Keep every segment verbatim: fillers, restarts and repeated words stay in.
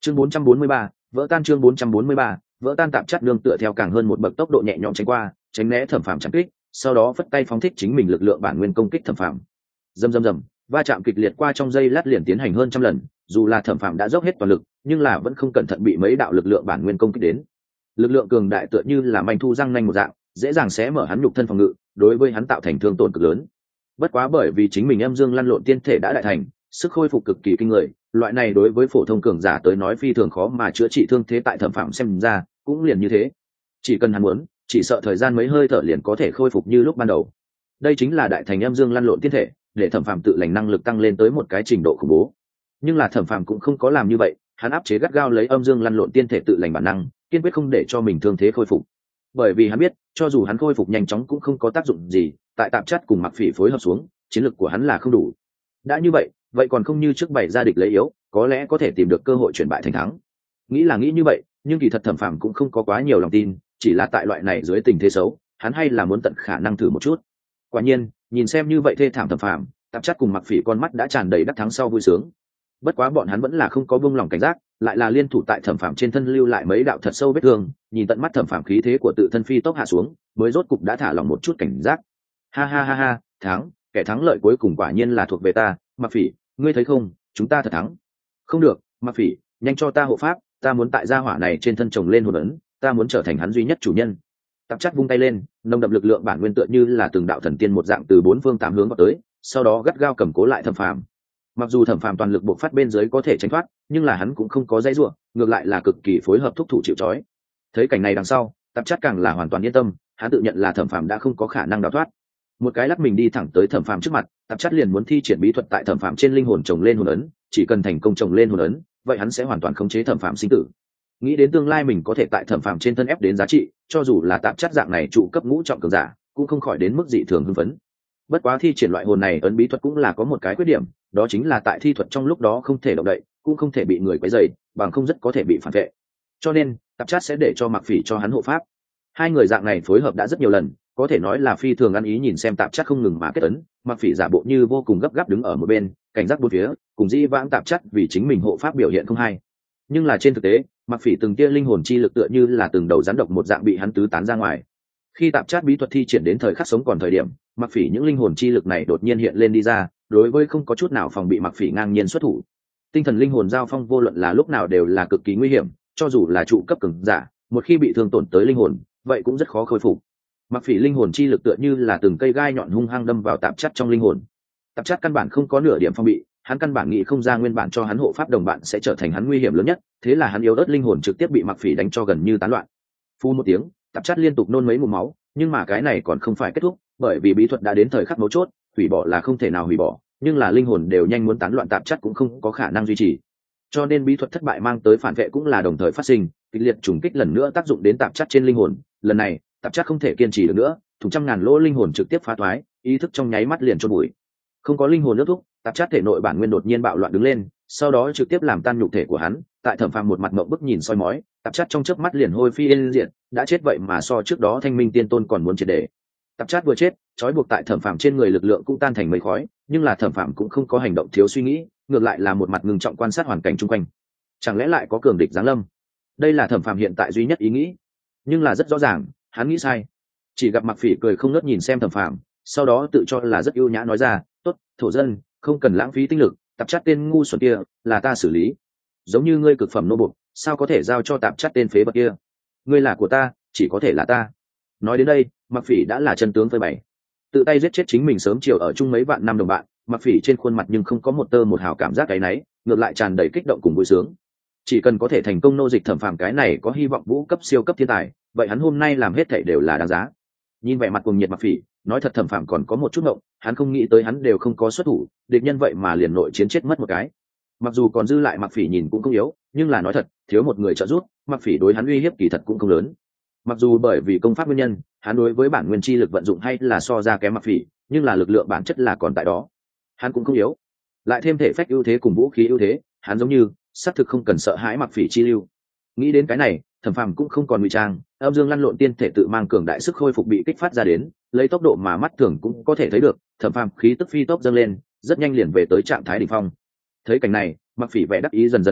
chương bốn trăm bốn mươi ba, vỡ tan chương bốn trăm bốn mươi ba, vỡ tan. Tạp chất nương tựa theo càng hơn một bậc tốc độ nhẹ nhõm tránh qua, tránh né Thẩm Phàm chặn kích, sau đó phất tay phóng thích chính mình lực lượng bản nguyên công kích Thẩm Phàm. Rầm rầm rầm, va chạm kịch liệt qua trong giây lát liền tiến hành hơn trăm lần, dù là Thẩm Phàm đã dốc hết toàn lực, nhưng là vẫn không cẩn thận bị mấy đạo lực lượng bản nguyên công kích đến. Lực lượng cường đại tựa như là manh thu răng nanh một dạng, dễ dàng xé mở hắn nhục thân phòng ngự, đối với hắn tạo thành thương tổn cực lớn. Bất quá bởi vì chính mình âm dương lăn lộn tiên thể đã đại thành, sức khôi phục cực kỳ kinh người, loại này đối với phổ thông cường giả tới nói phi thường khó mà chữa trị thương thế tại Thẩm Phàm xem ra, cũng liền như thế. Chỉ cần hắn muốn, chỉ sợ thời gian mấy hơi thở liền có thể khôi phục như lúc ban đầu. Đây chính là đại thành âm dương lăn lộn tiên thể, để Thẩm Phàm tự lành năng lực tăng lên tới một cái trình độ khủng bố. Nhưng là Thẩm Phàm cũng không có làm như vậy, hắn áp chế gắt gao lấy âm dương lăn lộn tiên thể tự lành bản năng, kiên quyết không để cho mình thương thế khôi phục. Bởi vì hắn biết, cho dù hắn khôi phục nhanh chóng cũng không có tác dụng gì, tại tạp chất cùng Mặc Phỉ phối hợp xuống, chiến lực của hắn là không đủ. Đã như vậy, vậy còn không như trước bảy ra địch lấy yếu, có lẽ có thể tìm được cơ hội chuyển bại thành thắng. Nghĩ là nghĩ như vậy, nhưng kỳ thật Thẩm Phàm cũng không có quá nhiều lòng tin, chỉ là tại loại này dưới tình thế xấu, hắn hay là muốn tận khả năng thử một chút. Quả nhiên, nhìn xem như vậy thê thảm Thẩm Phàm, tạp chất cùng Mặc Phỉ con mắt đã tràn đầy đắc thắng sau vui sướng. Bất quá bọn hắn vẫn là không có buông lòng cảnh giác, lại là liên thủ tại Thẩm Phàm trên thân lưu lại mấy đạo thật sâu vết thương, nhìn tận mắt Thẩm Phàm khí thế của tự thân phi tốc hạ xuống, mới rốt cục đã thả lòng một chút cảnh giác. Ha ha ha ha, thắng, kẻ thắng lợi cuối cùng quả nhiên là thuộc về ta, Mặc Phỉ, ngươi thấy không, chúng ta thật thắng. Không được, Mặc Phỉ, nhanh cho ta hộ pháp, ta muốn tại gia hỏa này trên thân chồng lên hồn ấn, ta muốn trở thành hắn duy nhất chủ nhân. Tạp chất vung tay lên, nồng đậm lực lượng bản nguyên tựa như là từng đạo thần tiên một dạng từ bốn phương tám hướng vào tới, sau đó gắt gao cầm cố lại Thẩm Phàm. Mặc dù Thẩm Phàm toàn lực buộc phát bên dưới có thể tránh thoát, nhưng là hắn cũng không có dãy rủa, ngược lại là cực kỳ phối hợp thúc thủ chịu trói. Thấy cảnh này đằng sau, Tạp chất càng là hoàn toàn yên tâm, hắn tự nhận là Thẩm Phàm đã không có khả năng đào thoát. Một cái lắc mình đi thẳng tới Thẩm Phàm trước mặt, Tạp chất liền muốn thi triển bí thuật tại Thẩm Phàm trên linh hồn chồng lên hồn ấn, chỉ cần thành công chồng lên hồn ấn, vậy hắn sẽ hoàn toàn khống chế Thẩm Phàm sinh tử. Nghĩ đến tương lai mình có thể tại Thẩm Phàm trên thân ép đến giá trị, cho dù là Tạp chất dạng này trụ cấp ngũ trọng cường giả, cũng không khỏi đến mức dị thường hưng phấn. Bất quá thi triển loại hồn này ấn bí thuật cũng là có một cái khuyết điểm, đó chính là tại thi thuật trong lúc đó không thể động đậy, cũng không thể bị người quấy rầy, bằng không rất có thể bị phản vệ. Cho nên, Tạp chất sẽ để cho Mặc Phỉ cho hắn hộ pháp. Hai người dạng này phối hợp đã rất nhiều lần, có thể nói là phi thường ăn ý. Nhìn xem Tạp chất không ngừng mà kết ấn, Mặc Phỉ giả bộ như vô cùng gấp gáp đứng ở một bên, cảnh giác bốn phía, cùng dĩ vãng Tạp chất vì chính mình hộ pháp biểu hiện không hay. Nhưng là trên thực tế, Mặc Phỉ từng tia linh hồn chi lực tựa như là từng đầu rắn độc một dạng bị hắn tứ tán ra ngoài. Khi Tạp chất bí thuật thi triển đến thời khắc sống còn thời điểm, Mặc Phỉ những linh hồn chi lực này đột nhiên hiện lên đi ra, đối với không có chút nào phòng bị Mặc Phỉ ngang nhiên xuất thủ. Tinh thần linh hồn giao phong vô luận là lúc nào đều là cực kỳ nguy hiểm, cho dù là trụ cấp cường giả, một khi bị thương tổn tới linh hồn, vậy cũng rất khó khôi phục. Mặc Phỉ linh hồn chi lực tựa như là từng cây gai nhọn hung hăng đâm vào Tạp chất trong linh hồn. Tạp chất căn bản không có nửa điểm phòng bị, hắn căn bản nghĩ không ra nguyên bản cho hắn hộ pháp đồng bạn sẽ trở thành hắn nguy hiểm lớn nhất, thế là hắn yếu ớt linh hồn trực tiếp bị Mặc Phỉ đánh cho gần như tán loạn. Phu một tiếng, Tạp chất liên tục nôn mấy ngụm máu, nhưng mà cái này còn không phải kết thúc, bởi vì bí thuật đã đến thời khắc mấu chốt, hủy bỏ là không thể nào hủy bỏ, nhưng là linh hồn đều nhanh muốn tán loạn, Tạp chất cũng không có khả năng duy trì. Cho nên bí thuật thất bại mang tới phản vệ cũng là đồng thời phát sinh, kịch liệt trùng kích lần nữa tác dụng đến Tạp chất trên linh hồn, lần này, Tạp chất không thể kiên trì được nữa, thủng trăm ngàn lỗ linh hồn trực tiếp phá toái, ý thức trong nháy mắt liền chôn bụi. Không có linh hồn nước thúc, Tạp chất thể nội bản nguyên đột nhiên bạo loạn đứng lên, sau đó trực tiếp làm tan nhục thể của hắn. Tại Thẩm Phàm một mặt ngậm bức nhìn soi mói, Tạp chất trong chớp mắt liền hôi phi yên diệt, đã chết vậy mà so trước đó Thanh Minh Tiên Tôn còn muốn triệt để. Tạp chất vừa chết, trói buộc tại Thẩm Phàm trên người lực lượng cũng tan thành mây khói, nhưng là Thẩm Phàm cũng không có hành động thiếu suy nghĩ, ngược lại là một mặt ngưng trọng quan sát hoàn cảnh xung quanh. Chẳng lẽ lại có cường địch giáng lâm? Đây là Thẩm Phàm hiện tại duy nhất ý nghĩ, nhưng là rất rõ ràng, hắn nghĩ sai. Chỉ gặp Mặc Phỉ cười không ngớt nhìn xem Thẩm Phàm, sau đó tự cho là rất ưu nhã nói ra, "Tốt, thổ dân, không cần lãng phí tinh lực, Tạp chất tên ngu xuẩn kia là ta xử lý. Giống như ngươi cực phẩm nô bộc, sao có thể giao cho Tạp chất tên phế vật kia? Ngươi là của ta, chỉ có thể là ta." Nói đến đây, Mặc Phỉ đã là chân tướng phơi bày, tự tay giết chết chính mình sớm chiều ở chung mấy vạn năm đồng bạn. Mặc Phỉ trên khuôn mặt nhưng không có một tơ một hào cảm giác cái náy, ngược lại tràn đầy kích động cùng vui sướng. Chỉ cần có thể thành công nô dịch Thẩm Phàm cái này có hy vọng vũ cấp siêu cấp thiên tài, vậy hắn hôm nay làm hết thảy đều là đáng giá. Nhìn vẻ mặt cuồng nhiệt Mặc Phỉ, nói thật Thẩm Phàm còn có một chút ngộng, hắn không nghĩ tới hắn đều không có xuất thủ, địch nhân vậy mà liền nội chiến chết mất một cái. Mặc dù còn dư lại Mặc Phỉ nhìn cũng không yếu, nhưng là nói thật, thiếu một người trợ giúp, Mặc Phỉ đối hắn uy hiếp kỳ thật cũng không lớn. Mặc dù bởi vì công pháp nguyên nhân, hắn đối với bản nguyên chi lực vận dụng hay là so ra kém Mặc Phỉ, nhưng là lực lượng bản chất là còn tại đó. Hắn cũng không yếu, lại thêm thể phách ưu thế cùng vũ khí ưu thế, hắn giống như xác thực không cần sợ hãi Mặc Phỉ chi lưu. Nghĩ đến cái này, Thẩm Phàm cũng không còn ngụy trang, âm dương lăn lộn tiên thể tự mang cường đại sức khôi phục bị kích phát ra đến, lấy tốc độ mà mắt thường cũng có thể thấy được, Thẩm Phàm khí tức phi tốc dâng lên, rất nhanh liền về tới trạng thái đỉnh phong. Thấy cảnh này, Mặc Phỉ vẻ đắc ý dần dần biến mất,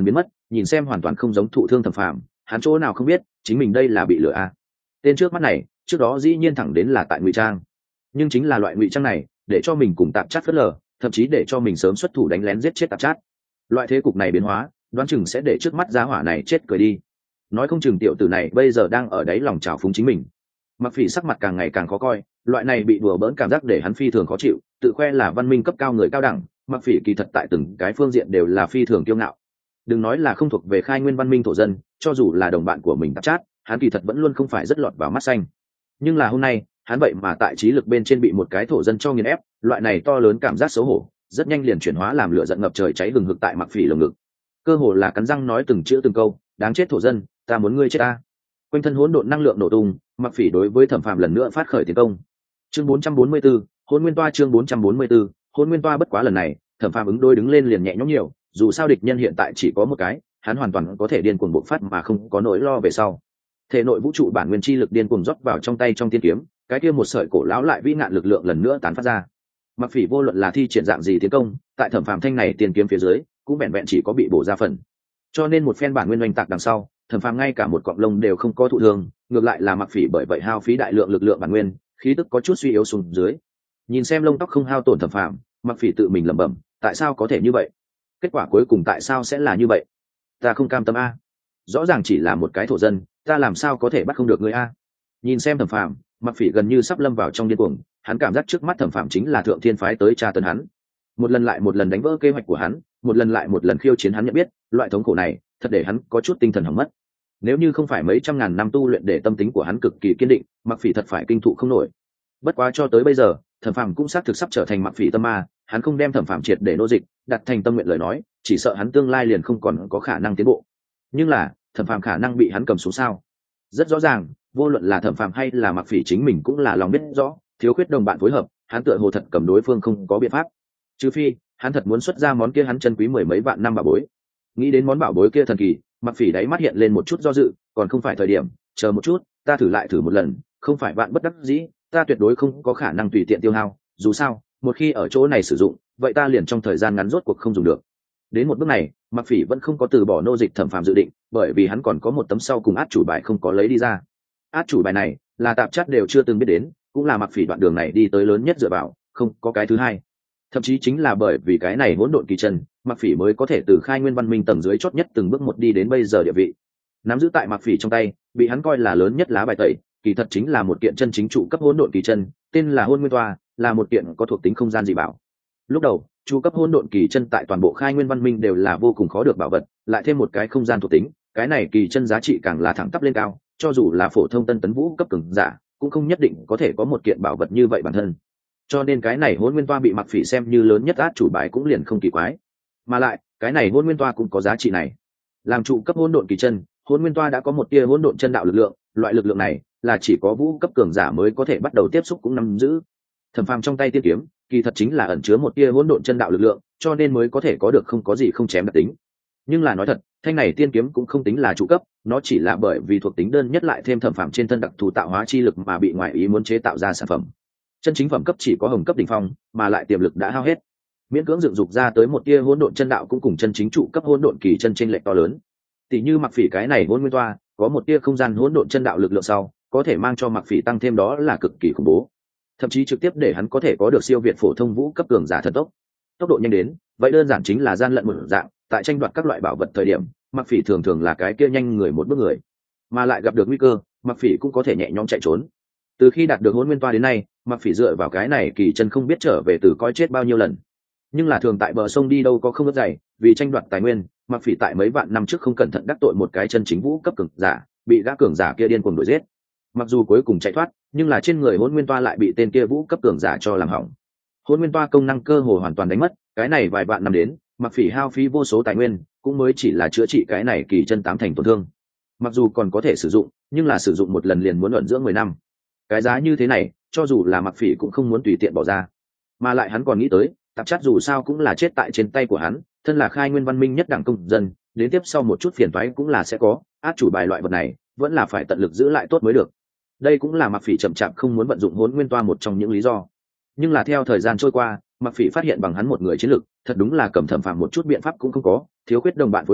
nhìn xem hoàn toàn không giống thụ thương thẩm phàm, hắn chỗ nào không biết chính mình đây là bị lừa a. Tên trước mắt này trước đó dĩ nhiên thẳng đến là tại ngụy trang, nhưng chính là loại ngụy trang này để cho mình cùng tạp chát phớt lờ, thậm chí để cho mình sớm xuất thủ đánh lén giết chết tạp chát. Loại thế cục này biến hóa đoán chừng sẽ để trước mắt giá hỏa này chết cười đi. Nói không chừng tiểu tử này bây giờ đang ở đáy lòng trào phúng chính mình. Mặc Phỉ sắc mặt càng ngày càng khó coi, loại này bị đùa bỡn cảm giác để hắn phi thường khó chịu, tự khoe là văn minh cấp cao người cao đẳng, Mặc Phỉ kỳ thật tại từng cái phương diện đều là phi thường kiêu ngạo. Đừng nói là không thuộc về khai nguyên văn minh thổ dân, cho dù là đồng bạn của mình tạp chát, hắn kỳ thật vẫn luôn không phải rất lọt vào mắt xanh. Nhưng là hôm nay, hắn vậy mà tại trí lực bên trên bị một cái thổ dân cho nghiền ép, loại này to lớn cảm giác xấu hổ, rất nhanh liền chuyển hóa làm lửa giận ngập trời cháy hừng hực tại Mặc Phỉ lồng ngực. Cơ hồ là cắn răng nói từng chữ từng câu, đáng chết thổ dân, ta muốn ngươi chết ta. Quanh thân hỗn độn năng lượng nổ tung, Mặc Phỉ đối với Thẩm Phàm lần nữa phát khởi tiến công. Chương bốn trăm bốn mươi tư, Hỗn Nguyên Toa chương bốn trăm bốn mươi tư, Hỗn Nguyên Toa bất quá lần này, Thẩm Phàm ứng đôi đứng lên liền nhẹ nhõm nhiều, dù sao địch nhân hiện tại chỉ có một cái, hắn hoàn toàn có thể điên cuồng bộc phát mà không có nỗi lo về sau. Thể nội vũ trụ bản nguyên chi lực điên cuồng rót vào trong tay trong tiên kiếm, cái kia một sợi cổ lão lại vĩ ngạn lực lượng lần nữa tán phát ra. Mặc Phỉ vô luận là thi triển dạng gì tiến công, tại Thẩm Phàm thanh này tiên kiếm phía dưới, cũng vẹn vẹn chỉ có bị bổ ra phần. Cho nên một phen bản nguyên oanh tạc đằng sau, Thẩm Phàm ngay cả một cọng lông đều không có thụ thương, ngược lại là Mặc Phỉ bởi vậy hao phí đại lượng lực lượng bản nguyên, khí tức có chút suy yếu xuống dưới. Nhìn xem lông tóc không hao tổn Thẩm Phàm, Mặc Phỉ tự mình lẩm bẩm, tại sao có thể như vậy? Kết quả cuối cùng tại sao sẽ là như vậy? Ta không cam tâm a. Rõ ràng chỉ là một cái thổ dân, ta làm sao có thể bắt không được ngươi a? Nhìn xem Thẩm Phàm, Mặc Phỉ gần như sắp lâm vào trong điên cuồng, hắn cảm giác trước mắt Thẩm Phàm chính là thượng thiên phái tới tra tấn hắn. Một lần lại một lần đánh vỡ kế hoạch của hắn, một lần lại một lần khiêu chiến hắn nhận biết, loại thống khổ này, thật để hắn có chút tinh thần hỏng mất. Nếu như không phải mấy trăm ngàn năm tu luyện để tâm tính của hắn cực kỳ kiên định, Mặc Phỉ thật phải kinh thụ không nổi. Bất quá cho tới bây giờ, Thẩm Phàm cũng xác thực sắp trở thành Mặc Phỉ tâm ma, hắn không đem Thẩm Phàm triệt để nô dịch, đặt thành tâm nguyện lời nói, chỉ sợ hắn tương lai liền không còn có khả năng tiến bộ. Nhưng là, Thẩm Phàm khả năng bị hắn cầm xuống sao? Rất rõ ràng, vô luận là Thẩm Phàm hay là Mặc Phỉ chính mình cũng là lòng biết rõ, thiếu khuyết đồng bạn phối hợp, hắn tựa hồ thật cầm đối phương không có biện pháp. Trừ phi, hắn thật muốn xuất ra món kia hắn chân quý mười mấy vạn năm bảo bối. Nghĩ đến món bảo bối kia thần kỳ, Mặc Phỉ đáy mắt hiện lên một chút do dự, còn không phải thời điểm, chờ một chút, ta thử lại thử một lần, không phải bạn bất đắc dĩ, ta tuyệt đối không có khả năng tùy tiện tiêu hao, dù sao, một khi ở chỗ này sử dụng, vậy ta liền trong thời gian ngắn rốt cuộc không dùng được. Đến một bước này, Mặc Phỉ vẫn không có từ bỏ nô dịch Thẩm Phàm dự định, bởi vì hắn còn có một tấm sau cùng át chủ bài không có lấy đi ra. Át chủ bài này, là tạp chất đều chưa từng biết đến, cũng là Mặc Phỉ đoạn đường này đi tới lớn nhất dựa vào, không có cái thứ hai. Thậm chí chính là bởi vì cái này hỗn độn kỳ chân, Mặc Phỉ mới có thể từ khai nguyên văn minh tầng dưới chót nhất từng bước một đi đến bây giờ địa vị. Nắm giữ tại Mặc Phỉ trong tay, bị hắn coi là lớn nhất lá bài tẩy, kỳ thật chính là một kiện chân chính trụ cấp hỗn độn kỳ chân, tên là Hỗn Nguyên Toa, là một kiện có thuộc tính không gian dị bảo. Lúc đầu, trụ cấp hỗn độn kỳ chân tại toàn bộ khai nguyên văn minh đều là vô cùng khó được bảo vật, lại thêm một cái không gian thuộc tính, cái này kỳ chân giá trị càng là thẳng tắp lên cao, cho dù là phổ thông tân tấn vũ cấp cường giả, cũng không nhất định có thể có một kiện bảo vật như vậy bản thân. Cho nên cái này Hỗn Nguyên Toa bị Mặc Phỉ xem như lớn nhất át chủ bài cũng liền không kỳ quái. Mà lại, cái này Hỗn Nguyên Toa cũng có giá trị này. Làm trụ cấp hỗn độn kỳ chân, Hỗn Nguyên Toa đã có một tia hỗn độn chân đạo lực lượng, loại lực lượng này là chỉ có vũ cấp cường giả mới có thể bắt đầu tiếp xúc cũng nắm giữ. Thẩm Phàm trong tay tiên kiếm, kỳ thật chính là ẩn chứa một tia hỗn độn chân đạo lực lượng, cho nên mới có thể có được không có gì không chém đặc tính. Nhưng là nói thật, thanh này tiên kiếm cũng không tính là trụ cấp, nó chỉ là bởi vì thuộc tính đơn nhất lại thêm Thẩm Phàm trên thân đặc thù tạo hóa chi lực mà bị ngoại ý muốn chế tạo ra sản phẩm. Chân chính phẩm cấp chỉ có hồng cấp đỉnh phong, mà lại tiềm lực đã hao hết. Miễn cưỡng dựng dục ra tới một tia hỗn độn chân đạo cũng cùng chân chính trụ cấp hỗn độn kỳ chân chênh lệch to lớn. Tỷ như Mặc Phỉ cái này Hỗn Nguyên Toa, có một tia không gian hỗn độn chân đạo lực lượng sau, có thể mang cho Mặc Phỉ tăng thêm đó là cực kỳ khủng bố. Thậm chí trực tiếp để hắn có thể có được siêu việt phổ thông vũ cấp cường giả thần tốc. Tốc độ nhanh đến, vậy đơn giản chính là gian lận một dạng, tại tranh đoạt các loại bảo vật thời điểm, Mặc Phỉ thường thường là cái kia nhanh người một bước người, mà lại gặp được nguy cơ, Mặc Phỉ cũng có thể nhẹ nhõm chạy trốn. Từ khi đạt được Hỗn Nguyên Toa đến nay, Mặc Phỉ dựa vào cái này kỳ chân không biết trở về từ coi chết bao nhiêu lần. Nhưng là thường tại bờ sông đi đâu có không ướt dày, vì tranh đoạt tài nguyên, Mặc Phỉ tại mấy vạn năm trước không cẩn thận đắc tội một cái chân chính vũ cấp cường giả, bị gã cường giả kia điên cuồng đuổi giết. Mặc dù cuối cùng chạy thoát, nhưng là trên người Hỗn Nguyên Toa lại bị tên kia vũ cấp cường giả cho làm hỏng. Hỗn Nguyên Toa công năng cơ hồ hoàn toàn đánh mất, cái này vài vạn năm đến, Mặc Phỉ hao phí vô số tài nguyên, cũng mới chỉ là chữa trị cái này kỳ chân tám thành tổn thương. Mặc dù còn có thể sử dụng, nhưng là sử dụng một lần liền muốn ẩn dưỡng mười năm. Cái giá như thế này, cho dù là Mặc Phỉ cũng không muốn tùy tiện bỏ ra. Mà lại hắn còn nghĩ tới, tạp chất dù sao cũng là chết tại trên tay của hắn, thân là khai nguyên văn minh nhất đẳng công dân, đến tiếp sau một chút phiền toái cũng là sẽ có, át chủ bài loại vật này, vẫn là phải tận lực giữ lại tốt mới được. Đây cũng là Mặc Phỉ chậm chạp không muốn vận dụng Hỗn Nguyên Toa một trong những lý do. Nhưng là theo thời gian trôi qua, Mặc Phỉ phát hiện bằng hắn một người chiến lực, thật đúng là cầm Thẩm Phàm một chút biện pháp cũng không có, thiếu khuyết đồng bạn phối hợp,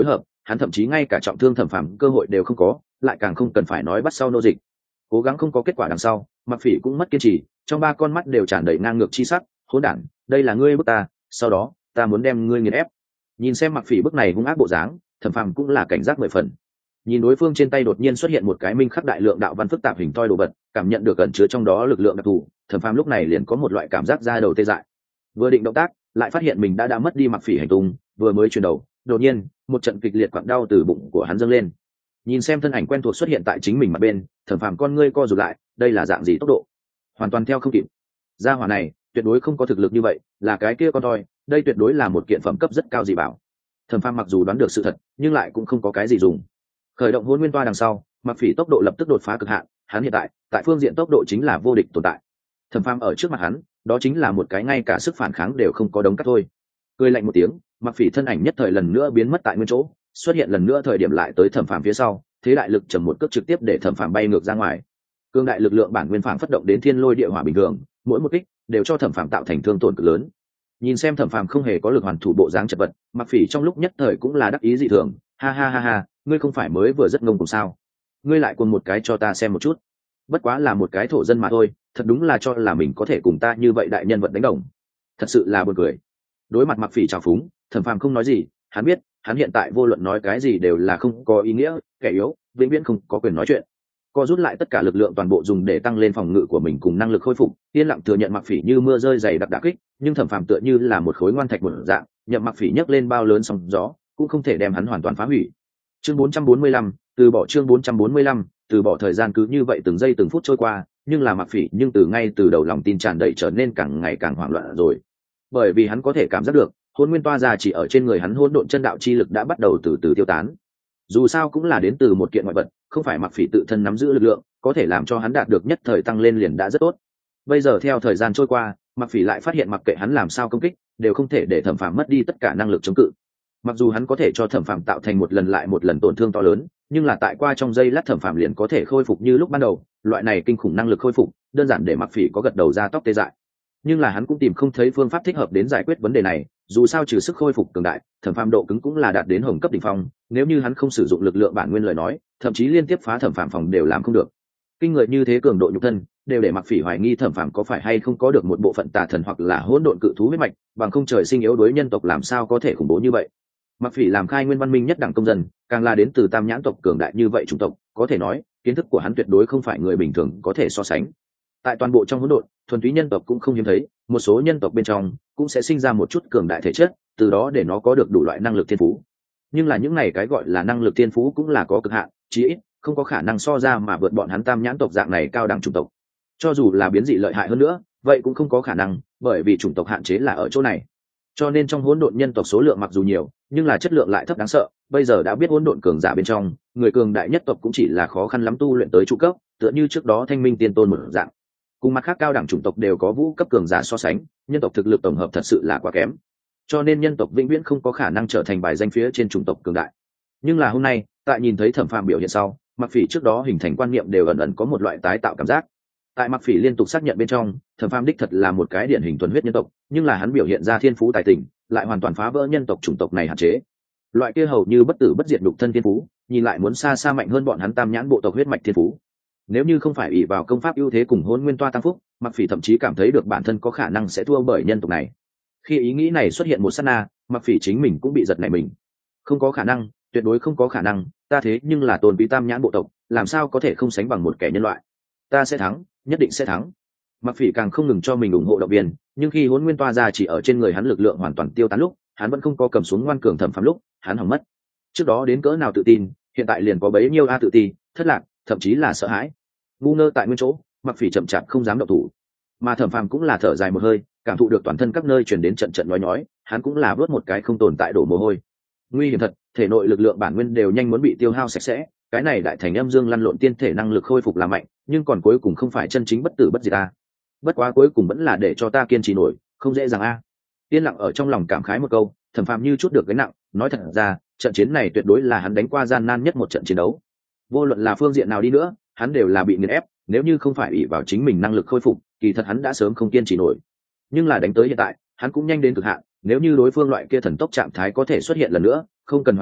hắn thậm chí ngay cả trọng thương thẩm phàm cơ hội đều không có, lại càng không cần phải nói bắt sau nô dịch. Cố gắng không có kết quả đằng sau, Mặc Phỉ cũng mất kiên trì, trong ba con mắt đều tràn đầy ngang ngược chi sắc. Hỗn đản, đây là ngươi bức ta, sau đó ta muốn đem ngươi nghiền ép. Nhìn xem Mặc Phỉ bức này hung ác bộ dáng, thẩm phàm cũng là cảnh giác mười phần. Nhìn đối phương trên tay đột nhiên xuất hiện một cái minh khắc đại lượng đạo văn phức tạp hình thoi đồ vật, cảm nhận được ẩn chứa trong đó lực lượng đặc thù, thẩm phàm lúc này liền có một loại cảm giác da đầu tê dại. Vừa định động tác, lại phát hiện mình đã đã mất đi Mặc Phỉ hành tung, vừa mới chuyển đầu, đột nhiên một trận kịch liệt quặn đau từ bụng của hắn dâng lên. Nhìn xem thân ảnh quen thuộc xuất hiện tại chính mình mặt bên, thẩm phàm con ngươi co rụt lại, đây là dạng gì tốc độ? Hoàn toàn theo không kịp. Gia hỏa này tuyệt đối không có thực lực như vậy, là cái kia con toi, đây tuyệt đối là một kiện phẩm cấp rất cao gì bảo. Thẩm phàm mặc dù đoán được sự thật, nhưng lại cũng không có cái gì dùng. Khởi động hôn nguyên toa đằng sau, Mặc Phỉ tốc độ lập tức đột phá cực hạn, hắn hiện tại tại phương diện tốc độ chính là vô địch tồn tại. Thẩm phàm ở trước mặt hắn, đó chính là một cái ngay cả sức phản kháng đều không có đống cắt thôi. Cười lạnh một tiếng, Mặc Phỉ thân ảnh nhất thời lần nữa biến mất tại nguyên chỗ, xuất hiện lần nữa thời điểm lại tới thẩm phàm phía sau, thế đại lực trầm một cước trực tiếp để thẩm phàm bay ngược ra ngoài. Cương đại lực lượng bản nguyên phàm phất động đến thiên lôi địa hỏa bình thường, mỗi một kích đều cho thẩm phàm tạo thành thương tổn cực lớn. Nhìn xem thẩm phàm không hề có lực hoàn thủ bộ dáng chật vật, Mặc Phỉ trong lúc nhất thời cũng là đắc ý dị thường, ha ha ha ha, ngươi không phải mới vừa rất ngông cùng sao? Ngươi lại cuồng một cái cho ta xem một chút. Bất quá là một cái thổ dân mà thôi, thật đúng là cho là mình có thể cùng ta như vậy đại nhân vật đánh đồng. Thật sự là buồn cười. Đối mặt Mặc Phỉ trào phúng, thẩm phàm không nói gì, hắn biết hắn hiện tại vô luận nói cái gì đều là không có ý nghĩa, kẻ yếu vĩnh viễn không có quyền nói chuyện. Co rút lại tất cả lực lượng toàn bộ dùng để tăng lên phòng ngự của mình cùng năng lực khôi phục, yên lặng thừa nhận Mặc Phỉ như mưa rơi dày đặc đả kích, nhưng thẩm phàm tựa như là một khối ngoan thạch một dạng, nhậm Mặc Phỉ nhấc lên bao lớn sóng gió cũng không thể đem hắn hoàn toàn phá hủy. Chương bốn trăm bốn mươi lăm, từ bỏ chương bốn trăm bốn mươi lăm, từ bỏ. Thời gian cứ như vậy từng giây từng phút trôi qua, nhưng là Mặc Phỉ nhưng từ ngay từ đầu lòng tin tràn đầy trở nên càng ngày càng hoảng loạn rồi. Bởi vì hắn có thể cảm giác được, hôn nguyên toa ra chỉ ở trên người hắn hỗn độn chân đạo chi lực đã bắt đầu từ từ tiêu tán. Dù sao cũng là đến từ một kiện ngoại vật, không phải Mặc Phỉ tự thân nắm giữ lực lượng, có thể làm cho hắn đạt được nhất thời tăng lên liền đã rất tốt. Bây giờ theo thời gian trôi qua, Mặc Phỉ lại phát hiện mặc kệ hắn làm sao công kích, đều không thể để thẩm phàm mất đi tất cả năng lực chống cự. Mặc dù hắn có thể cho thẩm phàm tạo thành một lần lại một lần tổn thương to lớn, nhưng là tại qua trong giây lát thẩm phàm liền có thể khôi phục như lúc ban đầu, loại này kinh khủng năng lực khôi phục, đơn giản để Mặc Phỉ có gật đầu ra tóc tê dại. Nhưng là hắn cũng tìm không thấy phương pháp thích hợp đến giải quyết vấn đề này, dù sao trừ sức khôi phục cường đại, thẩm phàm độ cứng cũng là đạt đến hồng cấp đỉnh phong, nếu như hắn không sử dụng lực lượng bản nguyên lời nói, thậm chí liên tiếp phá thẩm phàm phòng đều làm không được. Kinh người như thế cường độ nhục thân, đều để Mặc Phỉ hoài nghi thẩm phàm có phải hay không có được một bộ phận tà thần hoặc là hỗn độn cự thú huyết mạch, bằng không trời sinh yếu đối nhân tộc làm sao có thể khủng bố như vậy. Mặc Phỉ làm khai nguyên văn minh nhất đẳng công dân, càng là đến từ tam nhãn tộc cường đại như vậy chủng tộc, có thể nói kiến thức của hắn tuyệt đối không phải người bình thường có thể so sánh. Tại toàn bộ trong hỗn độn, thuần túy nhân tộc cũng không hiếm thấy, một số nhân tộc bên trong cũng sẽ sinh ra một chút cường đại thể chất, từ đó để nó có được đủ loại năng lực thiên phú. Nhưng là những này cái gọi là năng lực thiên phú cũng là có cực hạn, chí ít không có khả năng so ra mà vượt bọn hắn tam nhãn tộc dạng này cao đẳng chủng tộc. Cho dù là biến dị lợi hại hơn nữa, vậy cũng không có khả năng, bởi vì chủng tộc hạn chế là ở chỗ này. Cho nên trong hỗn độn nhân tộc số lượng mặc dù nhiều, nhưng là chất lượng lại thấp đáng sợ. Bây giờ đã biết hỗn độn cường giả bên trong, người cường đại nhất tộc cũng chỉ là khó khăn lắm tu luyện tới trụ cấp, tựa như trước đó Thanh Minh Tiên Tôn một dạng. Cùng mặt khác cao đẳng chủng tộc đều có vũ cấp cường giả so sánh, nhân tộc thực lực tổng hợp thật sự là quá kém. Cho nên nhân tộc vĩnh viễn không có khả năng trở thành bài danh phía trên chủng tộc cường đại. Nhưng là hôm nay, tại nhìn thấy thẩm phàm biểu hiện sau, Mặc Phỉ trước đó hình thành quan niệm đều ẩn ẩn có một loại tái tạo cảm giác. Tại Mặc Phỉ liên tục xác nhận bên trong, thẩm phàm đích thật là một cái điển hình thuần huyết nhân tộc, nhưng là hắn biểu hiện ra thiên phú tài tình, lại hoàn toàn phá vỡ nhân tộc chủng tộc này hạn chế. Loại kia hầu như bất tử bất diệt đục thân thiên phú, nhìn lại muốn xa xa mạnh hơn bọn hắn tam nhãn bộ tộc huyết mạch thiên phú. Nếu như không phải ỷ vào công pháp ưu thế cùng hôn nguyên toa tăng phúc, Mặc Phỉ thậm chí cảm thấy được bản thân có khả năng sẽ thua bởi nhân tộc này. Khi ý nghĩ này xuất hiện một sát na, Mặc Phỉ chính mình cũng bị giật nảy mình. Không có khả năng, tuyệt đối không có khả năng, ta thế nhưng là tôn quý tam nhãn bộ tộc, làm sao có thể không sánh bằng một kẻ nhân loại. Ta sẽ thắng, nhất định sẽ thắng. Mặc Phỉ càng không ngừng cho mình ủng hộ động viên, nhưng khi hôn nguyên toa ra chỉ ở trên người hắn lực lượng hoàn toàn tiêu tán lúc, hắn vẫn không có cầm xuống ngoan cường thẩm phàm lúc, hắn hỏng mất. Trước đó đến cỡ nào tự tin, hiện tại liền có bấy nhiêu a tự ti, thất lạc, thậm chí là sợ hãi. Ngu ngơ tại nguyên chỗ, Mặc Phỉ chậm chạp không dám động thủ. Mà thẩm phàm cũng là thở dài một hơi, cảm thụ được toàn thân các nơi truyền đến trận trận nói nhói, hắn cũng là vớt một cái không tồn tại đổ mồ hôi. Nguy hiểm thật, thể nội lực lượng bản nguyên đều nhanh muốn bị tiêu hao sạch sẽ, cái này đại thành âm dương lăn lộn tiên thể năng lực khôi phục là mạnh, nhưng còn cuối cùng không phải chân chính bất tử bất diệt ta. Bất quá cuối cùng vẫn là để cho ta kiên trì nổi, không dễ dàng a. À. Yên lặng ở trong lòng cảm khái một câu, thẩm phàm như chút được gánh nặng, nói thật ra, trận chiến này tuyệt đối là hắn đánh qua gian nan nhất một trận chiến đấu. Vô luận là phương diện nào đi nữa, hắn đều là bị nghiền ép, nếu như không phải ỷ vào chính mình năng lực khôi phục, kỳ thật hắn đã sớm không kiên trì nổi. Nhưng là đánh tới hiện tại, hắn cũng nhanh đến cực hạn, nếu như đối phương loại kia thần tốc trạng thái có thể xuất hiện lần nữa, không cần hoài nghi,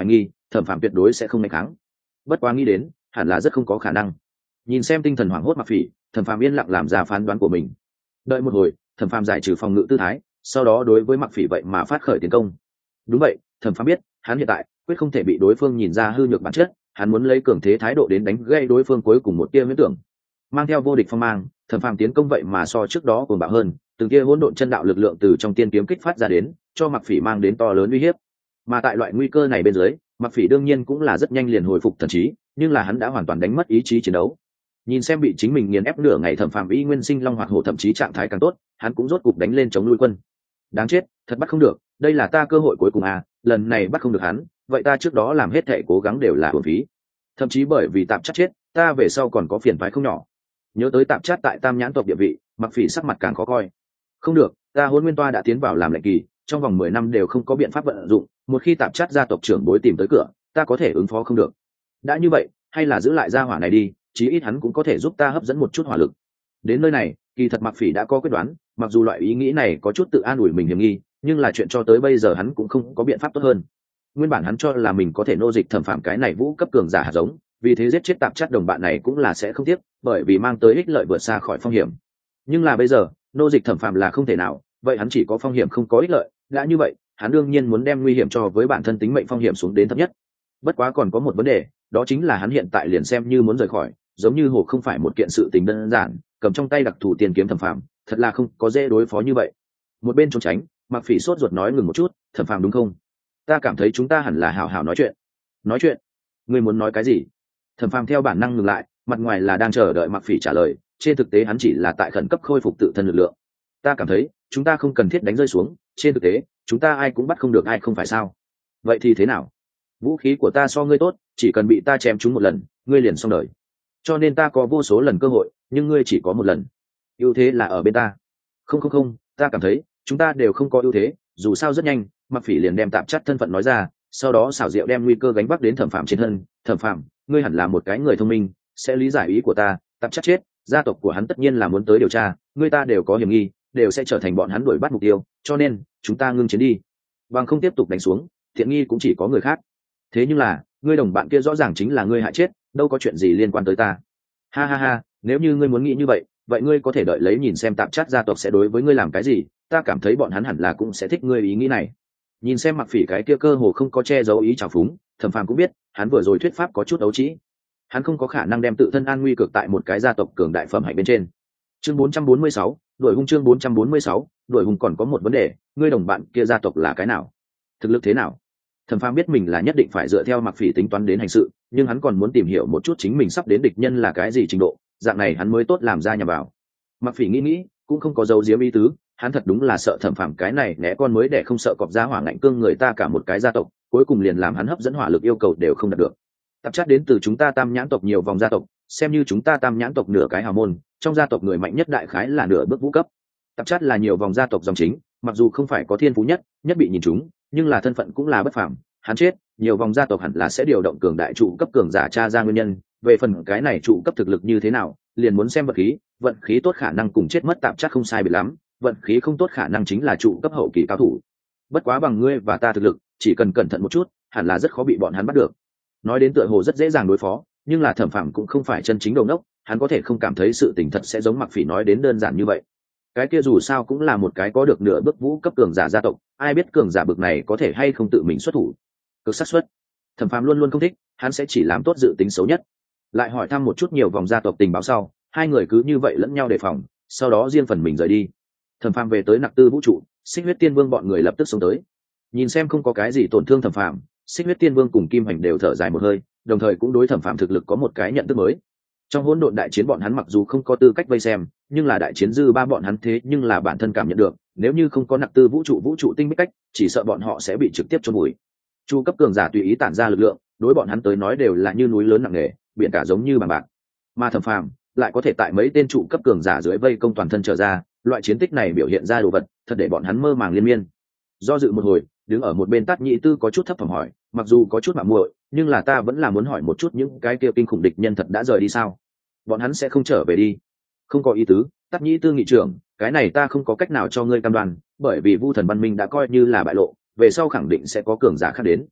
thẩm phạm tuyệt đối sẽ không ngày kháng. Bất quá nghĩ đến hẳn là rất không có khả năng. Nhìn xem tinh thần hoảng hốt Mặc Phỉ, thẩm phạm yên lặng làm ra phán đoán của mình. Đợi một hồi, thẩm phạm giải trừ phòng ngự tư thái, sau đó đối với Mặc Phỉ vậy mà phát khởi tiến công. Đúng vậy, thẩm phạm biết hắn hiện tại quyết không thể bị đối phương nhìn ra hư nhược bản chất, hắn muốn lấy cường thế thái độ đến đánh gây đối phương cuối cùng một tia huyễn tưởng. Mang theo vô địch phong mang, thẩm phạm tiến công vậy mà so trước đó cuồng bạo hơn, từng tia hỗn độn chân đạo lực lượng từ trong tiên kiếm kích phát ra đến, cho Mặc Phỉ mang đến to lớn uy hiếp. Mà tại loại nguy cơ này bên dưới, Mặc Phỉ đương nhiên cũng là rất nhanh liền hồi phục thần trí, nhưng là hắn đã hoàn toàn đánh mất ý chí chiến đấu. Nhìn xem bị chính mình nghiền ép nửa ngày thẩm phạm y nguyên sinh long hoạt hổ, thậm chí trạng thái càng tốt, hắn cũng rốt cục đánh lên chống nuôi quân. Đáng chết, thật bắt không được, đây là ta cơ hội cuối cùng à, lần này bắt không được hắn, vậy ta trước đó làm hết thệ cố gắng đều là uổng phí. Thậm chí bởi vì tạm chắc chết, ta về sau còn có phiền toái không nhỏ. Nhớ tới tạm chắc tại Tam Nhãn tộc địa vị, Mặc Phỉ sắc mặt càng khó coi. Không được, ta Hôn Nguyên Toa đã tiến vào làm lệnh kỳ, trong vòng mười năm đều không có biện pháp vận dụng, một khi tạm chắc gia tộc trưởng bối tìm tới cửa, ta có thể ứng phó không được. Đã như vậy, hay là giữ lại gia hỏa này đi, chí ít hắn cũng có thể giúp ta hấp dẫn một chút hỏa lực. Đến nơi này, kỳ thật Mặc Phỉ đã có quyết đoán, mặc dù loại ý nghĩ này có chút tự an ủi mình hiểm nghi, nhưng là chuyện cho tới bây giờ hắn cũng không có biện pháp tốt hơn. Nguyên bản hắn cho là mình có thể nô dịch thẩm phạm cái này vũ cấp cường giả hạt giống, vì thế giết chết tạp chất đồng bạn này cũng là sẽ không tiếc, bởi vì mang tới ích lợi vượt xa khỏi phong hiểm. Nhưng là bây giờ, nô dịch thẩm phạm là không thể nào, vậy hắn chỉ có phong hiểm không có ích lợi, đã như vậy, hắn đương nhiên muốn đem nguy hiểm cho với bản thân tính mệnh phong hiểm xuống đến thấp nhất. Bất quá còn có một vấn đề, đó chính là hắn hiện tại liền xem như muốn rời khỏi, giống như hồ không phải một kiện sự tình đơn giản, cầm trong tay đặc thù tiền kiếm thẩm phạm, thật là không có dễ đối phó như vậy. Một bên trốn tránh, Mặc Phỉ sốt ruột nói ngừng một chút, thẩm phạm đúng không? Ta cảm thấy chúng ta hẳn là hảo hảo nói chuyện. Nói chuyện? Ngươi muốn nói cái gì? Thẩm Phàm theo bản năng ngừng lại, mặt ngoài là đang chờ đợi Mặc Phỉ trả lời, trên thực tế hắn chỉ là tại khẩn cấp khôi phục tự thân lực lượng. Ta cảm thấy chúng ta không cần thiết đánh rơi xuống, trên thực tế chúng ta ai cũng bắt không được ai, không phải sao? Vậy thì thế nào? Vũ khí của ta so ngươi tốt, chỉ cần bị ta chém trúng một lần, ngươi liền xong đời. Cho nên ta có vô số lần cơ hội, nhưng ngươi chỉ có một lần. Ưu thế là ở bên ta. Không không không, ta cảm thấy chúng ta đều không có ưu thế, dù sao rất nhanh, Mặc Phỉ liền đem tạp chất thân phận nói ra, sau đó xảo diệu đem nguy cơ gánh vác đến Thẩm Phạm trên thân. Thẩm Phạm, ngươi hẳn là một cái người thông minh, sẽ lý giải ý của ta. Tạp chất chết, gia tộc của hắn tất nhiên là muốn tới điều tra, ngươi ta đều có hiểm nghi, đều sẽ trở thành bọn hắn đuổi bắt mục tiêu, cho nên chúng ta ngưng chiến đi, bằng không tiếp tục đánh xuống, thiện nghi cũng chỉ có người khác. Thế nhưng là, ngươi đồng bạn kia rõ ràng chính là ngươi hại chết, đâu có chuyện gì liên quan tới ta. Ha ha ha, nếu như ngươi muốn nghĩ như vậy, vậy ngươi có thể đợi lấy nhìn xem tạp chất gia tộc sẽ đối với ngươi làm cái gì, ta cảm thấy bọn hắn hẳn là cũng sẽ thích ngươi ý nghĩ này. Nhìn xem Mặc Phỉ cái kia cơ hồ không có che giấu ý trào phúng, Thẩm Phàm cũng biết hắn vừa rồi thuyết pháp có chút ấu trĩ, hắn không có khả năng đem tự thân an nguy cược tại một cái gia tộc cường đại phẩm hạnh bên trên. Chương bốn trăm bốn mươi sáu, đội hung. Chương bốn trăm bốn mươi sáu, đội hung. Còn có một vấn đề, ngươi đồng bạn kia gia tộc là cái nào, thực lực thế nào? Thẩm Phàm biết mình là nhất định phải dựa theo Mặc Phỉ tính toán đến hành sự, nhưng hắn còn muốn tìm hiểu một chút chính mình sắp đến địch nhân là cái gì trình độ, dạng này hắn mới tốt làm ra nhằm vào. Mặc Phỉ nghĩ nghĩ, cũng không có dấu diếm ý tứ, hắn thật đúng là sợ Thẩm Phàm cái này né con mới để không sợ cọp ra hỏa ngạnh cương người ta cả một cái gia tộc, cuối cùng liền làm hắn hấp dẫn hỏa lực yêu cầu đều không đạt được. Tạp chất đến từ chúng ta Tam Nhãn tộc nhiều vòng gia tộc, xem như chúng ta Tam Nhãn tộc nửa cái hào môn, trong gia tộc người mạnh nhất đại khái là nửa bước vũ cấp. Tạp chất là nhiều vòng gia tộc dòng chính, mặc dù không phải có thiên phú nhất, nhất bị nhìn chúng, nhưng là thân phận cũng là bất phàm. Hắn chết, nhiều vòng gia tộc hẳn là sẽ điều động cường đại trụ cấp cường giả tra ra nguyên nhân, về phần cái này trụ cấp thực lực như thế nào, liền muốn xem vận khí, vận khí tốt khả năng cùng chết mất tạp chất không sai biệt lắm, vận khí không tốt khả năng chính là trụ cấp hậu kỳ cao thủ. Bất quá bằng ngươi và ta thực lực, chỉ cần cẩn thận một chút, hẳn là rất khó bị bọn hắn bắt được. Nói đến tựa hồ rất dễ dàng đối phó, nhưng là Thẩm Phàm cũng không phải chân chính đầu nốc, hắn có thể không cảm thấy sự tình thật sẽ giống Mặc Phỉ nói đến đơn giản như vậy. Cái kia dù sao cũng là một cái có được nửa bước vũ cấp cường giả gia tộc, ai biết cường giả bực này có thể hay không tự mình xuất thủ. Cực xác suất, Thẩm Phàm luôn luôn không thích, hắn sẽ chỉ làm tốt dự tính xấu nhất. Lại hỏi thăm một chút nhiều vòng gia tộc tình báo sau, hai người cứ như vậy lẫn nhau đề phòng, sau đó riêng phần mình rời đi. Thẩm Phàm về tới Nặc Tư vũ trụ, Xích Huyết Tiên Vương bọn người lập tức xuống tới. Nhìn xem không có cái gì tổn thương Thẩm Phàm, Xích Huyết Tiên Vương cùng Kim Hành đều thở dài một hơi, đồng thời cũng đối Thẩm Phàm thực lực có một cái nhận thức mới. Trong hỗn độn đại chiến bọn hắn mặc dù không có tư cách vây xem, nhưng là đại chiến dư ba bọn hắn thế nhưng là bản thân cảm nhận được, nếu như không có Nặc Tư vũ trụ vũ trụ tinh bích cách, chỉ sợ bọn họ sẽ bị trực tiếp chôn vùi. Chu cấp cường giả tùy ý tản ra lực lượng, đối bọn hắn tới nói đều là như núi lớn nặng nề, biển cả giống như bằng bạc. Mà Thẩm Phàm lại có thể tại mấy tên trụ cấp cường giả dưới vây công toàn thân trở ra, loại chiến tích này biểu hiện ra đồ vật, thật để bọn hắn mơ màng liên miên. Do dự một hồi, đứng ở một bên Tát Nhĩ Tư có chút thấp thỏm hỏi, mặc dù có chút mạo muội, nhưng là ta vẫn là muốn hỏi một chút những cái kia kinh khủng địch nhân thật đã rời đi sao? Bọn hắn sẽ không trở về đi? Không có ý tứ, Tát Nhĩ Tư nghị trưởng, cái này ta không có cách nào cho ngươi cam đoan, bởi vì Vu Thần Văn Minh đã coi như là bại lộ, về sau khẳng định sẽ có cường giả khác đến.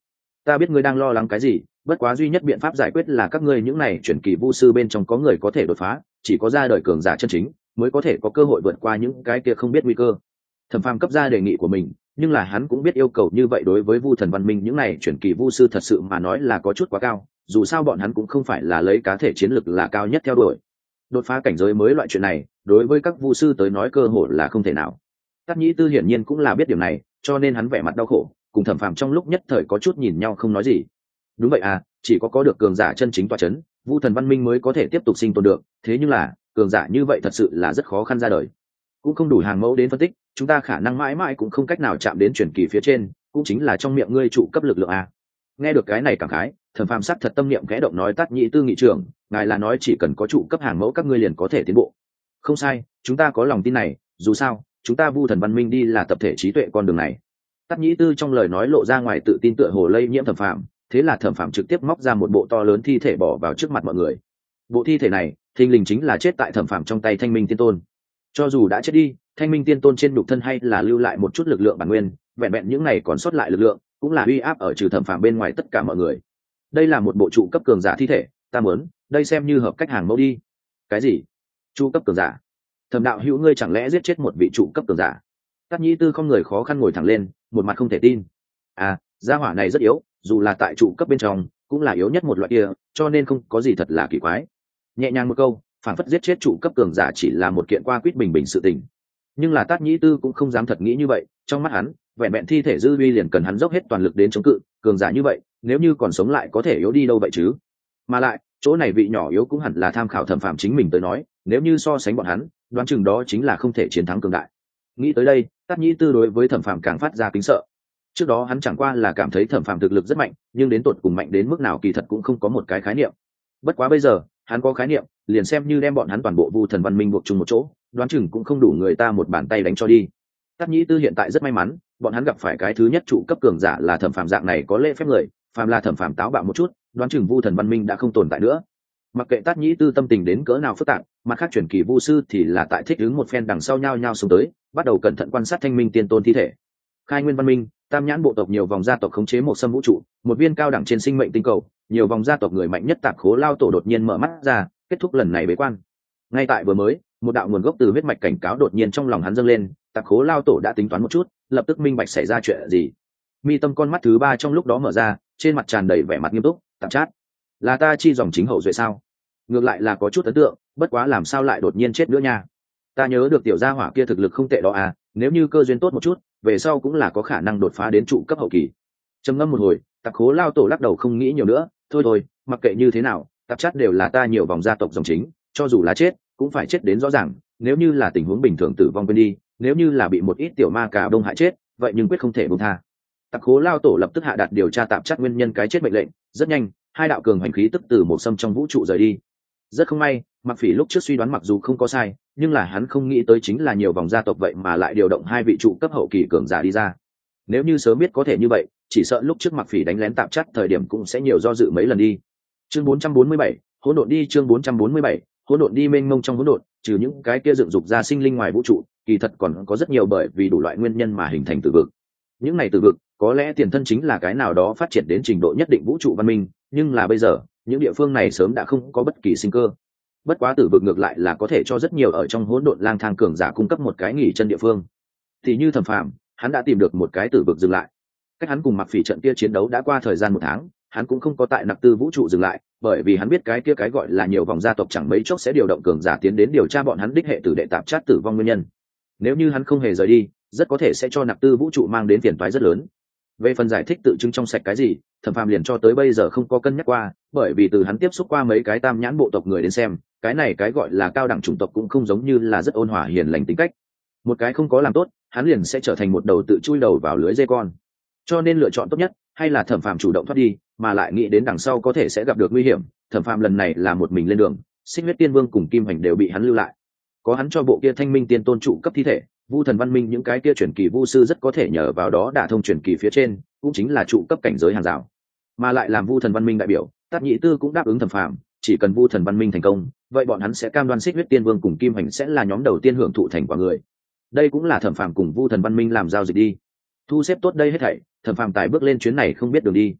Ta biết ngươi đang lo lắng cái gì, bất quá duy nhất biện pháp giải quyết là các ngươi những này chuyển kỳ vu sư bên trong có người có thể đột phá, chỉ có ra đời cường giả chân chính mới có thể có cơ hội vượt qua những cái kia không biết nguy cơ. Thẩm Phàm cấp ra đề nghị của mình, nhưng là hắn cũng biết yêu cầu như vậy đối với Vu Thần Văn Minh những này chuyển kỳ vu sư thật sự mà nói là có chút quá cao, dù sao bọn hắn cũng không phải là lấy cá thể chiến lực là cao nhất theo đuổi. Đột phá cảnh giới mới loại chuyện này, đối với các vu sư tới nói cơ hội là không thể nào. Tắc Nhĩ Tư hiển nhiên cũng là biết điểm này, cho nên hắn vẻ mặt đau khổ, cùng Thẩm Phàm trong lúc nhất thời có chút nhìn nhau không nói gì. Đúng vậy à, chỉ có có được cường giả chân chính tọa chấn, Vu Thần Văn Minh mới có thể tiếp tục sinh tồn được, thế nhưng là, cường giả như vậy thật sự là rất khó khăn ra đời. Cũng không đủ hàng mẫu đến phân tích, chúng ta khả năng mãi mãi cũng không cách nào chạm đến truyền kỳ phía trên, cũng chính là trong miệng ngươi trụ cấp lực lượng a. Nghe được cái này cảm khái, Thẩm Phàm sắc thật tâm niệm khẽ động nói Tắc Nhĩ Tư nghị trưởng, ngài là nói chỉ cần có trụ cấp hàng mẫu các ngươi liền có thể tiến bộ. Không sai, chúng ta có lòng tin này, dù sao, chúng ta Vu Thần Văn Minh đi là tập thể trí tuệ con đường này. Tắc Nhĩ Tư trong lời nói lộ ra ngoài tự tin tựa hồ lây nhiễm Thẩm Phàm, thế là Thẩm Phàm trực tiếp móc ra một bộ to lớn thi thể bỏ vào trước mặt mọi người. Bộ thi thể này, thình lình chính là chết tại Thẩm Phàm trong tay Thanh Minh Tiên Tôn. Cho dù đã chết đi, Thanh Minh Tiên Tôn trên nhục thân hay là lưu lại một chút lực lượng bản nguyên, vẹn vẹn những này còn sót lại lực lượng, cũng là uy áp ở trừ Thẩm Phàm bên ngoài tất cả mọi người. Đây là một bộ trụ cấp cường giả thi thể, ta muốn, đây xem như hợp cách hàng mẫu đi. Cái gì? Trụ cấp cường giả? Thẩm đạo hữu ngươi chẳng lẽ giết chết một vị trụ cấp cường giả? Tắc Nhĩ Tư không người khó khăn ngồi thẳng lên, một mặt không thể tin. À, gia hỏa này rất yếu, dù là tại trụ cấp bên trong, cũng là yếu nhất một loại kia, cho nên không có gì thật là kỳ quái. Nhẹ nhàng một câu, phản phất giết chết trụ cấp cường giả chỉ là một kiện qua quýt bình bình sự tình. Nhưng là Tắc Nhĩ Tư cũng không dám thật nghĩ như vậy, trong mắt hắn, vẹn vẹn thi thể dư uy liền cần hắn dốc hết toàn lực đến chống cự, cường giả như vậy, nếu như còn sống lại có thể yếu đi đâu vậy chứ? Mà lại, chỗ này vị nhỏ yếu cũng hẳn là tham khảo Thẩm Phàm chính mình tới nói, nếu như so sánh bọn hắn, đoán chừng đó chính là không thể chiến thắng cường đại. Nghĩ tới đây, Tắc Nhĩ Tư đối với Thẩm Phàm càng phát ra kính sợ. Trước đó hắn chẳng qua là cảm thấy Thẩm Phàm thực lực rất mạnh, nhưng đến tột cùng mạnh đến mức nào kỳ thật cũng không có một cái khái niệm. Bất quá bây giờ, hắn có khái niệm, liền xem như đem bọn hắn toàn bộ Vu Thần Văn Minh buộc chung một chỗ, đoán chừng cũng không đủ người ta một bàn tay đánh cho đi. Tắc Nhĩ Tư hiện tại rất may mắn, bọn hắn gặp phải cái thứ nhất trụ cấp cường giả là Thẩm Phàm dạng này có lễ phép người, phàm là Thẩm Phàm táo bạo một chút, đoán chừng Vu Thần Văn Minh đã không tồn tại nữa. Mặc kệ Tắc Nhĩ Tư tâm tình đến cỡ nào phức tạp, mặt khác truyền kỳ vu sư thì là tại thích ứng một phen đằng sau nhau nhau xuống tới, bắt đầu cẩn thận quan sát Thanh Minh Tiên Tôn thi thể. Khai Nguyên Văn Minh, Tam Nhãn bộ tộc nhiều vòng gia tộc khống chế một sâm vũ trụ, một viên cao đẳng trên sinh mệnh tinh cầu, nhiều vòng gia tộc người mạnh nhất Tạp Khố Lao Tổ đột nhiên mở mắt ra, kết thúc lần này bế quan. Ngay tại vừa mới, một đạo nguồn gốc từ huyết mạch cảnh cáo đột nhiên trong lòng hắn dâng lên, Tạp Khố Lao Tổ đã tính toán một chút, lập tức minh bạch xảy ra chuyện gì. Mi tâm con mắt thứ ba trong lúc đó mở ra, trên mặt tràn đầy vẻ mặt nghiêm túc, Tạp Chát, là ta chi dòng chính hậu duệ sao? Ngược lại là có chút ấn tượng, bất quá làm sao lại đột nhiên chết nữa nha? Ta nhớ được tiểu gia hỏa kia thực lực không tệ đó à, nếu như cơ duyên tốt một chút, về sau cũng là có khả năng đột phá đến trụ cấp hậu kỳ. Trầm ngâm một hồi, Tạp Khố Lao Tổ lắc đầu không nghĩ nhiều nữa, thôi thôi, mặc kệ như thế nào, Tạp Chát đều là ta nhiều vòng gia tộc dòng chính, cho dù là chết, cũng phải chết đến rõ ràng, nếu như là tình huống bình thường tử vong quên đi, nếu như là bị một ít tiểu ma cà đông hại chết, vậy nhưng quyết không thể buông tha. Tạp Khố Lao Tổ lập tức hạ đạt điều tra Tạp Chát nguyên nhân cái chết mệnh lệnh, rất nhanh, hai đạo cường hành khí tức từ một sâm trong vũ trụ rời đi. Rất không may, Mặc Phỉ lúc trước suy đoán mặc dù không có sai, nhưng là hắn không nghĩ tới chính là nhiều vòng gia tộc vậy mà lại điều động hai vị trụ cấp hậu kỳ cường giả đi ra. Nếu như sớm biết có thể như vậy, chỉ sợ lúc trước Mặc Phỉ đánh lén Tạp Chát thời điểm cũng sẽ nhiều do dự mấy lần đi. Chương bốn trăm bốn mươi bảy, hỗn độn đi chương bốn trăm bốn mươi bảy, hỗn độn đi mênh mông trong hỗn độn, trừ những cái kia dựng dục ra sinh linh ngoài vũ trụ, kỳ thật còn có rất nhiều bởi vì đủ loại nguyên nhân mà hình thành tử vực. Những này tử vực, có lẽ tiền thân chính là cái nào đó phát triển đến trình độ nhất định vũ trụ văn minh, nhưng là bây giờ, những địa phương này sớm đã không có bất kỳ sinh cơ. Bất quá tử vực ngược lại là có thể cho rất nhiều ở trong hỗn độn lang thang cường giả cung cấp một cái nghỉ chân địa phương. Thì như Thẩm Phàm, hắn đã tìm được một cái tử vực dừng lại. Cách hắn cùng Mặc Phỉ trận kia chiến đấu đã qua thời gian một tháng, hắn cũng không có tại Nặc Tư vũ trụ dừng lại, bởi vì hắn biết cái kia cái gọi là nhiều vòng gia tộc chẳng mấy chốc sẽ điều động cường giả tiến đến điều tra bọn hắn đích hệ tử đệ Tạp Chát tử vong nguyên nhân. Nếu như hắn không hề rời đi, rất có thể sẽ cho Nặc Tư vũ trụ mang đến phiền toái rất lớn. Về phần giải thích tự chứng trong sạch cái gì, Thẩm Phàm liền cho tới bây giờ không có cân nhắc qua, bởi vì từ hắn tiếp xúc qua mấy cái Tam Nhãn bộ tộc người đến xem, cái này cái gọi là cao đẳng chủng tộc cũng không giống như là rất ôn hòa hiền lành tính cách. Một cái không có làm tốt, hắn liền sẽ trở thành một đầu tự chui đầu vào lưới dê con. Cho nên lựa chọn tốt nhất hay là Thẩm Phàm chủ động thoát đi, mà lại nghĩ đến đằng sau có thể sẽ gặp được nguy hiểm. Thẩm Phàm lần này là một mình lên đường, Xích Huyết Tiên Vương cùng Kim Hành đều bị hắn lưu lại. Có hắn cho bộ kia Thanh Minh Tiên Tôn trụ cấp thi thể, Vu Thần Văn Minh những cái kia truyền kỳ vu sư rất có thể nhờ vào đó đả thông truyền kỳ phía trên, cũng chính là trụ cấp cảnh giới hàng rào. Mà lại làm Vu Thần Văn Minh đại biểu, Tát Nhĩ Tư cũng đáp ứng Thẩm Phàm, chỉ cần Vu Thần Văn Minh thành công, vậy bọn hắn sẽ cam đoan Xích Huyết Tiên Vương cùng Kim Hành sẽ là nhóm đầu tiên hưởng thụ thành quả người. Đây cũng là Thẩm Phàm cùng Vu Thần Văn Minh làm giao dịch đi. Thu xếp tốt đây hết thảy, Thẩm Phàm tài bước lên chuyến này không biết đường đi.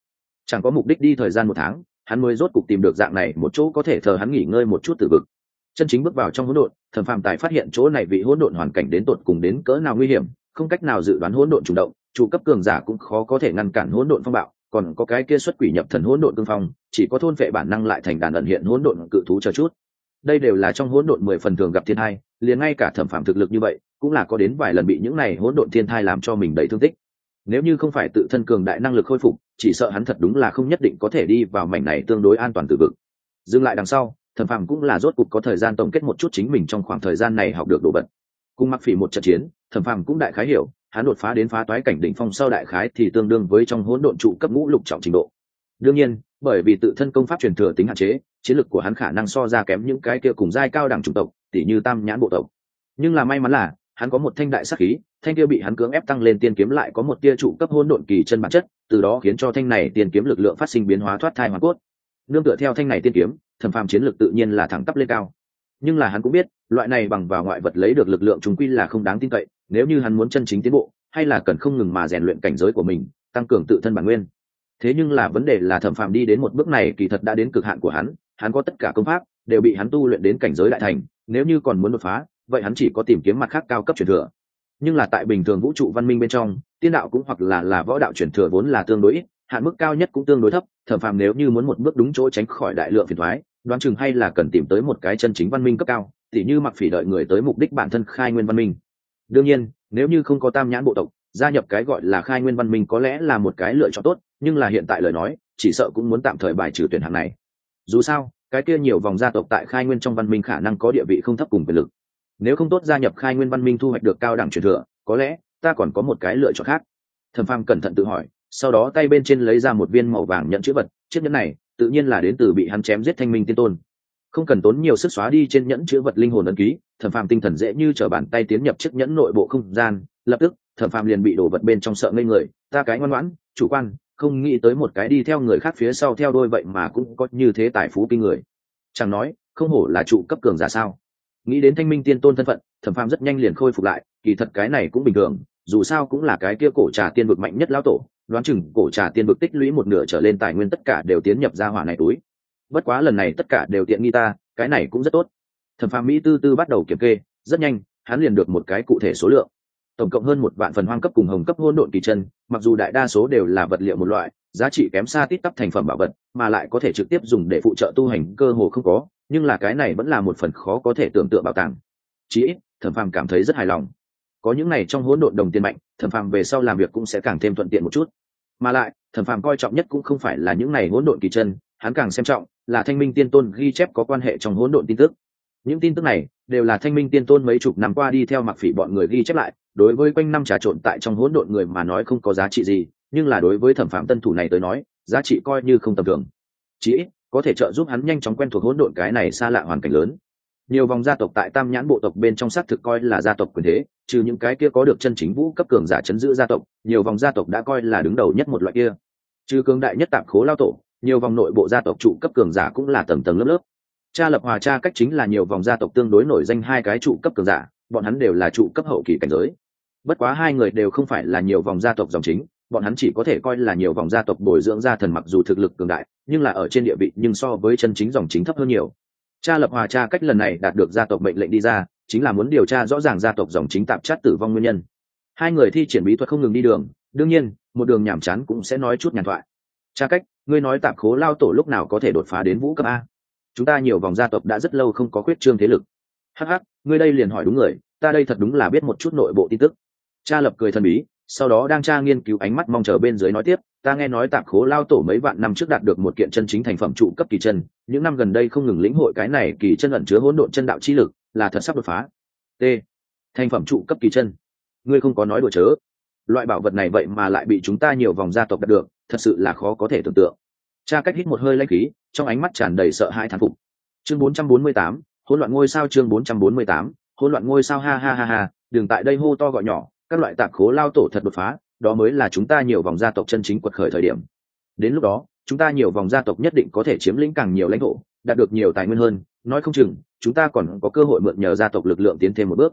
Chẳng có mục đích đi thời gian một tháng, hắn mới rốt cục tìm được dạng này một chỗ có thể thờ hắn nghỉ ngơi một chút từ vực. Chân chính bước vào trong hỗn độn, Thẩm Phàm tài phát hiện chỗ này vị hỗn độn hoàn cảnh đến tột cùng đến cỡ nào nguy hiểm, không cách nào dự đoán hỗn độn chủ động, chủ cấp cường giả cũng khó có thể ngăn cản hỗn độn phong bạo, còn có cái kia xuất quỷ nhập thần hỗn độn cương phong, chỉ có thôn vệ bản năng lại thành đàn ẩn hiện hỗn độn cự thú chờ chút. Đây đều là trong hỗn độn mười phần thường gặp thiên thai, liền ngay cả Thẩm Phàm thực lực như vậy, cũng là có đến vài lần bị những này hỗn độn thiên thai làm cho mình đầy thương tích. Nếu như không phải tự thân cường đại năng lực khôi phục, chỉ sợ hắn thật đúng là không nhất định có thể đi vào mảnh này tương đối an toàn từ vực. Dừng lại đằng sau, Thẩm Phàm cũng là rốt cục có thời gian tổng kết một chút chính mình trong khoảng thời gian này học được đồ vật. Cùng Mặc Phỉ một trận chiến, Thẩm Phàm cũng đại khái hiểu, hắn đột phá đến phá toái cảnh đỉnh phong sau đại khái thì tương đương với trong hỗn độn trụ cấp ngũ lục trọng trình độ. Đương nhiên, bởi vì tự thân công pháp truyền thừa tính hạn chế, chiến lực của hắn khả năng so ra kém những cái kia cùng giai cao đẳng chủng tộc, tỉ như Tam Nhãn bộ tộc. Nhưng là may mắn là, hắn có một thanh đại sát khí, thanh kia bị hắn cưỡng ép tăng lên tiên kiếm lại có một tia trụ cấp hỗn độn kỳ chân bản chất, từ đó khiến cho thanh này tiên kiếm lực lượng phát sinh biến hóa thoát thai hoàn cốt. Nương tựa theo thanh này tiên kiếm, Thẩm Phàm chiến lực tự nhiên là thẳng tắp lên cao. Nhưng là hắn cũng biết, loại này bằng vào ngoại vật lấy được lực lượng chúng quy là không đáng tin cậy, nếu như hắn muốn chân chính tiến bộ, hay là cần không ngừng mà rèn luyện cảnh giới của mình, tăng cường tự thân bản nguyên. Thế nhưng là vấn đề là Thẩm Phàm đi đến một bước này kỳ thật đã đến cực hạn của hắn, hắn có tất cả công pháp đều bị hắn tu luyện đến cảnh giới đại thành, nếu như còn muốn đột phá, vậy hắn chỉ có tìm kiếm mặt khác cao cấp truyền thừa. Nhưng là tại bình thường vũ trụ văn minh bên trong, tiên đạo cũng hoặc là là võ đạo truyền thừa vốn là tương đối ít, hạn mức cao nhất cũng tương đối thấp, Thẩm Phàm nếu như muốn một bước đúng chỗ tránh khỏi đại lượng phiền toái, đoán chừng hay là cần tìm tới một cái chân chính văn minh cấp cao, tỉ như Mặc Phỉ đợi người tới mục đích bản thân khai nguyên văn minh. Đương nhiên, nếu như không có Tam Nhãn bộ tộc, gia nhập cái gọi là khai nguyên văn minh có lẽ là một cái lựa chọn tốt, nhưng là hiện tại lời nói, chỉ sợ cũng muốn tạm thời bài trừ tuyển hạng này. Dù sao, cái kia nhiều vòng gia tộc tại khai nguyên trong văn minh khả năng có địa vị không thấp cùng quyền lực. Nếu không tốt gia nhập khai nguyên văn minh thu hoạch được cao đẳng truyền thừa, có lẽ ta còn có một cái lựa chọn khác. Thẩm Phàm cẩn thận tự hỏi, sau đó tay bên trên lấy ra một viên màu vàng nhẫn chữ vật, chiếc nhẫn này tự nhiên là đến từ bị hắn chém giết Thanh Minh Tiên Tôn. Không cần tốn nhiều sức xóa đi trên nhẫn chữ vật linh hồn ấn ký, Thẩm Phàm tinh thần dễ như trở bàn tay tiến nhập chiếc nhẫn nội bộ không gian, lập tức Thẩm Phàm liền bị đổ vật bên trong sợ ngây người, ta cái ngoan ngoãn, chủ quan, không nghĩ tới một cái đi theo người khác phía sau theo đôi vậy mà cũng có như thế tài phú kinh người. Chẳng nói, không hổ là trụ cấp cường giả sao? Nghĩ đến Thanh Minh Tiên Tôn thân phận, Thẩm Phàm rất nhanh liền khôi phục lại, kỳ thật cái này cũng bình thường, dù sao cũng là cái kia cổ trà tiên vực mạnh nhất lão tổ, đoán chừng cổ trà tiên vực tích lũy một nửa trở lên tài nguyên tất cả đều tiến nhập ra hỏa này túi. Bất quá lần này tất cả đều tiện nghi ta, cái này cũng rất tốt. Thẩm Phàm mỹ tư tư bắt đầu kiểm kê, rất nhanh, hắn liền được một cái cụ thể số lượng. Tổng cộng hơn một vạn phần hoang cấp cùng hồng cấp hỗn độn kỳ chân, mặc dù đại đa số đều là vật liệu một loại, giá trị kém xa tít tắp thành phẩm bảo vật, mà lại có thể trực tiếp dùng để phụ trợ tu hành cơ hồ không có, nhưng là cái này vẫn là một phần khó có thể tưởng tượng bảo tàng. Chỉ ít, Thẩm Phàm cảm thấy rất hài lòng. Có những này trong hỗn độn đồng tiền mạnh, Thẩm Phàm về sau làm việc cũng sẽ càng thêm thuận tiện một chút. Mà lại, Thẩm Phàm coi trọng nhất cũng không phải là những này hỗn độn kỳ chân, hắn càng xem trọng là Thanh Minh Tiên Tôn ghi chép có quan hệ trong hỗn độn tin tức. Những tin tức này đều là Thanh Minh Tiên Tôn mấy chục năm qua đi theo Mặc Phỉ bọn người ghi chép lại, đối với quanh năm trà trộn tại trong hỗn độn người mà nói không có giá trị gì, nhưng là đối với Thẩm Phàm tân thủ này tới nói, giá trị coi như không tầm thường. Chỉ ít, có thể trợ giúp hắn nhanh chóng quen thuộc hỗn độn cái này xa lạ hoàn cảnh lớn. Nhiều vòng gia tộc tại Tam Nhãn bộ tộc bên trong xác thực coi là gia tộc quyền thế, trừ những cái kia có được chân chính vũ cấp cường giả chấn giữ gia tộc, nhiều vòng gia tộc đã coi là đứng đầu nhất một loại kia. Trừ cường đại nhất Tạp Khố lao tổ, nhiều vòng nội bộ gia tộc trụ cấp cường giả cũng là tầng tầng lớp lớp. Cha Lập Hòa Cha Cách chính là nhiều vòng gia tộc tương đối nổi danh hai cái trụ cấp cường giả, bọn hắn đều là trụ cấp hậu kỳ cảnh giới. Bất quá hai người đều không phải là nhiều vòng gia tộc dòng chính, bọn hắn chỉ có thể coi là nhiều vòng gia tộc bồi dưỡng gia thần, mặc dù thực lực cường đại, nhưng là ở trên địa vị nhưng so với chân chính dòng chính thấp hơn nhiều. Cha Lập Hòa Cha Cách lần này đạt được gia tộc mệnh lệnh đi ra, chính là muốn điều tra rõ ràng gia tộc dòng chính tạp chất tử vong nguyên nhân. Hai người thi triển bí thuật không ngừng đi đường, đương nhiên, một đường nhảm chán cũng sẽ nói chút nhàn thoại. Cha Cách, ngươi nói Tạp Khố lao tổ lúc nào có thể đột phá đến vũ cấp a? Chúng ta nhiều vòng gia tộc đã rất lâu không có khuyết trương thế lực. Hắc hắc, ngươi đây liền hỏi đúng người, ta đây thật đúng là biết một chút nội bộ tin tức. Cha Lập cười thần bí, sau đó đang tra nghiên cứu ánh mắt mong chờ bên dưới nói tiếp, ta nghe nói Tạp Khố lao tổ mấy vạn năm trước đạt được một kiện chân chính thành phẩm trụ cấp kỳ chân, những năm gần đây không ngừng lĩnh hội cái này kỳ chân ẩn chứa hỗn độn chân đạo chi lực, là thật sắp đột phá. T. Thành phẩm trụ cấp kỳ chân. Ngươi không có nói đùa chớ. Loại bảo vật này vậy mà lại bị chúng ta nhiều vòng gia tộc đạt được, thật sự là khó có thể tưởng tượng. Cha Cách hít một hơi lãnh khí, trong ánh mắt tràn đầy sợ hãi thán phục. Chương bốn trăm bốn mươi tám, hỗn loạn ngôi sao. Chương bốn trăm bốn mươi tám, hỗn loạn ngôi sao. Ha ha ha ha, đừng tại đây hô to gọi nhỏ, các loại Tạp Khố lao tổ thật đột phá, đó mới là chúng ta nhiều vòng gia tộc chân chính quật khởi thời điểm. Đến lúc đó, chúng ta nhiều vòng gia tộc nhất định có thể chiếm lĩnh càng nhiều lãnh thổ, đạt được nhiều tài nguyên hơn, nói không chừng chúng ta còn có cơ hội mượn nhờ gia tộc lực lượng tiến thêm một bước.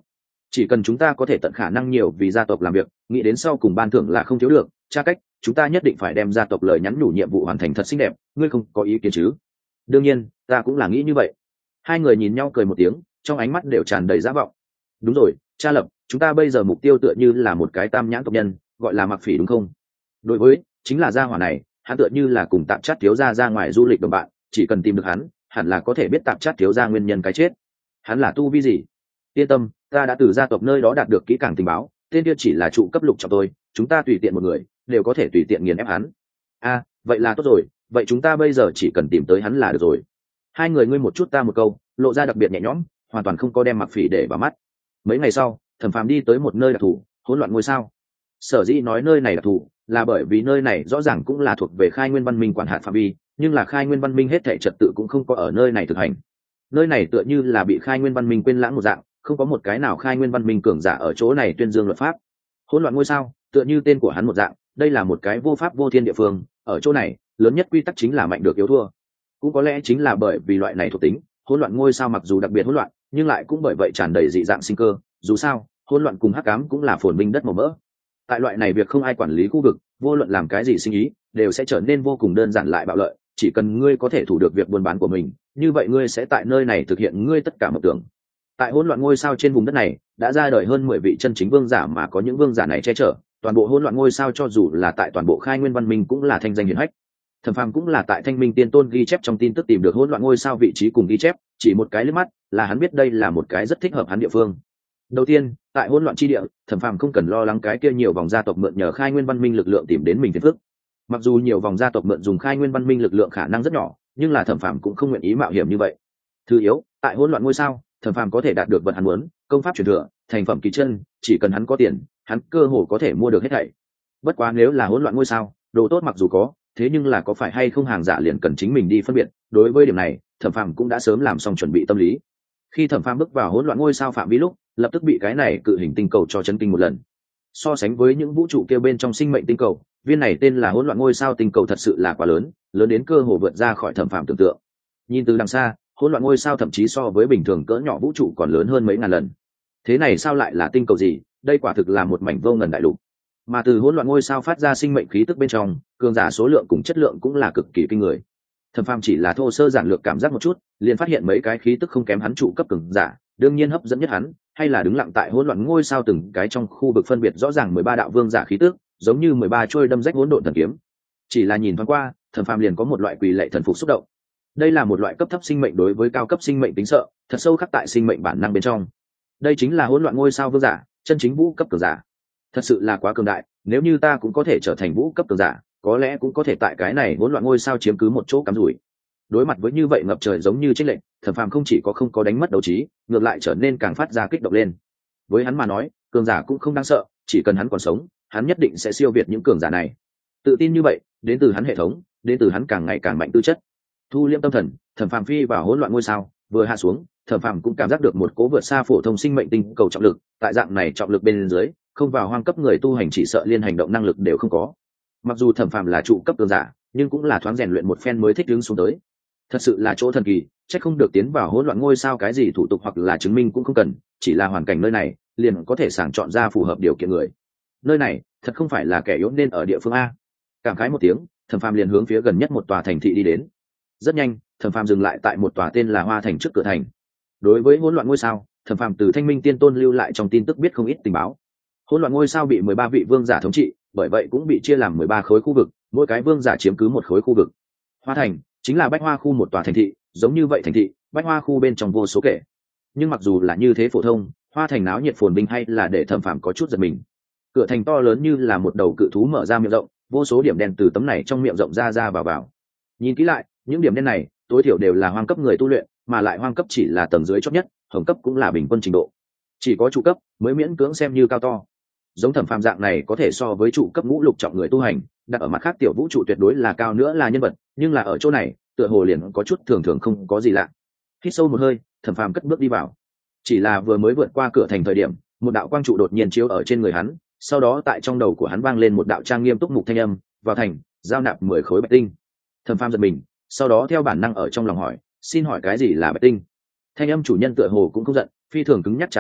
chỉ cần chúng ta có thể tận khả năng nhiều vì gia tộc làm việc, nghĩ đến sau cùng ban thưởng là không thiếu được. Cha cách, chúng ta nhất định phải đem gia tộc lời nhắn nhủ nhiệm vụ hoàn thành thật xinh đẹp, ngươi không có ý kiến chứ? Đương nhiên, ta cũng là nghĩ như vậy. Hai người nhìn nhau cười một tiếng, trong ánh mắt đều tràn đầy dã vọng. Đúng rồi, cha Lập, chúng ta bây giờ mục tiêu tựa như là một cái tam nhãn tộc nhân, gọi là Mặc Phỉ đúng không? Đối với, chính là gia hỏa này, hắn tựa như là cùng Tạp Chát thiếu gia ra ngoài du lịch đồng bạn, chỉ cần tìm được hắn, hẳn là có thể biết Tạp Chát thiếu gia nguyên nhân cái chết. Hắn là tu vi gì? Yên tâm, ta đã từ gia tộc nơi đó đạt được kỹ càng tình báo, tên kia chỉ là trụ cấp lục trọng tôi, chúng ta tùy tiện một người đều có thể tùy tiện nghiền ép hắn. A, vậy là tốt rồi, vậy chúng ta bây giờ chỉ cần tìm tới hắn là được rồi. Hai người ngươi một chút ta một câu, lộ ra đặc biệt nhẹ nhõm, hoàn toàn không có đem Mặc Phỉ để vào mắt. Mấy ngày sau, Thẩm Phàm đi tới một nơi đặc thù, hỗn loạn ngôi sao. Sở dĩ nói nơi này đặc thù, là bởi vì nơi này rõ ràng cũng là thuộc về Khai Nguyên Văn Minh quản hạt phạm vi, nhưng là Khai Nguyên Văn Minh hết thảy trật tự cũng không có ở nơi này thực hành. Nơi này tựa như là bị Khai Nguyên Văn Minh quên lãng một dạng, không có một cái nào Khai Nguyên Văn Minh cường giả ở chỗ này tuyên dương luật pháp. Hỗn loạn ngôi sao, tựa như tên của hắn một dạng, đây là một cái vô pháp vô thiên địa phương, ở chỗ này, lớn nhất quy tắc chính là mạnh được yếu thua. Cũng có lẽ chính là bởi vì loại này thuộc tính, hỗn loạn ngôi sao mặc dù đặc biệt hỗn loạn, nhưng lại cũng bởi vậy tràn đầy dị dạng sinh cơ, dù sao, hỗn loạn cùng hắc ám cũng là phồn vinh đất màu mỡ. Tại loại này việc không ai quản lý khu vực, vô luận làm cái gì sinh ý, đều sẽ trở nên vô cùng đơn giản lại bạo lợi, chỉ cần ngươi có thể thủ được việc buôn bán của mình, như vậy ngươi sẽ tại nơi này thực hiện ngươi tất cả mộng tưởng. Tại hỗn loạn ngôi sao trên vùng đất này, đã ra đời hơn mười vị chân chính vương giả, mà có những vương giả này che chở, toàn bộ hỗn loạn ngôi sao cho dù là tại toàn bộ Khai Nguyên Văn Minh cũng là thanh danh hiển hách. Thẩm Phàm cũng là tại Thanh Minh Tiên Tôn ghi chép trong tin tức tìm được hỗn loạn ngôi sao vị trí cùng ghi chép, chỉ một cái liếc mắt là hắn biết đây là một cái rất thích hợp hắn địa phương. Đầu tiên, tại hỗn loạn chi địa, Thẩm Phàm không cần lo lắng cái kia nhiều vòng gia tộc mượn nhờ Khai Nguyên Văn Minh lực lượng tìm đến mình phiền phức. Mặc dù nhiều vòng gia tộc mượn dùng Khai Nguyên Văn Minh lực lượng khả năng rất nhỏ, nhưng là Thẩm Phàm cũng không nguyện ý mạo hiểm như vậy. Thứ yếu, tại hỗn loạn ngôi sao, Thẩm Phàm có thể đạt được vật hắn muốn, công pháp truyền thừa, thành phẩm kỳ chân, chỉ cần hắn có tiền, hắn cơ hồ có thể mua được hết thảy. Bất quá nếu là hỗn loạn ngôi sao, đồ tốt mặc dù có, thế nhưng là có phải hay không hàng giả liền cần chính mình đi phân biệt. Đối với điểm này, Thẩm Phàm cũng đã sớm làm xong chuẩn bị tâm lý. Khi Thẩm Phàm bước vào hỗn loạn ngôi sao phạm vi lúc, lập tức bị cái này cự hình tinh cầu cho chấn kinh một lần. So sánh với những vũ trụ kia bên trong sinh mệnh tinh cầu, viên này tên là hỗn loạn ngôi sao tinh cầu thật sự là quá lớn, lớn đến cơ hồ vượt ra khỏi Thẩm Phàm tưởng tượng. Nhìn từ đằng xa, hỗn loạn ngôi sao thậm chí so với bình thường cỡ nhỏ vũ trụ còn lớn hơn mấy ngàn lần. Thế này sao lại là tinh cầu gì? Đây quả thực là một mảnh vô ngần đại lục. Mà từ hỗn loạn ngôi sao phát ra sinh mệnh khí tức bên trong, cường giả số lượng cùng chất lượng cũng là cực kỳ kinh người. Thẩm Phàm chỉ là thô sơ giản lược cảm giác một chút, liền phát hiện mấy cái khí tức không kém hắn trụ cấp cường giả, đương nhiên hấp dẫn nhất hắn, hay là đứng lặng tại hỗn loạn ngôi sao từng cái trong khu vực phân biệt rõ ràng mười ba đạo vương giả khí tức, giống như mười ba trôi đâm rách hỗn độn thần kiếm. Chỉ là nhìn thoáng qua, Thẩm Phàm liền có một loại quỳ lệ thần phục xúc động. Đây là một loại cấp thấp sinh mệnh đối với cao cấp sinh mệnh tính sợ, thật sâu khắc tại sinh mệnh bản năng bên trong. Đây chính là hỗn loạn ngôi sao vương giả, chân chính vũ cấp cường giả. Thật sự là quá cường đại, nếu như ta cũng có thể trở thành vũ cấp cường giả, có lẽ cũng có thể tại cái này hỗn loạn ngôi sao chiếm cứ một chỗ cắm rủi. Đối mặt với như vậy ngập trời giống như chênh lệnh, Thẩm Phàm không chỉ có không có đánh mất đấu trí, ngược lại trở nên càng phát ra kích động lên. Với hắn mà nói, cường giả cũng không đáng sợ, chỉ cần hắn còn sống, hắn nhất định sẽ siêu việt những cường giả này. Tự tin như vậy, đến từ hắn hệ thống, đến từ hắn càng ngày càng mạnh tư chất. Thu liễm tâm thần, Thẩm Phàm phi vào hỗn loạn ngôi sao, vừa hạ xuống, Thẩm Phàm cũng cảm giác được một cố vượt xa phổ thông sinh mệnh tinh cầu trọng lực, tại dạng này trọng lực bên dưới, không vào hoang cấp người tu hành chỉ sợ liên hành động năng lực đều không có. Mặc dù Thẩm Phàm là trụ cấp cường giả, nhưng cũng là thoáng rèn luyện một phen mới thích ứng xuống tới. Thật sự là chỗ thần kỳ, chắc không được tiến vào hỗn loạn ngôi sao cái gì thủ tục hoặc là chứng minh cũng không cần, chỉ là hoàn cảnh nơi này, liền có thể sàng chọn ra phù hợp điều kiện người. Nơi này, thật không phải là kẻ yếu nên ở địa phương a. Cảm khái một tiếng, Thẩm Phàm liền hướng phía gần nhất một tòa thành thị đi đến. Rất nhanh, Thẩm Phàm dừng lại tại một tòa tên là Hoa Thành trước cửa thành. Đối với hỗn loạn ngôi sao, Thẩm Phàm từ Thanh Minh Tiên Tôn lưu lại trong tin tức biết không ít tình báo. Hỗn loạn ngôi sao bị mười ba vị vương giả thống trị, bởi vậy cũng bị chia làm mười ba khối khu vực, mỗi cái vương giả chiếm cứ một khối khu vực. Hoa Thành chính là Bách Hoa khu một tòa thành thị, giống như vậy thành thị, Bách Hoa khu bên trong vô số kể. Nhưng mặc dù là như thế phổ thông, Hoa Thành náo nhiệt phồn vinh hay là để Thẩm Phàm có chút giật mình. Cửa thành to lớn như là một đầu cự thú mở ra miệng rộng, vô số điểm đen từ tấm này trong miệng rộng ra ra vào vào. Nhìn kỹ lại, những điểm đen này tối thiểu đều là hoang cấp người tu luyện, mà lại hoang cấp chỉ là tầng dưới chót nhất, hồng cấp cũng là bình quân trình độ. Chỉ có trụ cấp mới miễn cưỡng xem như cao to. Giống Thẩm Phàm dạng này có thể so với trụ cấp ngũ lục trọng người tu hành, đặt ở mặt khác tiểu vũ trụ tuyệt đối là cao nữa là nhân vật, nhưng là ở chỗ này, tựa hồ liền có chút thường thường không có gì lạ. Hít sâu một hơi, Thẩm Phàm cất bước đi vào. Chỉ là vừa mới vượt qua cửa thành thời điểm, một đạo quang trụ đột nhiên chiếu ở trên người hắn, sau đó tại trong đầu của hắn vang lên một đạo trang nghiêm túc mục thanh âm, "Vào thành, giao nạp mười khối bạch tinh." Thẩm Phàm giật mình, sau đó theo bản năng ở trong lòng hỏi, "Xin hỏi cái gì là bạch tinh?" Thanh âm chủ nhân tựa hồ cũng không giận, phi thường cứng nhắc trả lời,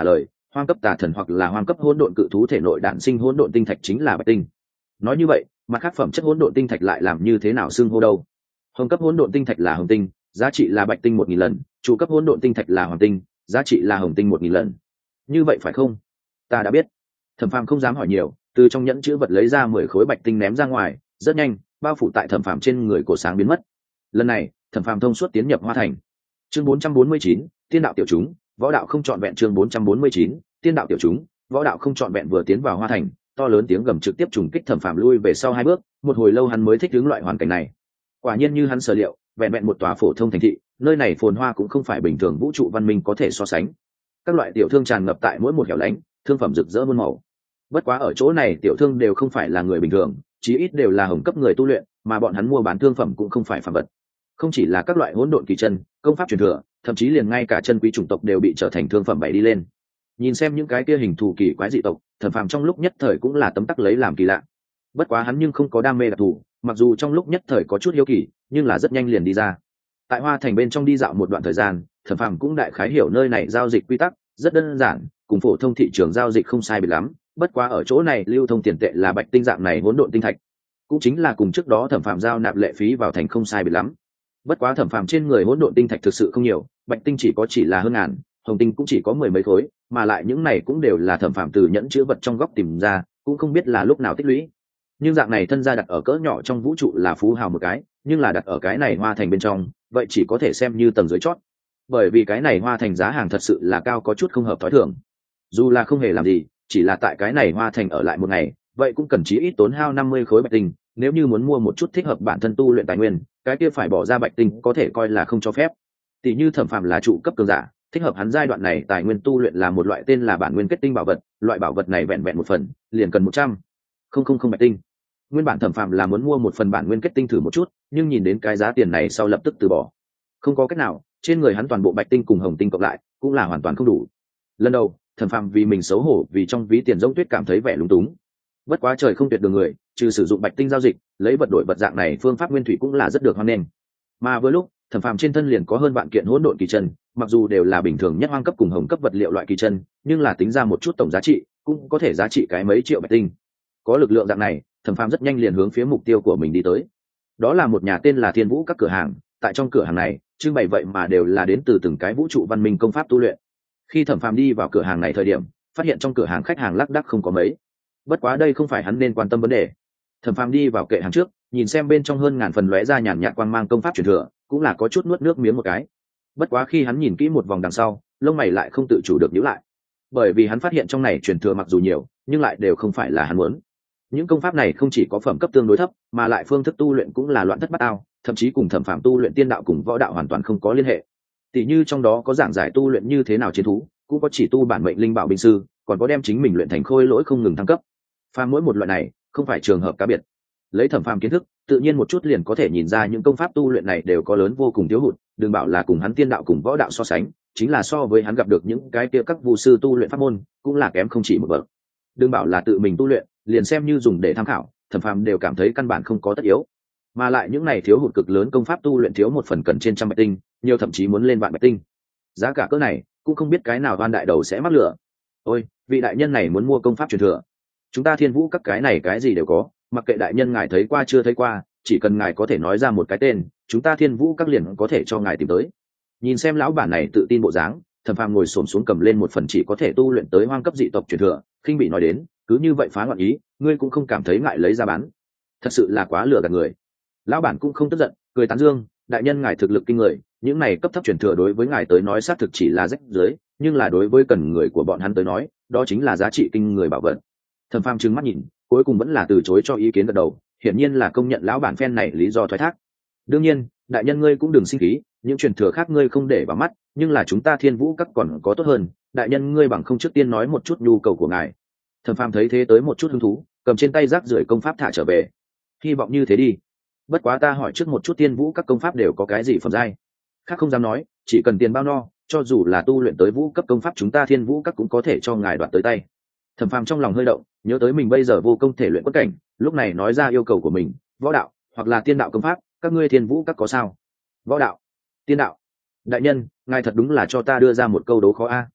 hoang cấp tà thần hoặc là hoang cấp hỗn độn cự thú thể nội đản sinh hỗn độn tinh thạch chính là bạch tinh. Nói như vậy, mặt khác phẩm chất hỗn độn tinh thạch lại làm như thế nào xưng hô đâu? Hồng cấp hỗn độn tinh thạch là hồng tinh, giá trị là bạch tinh một nghìn lần, chủ cấp hỗn độn tinh thạch là hoàng tinh, giá trị là hồng tinh một nghìn lần. Như vậy phải không? Ta đã biết. Thẩm Phàm không dám hỏi nhiều, từ trong nhẫn chữ vật lấy ra mười khối bạch tinh ném ra ngoài, rất nhanh, bao phủ tại Thẩm Phàm trên người cổ sáng biến mất. Lần này, Thẩm Phàm thông suốt tiến nhập Hoa Thành. Chương bốn trăm bốn mươi chín, Tiên đạo tiểu chúng, võ đạo không trọn vẹn. Chương bốn trăm bốn mươi chín, Tiên đạo tiểu chúng, võ đạo không trọn vẹn. Vừa tiến vào Hoa Thành, to lớn tiếng gầm trực tiếp trùng kích Thẩm Phàm lui về sau hai bước, một hồi lâu hắn mới thích ứng loại hoàn cảnh này. Quả nhiên như hắn sở liệu, vẹn vẹn một tòa phổ thông thành thị, nơi này phồn hoa cũng không phải bình thường vũ trụ văn minh có thể so sánh. Các loại tiểu thương tràn ngập tại mỗi một hẻo lánh, thương phẩm rực rỡ muôn màu. Bất quá ở chỗ này tiểu thương đều không phải là người bình thường, chí ít đều là hồng cấp người tu luyện, mà bọn hắn mua bán thương phẩm cũng không phải phàm vật. Không chỉ là các loại hỗn độn kỳ chân, công pháp truyền thừa, thậm chí liền ngay cả chân quý chủng tộc đều bị trở thành thương phẩm bày đi lên. Nhìn xem những cái kia hình thù kỳ quái dị tộc, Thẩm Phàm trong lúc nhất thời cũng là tấm tắc lấy làm kỳ lạ. Bất quá hắn nhưng không có đam mê đặc thù, mặc dù trong lúc nhất thời có chút hiếu kỳ, nhưng là rất nhanh liền đi ra. Tại Hoa Thành bên trong đi dạo một đoạn thời gian, Thẩm Phàm cũng đại khái hiểu nơi này giao dịch quy tắc, rất đơn giản, cùng phổ thông thị trường giao dịch không sai biệt lắm. Bất quá ở chỗ này lưu thông tiền tệ là bạch tinh dạng này hỗn độn tinh thạch, cũng chính là cùng trước đó Thẩm Phàm giao nạp lệ phí vào thành không sai biệt lắm. Bất quá Thẩm Phàm trên người hỗn độn tinh thạch thực sự không nhiều, bạch tinh chỉ có chỉ là hơn ngàn, hồng tinh cũng chỉ có mười mấy khối, mà lại những này cũng đều là Thẩm Phàm từ nhẫn chứa vật trong góc tìm ra, cũng không biết là lúc nào tích lũy. Nhưng dạng này thân gia đặt ở cỡ nhỏ trong vũ trụ là phú hào một cái, nhưng là đặt ở cái này Hoa Thành bên trong, vậy chỉ có thể xem như tầng dưới chót. Bởi vì cái này Hoa Thành giá hàng thật sự là cao có chút không hợp thói thường. Dù là không hề làm gì, chỉ là tại cái này Hoa Thành ở lại một ngày, vậy cũng cần chí ít tốn hao năm mươi khối bạch tinh, nếu như muốn mua một chút thích hợp bản thân tu luyện tài nguyên, cái kia phải bỏ ra bạch tinh có thể coi là không cho phép. Tỷ như Thẩm Phàm là trụ cấp cường giả, thích hợp hắn giai đoạn này tài nguyên tu luyện là một loại tên là bản nguyên kết tinh bảo vật, loại bảo vật này vẹn vẹn một phần, liền cần một trăm không không không bạch tinh. Nguyên bản Thẩm Phàm là muốn mua một phần bản nguyên kết tinh thử một chút, nhưng nhìn đến cái giá tiền này sau lập tức từ bỏ. Không có cách nào, trên người hắn toàn bộ bạch tinh cùng hồng tinh cộng lại, cũng là hoàn toàn không đủ. Lần đầu, Thẩm Phàm vì mình xấu hổ, vì trong ví tiền giống tuyết cảm thấy vẻ lúng túng. Bất quá trời không tuyệt đường người, trừ sử dụng bạch tinh giao dịch, lấy vật đổi vật dạng này phương pháp nguyên thủy cũng là rất được hoan nghênh. Mà vừa lúc, Thẩm Phàm trên thân liền có hơn vạn kiện hỗn độn kỳ chân, mặc dù đều là bình thường nhất hoang cấp cùng hồng cấp vật liệu loại kỳ chân, nhưng là tính ra một chút tổng giá trị, cũng có thể giá trị cái mấy triệu bạch tinh. Có lực lượng dạng này, Thẩm Phàm rất nhanh liền hướng phía mục tiêu của mình đi tới. Đó là một nhà tên là Thiên Vũ các cửa hàng, tại trong cửa hàng này, trưng bày vậy mà đều là đến từ từng cái vũ trụ văn minh công pháp tu luyện. Khi Thẩm Phàm đi vào cửa hàng này thời điểm, phát hiện trong cửa hàng khách hàng lác đác không có mấy. Bất quá đây không phải hắn nên quan tâm vấn đề. Thẩm Phàm đi vào kệ hàng trước, nhìn xem bên trong hơn ngàn phần lóe ra nhàn nhạt quang mang công pháp truyền thừa, cũng là có chút nuốt nước miếng một cái. Bất quá khi hắn nhìn kỹ một vòng đằng sau, lông mày lại không tự chủ được nhíu lại. Bởi vì hắn phát hiện trong này truyền thừa mặc dù nhiều, nhưng lại đều không phải là hắn muốn. Những công pháp này không chỉ có phẩm cấp tương đối thấp, mà lại phương thức tu luyện cũng là loạn thất bát ao, thậm chí cùng Thẩm Phàm tu luyện tiên đạo cùng võ đạo hoàn toàn không có liên hệ. Tỷ như trong đó có giảng giải tu luyện như thế nào chiến thú, cũng có chỉ tu bản mệnh linh bảo binh sư, còn có đem chính mình luyện thành khôi lỗi không ngừng thăng cấp. Phàm mỗi một loại này, không phải trường hợp cá biệt. Lấy Thẩm Phàm kiến thức, tự nhiên một chút liền có thể nhìn ra những công pháp tu luyện này đều có lớn vô cùng thiếu hụt, đừng bảo là cùng hắn tiên đạo cùng võ đạo so sánh, chính là so với hắn gặp được những cái kia các vu sư tu luyện pháp môn, cũng là kém không chỉ một bậc. Đừng bảo là tự mình tu luyện, liền xem như dùng để tham khảo, Thẩm Phàm đều cảm thấy căn bản không có tất yếu. Mà lại những này thiếu hụt cực lớn công pháp tu luyện thiếu một phần cần trên trăm bạch tinh, nhiều thậm chí muốn lên vạn bạch tinh. Giá cả cỡ này, cũng không biết cái nào oan đại đầu sẽ mắc lửa. Ôi, vị đại nhân này muốn mua công pháp truyền thừa. Chúng ta Thiên Vũ các cái này cái gì đều có, mặc kệ đại nhân ngài thấy qua chưa thấy qua, chỉ cần ngài có thể nói ra một cái tên, chúng ta Thiên Vũ các liền có thể cho ngài tìm tới. Nhìn xem lão bản này tự tin bộ dáng, Thẩm Phàm ngồi xổm xuống cầm lên một phần chỉ có thể tu luyện tới hoang cấp dị tộc truyền thừa, khinh bị nói đến, cứ như vậy phá loạn ý, ngươi cũng không cảm thấy ngại lấy ra bán. Thật sự là quá lừa gạt người. Lão bản cũng không tức giận, cười tán dương, đại nhân ngài thực lực kinh người, những này cấp thấp truyền thừa đối với ngài tới nói xác thực chỉ là rách dưới, nhưng là đối với cần người của bọn hắn tới nói, đó chính là giá trị kinh người bảo vật. Thẩm Phàm trừng mắt nhìn, cuối cùng vẫn là từ chối cho ý kiến gật đầu, hiển nhiên là công nhận lão bản phen này lý do thoái thác. Đương nhiên, đại nhân ngươi cũng đừng sinh khí, những truyền thừa khác ngươi không để vào mắt, nhưng là chúng ta Thiên Vũ các còn có tốt hơn, đại nhân ngươi bằng không trước tiên nói một chút nhu cầu của ngài. Thẩm Phàm thấy thế tới một chút hứng thú, cầm trên tay rác rưởi công pháp thả trở về. Hy vọng như thế đi. Bất quá ta hỏi trước một chút Thiên Vũ các công pháp đều có cái gì phẩm giai? Khác không dám nói, chỉ cần tiền bao no, cho dù là tu luyện tới vũ cấp công pháp chúng ta Thiên Vũ các cũng có thể cho ngài đoạt tới tay. Thẩm Phàm trong lòng hơi động, nhớ tới mình bây giờ vô công thể luyện quất cảnh, lúc này nói ra yêu cầu của mình, võ đạo hoặc là tiên đạo công pháp, các ngươi Thiên Vũ các có sao? Võ đạo, tiên đạo. Đại nhân, ngài thật đúng là cho ta đưa ra một câu đố khó a.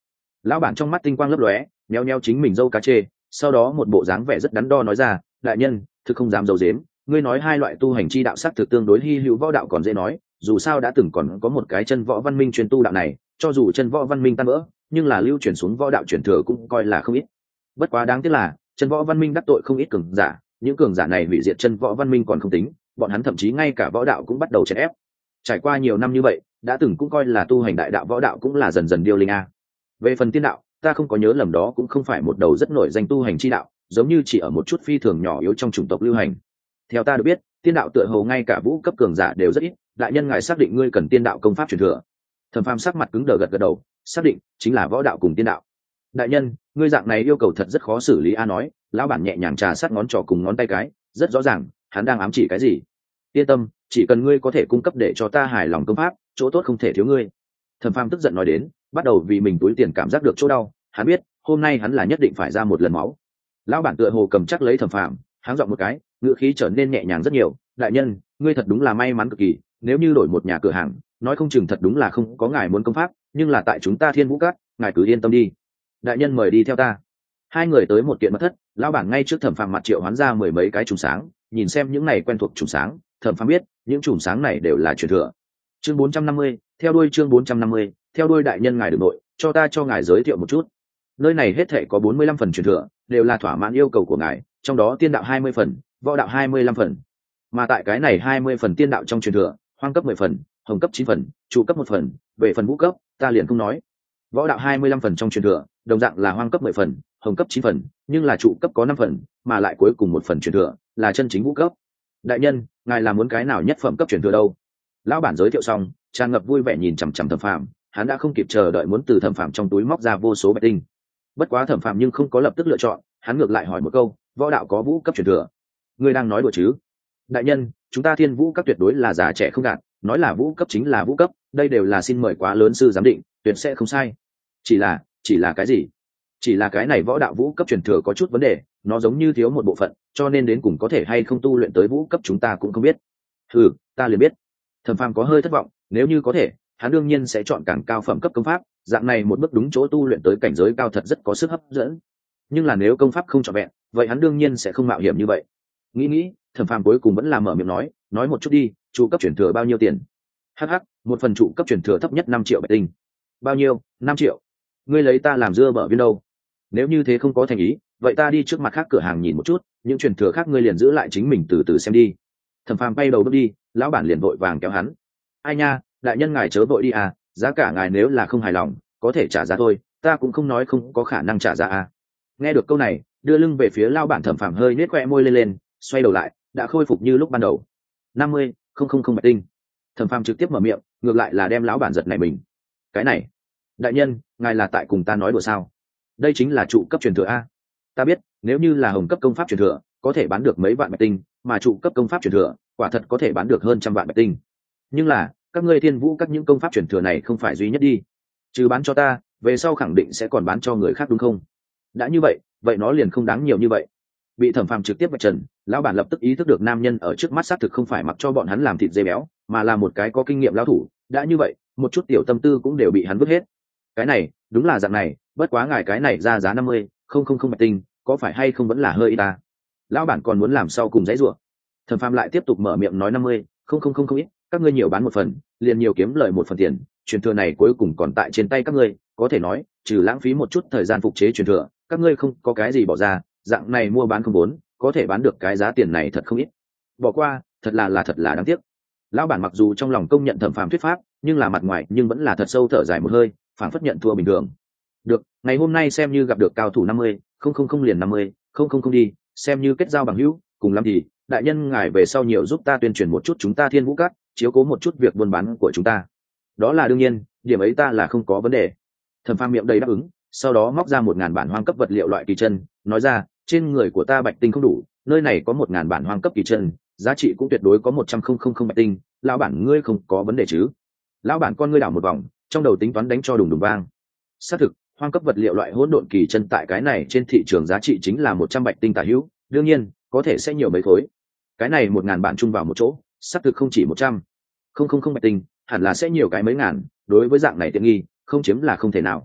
Lão bản trong mắt tinh quang lấp lóe, nheo nheo chính mình dâu cá chê, sau đó một bộ dáng vẻ rất đắn đo nói ra, đại nhân, thực không dám dầu dếm, ngươi nói hai loại tu hành chi đạo sắc thực tương đối hy hữu, võ đạo còn dễ nói, dù sao đã từng còn có một cái chân võ văn minh truyền tu đạo này, cho dù chân võ văn minh tan vỡ, nhưng là lưu truyền xuống võ đạo truyền thừa cũng coi là không ít. Bất quá đáng tiếc là chân võ văn minh đắc tội không ít cường giả, những cường giả này hủy diệt chân võ văn minh còn không tính, bọn hắn thậm chí ngay cả võ đạo cũng bắt đầu chèn ép. Trải qua nhiều năm như vậy, đã từng cũng coi là tu hành đại đạo, võ đạo cũng là dần dần điêu linh a. Về phần tiên đạo, ta không có nhớ lầm đó cũng không phải một đầu rất nổi danh tu hành chi đạo, giống như chỉ ở một chút phi thường nhỏ yếu trong chủng tộc lưu hành. Theo ta được biết, tiên đạo tựa hồ ngay cả vũ cấp cường giả đều rất ít, đại nhân ngài xác định ngươi cần tiên đạo công pháp truyền thừa? Thẩm Phàm sắc mặt cứng đờ gật gật đầu, xác định, chính là võ đạo cùng tiên đạo. Đại nhân, ngươi dạng này yêu cầu thật rất khó xử lý a. Nói, lão bản nhẹ nhàng trà sát ngón trỏ cùng ngón tay cái, rất rõ ràng hắn đang ám chỉ cái gì. Yên tâm, chỉ cần ngươi có thể cung cấp để cho ta hài lòng công pháp, chỗ tốt không thể thiếu ngươi. Thẩm Phàm tức giận nói đến, bắt đầu vì mình túi tiền cảm giác được chỗ đau, hắn biết hôm nay hắn là nhất định phải ra một lần máu. Lão bản tựa hồ cầm chắc lấy Thẩm Phàm, háng giọng một cái, ngữ khí trở nên nhẹ nhàng rất nhiều. Đại nhân, ngươi thật đúng là may mắn cực kỳ, nếu như đổi một nhà cửa hàng, nói không chừng thật đúng là không có ngài muốn công pháp, nhưng là tại chúng ta Thiên Vũ Các, ngài cứ yên tâm đi. Đại nhân mời đi theo ta. Hai người tới một kiện mật thất, lão bản ngay trước Thẩm Phàm mặt triệu hoán ra mười mấy cái chùm sáng, nhìn xem những này quen thuộc chùm sáng, Thẩm Phàm biết những chùm sáng này đều là truyền thừa. Chương bốn trăm năm mươi, theo đuôi chương bốn trăm năm mươi, theo đuôi đại nhân ngài đừng nội, cho ta cho ngài giới thiệu một chút. Nơi này hết thảy có bốn mươi lăm phần truyền thừa, đều là thỏa mãn yêu cầu của ngài, trong đó tiên đạo hai mươi phần, võ đạo hai mươi lăm phần. Mà tại cái này hai mươi phần tiên đạo trong truyền thừa, hoang cấp mười phần, hồng cấp chín phần, trụ cấp một phần, về phần vũ cấp, ta liền không nói. Võ đạo hai mươi lăm phần trong truyền thừa, đồng dạng là hoang cấp mười phần, hồng cấp chín phần, nhưng là trụ cấp có năm phần, mà lại cuối cùng một phần truyền thừa là chân chính vũ cấp. Đại nhân, ngài là muốn cái nào nhất phẩm cấp truyền thừa đâu? Lão bản giới thiệu xong, tràn ngập vui vẻ nhìn chằm chằm Thẩm Phàm, hắn đã không kịp chờ đợi muốn từ Thẩm Phàm trong túi móc ra vô số bạch tinh. Bất quá Thẩm Phàm nhưng không có lập tức lựa chọn, hắn ngược lại hỏi một câu, võ đạo có vũ cấp truyền thừa? Ngươi đang nói đùa chứ? Đại nhân, chúng ta Thiên Vũ Các tuyệt đối là già trẻ không gạt, nói là vũ cấp chính là vũ cấp, đây đều là xin mời quá lớn sư giám định, tuyệt sẽ không sai. Chỉ là, chỉ là cái gì? Chỉ là cái này võ đạo vũ cấp truyền thừa có chút vấn đề, nó giống như thiếu một bộ phận, cho nên đến cùng có thể hay không tu luyện tới vũ cấp chúng ta cũng không biết. Ừ, ta liền biết. Thẩm Phàm có hơi thất vọng, nếu như có thể, hắn đương nhiên sẽ chọn càng cao phẩm cấp công pháp, dạng này một bước đúng chỗ tu luyện tới cảnh giới cao thật rất có sức hấp dẫn. Nhưng là nếu công pháp không trọn vẹn, vậy hắn đương nhiên sẽ không mạo hiểm như vậy. Nghĩ nghĩ, Thẩm Phàm cuối cùng vẫn là mở miệng nói, nói một chút đi, trụ cấp truyền thừa bao nhiêu tiền? Hắc hắc, một phần trụ cấp truyền thừa thấp nhất năm triệu bạch tinh. Bao nhiêu? Năm triệu. Ngươi lấy ta làm dưa bở viên đâu? Nếu như thế không có thành ý, vậy ta đi trước mặt khác cửa hàng nhìn một chút, những truyền thừa khác ngươi liền giữ lại chính mình từ từ xem đi. Thẩm Phàm bay đầu bước đi, lão bản liền vội vàng kéo hắn. Ai nha, đại nhân ngài chớ vội đi à, giá cả ngài nếu là không hài lòng, có thể trả giá thôi, ta cũng không nói không có khả năng trả giá à. Nghe được câu này, đưa lưng về phía lão bản Thẩm Phàm hơi nết khoe môi lên lên, xoay đầu lại, đã khôi phục như lúc ban đầu. Năm mươi, không không không bạch tinh. Thẩm Phàm trực tiếp mở miệng, ngược lại là đem lão bản giật này mình. Cái này, đại nhân, ngài là tại cùng ta nói đùa sao? Đây chính là trụ cấp truyền thừa a. Ta biết, nếu như là hồng cấp công pháp truyền thừa, có thể bán được mấy vạn bạch tinh, mà trụ cấp công pháp truyền thừa, quả thật có thể bán được hơn trăm vạn bạch tinh. Nhưng là, các ngươi Thiên Vũ các những công pháp truyền thừa này không phải duy nhất đi. Trừ bán cho ta, về sau khẳng định sẽ còn bán cho người khác đúng không? Đã như vậy, vậy nó liền không đáng nhiều như vậy. Bị Thẩm Phàm trực tiếp vạch trần, lão bản lập tức ý thức được nam nhân ở trước mắt xác thực không phải mặc cho bọn hắn làm thịt dê béo, mà là một cái có kinh nghiệm lão thủ. Đã như vậy, một chút tiểu tâm tư cũng đều bị hắn vứt hết. Cái này, đúng là dạng này, bất quá ngài cái này ra giá năm mươi, không không không bạch tinh, có phải hay không vẫn là hơi ít ta. Lão bản còn muốn làm sau cùng dãy rủa. Thẩm Phàm lại tiếp tục mở miệng nói năm mươi, không không không không ít, các ngươi nhiều bán một phần, liền nhiều kiếm lời một phần tiền, truyền thừa này cuối cùng còn tại trên tay các ngươi, có thể nói, trừ lãng phí một chút thời gian phục chế truyền thừa, các ngươi không có cái gì bỏ ra, dạng này mua bán không vốn, có thể bán được cái giá tiền này thật không ít. Bỏ qua, thật là là thật là đáng tiếc. Lão bản mặc dù trong lòng công nhận Thẩm Phàm thuyết pháp, nhưng là mặt ngoài nhưng vẫn là thật sâu thở dài một hơi, phản phất nhận thua bình thường. Được, ngày hôm nay xem như gặp được cao thủ năm mươi, không không không liền năm mươi, không không không đi, xem như kết giao bằng hữu, cùng lắm thì, đại nhân ngài về sau nhiều giúp ta tuyên truyền một chút chúng ta Thiên Vũ Các, chiếu cố một chút việc buôn bán của chúng ta. Đó là đương nhiên, điểm ấy ta là không có vấn đề. Thẩm Phàm miệng đầy đáp ứng, sau đó móc ra một ngàn bản hoang cấp vật liệu loại kỳ chân, nói ra, trên người của ta bạch tinh không đủ, nơi này có một ngàn bản hoang cấp kỳ chân, giá trị cũng tuyệt đối có một trăm không không không bạch tinh, lão bản ngươi không có vấn đề chứ? Lão bản con ngươi đảo một vòng, trong đầu tính toán đánh cho đùng đùng vang. Xác thực, hoang cấp vật liệu loại hỗn độn kỳ chân tại cái này trên thị trường giá trị chính là một trăm bạch tinh tả hữu, đương nhiên có thể sẽ nhiều mấy khối. Cái này một ngàn bản chung vào một chỗ, xác thực không chỉ một trăm, không không không bạch tinh, hẳn là sẽ nhiều cái mấy ngàn. Đối với dạng này tiện nghi, không chiếm là không thể nào.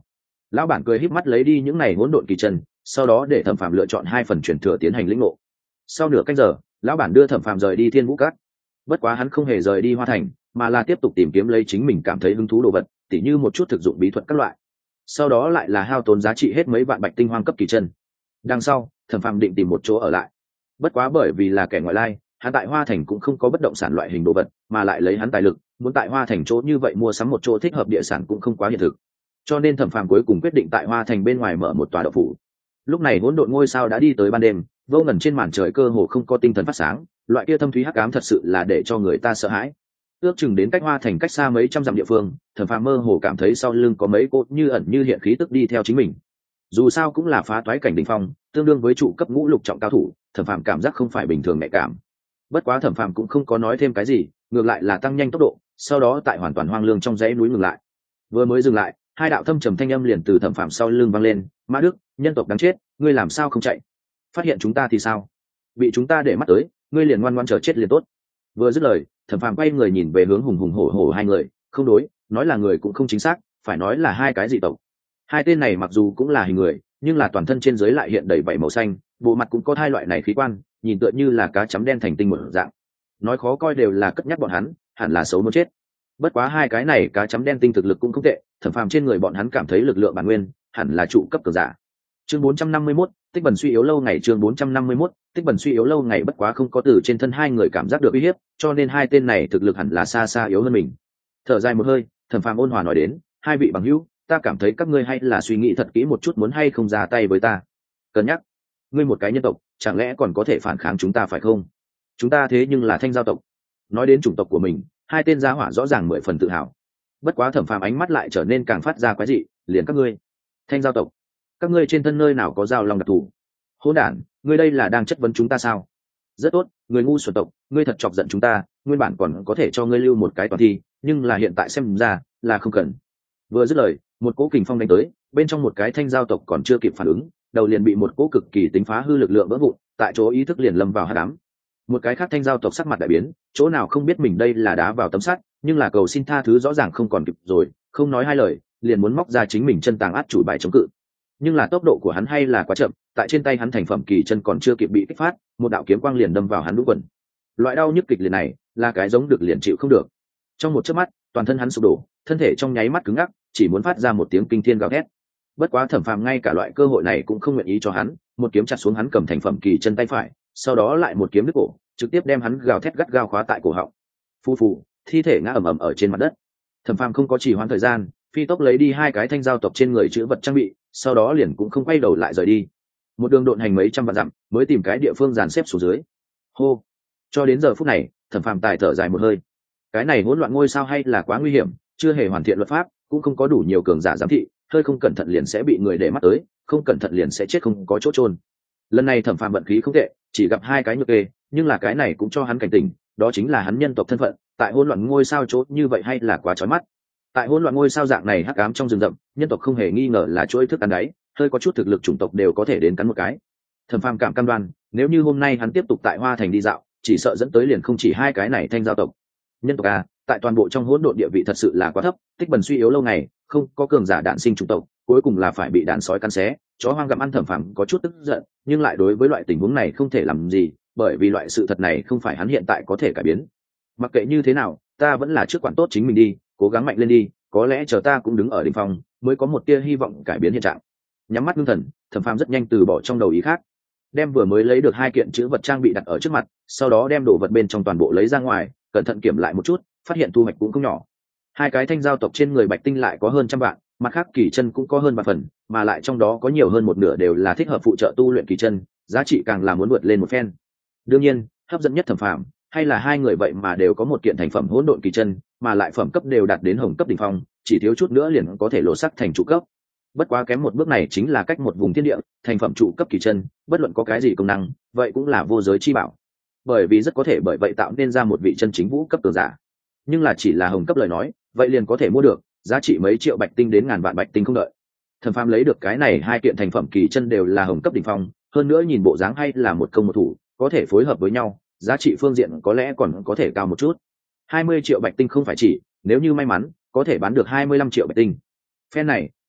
Lão bản cười híp mắt lấy đi những này hỗn độn kỳ chân, sau đó để Thẩm Phàm lựa chọn hai phần truyền thừa tiến hành lĩnh ngộ. Sau nửa canh giờ, lão bản đưa Thẩm Phàm rời đi Thiên Vũ Các. Bất quá hắn không hề rời đi Hoa Thành, mà là tiếp tục tìm kiếm lấy chính mình cảm thấy hứng thú đồ vật, tỉ như một chút thực dụng bí thuật các loại. Sau đó lại là hao tốn giá trị hết mấy vạn bạch tinh hoang cấp kỳ chân. Đằng sau, Thẩm Phàm định tìm một chỗ ở lại. Bất quá bởi vì là kẻ ngoại lai, hắn tại Hoa Thành cũng không có bất động sản loại hình đồ vật, mà lại lấy hắn tài lực, muốn tại Hoa Thành chỗ như vậy mua sắm một chỗ thích hợp địa sản cũng không quá hiện thực. Cho nên Thẩm Phàm cuối cùng quyết định tại Hoa Thành bên ngoài mở một tòa đậu phủ. Lúc này hỗn độn ngôi sao đã đi tới ban đêm, vô ngần trên màn trời cơ hồ không có tinh thần phát sáng, loại kia thâm thúy hắc ám thật sự là để cho người ta sợ hãi. Ước chừng đến cách Hoa Thành cách xa mấy trăm dặm địa phương, Thẩm Phàm mơ hồ cảm thấy sau lưng có mấy cột như ẩn như hiện khí tức đi theo chính mình. Dù sao cũng là phá toái cảnh đỉnh phong, tương đương với trụ cấp ngũ lục trọng cao thủ, Thẩm Phàm cảm giác không phải bình thường nhạy cảm. Bất quá Thẩm Phàm cũng không có nói thêm cái gì, ngược lại là tăng nhanh tốc độ, sau đó tại hoàn toàn hoang lương trong dãy núi ngừng lại. Vừa mới dừng lại, hai đạo thâm trầm thanh âm liền từ Thẩm Phàm sau lưng vang lên, "Mã Đức, nhân tộc đáng chết, ngươi làm sao không chạy? Phát hiện chúng ta thì sao? Bị chúng ta để mắt tới, ngươi liền ngoan ngoãn chờ chết liền tốt." Vừa dứt lời, Thẩm Phàm quay người nhìn về hướng hùng hùng hổ hổ hai người, không đối, nói là người cũng không chính xác, phải nói là hai cái dị tộc. Hai tên này mặc dù cũng là hình người, nhưng là toàn thân trên dưới lại hiện đầy vảy màu xanh, bộ mặt cũng có hai loại này khí quan, nhìn tựa như là cá chấm đen thành tinh một dạng. Nói khó coi đều là cất nhắc bọn hắn, hẳn là xấu muốn chết. Bất quá hai cái này cá chấm đen tinh thực lực cũng không tệ, Thẩm Phàm trên người bọn hắn cảm thấy lực lượng bản nguyên, hẳn là trụ cấp cường giả. Chương bốn trăm năm mươi mốt, Tích Bần suy yếu lâu ngày. Chương bốn trăm năm mươi mốt, Tích Bần suy yếu lâu ngày. Bất quá không có từ trên thân hai người cảm giác được uy hiếp, cho nên hai tên này thực lực hẳn là xa xa yếu hơn mình. Thở dài một hơi, Thẩm Phàm ôn hòa nói đến, "Hai vị bằng hữu, ta cảm thấy các ngươi hay là suy nghĩ thật kỹ một chút muốn hay không ra tay với ta. Cân nhắc, ngươi một cái nhân tộc, chẳng lẽ còn có thể phản kháng chúng ta phải không? Chúng ta thế nhưng là Thanh Giao tộc." Nói đến chủng tộc của mình, hai tên gia hỏa rõ ràng mười phần tự hào. Bất quá Thẩm Phàm ánh mắt lại trở nên càng phát ra quái dị, liền các ngươi, Thanh Giao tộc, các ngươi trên thân nơi nào có giao long đặc thù? Hỗn đản, ngươi đây là đang chất vấn chúng ta sao? Rất tốt, người ngu xuẩn tộc, ngươi thật chọc giận chúng ta, nguyên bản còn có thể cho ngươi lưu một cái toàn thi, nhưng là hiện tại xem ra là không cần. Vừa dứt lời, một cỗ kình phong đánh tới, bên trong một cái Thanh Giao tộc còn chưa kịp phản ứng, đầu liền bị một cỗ cực kỳ tính phá hư lực lượng vỡ vụn, tại chỗ ý thức liền lâm vào hắc ám. Một cái khác Thanh Giao tộc sắc mặt đại biến, chỗ nào không biết mình đây là đá vào tấm sắt, nhưng là cầu xin tha thứ rõ ràng không còn kịp rồi, không nói hai lời, liền muốn móc ra chính mình chân tàng át chủ bài chống cự. Nhưng là tốc độ của hắn hay là quá chậm, tại trên tay hắn thành phẩm kỳ chân còn chưa kịp bị kích phát, một đạo kiếm quang liền đâm vào hắn đúng quần. Loại đau nhức kịch liệt này, là cái giống được liền chịu không được. Trong một chớp mắt, toàn thân hắn sụp đổ, thân thể trong nháy mắt cứng ngắc, chỉ muốn phát ra một tiếng kinh thiên gào thét. Bất quá Thẩm Phàm ngay cả loại cơ hội này cũng không nguyện ý cho hắn, một kiếm chặt xuống hắn cầm thành phẩm kỳ chân tay phải, sau đó lại một kiếm đứt cổ, trực tiếp đem hắn gào thét gắt gao khóa tại cổ họng. Phu phù, thi thể ngã ầm ầm ở trên mặt đất. Thẩm Phàm không có trì hoãn thời gian, phi tốc lấy đi hai cái thanh giao tộc trên người chữ vật trang bị, sau đó liền cũng không quay đầu lại rời đi. Một đường độn hành mấy trăm vạn dặm, mới tìm cái địa phương dàn xếp xuống dưới. Hô, cho đến giờ phút này, Thẩm Phàm tài thở dài một hơi. Cái này hỗn loạn ngôi sao hay là quá nguy hiểm, chưa hề hoàn thiện luật pháp, cũng không có đủ nhiều cường giả giám thị, hơi không cẩn thận liền sẽ bị người để mắt tới, không cẩn thận liền sẽ chết không có chỗ chôn. Lần này Thẩm Phàm vận khí không tệ, chỉ gặp hai cái nhược kê, nhưng là cái này cũng cho hắn cảnh tỉnh, đó chính là hắn nhân tộc thân phận, tại hỗn loạn ngôi sao chốt như vậy hay là quá chói mắt. Tại hỗn loạn ngôi sao dạng này hắc ám trong rừng rậm, nhân tộc không hề nghi ngờ là chuỗi thức ăn đáy, hơi có chút thực lực chủng tộc đều có thể đến cắn một cái. Thẩm Phàm cảm cam đoan, nếu như hôm nay hắn tiếp tục tại Hoa Thành đi dạo, chỉ sợ dẫn tới liền không chỉ hai cái này thanh giao tộc. Nhân tộc a, tại toàn bộ trong hỗn độn địa vị thật sự là quá thấp, Tích Bần suy yếu lâu ngày, không có cường giả đạn sinh chủng tộc, cuối cùng là phải bị đàn sói cắn xé, chó hoang gặm ăn. Thẩm Phàm có chút tức giận, nhưng lại đối với loại tình huống này không thể làm gì, bởi vì loại sự thật này không phải hắn hiện tại có thể cải biến. Mặc kệ như thế nào, ta vẫn là trước quản tốt chính mình đi, cố gắng mạnh lên đi, có lẽ chờ ta cũng đứng ở đỉnh phong, mới có một tia hy vọng cải biến hiện trạng. Nhắm mắt ngưng thần, Thẩm Phàm rất nhanh từ bỏ trong đầu ý khác, đem vừa mới lấy được hai kiện chữ vật trang bị đặt ở trước mặt, sau đó đem đồ vật bên trong toàn bộ lấy ra ngoài, cẩn thận kiểm lại một chút, phát hiện thu hoạch cũng không nhỏ. Hai cái thanh giao tộc trên người bạch tinh lại có hơn trăm vạn, mặt khác kỳ chân cũng có hơn ba phần, mà lại trong đó có nhiều hơn một nửa đều là thích hợp phụ trợ tu luyện kỳ chân, giá trị càng là muốn vượt lên một phen. Đương nhiên, hấp dẫn nhất Thẩm Phàm hay là hai người vậy mà đều có một kiện thành phẩm hỗn độn kỳ chân, mà lại phẩm cấp đều đạt đến hồng cấp đỉnh phong, chỉ thiếu chút nữa liền có thể lộ sắc thành trụ cấp. Bất quá kém một bước này chính là cách một vùng thiên địa, thành phẩm trụ cấp kỳ chân, bất luận có cái gì công năng, vậy cũng là vô giới chi bảo. Bởi vì rất có thể bởi vậy tạo nên ra một vị chân chính vũ cấp cường giả. Nhưng là chỉ là hồng cấp lời nói, vậy liền có thể mua được, giá trị mấy triệu bạch tinh đến ngàn vạn bạch tinh không đợi. Thẩm Phàm lấy được cái này hai kiện thành phẩm kỳ chân đều là hồng cấp đỉnh phong, hơn nữa nhìn bộ dáng hay là một công một thủ, có thể phối hợp với nhau, giá trị phương diện có lẽ còn có thể cao một chút. hai mươi triệu bạch tinh không phải chỉ, nếu như may mắn, có thể bán được hai mươi lăm triệu bạch tinh. Phen này,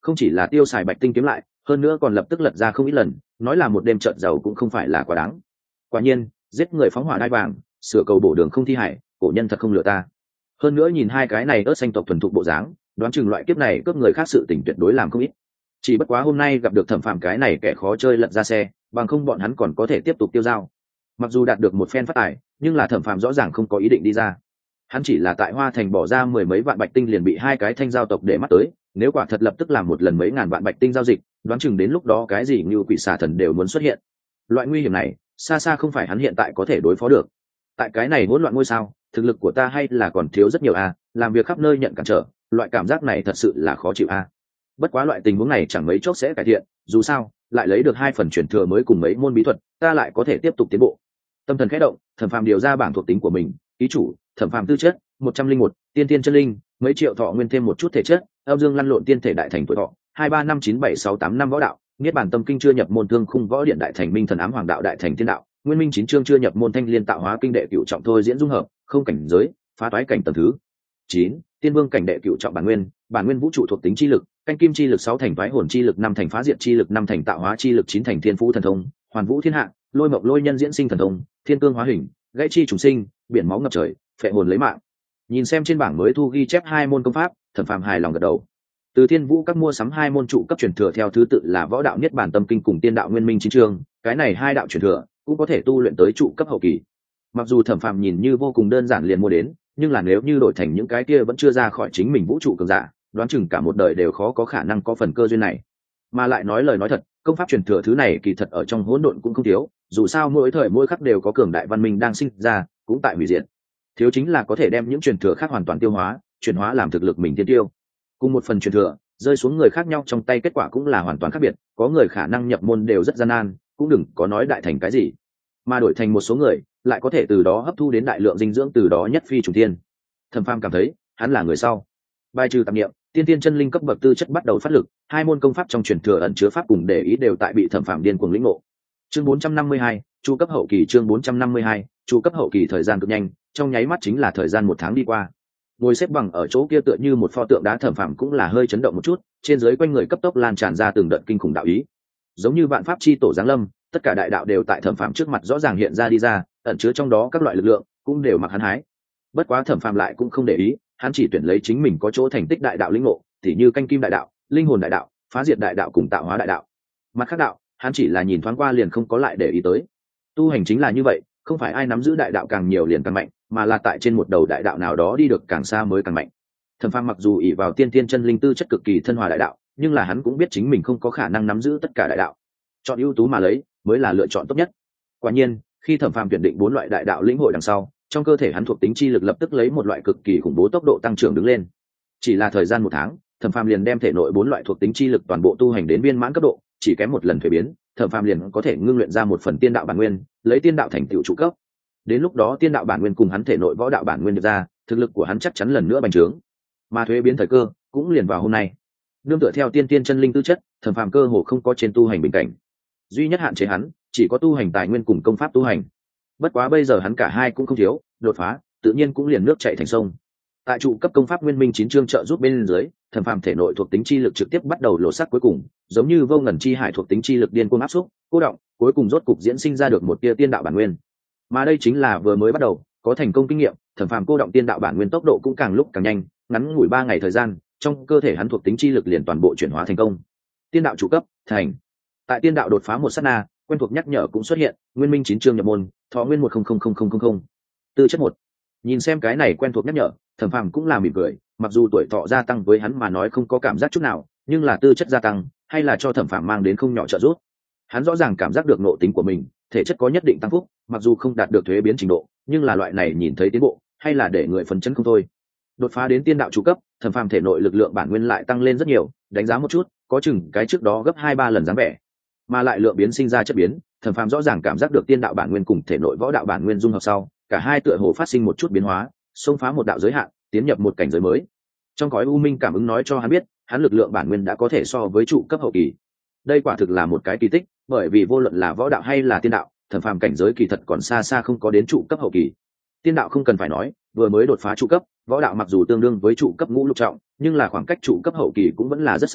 không chỉ là tiêu xài bạch tinh kiếm lại, hơn nữa còn lập tức lật ra không ít lần, nói là một đêm trợn giàu cũng không phải là quá đáng. Quả nhiên, giết người phóng hỏa đai vàng, sửa cầu bổ đường không thi hải, cổ nhân thật không lừa ta. Hơn nữa nhìn hai cái này ớt xanh tộc thuần thục bộ dáng, đoán chừng loại kiếp này cướp người khác sự tình tuyệt đối làm không ít. Chỉ bất quá hôm nay gặp được Thẩm Phàm cái này kẻ khó chơi lật ra xe, bằng không bọn hắn còn có thể tiếp tục tiêu dao. Mặc dù đạt được một phen phát tài, nhưng là Thẩm Phàm rõ ràng không có ý định đi ra. Hắn chỉ là tại Hoa Thành bỏ ra mười mấy vạn bạch tinh liền bị hai cái thanh giao tộc để mắt tới, nếu quả thật lập tức làm một lần mấy ngàn vạn bạch tinh giao dịch, đoán chừng đến lúc đó cái gì như quỷ xà thần đều muốn xuất hiện. Loại nguy hiểm này, xa xa không phải hắn hiện tại có thể đối phó được. Tại cái này hỗn loạn ngôi sao, thực lực của ta hay là còn thiếu rất nhiều a, làm việc khắp nơi nhận cản trở, loại cảm giác này thật sự là khó chịu a. Bất quá loại tình huống này chẳng mấy chốc sẽ cải thiện, dù sao, lại lấy được hai phần truyền thừa mới cùng mấy môn bí thuật, ta lại có thể tiếp tục tiến bộ. Tâm thần khẽ động, Thẩm Phàm điều ra bảng thuộc tính của mình, ký chủ, Thẩm Phàm tư chất, một trăm linh một, tiên tiên chân linh, mấy triệu thọ nguyên thêm một chút thể chất, âm dương lăn lộn tiên thể đại thành tuổi thọ, hai ba năm chín bảy sáu tám năm võ đạo, niết bàn tâm kinh chưa nhập môn thương khung võ điện đại thành minh thần ám hoàng đạo đại thành tiên đạo, nguyên minh chín chương chưa nhập môn thanh liên tạo hóa kinh đệ cửu trọng thôi diễn dung hợp, không cảnh giới, phá toái cảnh tầng thứ chín, tiên vương cảnh đệ cửu trọng bản nguyên, bản nguyên vũ trụ thuộc tính chi lực, canh kim chi lực sáu thành toái hồn chi lực năm thành phá diệt chi lực năm thành tạo hóa chi lực chín thành thiên phú thần thông, hoàn vũ thiên hạ, lôi mộng lôi nhân diễn sinh thần thông, thiên cương hóa hình, gãy chi trùng sinh, biển máu ngập trời, phệ hồn lấy mạng. Nhìn xem trên bảng mới thu ghi chép hai môn công pháp, Thẩm Phàm hài lòng gật đầu. Từ Thiên Vũ các mua sắm hai môn trụ cấp truyền thừa theo thứ tự là Võ đạo Niết Bàn Tâm Kinh cùng Tiên đạo Nguyên Minh chín chương, cái này hai đạo truyền thừa cũng có thể tu luyện tới trụ cấp hậu kỳ. Mặc dù Thẩm Phàm nhìn như vô cùng đơn giản liền mua đến, nhưng là nếu như đổi thành những cái kia vẫn chưa ra khỏi chính mình vũ trụ cường giả, đoán chừng cả một đời đều khó có khả năng có phần cơ duyên này. Mà lại nói lời nói thật, công pháp truyền thừa thứ này kỳ thật ở trong hỗn độn cũng không thiếu, dù sao mỗi thời mỗi khắc đều có cường đại văn minh đang sinh ra, cũng tại hủy diệt. Thiếu chính là có thể đem những truyền thừa khác hoàn toàn tiêu hóa, chuyển hóa làm thực lực mình tiên tiêu. Cùng một phần truyền thừa rơi xuống người khác nhau trong tay, kết quả cũng là hoàn toàn khác biệt, có người khả năng nhập môn đều rất gian nan, cũng đừng có nói đại thành cái gì, mà đổi thành một số người lại có thể từ đó hấp thu đến đại lượng dinh dưỡng, từ đó nhất phi trùng thiên. Thẩm Phàm cảm thấy hắn là người sau. Bài trừ tạp niệm, tiên tiên chân linh cấp bậc tư chất bắt đầu phát lực, hai môn công pháp trong truyền thừa ẩn chứa pháp cùng để ý đều tại bị Thẩm Phàm điên cuồng lĩnh ngộ. Chương bốn trăm năm mươi hai, chu cấp hậu kỳ. Chương bốn trăm năm mươi hai, chu cấp hậu kỳ. Thời gian cực nhanh, trong nháy mắt chính là thời gian một tháng đi qua. Ngồi xếp bằng ở chỗ kia tựa như một pho tượng đá, Thẩm Phàm cũng là hơi chấn động một chút, trên dưới quanh người cấp tốc lan tràn ra từng đợt kinh khủng đạo ý, giống như vạn pháp chi tổ giáng lâm, tất cả đại đạo đều tại Thẩm Phàm trước mặt rõ ràng hiện ra đi ra, ẩn chứa trong đó các loại lực lượng cũng đều mặc hắn hái. Bất quá Thẩm Phàm lại cũng không để ý, hắn chỉ tuyển lấy chính mình có chỗ thành tích đại đạo lĩnh ngộ, tỉ như canh kim đại đạo, linh hồn đại đạo, phá diệt đại đạo cùng tạo hóa đại đạo. Mặt khác đạo, hắn chỉ là nhìn thoáng qua liền không có lại để ý tới. Tu hành chính là như vậy, không phải ai nắm giữ đại đạo càng nhiều liền càng mạnh, mà là tại trên một đầu đại đạo nào đó đi được càng xa mới càng mạnh. Thẩm Phàm mặc dù ỷ vào tiên tiên chân linh tư chất cực kỳ thân hòa đại đạo, nhưng là hắn cũng biết chính mình không có khả năng nắm giữ tất cả đại đạo, chọn ưu tú mà lấy mới là lựa chọn tốt nhất. Quả nhiên, khi Thẩm Phàm tuyển định bốn loại đại đạo lĩnh hội đằng sau, trong cơ thể hắn thuộc tính chi lực lập tức lấy một loại cực kỳ khủng bố tốc độ tăng trưởng đứng lên. Chỉ là thời gian một tháng, Thẩm Phàm liền đem thể nội bốn loại thuộc tính chi lực toàn bộ tu hành đến viên mãn cấp độ, chỉ kém một lần thuế biến, Thẩm Phàm liền có thể ngưng luyện ra một phần tiên đạo bản nguyên, lấy tiên đạo thành tựu trụ cấp. Đến lúc đó tiên đạo bản nguyên cùng hắn thể nội võ đạo bản nguyên được ra, thực lực của hắn chắc chắn lần nữa bành trướng. Mà thuế biến thời cơ cũng liền vào hôm nay. Nương tựa theo tiên tiên chân linh tư chất, Thẩm Phàm cơ hồ không có trên tu hành bình cảnh. Duy nhất hạn chế hắn chỉ có tu hành tài nguyên cùng công pháp tu hành. Bất quá bây giờ hắn cả hai cũng không thiếu, đột phá tự nhiên cũng liền nước chảy thành sông. Tại trụ cấp công pháp nguyên minh chín chương trợ giúp bên dưới, Thẩm Phàm thể nội thuộc tính chi lực trực tiếp bắt đầu lộ sắc cuối cùng, giống như vô ngần chi hải thuộc tính chi lực điên cuồng áp xúc, cô động, cuối cùng rốt cục diễn sinh ra được một tia tiên đạo bản nguyên. Mà đây chính là vừa mới bắt đầu, có thành công kinh nghiệm, Thẩm Phàm cô động tiên đạo bản nguyên tốc độ cũng càng lúc càng nhanh, ngắn ngủi ba ngày thời gian, trong cơ thể hắn thuộc tính chi lực liền toàn bộ chuyển hóa thành công. Tiên đạo trụ cấp, thành. Tại tiên đạo đột phá một sát na, quen thuộc nhắc nhở cũng xuất hiện, nguyên minh chín chương nhập môn, thọ nguyên một không không không không không không. Tư chất một. Nhìn xem cái này quen thuộc nhắc nhở, Thẩm Phàm cũng là mỉm cười, mặc dù tuổi thọ gia tăng với hắn mà nói không có cảm giác chút nào, nhưng là tư chất gia tăng, hay là cho Thẩm Phàm mang đến không nhỏ trợ giúp. Hắn rõ ràng cảm giác được nội tính của mình, thể chất có nhất định tăng phúc, mặc dù không đạt được thuế biến trình độ, nhưng là loại này nhìn thấy tiến bộ, hay là để người phấn chấn không thôi. Đột phá đến tiên đạo trụ cấp, Thẩm Phàm thể nội lực lượng bản nguyên lại tăng lên rất nhiều, đánh giá một chút, có chừng cái trước đó gấp hai ba lần dáng vẻ. Mà lại lượng biến sinh ra chất biến, Thẩm Phàm rõ ràng cảm giác được tiên đạo bản nguyên cùng thể nội võ đạo bản nguyên dung hợp sau, cả hai tựa hồ phát sinh một chút biến hóa, xông phá một đạo giới hạn, tiến nhập một cảnh giới mới. Trong cõi u minh cảm ứng nói cho hắn biết, hắn lực lượng bản nguyên đã có thể so với trụ cấp hậu kỳ. Đây quả thực là một cái kỳ tích, bởi vì vô luận là võ đạo hay là tiên đạo, Thẩm Phàm cảnh giới kỳ thật còn xa xa không có đến trụ cấp hậu kỳ. Tiên đạo không cần phải nói, vừa mới đột phá trụ cấp, võ đạo mặc dù tương đương với trụ cấp ngũ lục trọng, nhưng là khoảng cách trụ cấp hậu kỳ cũng vẫn là rất xa,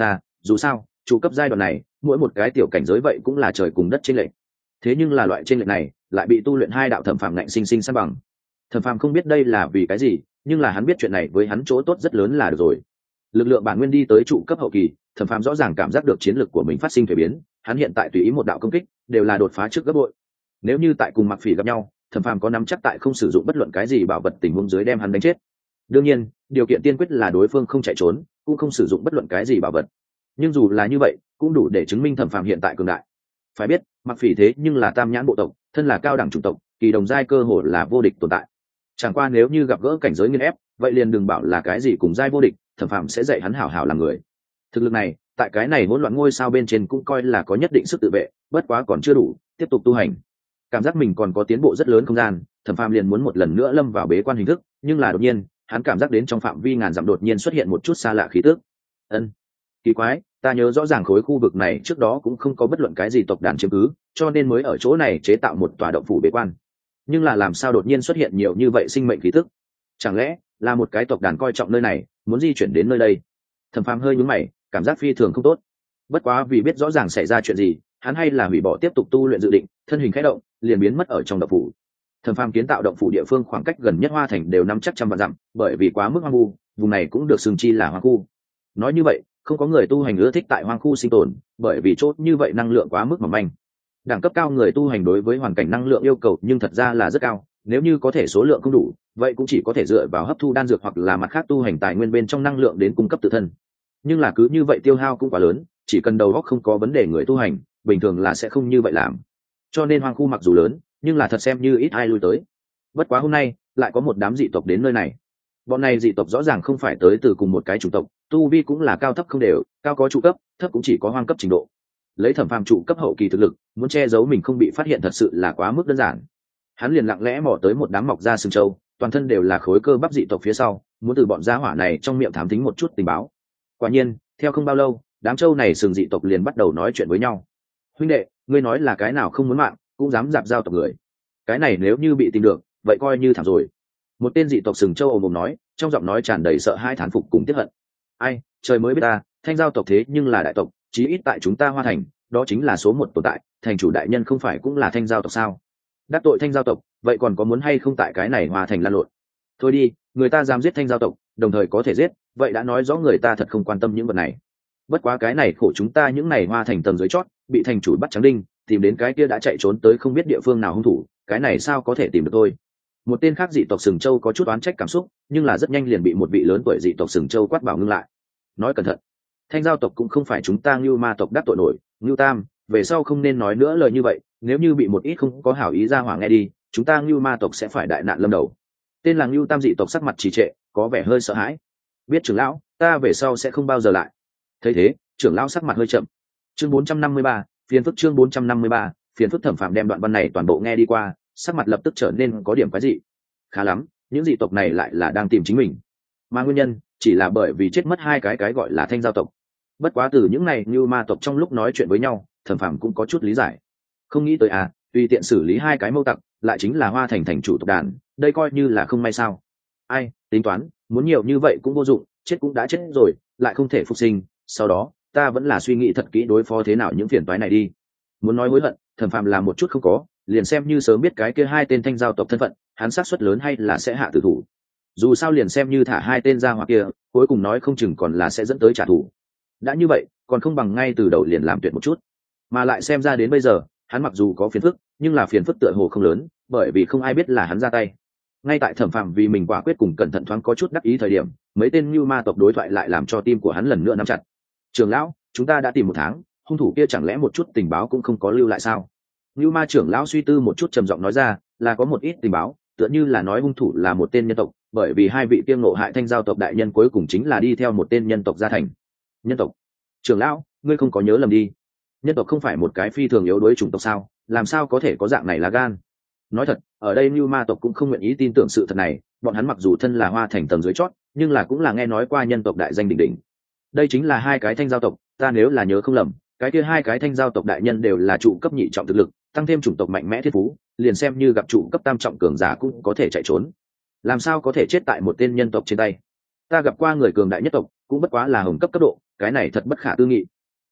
dù sao trụ cấp giai đoạn này mỗi một cái tiểu cảnh giới vậy cũng là trời cùng đất trên lệnh. Thế nhưng là loại trên lệnh này lại bị tu luyện hai đạo thẩm phàm ngạnh sinh sinh san bằng. Thẩm phàm không biết đây là vì cái gì, nhưng là hắn biết chuyện này với hắn chỗ tốt rất lớn là được rồi. Lực lượng bản nguyên đi tới trụ cấp hậu kỳ, thẩm phàm rõ ràng cảm giác được chiến lược của mình phát sinh thay biến, hắn hiện tại tùy ý một đạo công kích đều là đột phá trước gấp bội. Nếu như tại cùng Mặc Phỉ gặp nhau, thẩm phàm có nắm chắc tại không sử dụng bất luận cái gì bảo vật tình huống dưới đem hắn đánh chết. Đương nhiên điều kiện tiên quyết là đối phương không chạy trốn, cũng không sử dụng bất luận cái gì bảo vật. Nhưng dù là như vậy cũng đủ để chứng minh thẩm phàm hiện tại cường đại. Phải biết Mặc Phỉ thế nhưng là tam nhãn bộ tộc, thân là cao đẳng chủng tộc, kỳ đồng giai cơ hồ là vô địch tồn tại. Chẳng qua nếu như gặp gỡ cảnh giới nghiền ép, vậy liền đừng bảo là cái gì cùng giai vô địch, thẩm phàm sẽ dạy hắn hảo hảo làm người. Thực lực này tại cái này hỗn loạn ngôi sao bên trên cũng coi là có nhất định sức tự vệ, bất quá còn chưa đủ, tiếp tục tu hành. Cảm giác mình còn có tiến bộ rất lớn không gian, thẩm phàm liền muốn một lần nữa lâm vào bế quan hình thức, nhưng là đột nhiên hắn cảm giác đến trong phạm vi ngàn dặm đột nhiên xuất hiện một chút xa lạ khí tức. Ân, kỳ quái, ta nhớ rõ ràng khối khu vực này trước đó cũng không có bất luận cái gì tộc đàn chiếm cứ, cho nên mới ở chỗ này chế tạo một tòa động phủ bế quan. Nhưng là làm sao đột nhiên xuất hiện nhiều như vậy sinh mệnh khí tức? Chẳng lẽ là một cái tộc đàn coi trọng nơi này, muốn di chuyển đến nơi đây? Thẩm phàm hơi nhướng mày, cảm giác phi thường không tốt. Bất quá vì biết rõ ràng xảy ra chuyện gì, hắn hay là hủy bỏ tiếp tục tu luyện dự định, thân hình khẽ động liền biến mất ở trong động phủ. Thẩm phàm kiến tạo động phủ địa phương khoảng cách gần nhất Hoa Thành đều năm chắc trăm vạn dặm, bởi vì quá mức hoang vu, vùng này cũng được xưng chi là hoang khu. Nói như vậy không có người tu hành ưa thích tại hoang khu sinh tồn, bởi vì chốt như vậy năng lượng quá mức mỏng manh. Đẳng cấp cao người tu hành đối với hoàn cảnh năng lượng yêu cầu nhưng thật ra là rất cao, nếu như có thể số lượng không đủ, vậy cũng chỉ có thể dựa vào hấp thu đan dược hoặc là mặt khác tu hành tài nguyên bên trong năng lượng đến cung cấp tự thân. Nhưng là cứ như vậy tiêu hao cũng quá lớn, chỉ cần đầu óc không có vấn đề người tu hành bình thường là sẽ không như vậy làm. Cho nên hoang khu mặc dù lớn, nhưng là thật xem như ít ai lui tới. Bất quá hôm nay lại có một đám dị tộc đến nơi này. Bọn này dị tộc rõ ràng không phải tới từ cùng một cái chủng tộc, tu vi cũng là cao thấp không đều, cao có trụ cấp, thấp cũng chỉ có hoang cấp trình độ. Lấy thẩm phàm trụ cấp hậu kỳ thực lực, muốn che giấu mình không bị phát hiện thật sự là quá mức đơn giản. Hắn liền lặng lẽ mò tới một đám mọc ra sừng trâu, toàn thân đều là khối cơ bắp dị tộc phía sau, muốn từ bọn gia hỏa này trong miệng thám thính một chút tình báo. Quả nhiên theo không bao lâu, đám trâu này sừng dị tộc liền bắt đầu nói chuyện với nhau. Huynh đệ, ngươi nói là cái nào không muốn mạng cũng dám dạp giao tộc người, cái này nếu như bị tìm được vậy coi như thảm rồi. Một tên dị tộc sừng trâu ồm ồm nói, trong giọng nói tràn đầy sợ hãi thán phục cùng tiếc hận. Ai, trời mới biết ta, thanh giao tộc thế nhưng là đại tộc, chí ít tại chúng ta Hoa Thành đó chính là số một tồn tại, thành chủ đại nhân không phải cũng là thanh giao tộc sao? Đắc tội thanh giao tộc vậy còn có muốn hay không tại cái này Hoa Thành lan lộn? Thôi đi, người ta dám giết thanh giao tộc đồng thời có thể giết, vậy đã nói rõ người ta thật không quan tâm những vật này. Bất quá cái này khổ chúng ta những này Hoa Thành tầng dưới chót bị thành chủ bắt trắng đinh, tìm đến cái kia đã chạy trốn tới không biết địa phương nào hung thủ, cái này sao có thể tìm được thôi. Một tên khác dị tộc sừng châu có chút oán trách cảm xúc, nhưng là rất nhanh liền bị một vị lớn tuổi dị tộc sừng châu quát bảo ngưng lại. Nói cẩn thận, thanh giao tộc cũng không phải chúng ta Ngưu Ma tộc đắc tội nổi. Ngưu Tam, về sau không nên nói nữa lời như vậy, nếu như bị một ít không có hảo ý ra hỏa nghe đi, chúng ta Ngưu Ma tộc sẽ phải đại nạn lâm đầu. Tên là Ngưu Tam dị tộc sắc mặt trì trệ, có vẻ hơi sợ hãi. Biết trưởng lão, ta về sau sẽ không bao giờ lại. Thấy thế, trưởng lão sắc mặt hơi chậm. Chương bốn trăm năm mươi ba, phiền phức chương bốn trăm năm mươi ba, phiền phức thẩm phạm đem đoạn văn này toàn bộ nghe đi qua, sắc mặt lập tức trở nên có điểm quái dị. Khá lắm, những dị tộc này lại là đang tìm chính mình, mà nguyên nhân chỉ là bởi vì chết mất hai cái cái gọi là thanh giao tộc. Bất quá từ những này như ma tộc trong lúc nói chuyện với nhau, thẩm phạm cũng có chút lý giải. Không nghĩ tới à, tùy tiện xử lý hai cái mâu tặc lại chính là Hoa Thành thành chủ tộc đàn, đây coi như là không may sao? Ai tính toán, muốn nhiều như vậy cũng vô dụng, chết cũng đã chết rồi, lại không thể phục sinh. Sau đó ta vẫn là suy nghĩ thật kỹ đối phó thế nào những phiền toái này đi. Muốn nói hối hận, thẩm phạm làm một chút không có, liền xem như sớm biết cái kia hai tên thanh giao tộc thân phận, hắn xác suất lớn hay là sẽ hạ tử thủ. Dù sao liền xem như thả hai tên ra hoặc kia, cuối cùng nói không chừng còn là sẽ dẫn tới trả thù. Đã như vậy, còn không bằng ngay từ đầu liền làm tuyệt một chút. Mà lại xem ra đến bây giờ, hắn mặc dù có phiền phức, nhưng là phiền phức tựa hồ không lớn, bởi vì không ai biết là hắn ra tay. Ngay tại thẩm phạm vì mình quả quyết cùng cẩn thận thoáng có chút đắc ý thời điểm, mấy tên như ma tộc đối thoại lại làm cho tim của hắn lần nữa nắm chặt. Trưởng lão, chúng ta đã tìm một tháng, hung thủ kia chẳng lẽ một chút tình báo cũng không có lưu lại sao? Như ma trưởng lão suy tư một chút trầm giọng nói ra, là có một ít tình báo, tựa như là nói hung thủ là một tên nhân tộc, bởi vì hai vị kiêng ngộ hại thanh giao tộc đại nhân cuối cùng chính là đi theo một tên nhân tộc gia thành. Nhân tộc? Trưởng lão, ngươi không có nhớ lầm đi. Nhân tộc không phải một cái phi thường yếu đuối chủng tộc sao, làm sao có thể có dạng này là gan? Nói thật, ở đây Như Ma tộc cũng không nguyện ý tin tưởng sự thật này, bọn hắn mặc dù thân là Hoa Thành tầng dưới chót, nhưng là cũng là nghe nói qua nhân tộc đại danh đỉnh đỉnh. Đây chính là hai cái thanh giao tộc, ta nếu là nhớ không lầm, cái kia hai cái thanh giao tộc đại nhân đều là trụ cấp nhị trọng thực lực, tăng thêm chủng tộc mạnh mẽ thiên phú, liền xem như gặp trụ cấp tam trọng cường giả cũng có thể chạy trốn. Làm sao có thể chết tại một tên nhân tộc trên tay? Ta gặp qua người cường đại nhất tộc, cũng bất quá là hồng cấp cấp độ, cái này thật bất khả tư nghị.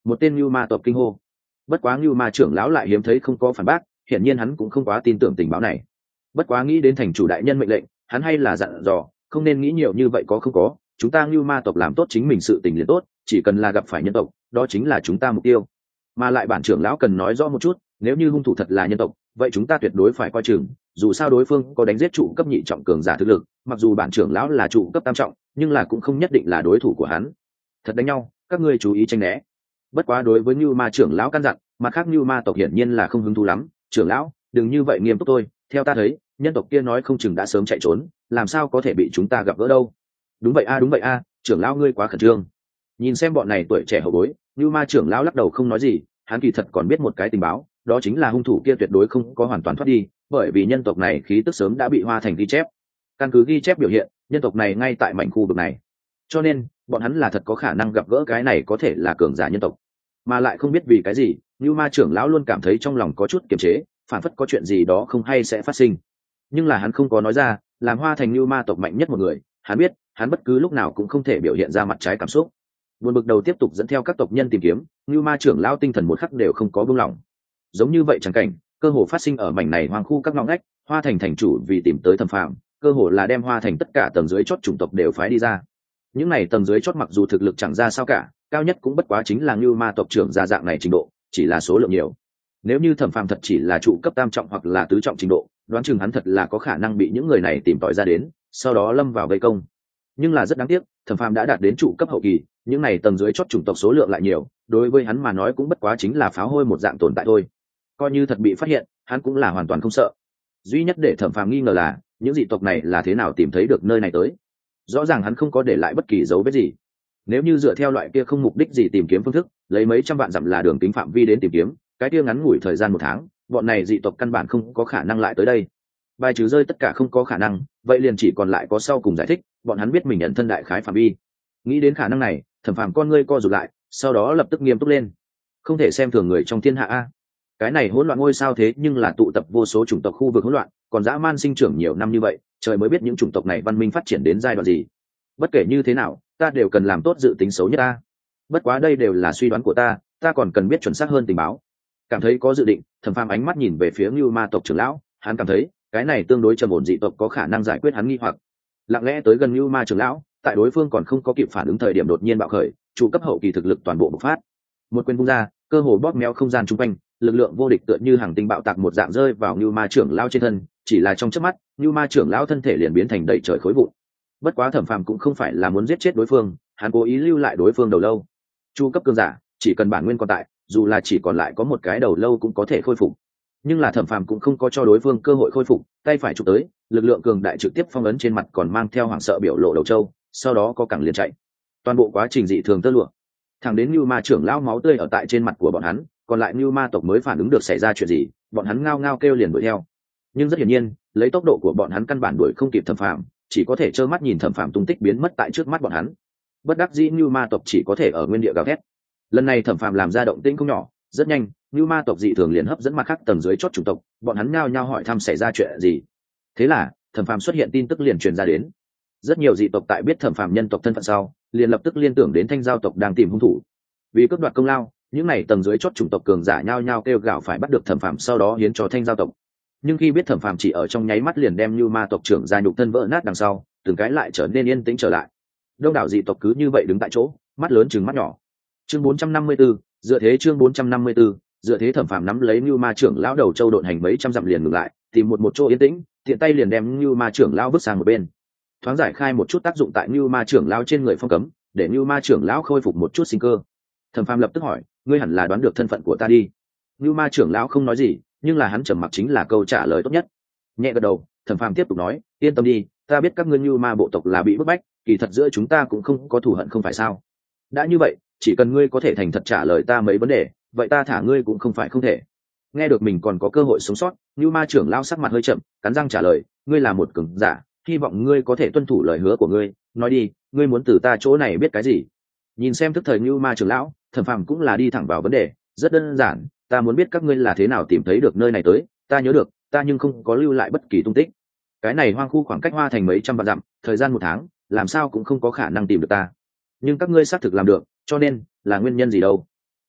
Một tên Nưu Ma tộc kinh hô. Bất quá Nưu Ma trưởng lão lại hiếm thấy không có phản bác, hiển nhiên hắn cũng không quá tin tưởng tình báo này. Bất quá nghĩ đến thành chủ đại nhân mệnh lệnh, hắn hay là dặn dò, không nên nghĩ nhiều như vậy, có không có, chúng ta Nưu Ma tộc làm tốt chính mình sự tình liền tốt, chỉ cần là gặp phải nhân tộc, đó chính là chúng ta mục tiêu. Mà lại bản trưởng lão cần nói rõ một chút, nếu như hung thủ thật là nhân tộc, vậy chúng ta tuyệt đối phải coi chừng, dù sao đối phương có đánh giết trụ cấp nhị trọng cường giả thực lực, mặc dù bản trưởng lão là trụ cấp tam trọng, nhưng là cũng không nhất định là đối thủ của hắn. Thật đánh nhau, các ngươi chú ý tránh né. Bất quá đối với Nưu Ma trưởng lão căn dặn, mặt khác Nưu Ma tộc hiển nhiên là không hứng thú lắm, trưởng lão, đừng như vậy nghiêm túc tôi, theo ta thấy, nhân tộc kia nói không chừng đã sớm chạy trốn, làm sao có thể bị chúng ta gặp gỡ đâu. Đúng vậy a, đúng vậy a, trưởng lão ngươi quá khẩn trương. Nhìn xem bọn này tuổi trẻ hậu bối, Nưu Ma trưởng lão lắc đầu không nói gì, hắn kỳ thật còn biết một cái tình báo, đó chính là hung thủ kia tuyệt đối không có hoàn toàn thoát đi, bởi vì nhân tộc này khí tức sớm đã bị Hoa Thành ghi chép. Căn cứ ghi chép biểu hiện, nhân tộc này ngay tại mảnh khu vực này, cho nên bọn hắn là thật có khả năng gặp gỡ cái này có thể là cường giả nhân tộc. Mà lại không biết vì cái gì, Nưu Ma trưởng lão luôn cảm thấy trong lòng có chút kiềm chế, phản phất có chuyện gì đó không hay sẽ phát sinh. Nhưng là hắn không có nói ra, làm Hoa Thành Nưu Ma tộc mạnh nhất một người, hắn biết, hắn bất cứ lúc nào cũng không thể biểu hiện ra mặt trái cảm xúc. Buồn bực đầu tiếp tục dẫn theo các tộc nhân tìm kiếm, Nưu Ma trưởng lão tinh thần một khắc đều không có buông lỏng. Giống như vậy chẳng cảnh, cơ hồ phát sinh ở mảnh này hoang khu các ngõ ngách, Hoa Thành thành chủ vì tìm tới Thẩm Phàm, cơ hồ là đem Hoa Thành tất cả tầng dưới chót chủng tộc đều phái đi ra. Những này tầng dưới chót mặc dù thực lực chẳng ra sao cả, cao nhất cũng bất quá chính là Nưu Ma tộc trưởng gia dạng này trình độ, chỉ là số lượng nhiều. Nếu như Thẩm Phàm thật chỉ là trụ cấp tam trọng hoặc là tứ trọng trình độ, đoán chừng hắn thật là có khả năng bị những người này tìm tòi ra đến, sau đó lâm vào vây công. Nhưng là rất đáng tiếc, Thẩm Phàm đã đạt đến trụ cấp hậu kỳ, những này tầng dưới chót chủng tộc số lượng lại nhiều, đối với hắn mà nói cũng bất quá chính là pháo hôi một dạng tồn tại thôi. Coi như thật bị phát hiện, hắn cũng là hoàn toàn không sợ. Duy nhất để Thẩm Phàm nghi ngờ là, những dị tộc này là thế nào tìm thấy được nơi này tới. Rõ ràng hắn không có để lại bất kỳ dấu vết gì. Nếu như dựa theo loại kia không mục đích gì tìm kiếm phương thức, lấy mấy trăm vạn dặm là đường kính phạm vi đến tìm kiếm, cái kia ngắn ngủi thời gian một tháng, bọn này dị tộc căn bản không có khả năng lại tới đây. Bài trừ rơi tất cả không có khả năng, vậy liền chỉ còn lại có sau cùng giải thích, bọn hắn biết mình nhận thân đại khái phạm vi. Nghĩ đến khả năng này, Thẩm Phàm con ngươi co rụt lại, sau đó lập tức nghiêm túc lên. Không thể xem thường người trong thiên hạ a. Cái này hỗn loạn ngôi sao thế nhưng là tụ tập vô số chủng tộc khu vực hỗn loạn, còn dã man sinh trưởng nhiều năm như vậy, trời mới biết những chủng tộc này văn minh phát triển đến giai đoạn gì. Bất kể như thế nào, ta đều cần làm tốt dự tính xấu nhất ta. Bất quá đây đều là suy đoán của ta, ta còn cần biết chuẩn xác hơn tình báo. Cảm thấy có dự định, Thẩm Phàm ánh mắt nhìn về phía Nưu Ma tộc trưởng lão, hắn cảm thấy cái này tương đối trầm ổn dị tộc có khả năng giải quyết hắn nghi hoặc. Lặng lẽ tới gần Nưu Ma trưởng lão, tại đối phương còn không có kịp phản ứng thời điểm đột nhiên bạo khởi, trụ cấp hậu kỳ thực lực toàn bộ bộc phát. Một quyền vung ra, cơ hồ bóp méo không gian chung quanh, lực lượng vô địch tựa như hàng tinh bạo tạc một dạng rơi vào Nưu Ma trưởng lão trên thân, chỉ là trong chớp mắt, Nưu Ma trưởng lão thân thể liền biến thành đầy trời khối vụn. Bất quá Thẩm Phàm cũng không phải là muốn giết chết đối phương, hắn cố ý lưu lại đối phương đầu lâu. Chu cấp cường giả, chỉ cần bản nguyên còn tại, dù là chỉ còn lại có một cái đầu lâu cũng có thể khôi phục. Nhưng là Thẩm Phàm cũng không có cho đối phương cơ hội khôi phục, tay phải chụp tới, lực lượng cường đại trực tiếp phong ấn trên mặt còn mang theo hoảng sợ biểu lộ đầu trâu, sau đó có cẳng liền chạy. Toàn bộ quá trình dị thường tơ lụa. Thẳng đến Nưu Ma trưởng lão máu tươi ở tại trên mặt của bọn hắn, còn lại Nưu Ma tộc mới phản ứng được xảy ra chuyện gì, bọn hắn ngao ngao kêu liền đuổi theo. Nhưng rất hiển nhiên, lấy tốc độ của bọn hắn căn bản đuổi không kịp Thẩm Phàm, chỉ có thể trơ mắt nhìn Thẩm Phàm tung tích biến mất tại trước mắt bọn hắn. Bất đắc dĩ Nưu Ma tộc chỉ có thể ở nguyên địa gào thét. Lần này Thẩm Phàm làm ra động tĩnh không nhỏ, rất nhanh, Nưu Ma tộc dị thường liền hấp dẫn mặt khác tầng dưới chót chủng tộc, bọn hắn nhao nhao hỏi thăm xảy ra chuyện gì. Thế là, Thẩm Phàm xuất hiện tin tức liền truyền ra đến. Rất nhiều dị tộc tại biết Thẩm Phàm nhân tộc thân phận sau, liền lập tức liên tưởng đến Thanh Giao tộc đang tìm hung thủ. Vì cướp đoạt công lao, những này tầng dưới chót chủng tộc cường giả nhao nhao kêu gào phải bắt được Thẩm Phàm sau đó hiến cho Thanh Giao tộc. Nhưng khi biết Thẩm Phàm chỉ ở trong nháy mắt liền đem Nưu Ma tộc trưởng ra nhục thân vỡ nát đằng sau, từng cái lại trở nên yên tĩnh trở lại. Đông đảo dị tộc cứ như vậy đứng tại chỗ, mắt lớn trừng mắt nhỏ. Chương bốn trăm năm mươi tư, dựa thế chương bốn trăm năm mươi tư, dựa thế Thẩm Phàm nắm lấy Nưu Ma trưởng lão đầu châu độn hành mấy trăm dặm liền ngừng lại, tìm một một chỗ yên tĩnh, tiện tay liền đem Nưu Ma trưởng lão vứt sang một bên. Thoáng giải khai một chút tác dụng tại Nưu Ma trưởng lão trên người phong cấm, để Nưu Ma trưởng lão khôi phục một chút sinh cơ. Thẩm Phàm lập tức hỏi, ngươi hẳn là đoán được thân phận của ta đi. Nưu Ma trưởng lão không nói gì, nhưng là hắn trầm mặc chính là câu trả lời tốt nhất. Nhẹ gật đầu, Thẩm Phàm tiếp tục nói, yên tâm đi, ta biết các ngươi Nưu Ma bộ tộc là bị bức bách, kỳ thật giữa chúng ta cũng không có thù hận không phải sao? Đã như vậy, chỉ cần ngươi có thể thành thật trả lời ta mấy vấn đề, vậy ta thả ngươi cũng không phải không thể. Nghe được mình còn có cơ hội sống sót, Nưu Ma trưởng lão sắc mặt hơi chậm, cắn răng trả lời, ngươi là một cường giả, hy vọng ngươi có thể tuân thủ lời hứa của ngươi, nói đi, ngươi muốn từ ta chỗ này biết cái gì? Nhìn xem thức thời Nưu Ma trưởng lão, Thẩm Phàm cũng là đi thẳng vào vấn đề, rất đơn giản, ta muốn biết các ngươi là thế nào tìm thấy được nơi này tới, ta nhớ được, ta nhưng không có lưu lại bất kỳ tung tích. Cái này hoang khu khoảng cách Hoa Thành mấy trăm vạn dặm, thời gian một tháng, làm sao cũng không có khả năng tìm được ta. Nhưng các ngươi xác thực làm được, cho nên là nguyên nhân gì đâu?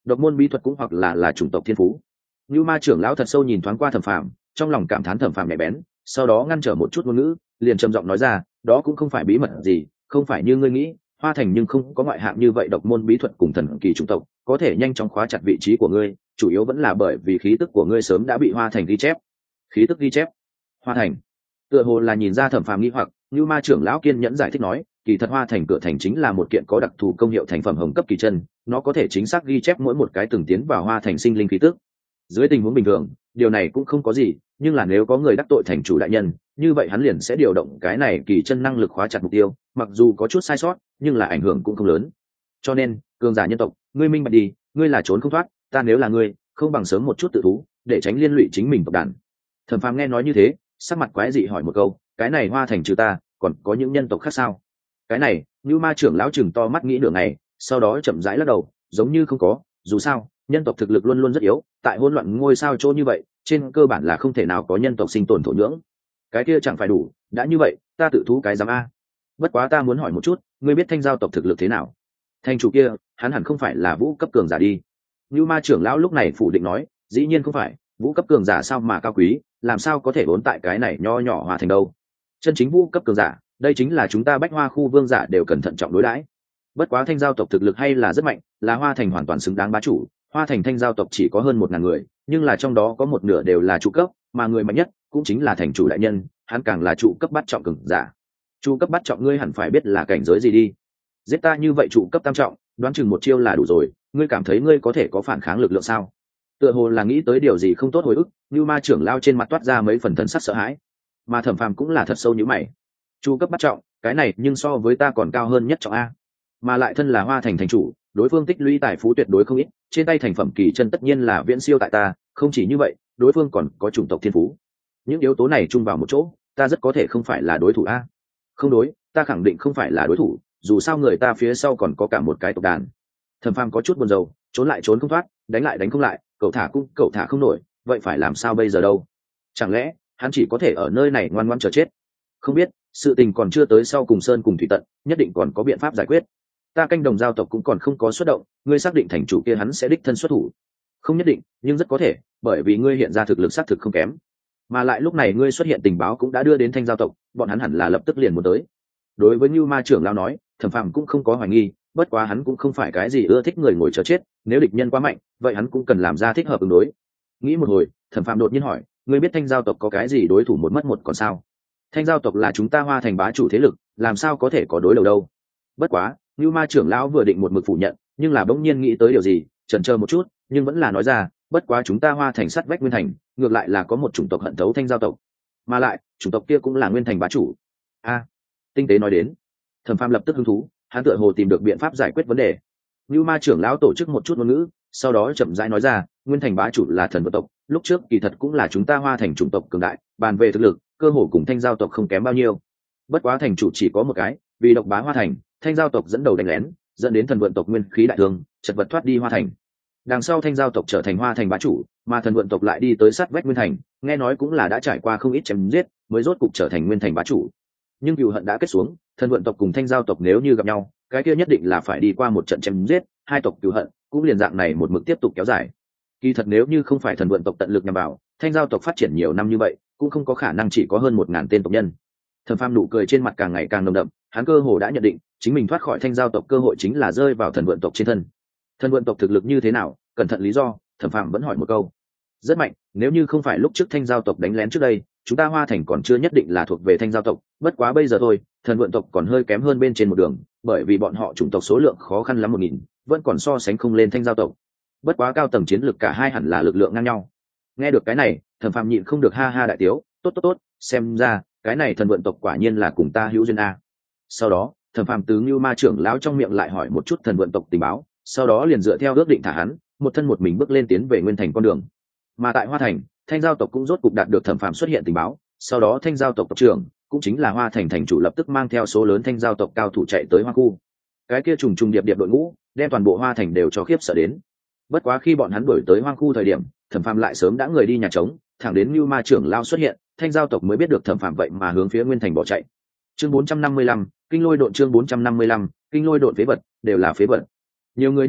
độc môn bí thuật cũng hoặc là là chủng tộc thiên phú. Như Ma trưởng lão thật sâu nhìn thoáng qua Thẩm Phàm, trong lòng cảm thán Thẩm Phàm nhạy bén, sau đó ngăn trở một chút ngôn ngữ, liền trầm giọng nói ra, đó cũng không phải bí mật gì, không phải như ngươi nghĩ, Hoa Thành nhưng không có ngoại hạng như vậy độc môn bí thuật cùng thần kỳ chủng tộc, có thể nhanh chóng khóa chặt vị trí của ngươi, chủ yếu vẫn là bởi vì khí tức của ngươi sớm đã bị Hoa Thành ghi chép. Khí tức ghi chép? Hoa Thành? Tựa hồ là nhìn ra Thẩm Phàm nghi hoặc, Như Ma trưởng lão kiên nhẫn giải thích nói, kỳ thật Hoa Thành cửa thành chính là một kiện có đặc thù công hiệu thành phẩm hồng cấp kỳ chân, nó có thể chính xác ghi chép mỗi một cái từng tiến vào Hoa Thành sinh linh khí tức. Dưới tình huống bình thường, điều này cũng không có gì, nhưng là nếu có người đắc tội thành chủ đại nhân, như vậy hắn liền sẽ điều động cái này kỳ chân năng lực khóa chặt mục tiêu, mặc dù có chút sai sót, nhưng là ảnh hưởng cũng không lớn. Cho nên, cường giả nhân tộc, ngươi minh bạch đi, ngươi là trốn không thoát, ta nếu là ngươi, không bằng sớm một chút tự thú, để tránh liên lụy chính mình tộc đàn. Thẩm Phàm nghe nói như thế, sắc mặt quái dị hỏi một câu, cái này Hoa Thành trừ ta, còn có những nhân tộc khác sao? Cái này, Như Ma trưởng lão chừng to mắt nghĩ nửa ngày, sau đó chậm rãi lắc đầu, giống như không có, dù sao, nhân tộc thực lực luôn luôn rất yếu, tại hỗn loạn ngôi sao chỗ như vậy, trên cơ bản là không thể nào có nhân tộc sinh tồn thổ nhưỡng. Cái kia chẳng phải đủ, đã như vậy, ta tự thú cái giám a. Bất quá ta muốn hỏi một chút, ngươi biết Thanh giao tộc thực lực thế nào? Thanh chủ kia, hắn hẳn không phải là vũ cấp cường giả đi. Như Ma trưởng lão lúc này phủ định nói, dĩ nhiên không phải, vũ cấp cường giả sao mà cao quý, làm sao có thể vốn tại cái này nho nhỏ Hoa Thành đâu? Chân chính vũ cấp cường giả, đây chính là chúng ta Bách Hoa khu vương giả đều cần thận trọng đối đãi. Bất quá Thanh giao tộc thực lực hay là rất mạnh, là Hoa Thành hoàn toàn xứng đáng bá chủ. Hoa Thành Thanh giao tộc chỉ có hơn một ngàn người, nhưng là trong đó có một nửa đều là trụ cấp, mà người mạnh nhất cũng chính là thành chủ đại nhân, hắn càng là trụ cấp bắt trọng cường giả. Trụ cấp bắt trọng ngươi hẳn phải biết là cảnh giới gì đi. Giết ta như vậy trụ cấp tam trọng, đoán chừng một chiêu là đủ rồi, ngươi cảm thấy ngươi có thể có phản kháng lực lượng sao? Tựa hồ là nghĩ tới điều gì không tốt hồi ức, Như Ma trưởng lao trên mặt toát ra mấy phần thần sắc sợ hãi, mà Thẩm Phàm cũng là thật sâu như mày. Trụ cấp bắt trọng, cái này nhưng so với ta còn cao hơn nhất trọng a. Mà lại thân là Hoa Thành thành chủ, đối phương tích lũy tài phú tuyệt đối không ít, trên tay thành phẩm kỳ chân tất nhiên là viễn siêu tại ta, không chỉ như vậy, đối phương còn có chủng tộc thiên phú. Những yếu tố này chung vào một chỗ, ta rất có thể không phải là đối thủ a. Không đối, ta khẳng định không phải là đối thủ, dù sao người ta phía sau còn có cả một cái tộc đàn. Thẩm Phàm có chút buồn rầu, trốn lại trốn không thoát, đánh lại đánh không lại, cậu thả cũng cậu thả không nổi, vậy phải làm sao bây giờ đâu? Chẳng lẽ hắn chỉ có thể ở nơi này ngoan ngoãn chờ chết? Không biết, sự tình còn chưa tới sau cùng sơn cùng thủy tận, nhất định còn có biện pháp giải quyết. Ta canh đồng giao tộc cũng còn không có xuất động, ngươi xác định thành chủ kia hắn sẽ đích thân xuất thủ? Không nhất định, nhưng rất có thể, bởi vì ngươi hiện ra thực lực xác thực không kém, mà lại lúc này ngươi xuất hiện tình báo cũng đã đưa đến Thanh giao tộc, bọn hắn hẳn là lập tức liền muốn tới. Đối với Như Ma trưởng lão nói, Thẩm Phàm cũng không có hoài nghi, bất quá hắn cũng không phải cái gì ưa thích người ngồi chờ chết, nếu địch nhân quá mạnh, vậy hắn cũng cần làm ra thích hợp ứng đối. Nghĩ một hồi, Thẩm Phàm đột nhiên hỏi, ngươi biết Thanh giao tộc có cái gì đối thủ một mất một còn sao? Thanh giao tộc là chúng ta Hoa Thành bá chủ thế lực, làm sao có thể có đối đầu đâu? Bất quá, Như Ma trưởng lão vừa định một mực phủ nhận, nhưng là bỗng nhiên nghĩ tới điều gì, chần chờ một chút, nhưng vẫn là nói ra, bất quá chúng ta Hoa Thành sát vách Nguyên Thành, ngược lại là có một chủng tộc hận thấu Thanh giao tộc, mà lại, chủng tộc kia cũng là Nguyên Thành bá chủ. A, tinh tế nói đến. Thẩm Phàm lập tức hứng thú, hắn tựa hồ tìm được biện pháp giải quyết vấn đề. Như Ma trưởng lão tổ chức một chút ngôn ngữ, sau đó chậm rãi nói ra, Nguyên Thành bá chủ là thần vượt tộc, lúc trước kỳ thật cũng là chúng ta Hoa Thành chủng tộc cường đại, bàn về thực lực, cơ hồ cùng Thanh giao tộc không kém bao nhiêu. Bất quá thành chủ chỉ có một cái, vì độc bá Hoa Thành, Thanh giao tộc dẫn đầu đánh lén, dẫn đến thần vượn tộc nguyên khí đại thương, chật vật thoát đi Hoa Thành. Đằng sau Thanh giao tộc trở thành Hoa Thành bá chủ, mà thần vượn tộc lại đi tới sát vách Nguyên Thành, nghe nói cũng là đã trải qua không ít chém giết, mới rốt cục trở thành Nguyên Thành bá chủ. Nhưng cừu hận đã kết xuống, thần vượn tộc cùng Thanh giao tộc nếu như gặp nhau, cái kia nhất định là phải đi qua một trận chém giết, hai tộc cừu hận cũng liền dạng này một mực tiếp tục kéo dài. Kỳ thật nếu như không phải thần vượn tộc tận lực nhằm vào, Thanh giao tộc phát triển nhiều năm như vậy, cũng không có khả năng chỉ có hơn một ngàn tên tộc nhân. Thẩm Phàm nụ cười trên mặt càng ngày càng nồng đậm, hắn cơ hồ đã nhận định, chính mình thoát khỏi Thanh giao tộc cơ hội chính là rơi vào thần vượn tộc trên thân. Thần vượn tộc thực lực như thế nào, cẩn thận lý do, Thẩm Phàm vẫn hỏi một câu. Rất mạnh, nếu như không phải lúc trước Thanh giao tộc đánh lén trước đây, chúng ta Hoa Thành còn chưa nhất định là thuộc về Thanh giao tộc, bất quá bây giờ thôi, thần vượn tộc còn hơi kém hơn bên trên một đường, bởi vì bọn họ chủng tộc số lượng khó khăn lắm một nghìn, vẫn còn so sánh không lên Thanh giao tộc. Bất quá cao tầng chiến lược cả hai hẳn là lực lượng ngang nhau. Nghe được cái này, Thẩm Phàm nhịn không được ha ha đại tiếu, tốt tốt tốt, xem ra cái này thần vượn tộc quả nhiên là cùng ta hữu duyên a. Sau đó, Thẩm Phàm từ Như Ma trưởng lão trong miệng lại hỏi một chút thần vượn tộc tình báo, sau đó liền dựa theo ước định thả hắn, một thân một mình bước lên tiến về Nguyên Thành con đường. Mà tại Hoa Thành, Thanh giao tộc cũng rốt cục đạt được Thẩm Phàm xuất hiện tình báo, sau đó Thanh giao tộc tộc trưởng, cũng chính là Hoa Thành thành chủ lập tức mang theo số lớn Thanh giao tộc cao thủ chạy tới Hoa khu. Cái kia trùng trùng điệp điệp đội ngũ, đem toàn bộ Hoa Thành đều cho khiếp sợ đến. Bất quá khi bọn hắn đuổi tới Hoang khu thời điểm, Thẩm Phàm lại sớm đã người đi nhà trống, thẳng đến Như Ma trưởng lao xuất hiện, Thanh giao tộc mới biết được Thẩm Phàm vậy mà hướng phía Nguyên Thành bỏ chạy. Chương bốn trăm năm mươi lăm, kinh lôi độn chương bốn trăm năm mươi lăm, kinh lôi độn phế vật, đều là phế vật. Nhiều người như vậy,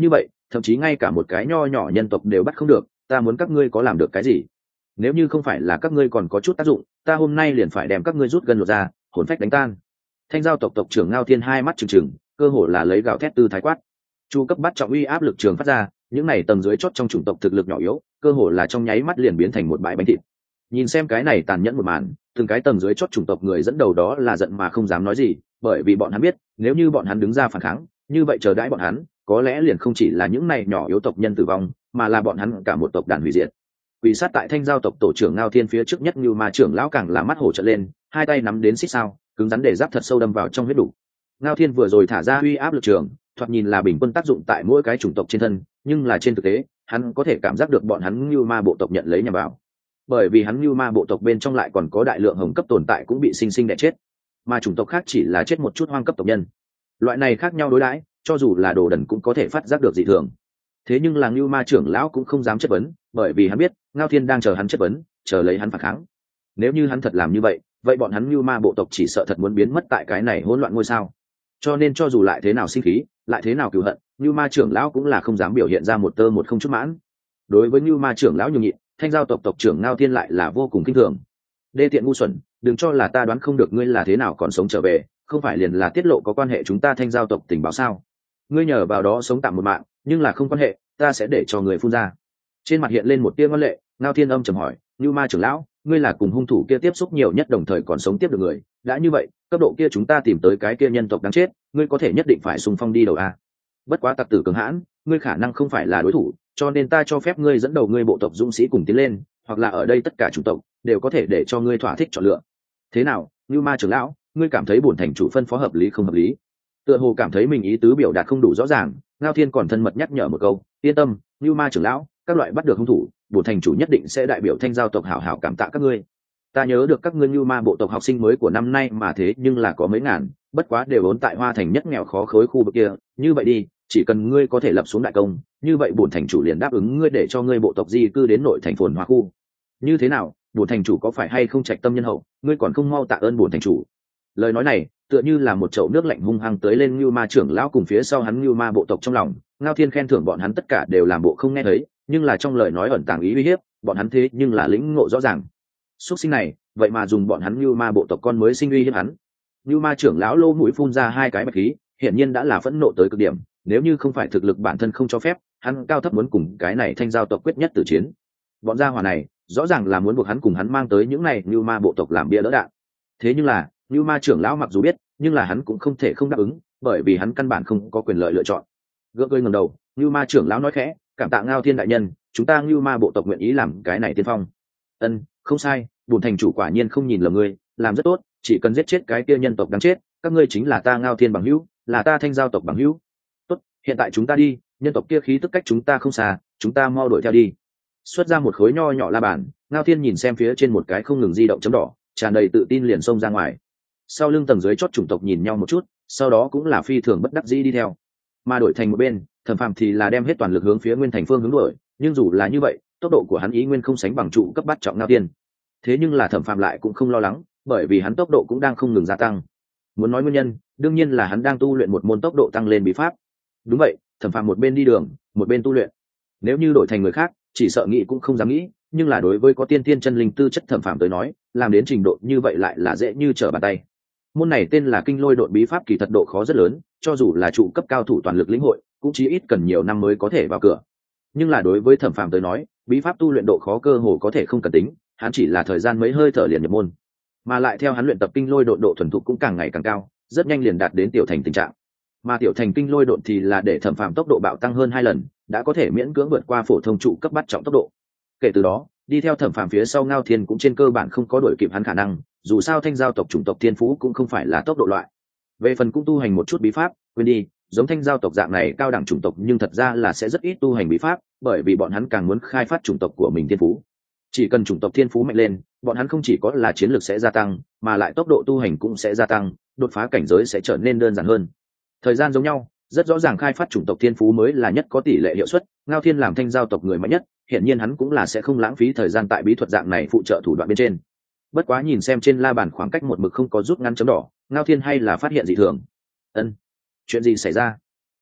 thậm chí ngay cả một cái nho nhỏ nhân tộc đều bắt không được, ta muốn các ngươi có làm được cái gì? Nếu như không phải là các ngươi còn có chút tác dụng, ta hôm nay liền phải đem các ngươi rút gần lột ra, hồn phách đánh tan. Thanh giao tộc tộc trưởng Ngao Thiên hai mắt trừng trừng, cơ hồ là lấy gào thét tư thái quát. Chu cấp bắt trọng uy áp lực trường phát ra, những này tầng dưới chót trong chủng tộc thực lực nhỏ yếu, cơ hồ là trong nháy mắt liền biến thành một bãi bánh thịt. Nhìn xem cái này tàn nhẫn một màn, từng cái tầng dưới chót chủng tộc người dẫn đầu đó là giận mà không dám nói gì, bởi vì bọn hắn biết, nếu như bọn hắn đứng ra phản kháng, như vậy chờ đãi bọn hắn, có lẽ liền không chỉ là những này nhỏ yếu tộc nhân tử vong, mà là bọn hắn cả một tộc đàn hủy diệt. Quỷ sát tại Thanh giao tộc tổ trưởng Ngao Thiên phía trước nhất, như ma trưởng lão càng là mắt hổ trợn lên, hai tay nắm đến xích sao, cứng rắn để giáp thật sâu đâm vào trong huyết đủ. Ngao Thiên vừa rồi thả ra uy áp lực trường, thoạt nhìn là bình quân tác dụng tại mỗi cái chủng tộc trên thân, nhưng là trên thực tế, hắn có thể cảm giác được bọn hắn như ma bộ tộc nhận lấy nhằm vào. Bởi vì hắn như ma bộ tộc bên trong lại còn có đại lượng hồng cấp tồn tại cũng bị sinh sinh đè chết, mà chủng tộc khác chỉ là chết một chút hoang cấp tộc nhân. Loại này khác nhau đối đãi, cho dù là đồ đần cũng có thể phát giác được dị thường. Thế nhưng là Ngưu Ma trưởng lão cũng không dám chất vấn, bởi vì hắn biết Ngao Thiên đang chờ hắn chất vấn, chờ lấy hắn phản kháng. Nếu như hắn thật làm như vậy, vậy bọn hắn Ngưu Ma bộ tộc chỉ sợ thật muốn biến mất tại cái này hỗn loạn ngôi sao. Cho nên cho dù lại thế nào sinh khí, lại thế nào cừu hận, Ngưu Ma trưởng lão cũng là không dám biểu hiện ra một tơ một không chút mãn. Đối với Ngưu Ma trưởng lão nhường nhịn, Thanh giao tộc tộc trưởng Ngao Thiên lại là vô cùng kinh thường. Đê tiện ngu xuẩn, đừng cho là ta đoán không được ngươi là thế nào còn sống trở về, không phải liền là tiết lộ có quan hệ chúng ta Thanh giao tộc tình báo sao? Ngươi nhờ vào đó sống tạm một mạng, nhưng là không quan hệ, ta sẽ để cho người phun ra. Trên mặt hiện lên một tia ngoan lệ, Ngao Thiên âm trầm hỏi, Ngưu Ma trưởng lão, ngươi là cùng hung thủ kia tiếp xúc nhiều nhất đồng thời còn sống tiếp được người, đã như vậy, cấp độ kia chúng ta tìm tới cái kia nhân tộc đáng chết, ngươi có thể nhất định phải xung phong đi đầu a. Bất quá tặc tử cường hãn, ngươi khả năng không phải là đối thủ, cho nên ta cho phép ngươi dẫn đầu ngươi bộ tộc dũng sĩ cùng tiến lên, hoặc là ở đây tất cả chủng tộc đều có thể để cho ngươi thỏa thích chọn lựa. Thế nào, Ngưu Ma trưởng lão, ngươi cảm thấy bổn thành chủ phân phó hợp lý không hợp lý? Tựa hồ cảm thấy mình ý tứ biểu đạt không đủ rõ ràng, Ngao Thiên còn thân mật nhắc nhở một câu, yên tâm, Ngưu Ma trưởng lão, các loại bắt được hung thủ, bổn thành chủ nhất định sẽ đại biểu Thanh giao tộc hảo hảo cảm tạ các ngươi. Ta nhớ được các ngươi Ngưu Ma bộ tộc học sinh mới của năm nay mà thế nhưng là có mấy ngàn, bất quá đều ốn tại Hoa Thành nhất nghèo khó khối khu vực kia, như vậy đi, chỉ cần ngươi có thể lập xuống đại công, như vậy bổn thành chủ liền đáp ứng ngươi để cho ngươi bộ tộc di cư đến nội thành Phồn Hoa khu. Như thế nào, bổn thành chủ có phải hay không trạch tâm nhân hậu, ngươi còn không mau tạ ơn bổn thành chủ? Lời nói này tựa như là một chậu nước lạnh hung hăng tới lên Ngưu Ma trưởng lão cùng phía sau hắn Ngưu Ma bộ tộc trong lòng. Ngao Thiên khen thưởng bọn hắn tất cả đều làm bộ không nghe thấy, nhưng là trong lời nói ẩn tàng ý uy hiếp, bọn hắn thế nhưng là lĩnh ngộ rõ ràng. Xuất sinh này, vậy mà dùng bọn hắn Ngưu Ma bộ tộc con mới sinh uy hiếp hắn. Ngưu Ma trưởng lão lô mũi phun ra hai cái bạch khí, hiển nhiên đã là phẫn nộ tới cực điểm, nếu như không phải thực lực bản thân không cho phép, hắn cao thấp muốn cùng cái này Thanh giao tộc quyết nhất tử chiến. Bọn gia hỏa này, rõ ràng là muốn buộc hắn cùng hắn mang tới những này Ngưu Ma bộ tộc làm bia đỡ đạn. Thế nhưng là, Ngưu Ma trưởng lão mặc dù biết, nhưng là hắn cũng không thể không đáp ứng, bởi vì hắn căn bản không có quyền lợi lựa chọn. Gượng cười ngẩng đầu, Ngưu Ma trưởng lão nói khẽ, cảm tạ Ngao Thiên đại nhân, chúng ta Ngưu Ma bộ tộc nguyện ý làm cái này tiên phong. Ân, không sai, bổn thành chủ quả nhiên không nhìn lầm ngươi, làm rất tốt, chỉ cần giết chết cái kia nhân tộc đáng chết, các ngươi chính là ta Ngao Thiên bằng hữu, là ta Thanh giao tộc bằng hữu. Tốt, hiện tại chúng ta đi, nhân tộc kia khí tức cách chúng ta không xa, chúng ta mau đuổi theo đi. Xuất ra một khối nho nhỏ la bàn, Ngao Thiên nhìn xem phía trên một cái không ngừng di động chấm đỏ, tràn đầy tự tin liền xông ra ngoài. Sau lưng tầng dưới chót chủng tộc nhìn nhau một chút, sau đó cũng là phi thường bất đắc dĩ đi theo. Mà đổi thành một bên, Thẩm Phàm thì là đem hết toàn lực hướng phía Nguyên Thành phương hướng đuổi, nhưng dù là như vậy, tốc độ của hắn ý nguyên không sánh bằng trụ cấp bắt trọng Ngao Thiên. Thế nhưng là Thẩm Phàm lại cũng không lo lắng, bởi vì hắn tốc độ cũng đang không ngừng gia tăng. Muốn nói nguyên nhân, đương nhiên là hắn đang tu luyện một môn tốc độ tăng lên bí pháp. Đúng vậy, Thẩm Phàm một bên đi đường, một bên tu luyện. Nếu như đổi thành người khác, chỉ sợ nghĩ cũng không dám nghĩ, nhưng là đối với có tiên tiên chân linh tư chất Thẩm Phàm tới nói, làm đến trình độ như vậy lại là dễ như trở bàn tay. Môn này tên là Kinh Lôi Độn bí pháp, kỳ thật độ khó rất lớn, cho dù là trụ cấp cao thủ toàn lực lĩnh hội, cũng chỉ ít cần nhiều năm mới có thể vào cửa. Nhưng là đối với Thẩm Phàm tới nói, bí pháp tu luyện độ khó cơ hồ có thể không cần tính, hắn chỉ là thời gian mấy hơi thở liền nhập môn. Mà lại theo hắn luyện tập Kinh Lôi Độn độ thuần thục cũng càng ngày càng cao, rất nhanh liền đạt đến tiểu thành tình trạng. Mà tiểu thành Kinh Lôi Độn thì là để Thẩm Phàm tốc độ bạo tăng hơn hai lần, đã có thể miễn cưỡng vượt qua phổ thông trụ cấp bắt trọng tốc độ. Kể từ đó, đi theo Thẩm Phàm phía sau Ngao Thiên cũng trên cơ bản không có đuổi kịp hắn khả năng, dù sao Thanh giao tộc chủng tộc thiên phú cũng không phải là tốc độ loại. Về phần cũng tu hành một chút bí pháp, quên đi, giống Thanh giao tộc dạng này cao đẳng chủng tộc nhưng thật ra là sẽ rất ít tu hành bí pháp, bởi vì bọn hắn càng muốn khai phát chủng tộc của mình thiên phú. Chỉ cần chủng tộc thiên phú mạnh lên, bọn hắn không chỉ có là chiến lược sẽ gia tăng, mà lại tốc độ tu hành cũng sẽ gia tăng, đột phá cảnh giới sẽ trở nên đơn giản hơn. Thời gian giống nhau, rất rõ ràng khai phát chủng tộc thiên phú mới là nhất có tỷ lệ hiệu suất. Ngao Thiên làm Thanh giao tộc người mạnh nhất, hiển nhiên hắn cũng là sẽ không lãng phí thời gian tại bí thuật dạng này phụ trợ thủ đoạn bên trên. Bất quá nhìn xem trên la bàn khoảng cách một mực không có rút ngắn chấm đỏ, Ngao Thiên hay là phát hiện dị thường. Ân, chuyện gì xảy ra?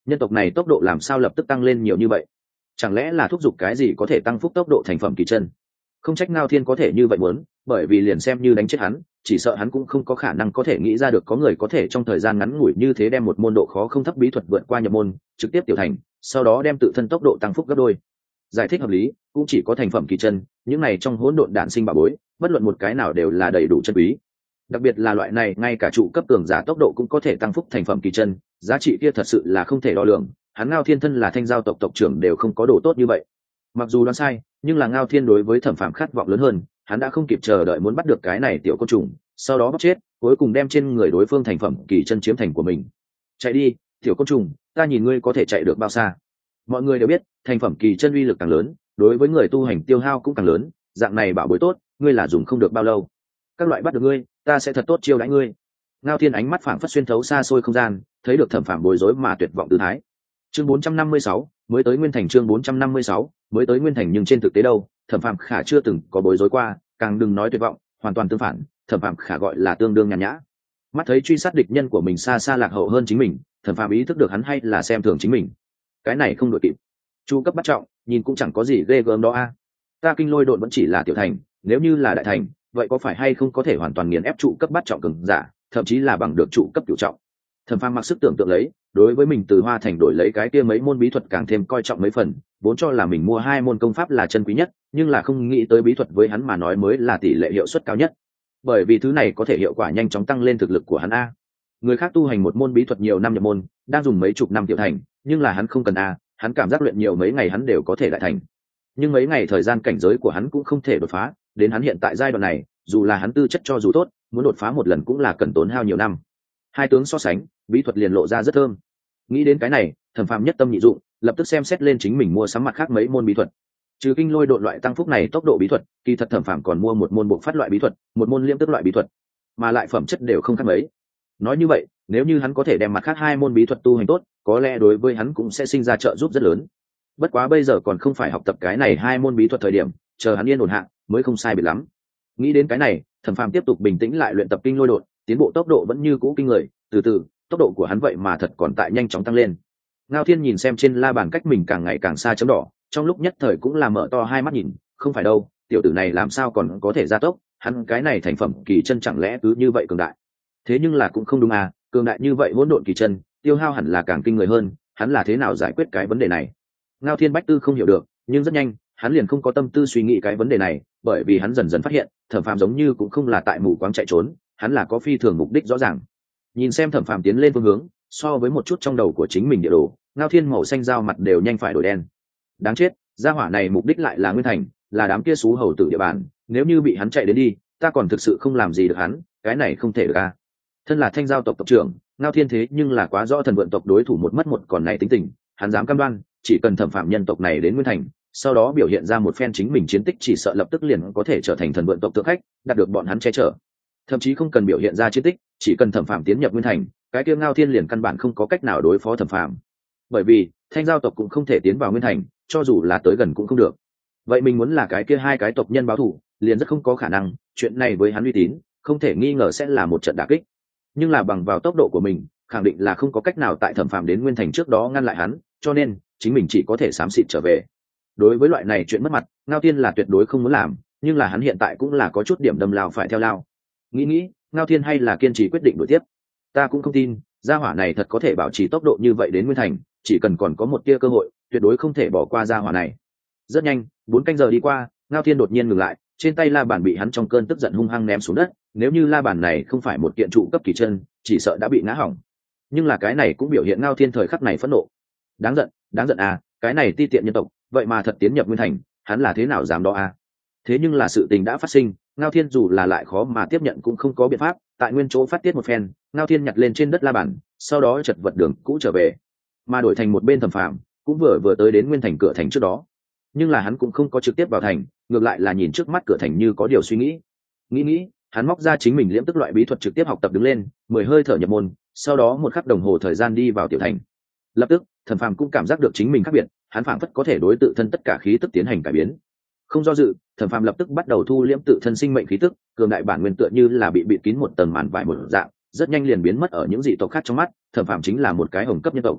nhân tộc này tốc độ làm sao lập tức tăng lên nhiều như vậy? Chẳng lẽ là thúc giục cái gì có thể tăng phúc tốc độ thành phẩm kỳ chân? Không trách Ngao Thiên có thể như vậy muốn, bởi vì liền xem như đánh chết hắn, chỉ sợ hắn cũng không có khả năng có thể nghĩ ra được có người có thể trong thời gian ngắn ngủi như thế đem một môn độ khó không thấp bí thuật vượt qua nhập môn, trực tiếp tiểu thành, sau đó đem tự thân tốc độ tăng phúc gấp đôi. Giải thích hợp lý, cũng chỉ có thành phẩm kỳ chân, những này trong hỗn độn đản sinh bảo bối, bất luận một cái nào đều là đầy đủ chân quý. Đặc biệt là loại này ngay cả trụ cấp cường giả tốc độ cũng có thể tăng phúc thành phẩm kỳ chân, giá trị kia thật sự là không thể đo lường. Hắn Ngao Thiên thân là Thanh Giao tộc tộc trưởng đều không có đồ tốt như vậy. Mặc dù đoán sai, nhưng là Ngao Thiên đối với Thẩm Phàm khát vọng lớn hơn, hắn đã không kịp chờ đợi muốn bắt được cái này tiểu côn trùng, sau đó bóc chết, cuối cùng đem trên người đối phương thành phẩm kỳ chân chiếm thành của mình. Chạy đi, tiểu côn trùng, ta nhìn ngươi có thể chạy được bao xa. Mọi người đều biết, thành phẩm kỳ chân uy lực càng lớn, đối với người tu hành tiêu hao cũng càng lớn, dạng này bảo bối tốt, ngươi là dùng không được bao lâu. Các loại bắt được ngươi, ta sẽ thật tốt chiêu đãi ngươi. Ngao Thiên ánh mắt phảng phất xuyên thấu xa xôi không gian, thấy được Thẩm Phàm bối rối mà tuyệt vọng tư thái. Chương bốn trăm năm mươi sáu, mới tới Nguyên Thành chương bốn trăm năm mươi sáu, mới tới Nguyên Thành nhưng trên thực tế đâu, Thẩm Phàm Khả chưa từng có bối rối qua, càng đừng nói tuyệt vọng, hoàn toàn tương phản, Thẩm Phàm Khả gọi là tương đương nhàn nhã. Mắt thấy truy sát địch nhân của mình xa xa lạc hậu hơn chính mình, Thẩm Phàm ý thức được hắn hay là xem thường chính mình. Cái này không đội kịp. Chu cấp bắt trọng, nhìn cũng chẳng có gì ghê gớm đó a. Ta kinh lôi độn vẫn chỉ là tiểu thành, nếu như là đại thành, vậy có phải hay không có thể hoàn toàn nghiền ép trụ cấp bắt trọng cường giả, thậm chí là bằng được trụ cấp cửu trọng. Thẩm Phàm mặc sức tưởng tượng lấy, đối với mình từ Hoa Thành đổi lấy cái kia mấy môn bí thuật càng thêm coi trọng mấy phần, vốn cho là mình mua hai môn công pháp là chân quý nhất, nhưng là không nghĩ tới bí thuật với hắn mà nói mới là tỷ lệ hiệu suất cao nhất. Bởi vì thứ này có thể hiệu quả nhanh chóng tăng lên thực lực của hắn a. Người khác tu hành một môn bí thuật nhiều năm nhập môn, đang dùng mấy chục năm tiểu thành, nhưng là hắn không cần a, hắn cảm giác luyện nhiều mấy ngày hắn đều có thể đại thành. Nhưng mấy ngày thời gian cảnh giới của hắn cũng không thể đột phá, đến hắn hiện tại giai đoạn này, dù là hắn tư chất cho dù tốt, muốn đột phá một lần cũng là cần tốn hao nhiều năm. Hai tướng so sánh, bí thuật liền lộ ra rất thơm. Nghĩ đến cái này, Thẩm Phàm nhất tâm nhị dụng, lập tức xem xét lên chính mình mua sắm mặt khác mấy môn bí thuật. Trừ kinh lôi độn loại tăng phúc này tốc độ bí thuật, kỳ thật Thẩm Phàm còn mua một môn bộ phát loại bí thuật, một môn liêm tức loại bí thuật, mà lại phẩm chất đều không khác mấy. Nói như vậy, nếu như hắn có thể đem mặt khác hai môn bí thuật tu hành tốt, có lẽ đối với hắn cũng sẽ sinh ra trợ giúp rất lớn. Bất quá bây giờ còn không phải học tập cái này hai môn bí thuật thời điểm, chờ hắn yên ổn hạ, mới không sai biệt lắm. Nghĩ đến cái này, Thẩm Phàm tiếp tục bình tĩnh lại luyện tập kinh lôi độn, tiến bộ tốc độ vẫn như cũ kinh người, từ từ, tốc độ của hắn vậy mà thật còn tại nhanh chóng tăng lên. Ngao Thiên nhìn xem trên la bàn cách mình càng ngày càng xa chấm đỏ, trong lúc nhất thời cũng là mở to hai mắt nhìn, không phải đâu, tiểu tử này làm sao còn có thể gia tốc, hắn cái này thành phẩm kỳ chân chẳng lẽ cứ như vậy cường đại. Thế nhưng là cũng không đúng à, cường đại như vậy hỗn độn kỳ chân, tiêu hao hẳn là càng kinh người hơn, hắn là thế nào giải quyết cái vấn đề này? Ngao Thiên bách tư không hiểu được, nhưng rất nhanh, hắn liền không có tâm tư suy nghĩ cái vấn đề này, bởi vì hắn dần dần phát hiện, Thẩm Phàm giống như cũng không là tại mù quáng chạy trốn, hắn là có phi thường mục đích rõ ràng. Nhìn xem Thẩm Phàm tiến lên phương hướng, so với một chút trong đầu của chính mình địa đồ, Ngao Thiên màu xanh dao mặt đều nhanh phải đổi đen. Đáng chết, gia hỏa này mục đích lại là Nguyên Thành, là đám kia xú hầu tử địa bàn, nếu như bị hắn chạy đến đi, ta còn thực sự không làm gì được hắn, cái này không thể được a. Thân là Thanh Giao tộc tộc trưởng, Ngao Thiên thế nhưng là quá rõ thần vượn tộc đối thủ một mất một còn này tính tình, hắn dám cam đoan, chỉ cần Thẩm Phàm nhân tộc này đến Nguyên Thành, sau đó biểu hiện ra một phen chính mình chiến tích chỉ sợ lập tức liền có thể trở thành thần vượn tộc thượng khách, đạt được bọn hắn che chở. Thậm chí không cần biểu hiện ra chiến tích, chỉ cần Thẩm Phàm tiến nhập Nguyên Thành, cái kia Ngao Thiên liền căn bản không có cách nào đối phó Thẩm Phàm. Bởi vì Thanh Giao tộc cũng không thể tiến vào Nguyên Thành, cho dù là tới gần cũng không được. Vậy mình muốn là cái kia hai cái tộc nhân báo thù, liền rất không có khả năng, chuyện này với hắn uy tín, không thể nghi ngờ sẽ là một trận đả kích. Nhưng là bằng vào tốc độ của mình, khẳng định là không có cách nào tại Thẩm Phàm đến Nguyên Thành trước đó ngăn lại hắn, cho nên chính mình chỉ có thể xám xịt trở về. Đối với loại này chuyện mất mặt, Ngao Thiên là tuyệt đối không muốn làm, nhưng là hắn hiện tại cũng là có chút điểm đâm lao phải theo lao. Nghĩ nghĩ, Ngao Thiên hay là kiên trì quyết định đuổi tiếp. Ta cũng không tin, gia hỏa này thật có thể bảo trì tốc độ như vậy đến Nguyên Thành, chỉ cần còn có một tia cơ hội, tuyệt đối không thể bỏ qua gia hỏa này. Rất nhanh, bốn canh giờ đi qua, Ngao Thiên đột nhiên ngừng lại, trên tay la bàn bị hắn trong cơn tức giận hung hăng ném xuống đất, nếu như la bàn này không phải một kiện trụ cấp kỳ chân, chỉ sợ đã bị ngã hỏng. Nhưng là cái này cũng biểu hiện Ngao Thiên thời khắc này phẫn nộ. Đáng giận, đáng giận à, cái này ti tiện nhân tộc, vậy mà thật tiến nhập Nguyên Thành, hắn là thế nào dám đó à? Thế nhưng là sự tình đã phát sinh, Ngao Thiên dù là lại khó mà tiếp nhận cũng không có biện pháp, tại nguyên chỗ phát tiết một phen, Ngao Thiên nhặt lên trên đất la bàn, sau đó chật vật đường cũ trở về, mà đổi thành một bên Thẩm Phàm, cũng vừa vừa tới đến Nguyên Thành cửa thành trước đó. Nhưng là hắn cũng không có trực tiếp vào thành, ngược lại là nhìn trước mắt cửa thành như có điều suy nghĩ. Nghĩ nghĩ, hắn móc ra chính mình liễm tức loại bí thuật trực tiếp học tập đứng lên, mười hơi thở nhập môn, sau đó một khắc đồng hồ thời gian đi vào tiểu thành. Lập tức, Thẩm Phàm cũng cảm giác được chính mình khác biệt, hắn phảng phất có thể đối tự thân tất cả khí tức tiến hành cải biến. Không do dự, Thẩm Phàm lập tức bắt đầu thu liễm tự thân sinh mệnh khí tức, cường đại bản nguyên tựa như là bị bịt kín một tầng màn vải một dạng, rất nhanh liền biến mất ở những dị tộc khác trong mắt. Thẩm Phàm chính là một cái hồng cấp nhân tộc.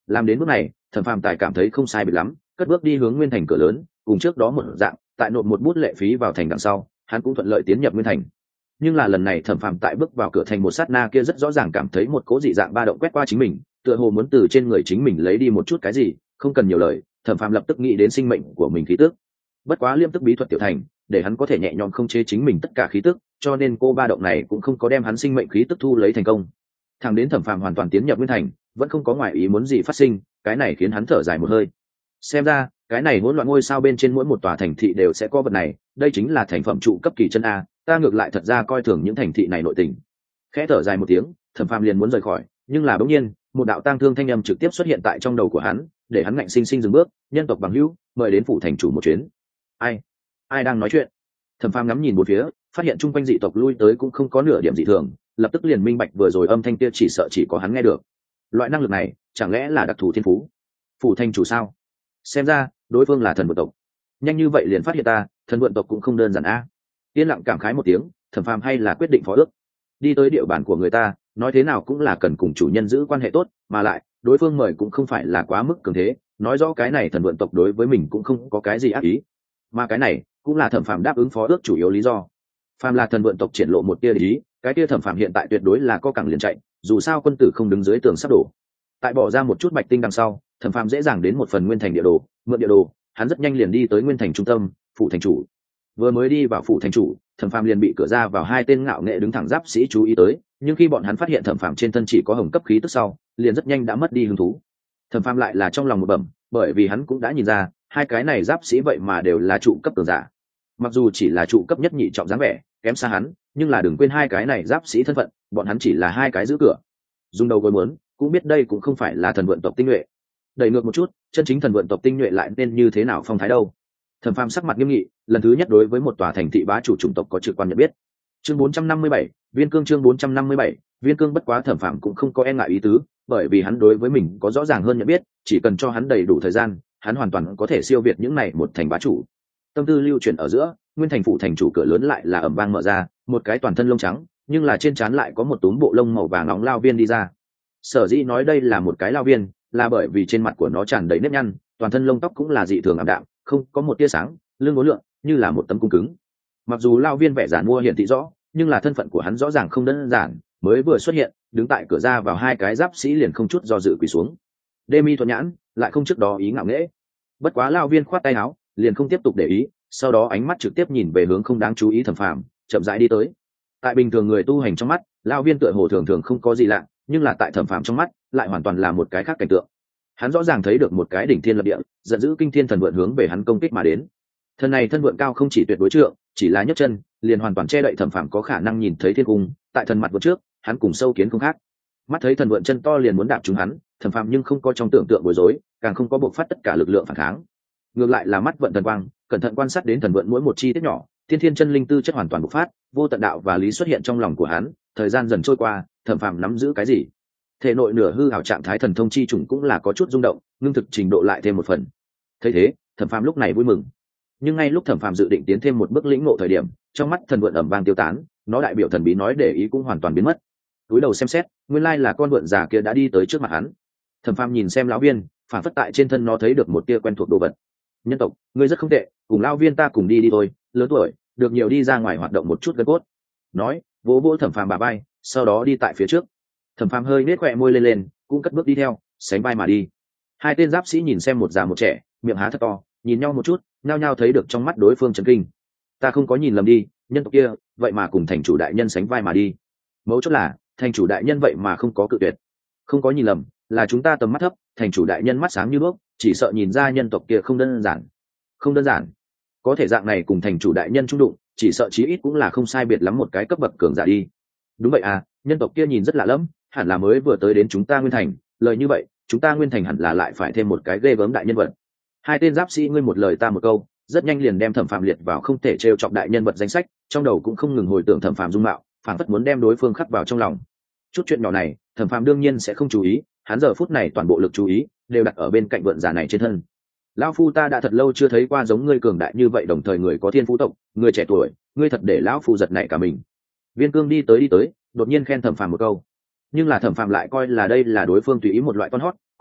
Làm đến bước này, Thẩm Phàm tài cảm thấy không sai biệt lắm, cất bước đi hướng Nguyên Thành cửa lớn, cùng trước đó một dạng, tại nộp một bút lệ phí vào thành đằng sau, hắn cũng thuận lợi tiến nhập Nguyên Thành. Nhưng là lần này Thẩm Phàm tại bước vào cửa thành một sát na kia rất rõ ràng cảm thấy một cố dị dạng ba động quét qua chính mình, tựa hồ muốn từ trên người chính mình lấy đi một chút cái gì, không cần nhiều lời, Thẩm Phàm lập tức nghĩ đến sinh mệnh của mình khí tức. Bất quá liêm tức bí thuật tiểu thành, để hắn có thể nhẹ nhõm không chế chính mình tất cả khí tức, cho nên cô ba động này cũng không có đem hắn sinh mệnh khí tức thu lấy thành công. Thẳng đến Thẩm Phàm hoàn toàn tiến nhập Nguyên Thành, vẫn không có ngoại ý muốn gì phát sinh, cái này khiến hắn thở dài một hơi. Xem ra, cái này hỗn loạn ngôi sao bên trên mỗi một tòa thành thị đều sẽ có vật này, đây chính là thành phẩm trụ cấp kỳ chân a, ta ngược lại thật ra coi thường những thành thị này nội tình. Khẽ thở dài một tiếng, Thẩm Phàm liền muốn rời khỏi, nhưng là bỗng nhiên, một đạo tang thương thanh âm trực tiếp xuất hiện tại trong đầu của hắn, để hắn ngạnh sinh sinh dừng bước, nhân tộc bằng hữu, mời đến phủ thành chủ một chuyến. Ai? Ai đang nói chuyện? Thẩm Phàm ngắm nhìn bốn phía, phát hiện chung quanh dị tộc lui tới cũng không có nửa điểm dị thường, lập tức liền minh bạch vừa rồi âm thanh kia chỉ sợ chỉ có hắn nghe được. Loại năng lực này, chẳng lẽ là đặc thù thiên phú? Phủ thành chủ sao? Xem ra, đối phương là thần vượn tộc. Nhanh như vậy liền phát hiện ta, thần vượn tộc cũng không đơn giản a. Yên lặng cảm khái một tiếng, Thẩm Phàm hay là quyết định phó ước. Đi tới địa bàn của người ta, nói thế nào cũng là cần cùng chủ nhân giữ quan hệ tốt, mà lại, đối phương mời cũng không phải là quá mức cường thế, nói rõ cái này thần vượn tộc đối với mình cũng không có cái gì ác ý. Mà cái này, cũng là Thẩm Phàm đáp ứng phó ước chủ yếu lý do. Phàm là thần vượn tộc triển lộ một tia ý, cái tia Thẩm Phàm hiện tại tuyệt đối là có cẳng liền chạy, dù sao quân tử không đứng dưới tường sắp đổ. Tại bỏ ra một chút bạch tinh đằng sau, Thẩm Phàm dễ dàng đến một phần Nguyên Thành địa đồ, mượn địa đồ, hắn rất nhanh liền đi tới Nguyên Thành trung tâm, phủ thành chủ. Vừa mới đi vào phủ thành chủ, Thẩm Phàm liền bị cửa ra vào hai tên ngạo nghệ đứng thẳng giáp sĩ chú ý tới, nhưng khi bọn hắn phát hiện Thẩm Phàm trên thân chỉ có hồng cấp khí tức sau, liền rất nhanh đã mất đi hứng thú. Thẩm Phàm lại là trong lòng một bẩm, bởi vì hắn cũng đã nhìn ra, hai cái này giáp sĩ vậy mà đều là trụ cấp cường giả. Mặc dù chỉ là trụ cấp nhất nhị trọng dáng vẻ, kém xa hắn, nhưng là đừng quên hai cái này giáp sĩ thân phận, bọn hắn chỉ là hai cái giữ cửa. Dùng đầu gối muốn, cũng biết đây cũng không phải là thần vượn tộc tinh nhuệ. Đẩy ngược một chút, chân chính thần vượn tộc tinh nhuệ lại nên như thế nào phong thái đâu? Thẩm Phàm sắc mặt nghiêm nghị, lần thứ nhất đối với một tòa thành thị bá chủ chủng tộc có trực quan nhận biết. Chương bốn trăm năm mươi bảy, Viên Cương chương bốn trăm năm mươi bảy, Viên Cương bất quá Thẩm Phàm cũng không có e ngại ý tứ, bởi vì hắn đối với mình có rõ ràng hơn nhận biết, chỉ cần cho hắn đầy đủ thời gian, hắn hoàn toàn có thể siêu việt những này một thành bá chủ. Tâm tư lưu chuyển ở giữa, Nguyên Thành phủ thành chủ cửa lớn lại là ầm vang mở ra, một cái toàn thân lông trắng, nhưng là trên trán lại có một túm bộ lông màu vàng nóng lao viên đi ra. Sở dĩ nói đây là một cái lao viên, là bởi vì trên mặt của nó tràn đầy nếp nhăn, toàn thân lông tóc cũng là dị thường ảm đạm, không có một tia sáng, lưng uốn lượn, như là một tấm cung cứng. Mặc dù lao viên vẻ giản mua hiển thị rõ, nhưng là thân phận của hắn rõ ràng không đơn giản, mới vừa xuất hiện, đứng tại cửa ra vào hai cái giáp sĩ liền không chút do dự quỳ xuống. Đê mi thuận nhãn, lại không trước đó ý ngạo nghễ. Bất quá lao viên khoát tay áo, liền không tiếp tục để ý, sau đó ánh mắt trực tiếp nhìn về hướng không đáng chú ý Thẩm Phàm, chậm rãi đi tới. Tại bình thường người tu hành trong mắt, lao viên tựa hồ thường thường không có gì lạ, nhưng là tại Thẩm Phàm trong mắt, lại hoàn toàn là một cái khác cảnh tượng. Hắn rõ ràng thấy được một cái đỉnh thiên lập địa, giận dữ kinh thiên thần vượn hướng về hắn công kích mà đến. Thần này thân vượn cao không chỉ tuyệt đối trượng, chỉ là nhấc chân, liền hoàn toàn che đậy Thẩm Phàm có khả năng nhìn thấy thiên cung. Tại thần mặt vượt trước, hắn cùng sâu kiến không khác. Mắt thấy thần vượn chân to liền muốn đạp trúng hắn, Thẩm Phàm nhưng không có trong tưởng tượng bối rối, càng không có bộc phát tất cả lực lượng phản kháng. Ngược lại là mắt vận thần quang, cẩn thận quan sát đến thần vượn mỗi một chi tiết nhỏ, thiên thiên chân linh tư chất hoàn toàn bộc phát, vô tận đạo và lý xuất hiện trong lòng của hắn. Thời gian dần trôi qua, Thẩm Phàm nắm giữ cái gì? Thể nội nửa hư ảo trạng thái thần thông chi trùng cũng là có chút rung động, ngưng thực trình độ lại thêm một phần. Thấy thế, Thẩm Phàm lúc này vui mừng. Nhưng ngay lúc Thẩm Phàm dự định tiến thêm một bước lĩnh ngộ thời điểm, trong mắt thần vượn ầm vang tiêu tán, nó đại biểu thần bí nói để ý cũng hoàn toàn biến mất. Túi đầu xem xét, nguyên lai là con vượn già kia đã đi tới trước mặt hắn. Thẩm Phàm nhìn xem lão viên, phản phất tại trên thân nó thấy được một tia quen thuộc đồ vật. Nhân tộc, ngươi rất không tệ, cùng lão viên ta cùng đi đi thôi, lớn tuổi, được nhiều đi ra ngoài hoạt động một chút gân cốt. Nói, vỗ vỗ Thẩm Phàm bả vai, sau đó đi tại phía trước. Thẩm Phàm hơi nết khỏe môi lên lên, cũng cất bước đi theo, sánh vai mà đi. Hai tên giáp sĩ nhìn xem một già một trẻ, miệng há thật to, nhìn nhau một chút, nhao nhao thấy được trong mắt đối phương chấn kinh. Ta không có nhìn lầm đi, nhân tộc kia, vậy mà cùng thành chủ đại nhân sánh vai mà đi. Mấu chốt là, thành chủ đại nhân vậy mà không có cự tuyệt. Không có nhìn lầm, là chúng ta tầm mắt thấp, thành chủ đại nhân mắt sáng như đuốc, chỉ sợ nhìn ra nhân tộc kia không đơn giản. Không đơn giản. Có thể dạng này cùng thành chủ đại nhân chung đụng, chỉ sợ chí ít cũng là không sai biệt lắm một cái cấp bậc cường giả đi. Đúng vậy à, nhân tộc kia nhìn rất lạ lẫm, hẳn là mới vừa tới đến chúng ta Nguyên Thành, lời như vậy, chúng ta Nguyên Thành hẳn là lại phải thêm một cái ghê gớm đại nhân vật. Hai tên giáp sĩ ngươi một lời ta một câu, rất nhanh liền đem Thẩm Phàm liệt vào không thể trêu chọc đại nhân vật danh sách, trong đầu cũng không ngừng hồi tưởng Thẩm Phàm dung mạo, phảng phất muốn đem đối phương khắc vào trong lòng. Chút chuyện nhỏ này, Thẩm Phàm đương nhiên sẽ không chú ý, hắn giờ phút này toàn bộ lực chú ý đều đặt ở bên cạnh vượn già này trên thân. Lão phu ta đã thật lâu chưa thấy qua giống ngươi cường đại như vậy, đồng thời người có thiên phú tộc, người trẻ tuổi, ngươi thật để lão phu giật nảy cả mình. Viên Cương đi tới đi tới, đột nhiên khen Thẩm Phàm một câu. Nhưng là Thẩm Phàm lại coi là đây là đối phương tùy ý một loại con hót,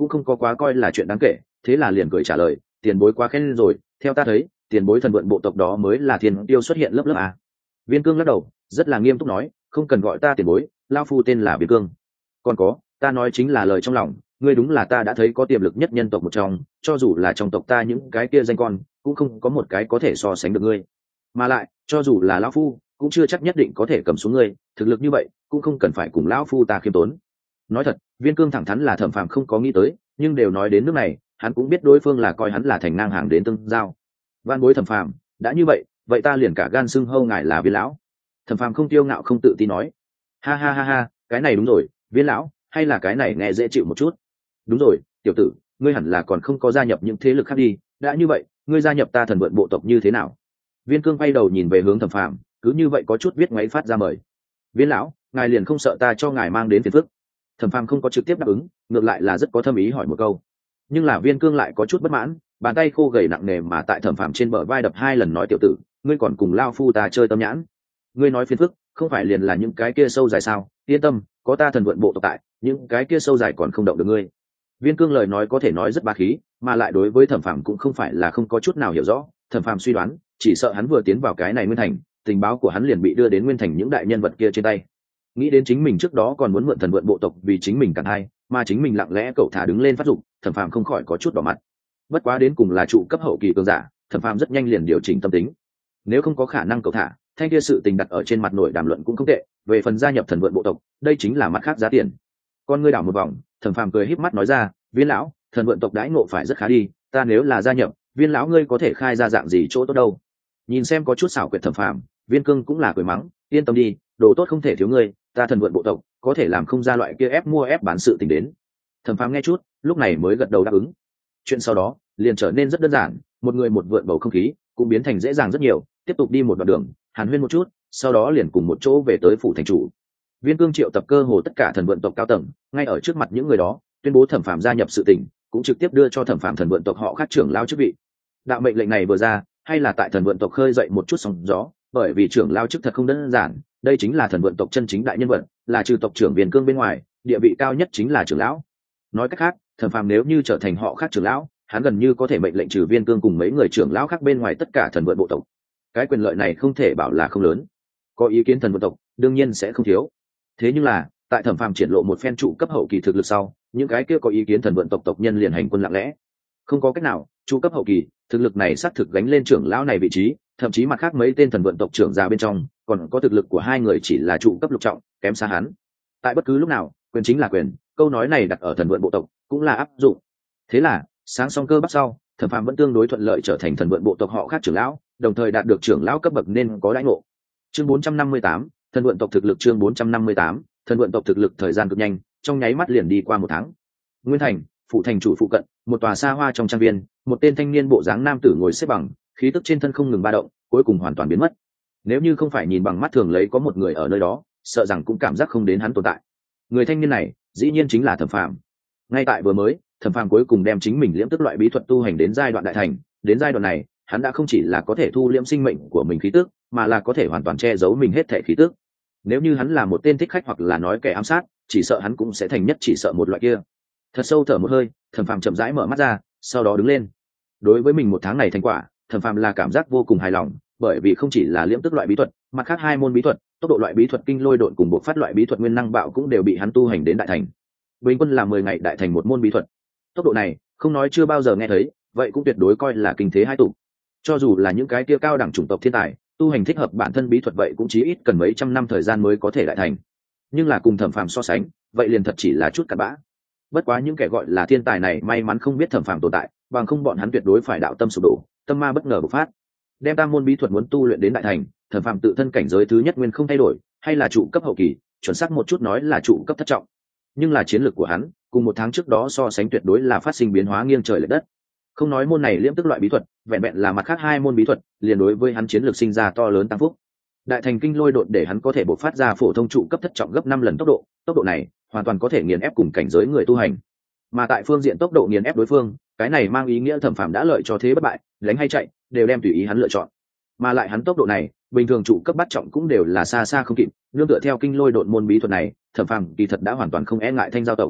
cũng không có quá coi là chuyện đáng kể, thế là liền cười trả lời, tiền bối quá khen rồi, theo ta thấy tiền bối thần vượn bộ tộc đó mới là thiên tiêu xuất hiện lớp lớp à. Viên Cương lắc đầu rất là nghiêm túc nói, không cần gọi ta tiền bối, lao phu tên là Viên Cương. Còn có, ta nói chính là lời trong lòng, ngươi đúng là ta đã thấy có tiềm lực nhất nhân tộc một trong, cho dù là trong tộc ta những cái kia danh con cũng không có một cái có thể so sánh được ngươi, mà lại cho dù là lão phu cũng chưa chắc nhất định có thể cầm xuống ngươi, thực lực như vậy cũng không cần phải cùng lão phu ta khiêm tốn. Nói thật, Viên Cương thẳng thắn là Thẩm Phàm không có nghĩ tới, nhưng đều nói đến nước này, hắn cũng biết đối phương là coi hắn là thành ngang hàng đến tương giao. Van bối Thẩm Phàm, đã như vậy, vậy ta liền cả gan xưng hâu ngài là Viên lão. Thẩm Phàm không tiêu ngạo không tự tin nói, ha ha ha ha, cái này đúng rồi, Viên lão, hay là cái này nghe dễ chịu một chút. Đúng rồi, tiểu tử, ngươi hẳn là còn không có gia nhập những thế lực khác đi, đã như vậy, ngươi gia nhập ta thần vượn bộ tộc như thế nào? Viên Cương quay đầu nhìn về hướng Thẩm Phàm, cứ như vậy có chút biết ngoáy phát ra mời. Viên lão, ngài liền không sợ ta cho ngài mang đến phiền phức? Thẩm Phàm không có trực tiếp đáp ứng, ngược lại là rất có thâm ý hỏi một câu. Nhưng là Viên Cương lại có chút bất mãn, bàn tay khô gầy nặng nề mà tại Thẩm Phàm trên bờ vai đập hai lần nói, tiểu tử, ngươi còn cùng lao phu ta chơi tâm nhãn? Ngươi nói phiền phức, không phải liền là những cái kia sâu dài sao? Yên tâm, có ta thần vượn bộ tộc tại, những cái kia sâu dài còn không động được ngươi. Viên Cương lời nói có thể nói rất bá khí, mà lại đối với Thẩm Phàm cũng không phải là không có chút nào hiểu rõ. Thẩm Phàm suy đoán, chỉ sợ hắn vừa tiến vào cái này Nguyên Thành, tình báo của hắn liền bị đưa đến Nguyên Thành những đại nhân vật kia trên tay. Nghĩ đến chính mình trước đó còn muốn mượn thần vượn bộ tộc vì chính mình cản hay, mà chính mình lặng lẽ cậu thả đứng lên phát dụng, Thẩm Phàm không khỏi có chút đỏ mặt. Bất quá đến cùng là trụ cấp hậu kỳ cường giả, Thẩm Phàm rất nhanh liền điều chỉnh tâm tính. Nếu không có khả năng cậu thả, thanh kia sự tình đặt ở trên mặt nổi đàm luận cũng không tệ, về phần gia nhập thần vượn bộ tộc, đây chính là mặt khác giá tiền. Con ngươi đảo một vòng, Thẩm Phàm cười híp mắt nói ra, Viên lão, thần vượn tộc đãi ngộ phải rất khá đi, ta nếu là gia nhập, Viên lão ngươi có thể khai ra dạng gì chỗ tốt đâu? Nhìn xem có chút xảo quyệt Thẩm Phàm, Viên Cương cũng là cười mắng, yên tâm đi, đồ tốt không thể thiếu ngươi, ta thần vượn bộ tộc có thể làm không ra loại kia ép mua ép bán sự tình đến. Thẩm Phàm nghe chút, lúc này mới gật đầu đáp ứng. Chuyện sau đó liền trở nên rất đơn giản, một người một vượn bầu không khí cũng biến thành dễ dàng rất nhiều, tiếp tục đi một đoạn đường, hàn huyên một chút, sau đó liền cùng một chỗ về tới phủ thành chủ. Viên Cương triệu tập cơ hồ tất cả thần vượn tộc cao tầng, ngay ở trước mặt những người đó, tuyên bố Thẩm Phàm gia nhập sự tình, cũng trực tiếp đưa cho Thẩm Phàm thần vượn tộc họ khác trưởng lao chức vị. Đạo mệnh lệnh này vừa ra, hay là tại thần vượn tộc khơi dậy một chút sóng gió, bởi vì trưởng lao chức thật không đơn giản, đây chính là thần vượn tộc chân chính đại nhân vật, là trừ tộc trưởng Viên Cương bên ngoài, địa vị cao nhất chính là trưởng lão. Nói cách khác, Thẩm Phàm nếu như trở thành họ khác trưởng lão, hắn gần như có thể mệnh lệnh trừ Viên Cương cùng mấy người trưởng lão khác bên ngoài tất cả thần vượn bộ tộc. Cái quyền lợi này không thể bảo là không lớn. Có ý kiến thần vượn tộc, đương nhiên sẽ không thiếu. Thế nhưng là, tại Thẩm Phàm triển lộ một phen trụ cấp hậu kỳ thực lực sau, những cái kia có ý kiến thần vượn tộc tộc nhân liền hành quân lặng lẽ. Không có cách nào, trụ cấp hậu kỳ, thực lực này xác thực gánh lên trưởng lão này vị trí, thậm chí mặt khác mấy tên thần vượn tộc trưởng già bên trong, còn có thực lực của hai người chỉ là trụ cấp lục trọng, kém xa hắn. Tại bất cứ lúc nào, quyền chính là quyền, câu nói này đặt ở thần vượn bộ tộc cũng là áp dụng. Thế là, sáng song cơ bắc sau, Thẩm Phàm vẫn tương đối thuận lợi trở thành thần vượn bộ tộc họ khác trưởng lão, đồng thời đạt được trưởng lão cấp bậc nên có đãi ngộ. Chương bốn trăm năm mươi tám, thần vượn tộc thực lực chương bốn trăm năm mươi tám, thần vượn tộc thực lực thời gian cực nhanh, trong nháy mắt liền đi qua một tháng. Nguyên Thành, phụ thành chủ phụ cận, một tòa xa hoa trong trang viên, một tên thanh niên bộ dáng nam tử ngồi xếp bằng, khí tức trên thân không ngừng ba động, cuối cùng hoàn toàn biến mất. Nếu như không phải nhìn bằng mắt thường lấy có một người ở nơi đó, sợ rằng cũng cảm giác không đến hắn tồn tại. Người thanh niên này, dĩ nhiên chính là Thẩm Phàm. Ngay tại vừa mới, Thẩm Phàm cuối cùng đem chính mình liễm tức loại bí thuật tu hành đến giai đoạn đại thành, đến giai đoạn này, hắn đã không chỉ là có thể thu liễm sinh mệnh của mình khí tức, mà là có thể hoàn toàn che giấu mình hết thể khí tức. Nếu như hắn là một tên thích khách hoặc là nói kẻ ám sát, chỉ sợ hắn cũng sẽ thành nhất chỉ sợ một loại kia. Thật sâu thở một hơi, Thẩm Phàm chậm rãi mở mắt ra, sau đó đứng lên. Đối với mình một tháng này thành quả, Thẩm Phàm là cảm giác vô cùng hài lòng, bởi vì không chỉ là liễm tức loại bí thuật, mặt khác hai môn bí thuật, tốc độ loại bí thuật kinh lôi độn cùng bộ phát loại bí thuật nguyên năng bạo cũng đều bị hắn tu hành đến đại thành. Bình quân là mười ngày đại thành một môn bí thuật. Tốc độ này, không nói chưa bao giờ nghe thấy, vậy cũng tuyệt đối coi là kinh thế hai tụ. Cho dù là những cái kia cao đẳng chủng tộc thiên tài, tu hành thích hợp bản thân bí thuật vậy cũng chí ít cần mấy trăm năm thời gian mới có thể đại thành. Nhưng là cùng Thẩm Phàm so sánh, vậy liền thật chỉ là chút cặn bã. Bất quá những kẻ gọi là thiên tài này may mắn không biết Thẩm Phàm tồn tại, bằng không bọn hắn tuyệt đối phải đạo tâm sụp đổ, tâm ma bất ngờ bộc phát. Đem tam môn bí thuật muốn tu luyện đến đại thành, Thẩm Phàm tự thân cảnh giới thứ nhất nguyên không thay đổi, hay là trụ cấp hậu kỳ, chuẩn xác một chút nói là trụ cấp thất trọng. Nhưng là chiến lược của hắn, cùng một tháng trước đó so sánh tuyệt đối là phát sinh biến hóa nghiêng trời lệch đất. Không nói môn này liễm tức loại bí thuật, vẹn vẹn là mặt khác hai môn bí thuật, liền đối với hắn chiến lược sinh ra to lớn tăng phúc. Đại thành kinh lôi độn để hắn có thể bộc phát ra phổ thông trụ cấp thất trọng gấp năm lần tốc độ, tốc độ này hoàn toàn có thể nghiền ép cùng cảnh giới người tu hành. Mà tại phương diện tốc độ nghiền ép đối phương, cái này mang ý nghĩa Thẩm Phàm đã lợi cho thế bất bại, đánh hay chạy đều đem tùy ý hắn lựa chọn. Mà lại hắn tốc độ này, bình thường trụ cấp bắt trọng cũng đều là xa xa không kịp, nương tựa theo kinh lôi độn môn bí thuật này, Thẩm Phàm kỳ thật đã hoàn toàn không e ngại thanh giao tộc.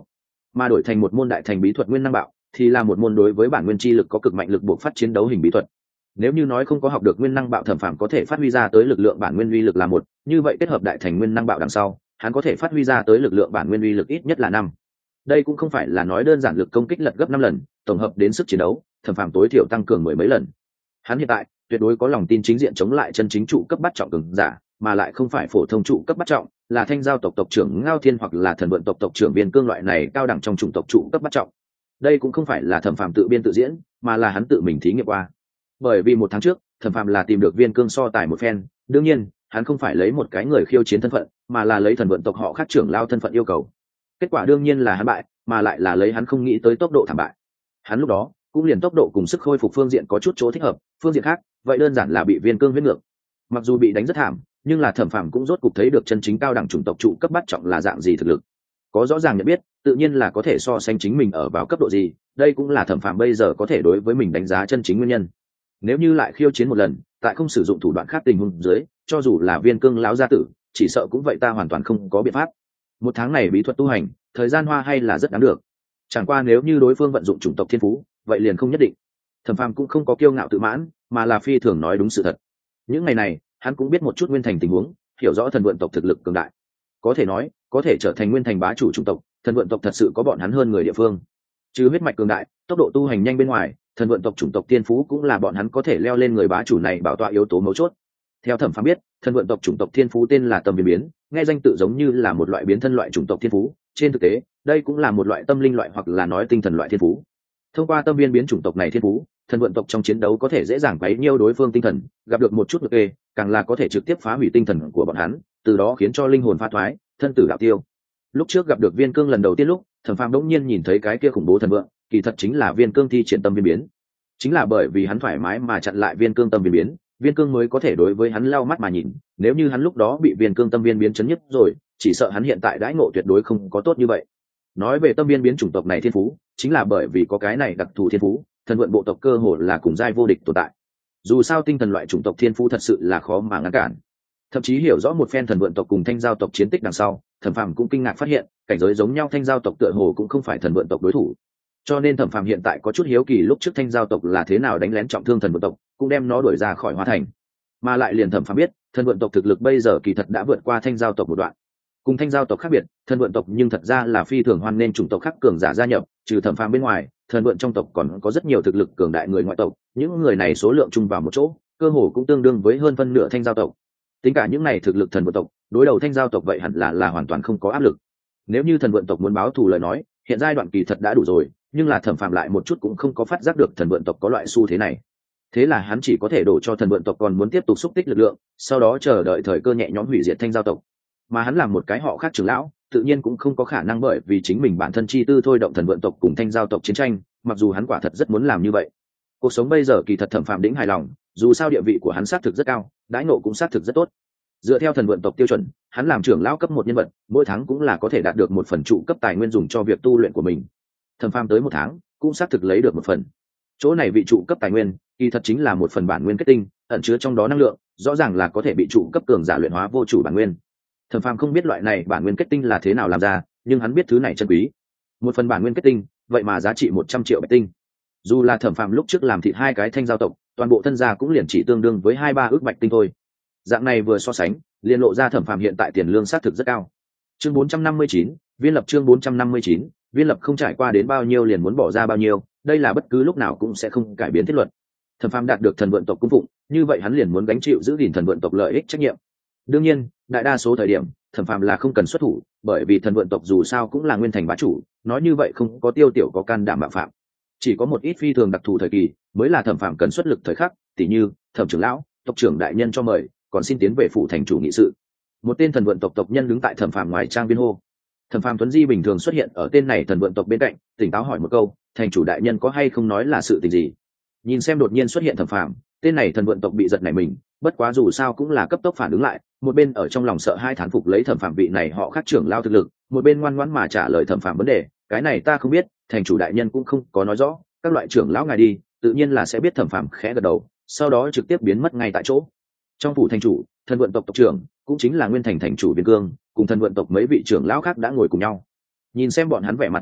mà đổi thành một môn đại thành bí thuật nguyên năng bạo thì là một môn đối với bản nguyên chi lực có cực mạnh lực buộc phát chiến đấu hình bí thuật. Nếu như nói không có học được nguyên năng bạo, Thẩm Phàm có thể phát huy ra tới lực lượng bản nguyên uy lực là một, như vậy kết hợp đại thành nguyên năng bạo đằng sau, hắn có thể phát huy ra tới lực lượng bản nguyên uy lực ít nhất là năm. Đây cũng không phải là nói đơn giản lực công kích lật gấp năm lần, tổng hợp đến sức chiến đấu, Thẩm Phàm tối thiểu tăng cường mười mấy lần. Hắn hiện tại tuyệt đối có lòng tin chính diện chống lại chân chính trụ cấp bắt trọng cường giả, mà lại không phải phổ thông trụ cấp bắt trọng, là Thanh Giao tộc tộc trưởng Ngao Thiên hoặc là Thần Vượn tộc tộc trưởng Viên Cương loại này cao đẳng trong chủng tộc trụ cấp bắt trọng. Đây cũng không phải là Thẩm Phàm tự biên tự diễn, mà là hắn tự mình thí nghiệm qua. Bởi vì một tháng trước, Thẩm Phàm là tìm được Viên Cương so tài một phen, đương nhiên, hắn không phải lấy một cái người khiêu chiến thân phận, mà là lấy Thần Vượn tộc họ khác trưởng lao thân phận yêu cầu. Kết quả đương nhiên là hắn bại, mà lại là lấy hắn không nghĩ tới tốc độ thảm bại. Hắn lúc đó cũng liền tốc độ cùng sức khôi phục phương diện có chút chỗ thích hợp, phương diện khác, vậy đơn giản là bị Viên Cương huyết ngược. Mặc dù bị đánh rất thảm, nhưng là Thẩm Phàm cũng rốt cục thấy được chân chính cao đẳng chủng tộc trụ cấp bắt trọng là dạng gì thực lực. Có rõ ràng nhận biết, tự nhiên là có thể so sánh chính mình ở vào cấp độ gì, đây cũng là Thẩm Phàm bây giờ có thể đối với mình đánh giá chân chính nguyên nhân. Nếu như lại khiêu chiến một lần, tại không sử dụng thủ đoạn khác tình huống dưới, cho dù là Viên Cương lão gia tử, chỉ sợ cũng vậy ta hoàn toàn không có biện pháp. Một tháng này bí thuật tu hành, thời gian hoa hay là rất đáng được. Chẳng qua nếu như đối phương vận dụng chủng tộc thiên phú, vậy liền không nhất định. Thẩm Phàm cũng không có kiêu ngạo tự mãn, mà là phi thường nói đúng sự thật. Những ngày này, hắn cũng biết một chút nguyên thành tình huống, hiểu rõ Thần Vượn tộc thực lực cường đại. Có thể nói, có thể trở thành nguyên thành bá chủ chủng tộc, Thần Vượn tộc thật sự có bọn hắn hơn người địa phương. Trừ huyết mạch cường đại, tốc độ tu hành nhanh bên ngoài, Thần Vượn tộc chủng tộc thiên phú cũng là bọn hắn có thể leo lên người bá chủ này bảo tọa yếu tố mấu chốt. Theo Thẩm Phàm biết, Thần Vượn tộc chủng tộc thiên phú tên là Tâm Biến biến, nghe danh tự giống như là một loại biến thân loại chủng tộc thiên phú, trên thực tế, đây cũng là một loại tâm linh loại hoặc là nói tinh thần loại thiên phú. Thông qua tâm biến biến chủng tộc này thiên phú, Thần Vượn tộc trong chiến đấu có thể dễ dàng quấy nhiêu đối phương tinh thần, gặp được một chút lực ê, càng là có thể trực tiếp phá hủy tinh thần của bọn hắn, từ đó khiến cho linh hồn pha thoái, thân tử đạo tiêu. Lúc trước gặp được Viên Cương lần đầu tiên lúc, Thẩm Phàm đống nhiên nhìn thấy cái kia khủng bố thần vượng, kỳ thật chính là Viên Cương thi triển tâm biến biến. Chính là bởi vì hắn thoải mái mà chặn lại Viên Cương tâm biến biến, Viên Cương mới có thể đối với hắn lau mắt mà nhìn, nếu như hắn lúc đó bị Viên Cương tâm biến biến chấn nhất rồi, chỉ sợ hắn hiện tại đãi ngộ tuyệt đối không có tốt như vậy. Nói về tâm biến biến chủng tộc này thiên phú, chính là bởi vì có cái này đặc thù thiên phú, Thần Vượn bộ tộc cơ hồ là cùng giai vô địch tồn tại. Dù sao tinh thần loại chủng tộc thiên phú thật sự là khó mà ngăn cản. Thậm chí hiểu rõ một phen Thần Vượn tộc cùng Thanh Giao tộc chiến tích đằng sau, Thẩm Phàm cũng kinh ngạc phát hiện, cảnh giới giống nhau Thanh Giao tộc tựa hồ cũng không phải Thần Vượn tộc đối thủ. Cho nên Thẩm Phàm hiện tại có chút hiếu kỳ lúc trước Thanh Giao tộc là thế nào đánh lén trọng thương Thần Vượn tộc, cũng đem nó đuổi ra khỏi Hóa Thành. Mà lại liền Thẩm Phàm biết, Thần Vượn tộc thực lực bây giờ kỳ thật đã vượt qua Thanh Giao tộc một đoạn. Cùng Thanh Giao tộc khác biệt, Thần Vượn tộc nhưng thật ra là phi thường hoan nên chủng tộc khác cường giả gia nhập, trừ Thẩm Phàm bên ngoài, Thần Vượn trong tộc còn có rất nhiều thực lực cường đại người ngoại tộc, những người này số lượng chung vào một chỗ, cơ hồ cũng tương đương với hơn phân nửa Thanh Giao tộc. Tính cả những này thực lực Thần Vượn tộc, đối đầu Thanh Giao tộc vậy hẳn là là hoàn toàn không có áp lực. Nếu như Thần Vượn tộc muốn báo thù lời nói, hiện giai đoạn kỳ thật đã đủ rồi, nhưng là Thẩm Phàm lại một chút cũng không có phát giác được Thần Vượn tộc có loại xu thế này. Thế là hắn chỉ có thể đổ cho Thần Vượn tộc còn muốn tiếp tục xúc tích lực lượng, sau đó chờ đợi thời cơ nhẹ nhõm hủy diệt Thanh Giao tộc. Mà hắn làm một cái họ khác trưởng lão, tự nhiên cũng không có khả năng bởi vì chính mình bản thân chi tư thôi động Thần Vượn tộc cùng Thanh Giao tộc chiến tranh, mặc dù hắn quả thật rất muốn làm như vậy. Cuộc sống bây giờ kỳ thật Thẩm Phàm đĩnh hài lòng, dù sao địa vị của hắn xác thực rất cao, đãi ngộ cũng xác thực rất tốt. Dựa theo Thần Vượn tộc tiêu chuẩn, hắn làm trưởng lão cấp một nhân vật, mỗi tháng cũng là có thể đạt được một phần trụ cấp tài nguyên dùng cho việc tu luyện của mình. Thẩm Phàm tới một tháng, cũng xác thực lấy được một phần. Chỗ này vị trụ cấp tài nguyên, kỳ thật chính là một phần bản nguyên kết tinh, ẩn chứa trong đó năng lượng, rõ ràng là có thể bị trụ cấp cường giả luyện hóa vô chủ bản nguyên. Thẩm Phàm không biết loại này bản nguyên kết tinh là thế nào làm ra, nhưng hắn biết thứ này chân quý. Một phần bản nguyên kết tinh, vậy mà giá trị một trăm triệu bạch tinh. Dù là Thẩm Phàm lúc trước làm thịt hai cái Thanh Giao tộc, toàn bộ thân gia cũng liền chỉ tương đương với hai ba ước bạch tinh thôi. Dạng này vừa so sánh, liền lộ ra Thẩm Phàm hiện tại tiền lương xác thực rất cao. Chương bốn trăm năm mươi chín, viên lập chương bốn trăm năm mươi chín, viên lập không trải qua đến bao nhiêu liền muốn bỏ ra bao nhiêu, đây là bất cứ lúc nào cũng sẽ không cải biến thiết luật. Thẩm Phàm đạt được Thần Vượn tộc cung phụng, như vậy hắn liền muốn gánh chịu giữ gìn Thần Vượn tộc lợi ích trách nhiệm. Đương nhiên, đại đa số thời điểm, Thẩm Phàm là không cần xuất thủ, bởi vì Thần Vượn tộc dù sao cũng là nguyên thành bá chủ, nói như vậy không có Tiêu Tiểu có can đảm mạo phạm. Chỉ có một ít phi thường đặc thù thời kỳ, mới là Thẩm Phàm cần xuất lực thời khắc, tỉ như Thẩm trưởng lão, tộc trưởng đại nhân cho mời, còn xin tiến về phủ thành chủ nghị sự. Một tên Thần Vượn tộc tộc nhân đứng tại Thẩm Phàm ngoài trang viên hô. Thẩm Phàm tuấn di bình thường xuất hiện ở tên này Thần Vượn tộc bên cạnh, tỉnh táo hỏi một câu, thành chủ đại nhân có hay không nói là sự tình gì? Nhìn xem đột nhiên xuất hiện Thẩm Phàm, tên này Thần Vượn tộc bị giật nảy mình, bất quá dù sao cũng là cấp tốc phản ứng lại, một bên ở trong lòng sợ hai thán phục lấy Thẩm Phàm vị này họ khác trưởng lao thực lực, một bên ngoan ngoãn mà trả lời Thẩm Phàm vấn đề, cái này ta không biết, thành chủ đại nhân cũng không có nói rõ, các loại trưởng lão ngài đi, tự nhiên là sẽ biết. Thẩm Phàm khẽ gật đầu, sau đó trực tiếp biến mất ngay tại chỗ. Trong phủ thành chủ, Thần Vượn tộc tộc trưởng cũng chính là nguyên thành thành chủ Viên Cương, cùng Thần Vượn tộc mấy vị trưởng lão khác đã ngồi cùng nhau. Nhìn xem bọn hắn vẻ mặt nghiêm túc,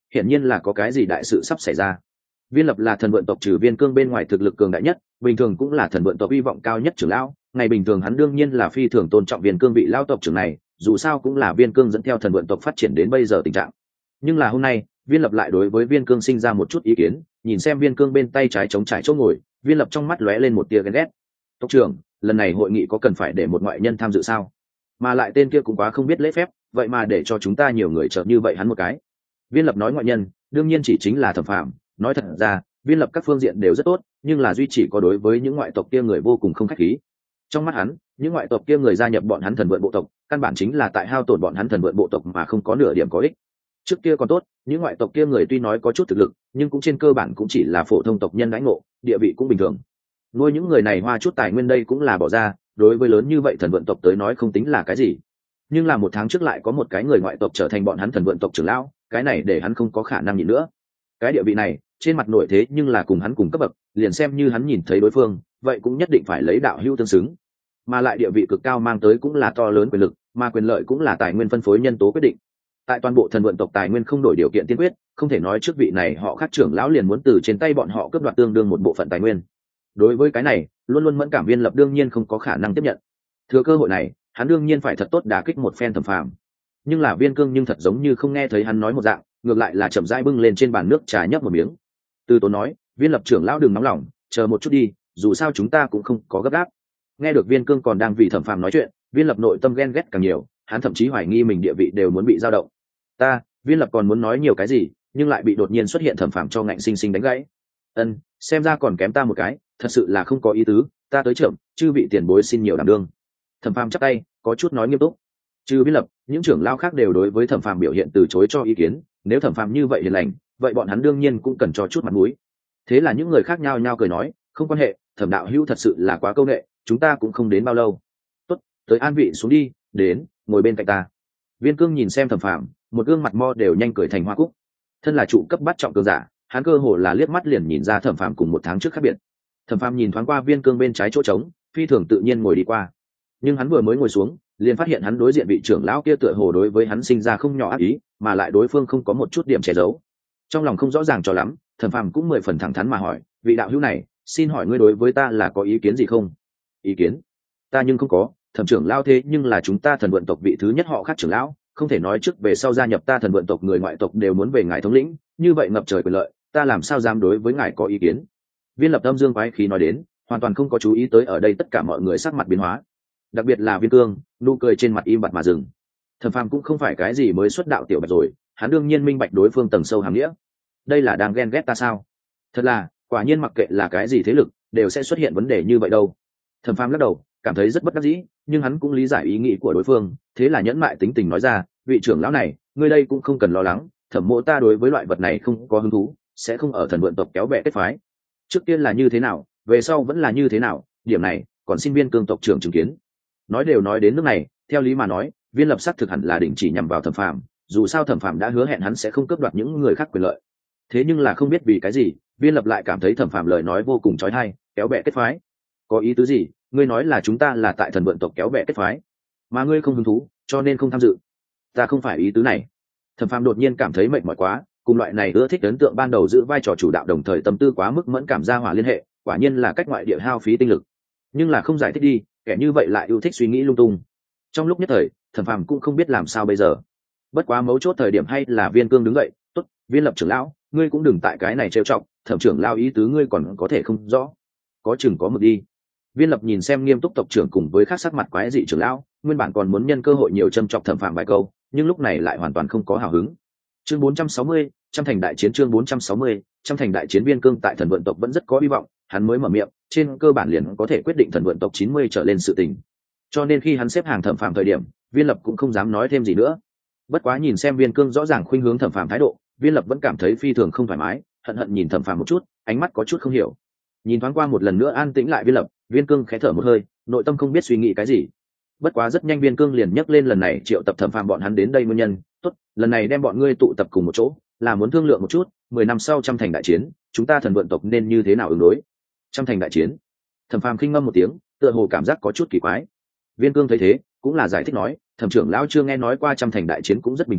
hiển nhiên là có cái gì đại sự sắp xảy ra. Viên Lập là thần vượn tộc trừ Viên Cương bên ngoài thực lực cường đại nhất, bình thường cũng là thần vượn tộc hy vọng cao nhất trưởng lão, ngày bình thường hắn đương nhiên là phi thường tôn trọng Viên Cương vị lão tộc trưởng này, dù sao cũng là Viên Cương dẫn theo thần vượn tộc phát triển đến bây giờ tình trạng. Nhưng là hôm nay, Viên Lập lại đối với Viên Cương sinh ra một chút ý kiến, nhìn xem Viên Cương bên tay trái chống trải chỗ ngồi, Viên Lập trong mắt lóe lên một tia ghen ghét. Tộc trưởng, lần này hội nghị có cần phải để một ngoại nhân tham dự sao? Mà lại tên kia cũng quá không biết lễ phép, vậy mà để cho chúng ta nhiều người chợt như vậy hắn một cái. Viên Lập nói ngoại nhân, đương nhiên chỉ chính là Thẩm Phàm, nói thật ra, Viên Lập các phương diện đều rất tốt, nhưng là duy chỉ có đối với những ngoại tộc kia người vô cùng không khách khí. Trong mắt hắn, những ngoại tộc kia người gia nhập bọn hắn thần vượn bộ tộc, căn bản chính là tại hao tổn bọn hắn thần vượn bộ tộc mà không có nửa điểm có ích. Trước kia còn tốt, những ngoại tộc kia người tuy nói có chút thực lực, nhưng cũng trên cơ bản cũng chỉ là phổ thông tộc nhân đãi ngộ, địa vị cũng bình thường. Nuôi những người này hoa chút tài nguyên đây cũng là bỏ ra, đối với lớn như vậy thần vượn tộc tới nói không tính là cái gì. Nhưng là một tháng trước lại có một cái người ngoại tộc trở thành bọn hắn thần vượn tộc trưởng lão, cái này để hắn không có khả năng nhịn nữa. Cái địa vị này, trên mặt nội thế nhưng là cùng hắn cùng cấp bậc, liền xem như hắn nhìn thấy đối phương, vậy cũng nhất định phải lấy đạo hữu tương xứng. Mà lại địa vị cực cao mang tới cũng là to lớn quyền lực, mà quyền lợi cũng là tài nguyên phân phối nhân tố quyết định. Tại toàn bộ thần vượn tộc tài nguyên không đổi điều kiện tiên quyết, không thể nói trước vị này họ khác trưởng lão liền muốn từ trên tay bọn họ cướp đoạt tương đương một bộ phận tài nguyên. Đối với cái này, luôn luôn mẫn cảm Viên Lập đương nhiên không có khả năng tiếp nhận. Thừa cơ hội này, hắn đương nhiên phải thật tốt đả kích một phen Thẩm Phàm. Nhưng là Viên Cương nhưng thật giống như không nghe thấy hắn nói một dạng, ngược lại là chậm rãi bưng lên trên bàn nước trà nhấp một miếng. Từ Tốn nói, Viên Lập trưởng lão đừng nóng lòng, chờ một chút đi, dù sao chúng ta cũng không có gấp gáp. Nghe được Viên Cương còn đang vì Thẩm Phàm nói chuyện, Viên Lập nội tâm ghen ghét càng nhiều, hắn thậm chí hoài nghi mình địa vị đều muốn bị dao động. Ta, Viên Lập còn muốn nói nhiều cái gì, nhưng lại bị đột nhiên xuất hiện Thẩm Phàm cho ngạnh sinh sinh đánh gãy. Ân, xem ra còn kém ta một cái, thật sự là không có ý tứ, ta tới chậm, chư vị tiền bối xin nhiều đảm đương. Thẩm Phàm chắp tay, có chút nói nghiêm túc. Trừ Viên Lập, những trưởng lão khác đều đối với Thẩm Phàm biểu hiện từ chối cho ý kiến, nếu Thẩm Phàm như vậy hiền lành, vậy bọn hắn đương nhiên cũng cần cho chút mặt mũi. Thế là những người khác nhao nhao cười nói, không quan hệ, Thẩm đạo hữu thật sự là quá câu nệ, chúng ta cũng không đến bao lâu. Tốt, tới an vị xuống đi, đến, ngồi bên cạnh ta. Viên Cương nhìn xem Thẩm Phàm, một gương mặt mo đều nhanh cười thành hoa cúc. Thân là trụ cấp bắt trọng cường giả, hắn cơ hồ là liếc mắt liền nhìn ra Thẩm Phàm cùng một tháng trước khác biệt. Thẩm Phàm nhìn thoáng qua Viên Cương bên trái chỗ trống, phi thường tự nhiên ngồi đi qua. Nhưng hắn vừa mới ngồi xuống, liền phát hiện hắn đối diện vị trưởng lão kia tựa hồ đối với hắn sinh ra không nhỏ ác ý, mà lại đối phương không có một chút điểm che giấu. Trong lòng không rõ ràng cho lắm, Thẩm Phàm cũng mười phần thẳng thắn mà hỏi, vị đạo hữu này, xin hỏi ngươi đối với ta là có ý kiến gì không? Ý kiến? Ta nhưng không có, Thẩm trưởng lão thế nhưng là chúng ta thần vượn tộc vị thứ nhất họ khác trưởng lão, không thể nói trước về sau gia nhập ta thần vượn tộc người ngoại tộc đều muốn về ngài thống lĩnh, như vậy ngập trời quyền lợi, ta làm sao dám đối với ngài có ý kiến? Viên Lập âm dương quái khí nói đến, hoàn toàn không có chú ý tới ở đây tất cả mọi người sắc mặt biến hóa, đặc biệt là Viên Cương, nụ cười trên mặt im bặt mà dừng. Thẩm Phàm cũng không phải cái gì mới xuất đạo tiểu bạch rồi, hắn đương nhiên minh bạch đối phương tầng sâu hàm nghĩa. Đây là đang ghen ghét ta sao? Thật là, quả nhiên mặc kệ là cái gì thế lực, đều sẽ xuất hiện vấn đề như vậy đâu. Thẩm Phàm lắc đầu, cảm thấy rất bất đắc dĩ, nhưng hắn cũng lý giải ý nghĩ của đối phương, thế là nhẫn mại tính tình nói ra, vị trưởng lão này, ngươi đây cũng không cần lo lắng, Thẩm mộ ta đối với loại vật này không có hứng thú, sẽ không ở thần vượn tộc kéo bè kết phái. Trước tiên là như thế nào, về sau vẫn là như thế nào, điểm này còn xin Viên Cương tộc trưởng chứng kiến. Nói đều nói đến nước này, theo lý mà nói, Viên Lập sắc thực hẳn là đình chỉ nhằm vào Thẩm Phàm, dù sao Thẩm Phàm đã hứa hẹn hắn sẽ không cướp đoạt những người khác quyền lợi. Thế nhưng là không biết vì cái gì, Viên Lập lại cảm thấy Thẩm Phàm lời nói vô cùng chói tai, kéo bè kết phái. Có ý tứ gì? Ngươi nói là chúng ta là tại thần vượn tộc kéo bè kết phái, mà ngươi không hứng thú, cho nên không tham dự. Ta không phải ý tứ này. Thẩm Phàm đột nhiên cảm thấy mệt mỏi quá, cùng loại này ưa thích ấn tượng ban đầu giữ vai trò chủ đạo đồng thời tâm tư quá mức mẫn cảm ra hỏa liên hệ, quả nhiên là cách ngoại địa hao phí tinh lực. Nhưng là không giải thích đi, kẻ như vậy lại yêu thích suy nghĩ lung tung. Trong lúc nhất thời, Thẩm Phàm cũng không biết làm sao bây giờ. Bất quá mấu chốt thời điểm hay là Viên Cương đứng dậy, tốt, Viên Lập trưởng lão, ngươi cũng đừng tại cái này trêu chọc, Thẩm trưởng lão ý tứ ngươi còn có thể không rõ, có chừng có mực đi. Viên Lập nhìn xem nghiêm túc tộc trưởng cùng với khác sắc mặt quái dị trưởng lão, nguyên bản còn muốn nhân cơ hội nhiều châm chọc Thẩm Phàm vài câu, nhưng lúc này lại hoàn toàn không có hào hứng. Chương bốn trăm sáu mươi, trăm thành đại chiến chương bốn trăm sáu mươi, trăm thành đại chiến Viên Cương tại thần vượn tộc vẫn rất có hy vọng, hắn mới mở miệng, trên cơ bản liền có thể quyết định thần vượn tộc chín mươi trở lên sự tình. Cho nên khi hắn xếp hàng Thẩm Phàm thời điểm, Viên Lập cũng không dám nói thêm gì nữa. Bất quá nhìn xem Viên Cương rõ ràng khuynh hướng Thẩm Phàm thái độ, Viên Lập vẫn cảm thấy phi thường không thoải mái, hận hận nhìn Thẩm Phàm một chút, ánh mắt có chút không hiểu. Nhìn thoáng qua một lần nữa an tĩnh lại Viên Lập, Viên Cương khẽ thở một hơi, nội tâm không biết suy nghĩ cái gì. Bất quá rất nhanh Viên Cương liền nhắc lên lần này triệu tập Thẩm Phàm bọn hắn đến đây nguyên nhân, tốt, lần này đem bọn ngươi tụ tập cùng một chỗ, là muốn thương lượng một chút, mười năm sau trăm thành đại chiến, chúng ta thần vượn tộc nên như thế nào ứng đối. Trăm thành đại chiến? Thẩm Phàm khinh ngâm một tiếng, tựa hồ cảm giác có chút kỳ quái. Viên Cương thấy thế, cũng là giải thích nói, Thẩm trưởng lão chưa nghe nói qua trăm thành đại chiến cũng rất bình thường,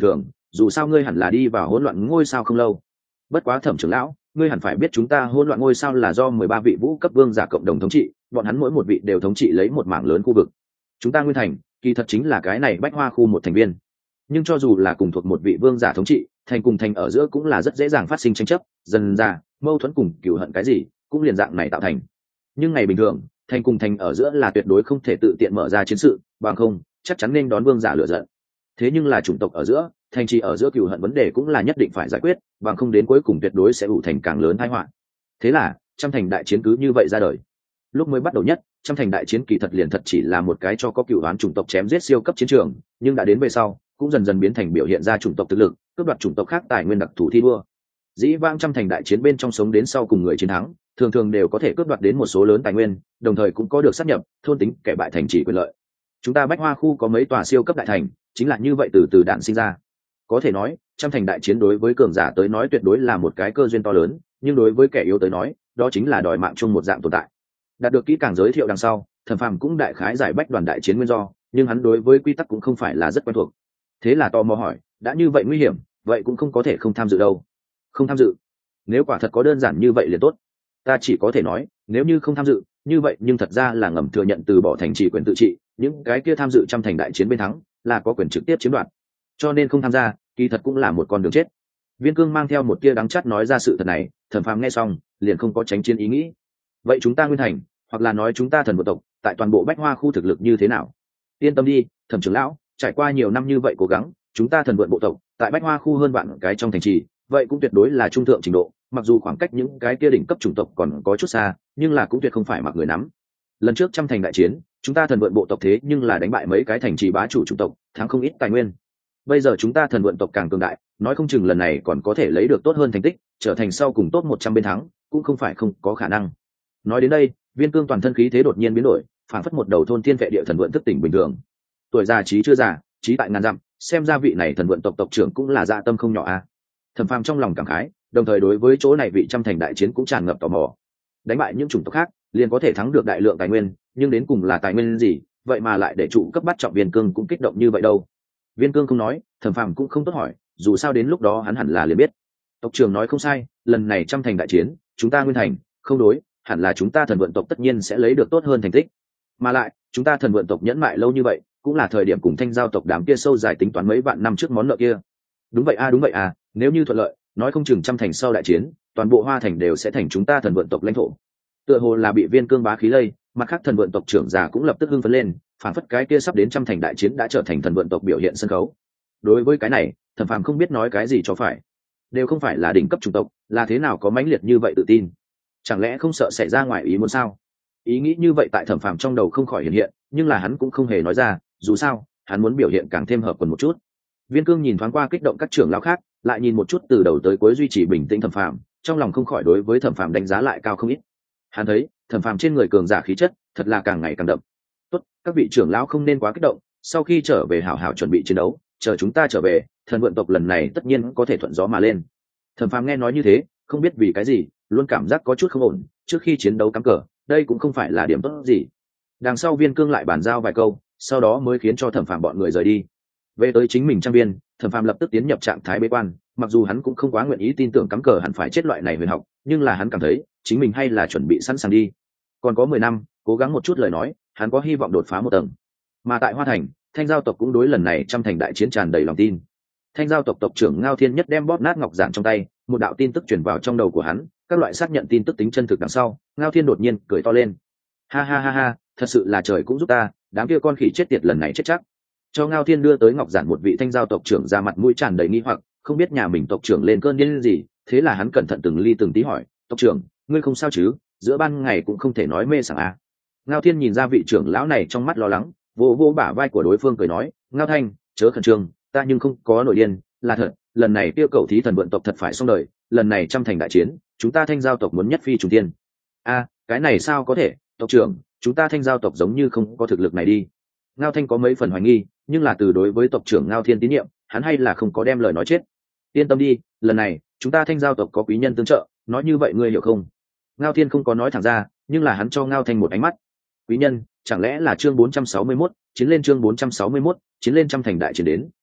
dù sao ngươi hẳn là đi vào hỗn loạn ngôi sao không lâu. Bất quá Thẩm trưởng lão, ngươi hẳn phải biết chúng ta hỗn loạn ngôi sao là do mười ba vị vũ cấp vương giả cộng đồng thống trị, bọn hắn mỗi một vị đều thống trị lấy một mảng lớn khu vực. Chúng ta Nguyên Thành kỳ thật chính là cái này bách hoa khu một thành viên, nhưng cho dù là cùng thuộc một vị vương giả thống trị, thành cùng thành ở giữa cũng là rất dễ dàng phát sinh tranh chấp, dần ra mâu thuẫn cùng cừu hận cái gì cũng liền dạng này tạo thành. Nhưng ngày bình thường thành cùng thành ở giữa là tuyệt đối không thể tự tiện mở ra chiến sự, bằng không chắc chắn nên đón vương giả lựa giận. Thế nhưng là chủng tộc ở giữa, thành trì ở giữa cừu hận vấn đề cũng là nhất định phải giải quyết, bằng không đến cuối cùng tuyệt đối sẽ ủ thành càng lớn tai họa. Thế là trăm thành đại chiến cứ như vậy ra đời. Lúc mới bắt đầu nhất, trăm thành đại chiến kỳ thật liền thật chỉ là một cái cho có cựu đoán chủng tộc chém giết siêu cấp chiến trường, nhưng đã đến về sau cũng dần dần biến thành biểu hiện ra chủng tộc thực lực, cướp đoạt chủng tộc khác tài nguyên đặc thù thi đua. Dĩ vãng trăm thành đại chiến bên trong sống đến sau cùng người chiến thắng, thường thường đều có thể cướp đoạt đến một số lớn tài nguyên, đồng thời cũng có được sát nhập thôn tính kẻ bại thành trì quyền lợi. Chúng ta bách hoa khu có mấy tòa siêu cấp đại thành, chính là như vậy từ từ đạn sinh ra. Có thể nói trăm thành đại chiến đối với cường giả tới nói tuyệt đối là một cái cơ duyên to lớn, nhưng đối với kẻ yếu tới nói đó chính là đòi mạng chung một dạng tồn tại. Đạt được kỹ càng giới thiệu đằng sau, Thẩm Phàm cũng đại khái giải bách đoàn đại chiến nguyên do, nhưng hắn đối với quy tắc cũng không phải là rất quen thuộc. Thế là tò mò hỏi, đã như vậy nguy hiểm, vậy cũng không có thể không tham dự đâu. Không tham dự? Nếu quả thật có đơn giản như vậy liền tốt. Ta chỉ có thể nói, nếu như không tham dự, như vậy nhưng thật ra là ngầm thừa nhận từ bỏ thành trì quyền tự trị, những cái kia tham dự trăm thành đại chiến bên thắng, là có quyền trực tiếp chiếm đoạt. Cho nên không tham gia, kỳ thật cũng là một con đường chết. Viên Cương mang theo một tia đắng chát nói ra sự thật này, Thẩm Phàm nghe xong, liền không có tránh chiến ý nghĩ. Vậy chúng ta Nguyên Thành, hoặc là nói chúng ta thần bộ tộc, tại toàn bộ bách hoa khu thực lực như thế nào? Yên tâm đi, Thẩm trưởng lão, trải qua nhiều năm như vậy cố gắng, chúng ta thần vượn bộ tộc tại bách hoa khu hơn vạn cái trong thành trì, vậy cũng tuyệt đối là trung thượng trình độ, mặc dù khoảng cách những cái kia đỉnh cấp chủng tộc còn có chút xa, nhưng là cũng tuyệt không phải mặc người nắm. Lần trước trăm thành đại chiến, chúng ta thần vượn bộ tộc thế nhưng là đánh bại mấy cái thành trì bá chủ chủng tộc, thắng không ít tài nguyên. Bây giờ chúng ta thần vượn tộc càng cường đại, nói không chừng lần này còn có thể lấy được tốt hơn thành tích, trở thành sau cùng top một trăm bên thắng, cũng không phải không có khả năng. Nói đến đây, Viên Cương toàn thân khí thế đột nhiên biến đổi, phản phất một đầu thôn thiên vệ địa thần vượn thức tỉnh bình thường. Tuổi già trí chưa già, trí tại ngàn dặm, xem ra vị này thần vượn tộc tộc trưởng cũng là dạ tâm không nhỏ a. À. Thẩm Phàm trong lòng cảm khái, đồng thời đối với chỗ này vị trăm thành đại chiến cũng tràn ngập tò mò. Đánh bại những chủng tộc khác, liền có thể thắng được đại lượng tài nguyên, nhưng đến cùng là tài nguyên gì, vậy mà lại để trụ cấp bắt trọng Viên Cương cũng kích động như vậy đâu. Viên Cương không nói, Thẩm Phàm cũng không tốt hỏi, dù sao đến lúc đó hắn hẳn là liền biết. Tộc trưởng nói không sai, lần này trăm thành đại chiến, chúng ta Nguyên Thành, không đối, hẳn là chúng ta thần vượn tộc tất nhiên sẽ lấy được tốt hơn thành tích. Mà lại, chúng ta thần vượn tộc nhẫn mại lâu như vậy, cũng là thời điểm cùng Thanh giao tộc đám kia sâu dài tính toán mấy vạn năm trước món nợ kia. Đúng vậy a, à, đúng vậy à, nếu như thuận lợi, nói không chừng trăm thành sau đại chiến, toàn bộ Hoa Thành đều sẽ thành chúng ta thần vượn tộc lãnh thổ. Tựa hồ là bị Viên Cương bá khí lây, mặt khác thần vượn tộc trưởng già cũng lập tức hưng phấn lên, phản phất cái kia sắp đến trăm thành đại chiến đã trở thành thần vượn tộc biểu hiện sân khấu. Đối với cái này, Thẩm Phàm không biết nói cái gì cho phải. Đều không phải là đỉnh cấp chủng tộc, là thế nào có mãnh liệt như vậy tự tin? Chẳng lẽ không sợ xảy ra ngoài ý muốn sao? Ý nghĩ như vậy tại Thẩm Phàm trong đầu không khỏi hiện hiện, nhưng là hắn cũng không hề nói ra, dù sao, hắn muốn biểu hiện càng thêm hợp quần một chút. Viên Cương nhìn thoáng qua kích động các trưởng lão khác, lại nhìn một chút từ đầu tới cuối duy trì bình tĩnh Thẩm Phàm, trong lòng không khỏi đối với Thẩm Phàm đánh giá lại cao không ít. Hắn thấy, Thẩm Phàm trên người cường giả khí chất, thật là càng ngày càng đậm. Tốt, các vị trưởng lão không nên quá kích động, sau khi trở về hảo hảo chuẩn bị chiến đấu, chờ chúng ta trở về, thần vượn tộc lần này tất nhiên có thể thuận gió mà lên. Thẩm Phàm nghe nói như thế, không biết vì cái gì, luôn cảm giác có chút không ổn, trước khi chiến đấu cắm cờ, đây cũng không phải là điểm tốt gì. Đằng sau Viên Cương lại bàn giao vài câu, sau đó mới khiến cho Thẩm Phàm bọn người rời đi. Về tới chính mình trang viên, Thẩm Phàm lập tức tiến nhập trạng thái bế quan, mặc dù hắn cũng không quá nguyện ý tin tưởng cắm cờ hẳn phải chết loại này huyền học, nhưng là hắn cảm thấy, chính mình hay là chuẩn bị sẵn sàng đi. Còn có mười năm, cố gắng một chút lời nói, hắn có hy vọng đột phá một tầng. Mà tại Hoa Thành, Thanh giao tộc cũng đối lần này trăm thành đại chiến tràn đầy lòng tin. Thanh giao tộc tộc trưởng Ngao Thiên Nhất đem bóp nát ngọc giản trong tay, một đạo tin tức truyền vào trong đầu của hắn, các loại xác nhận tin tức tính chân thực đằng sau, Ngao Thiên đột nhiên cười to lên. Ha ha ha ha, thật sự là trời cũng giúp ta, đám kia con khỉ chết tiệt lần này chết chắc. Cho Ngao Thiên đưa tới ngọc giản một vị thanh giao tộc trưởng ra mặt mũi tràn đầy nghi hoặc, không biết nhà mình tộc trưởng lên cơn điên gì, thế là hắn cẩn thận từng ly từng tí hỏi, tộc trưởng, ngươi không sao chứ, giữa ban ngày cũng không thể nói mê sảng à. Ngao Thiên nhìn ra vị trưởng lão này trong mắt lo lắng, vỗ vỗ bả vai của đối phương cười nói, Ngao Thanh, chớ khẩn trương, ta nhưng không có nổi điên, là thật, lần này tiêu cầu thí thần vượn tộc thật phải xong đời, lần này trăm thành đại chiến, chúng ta thanh giao tộc muốn nhất phi trùng tiên. A, cái này sao có thể, tộc trưởng, chúng ta thanh giao tộc giống như không có thực lực này đi. Ngao Thanh có mấy phần hoài nghi, nhưng là từ đối với tộc trưởng Ngao Thiên tín nhiệm, hắn hay là không có đem lời nói chết. Yên tâm đi, lần này chúng ta thanh giao tộc có quý nhân tương trợ, nói như vậy ngươi hiểu không? Ngao Thiên không có nói thẳng ra, nhưng là hắn cho Ngao Thanh một ánh mắt. Quý nhân, chẳng lẽ là chương bốn trăm sáu mươi mốt, chiến lên chương bốn trăm sáu mươi mốt, chiến lên trăm thành đại chiến đến,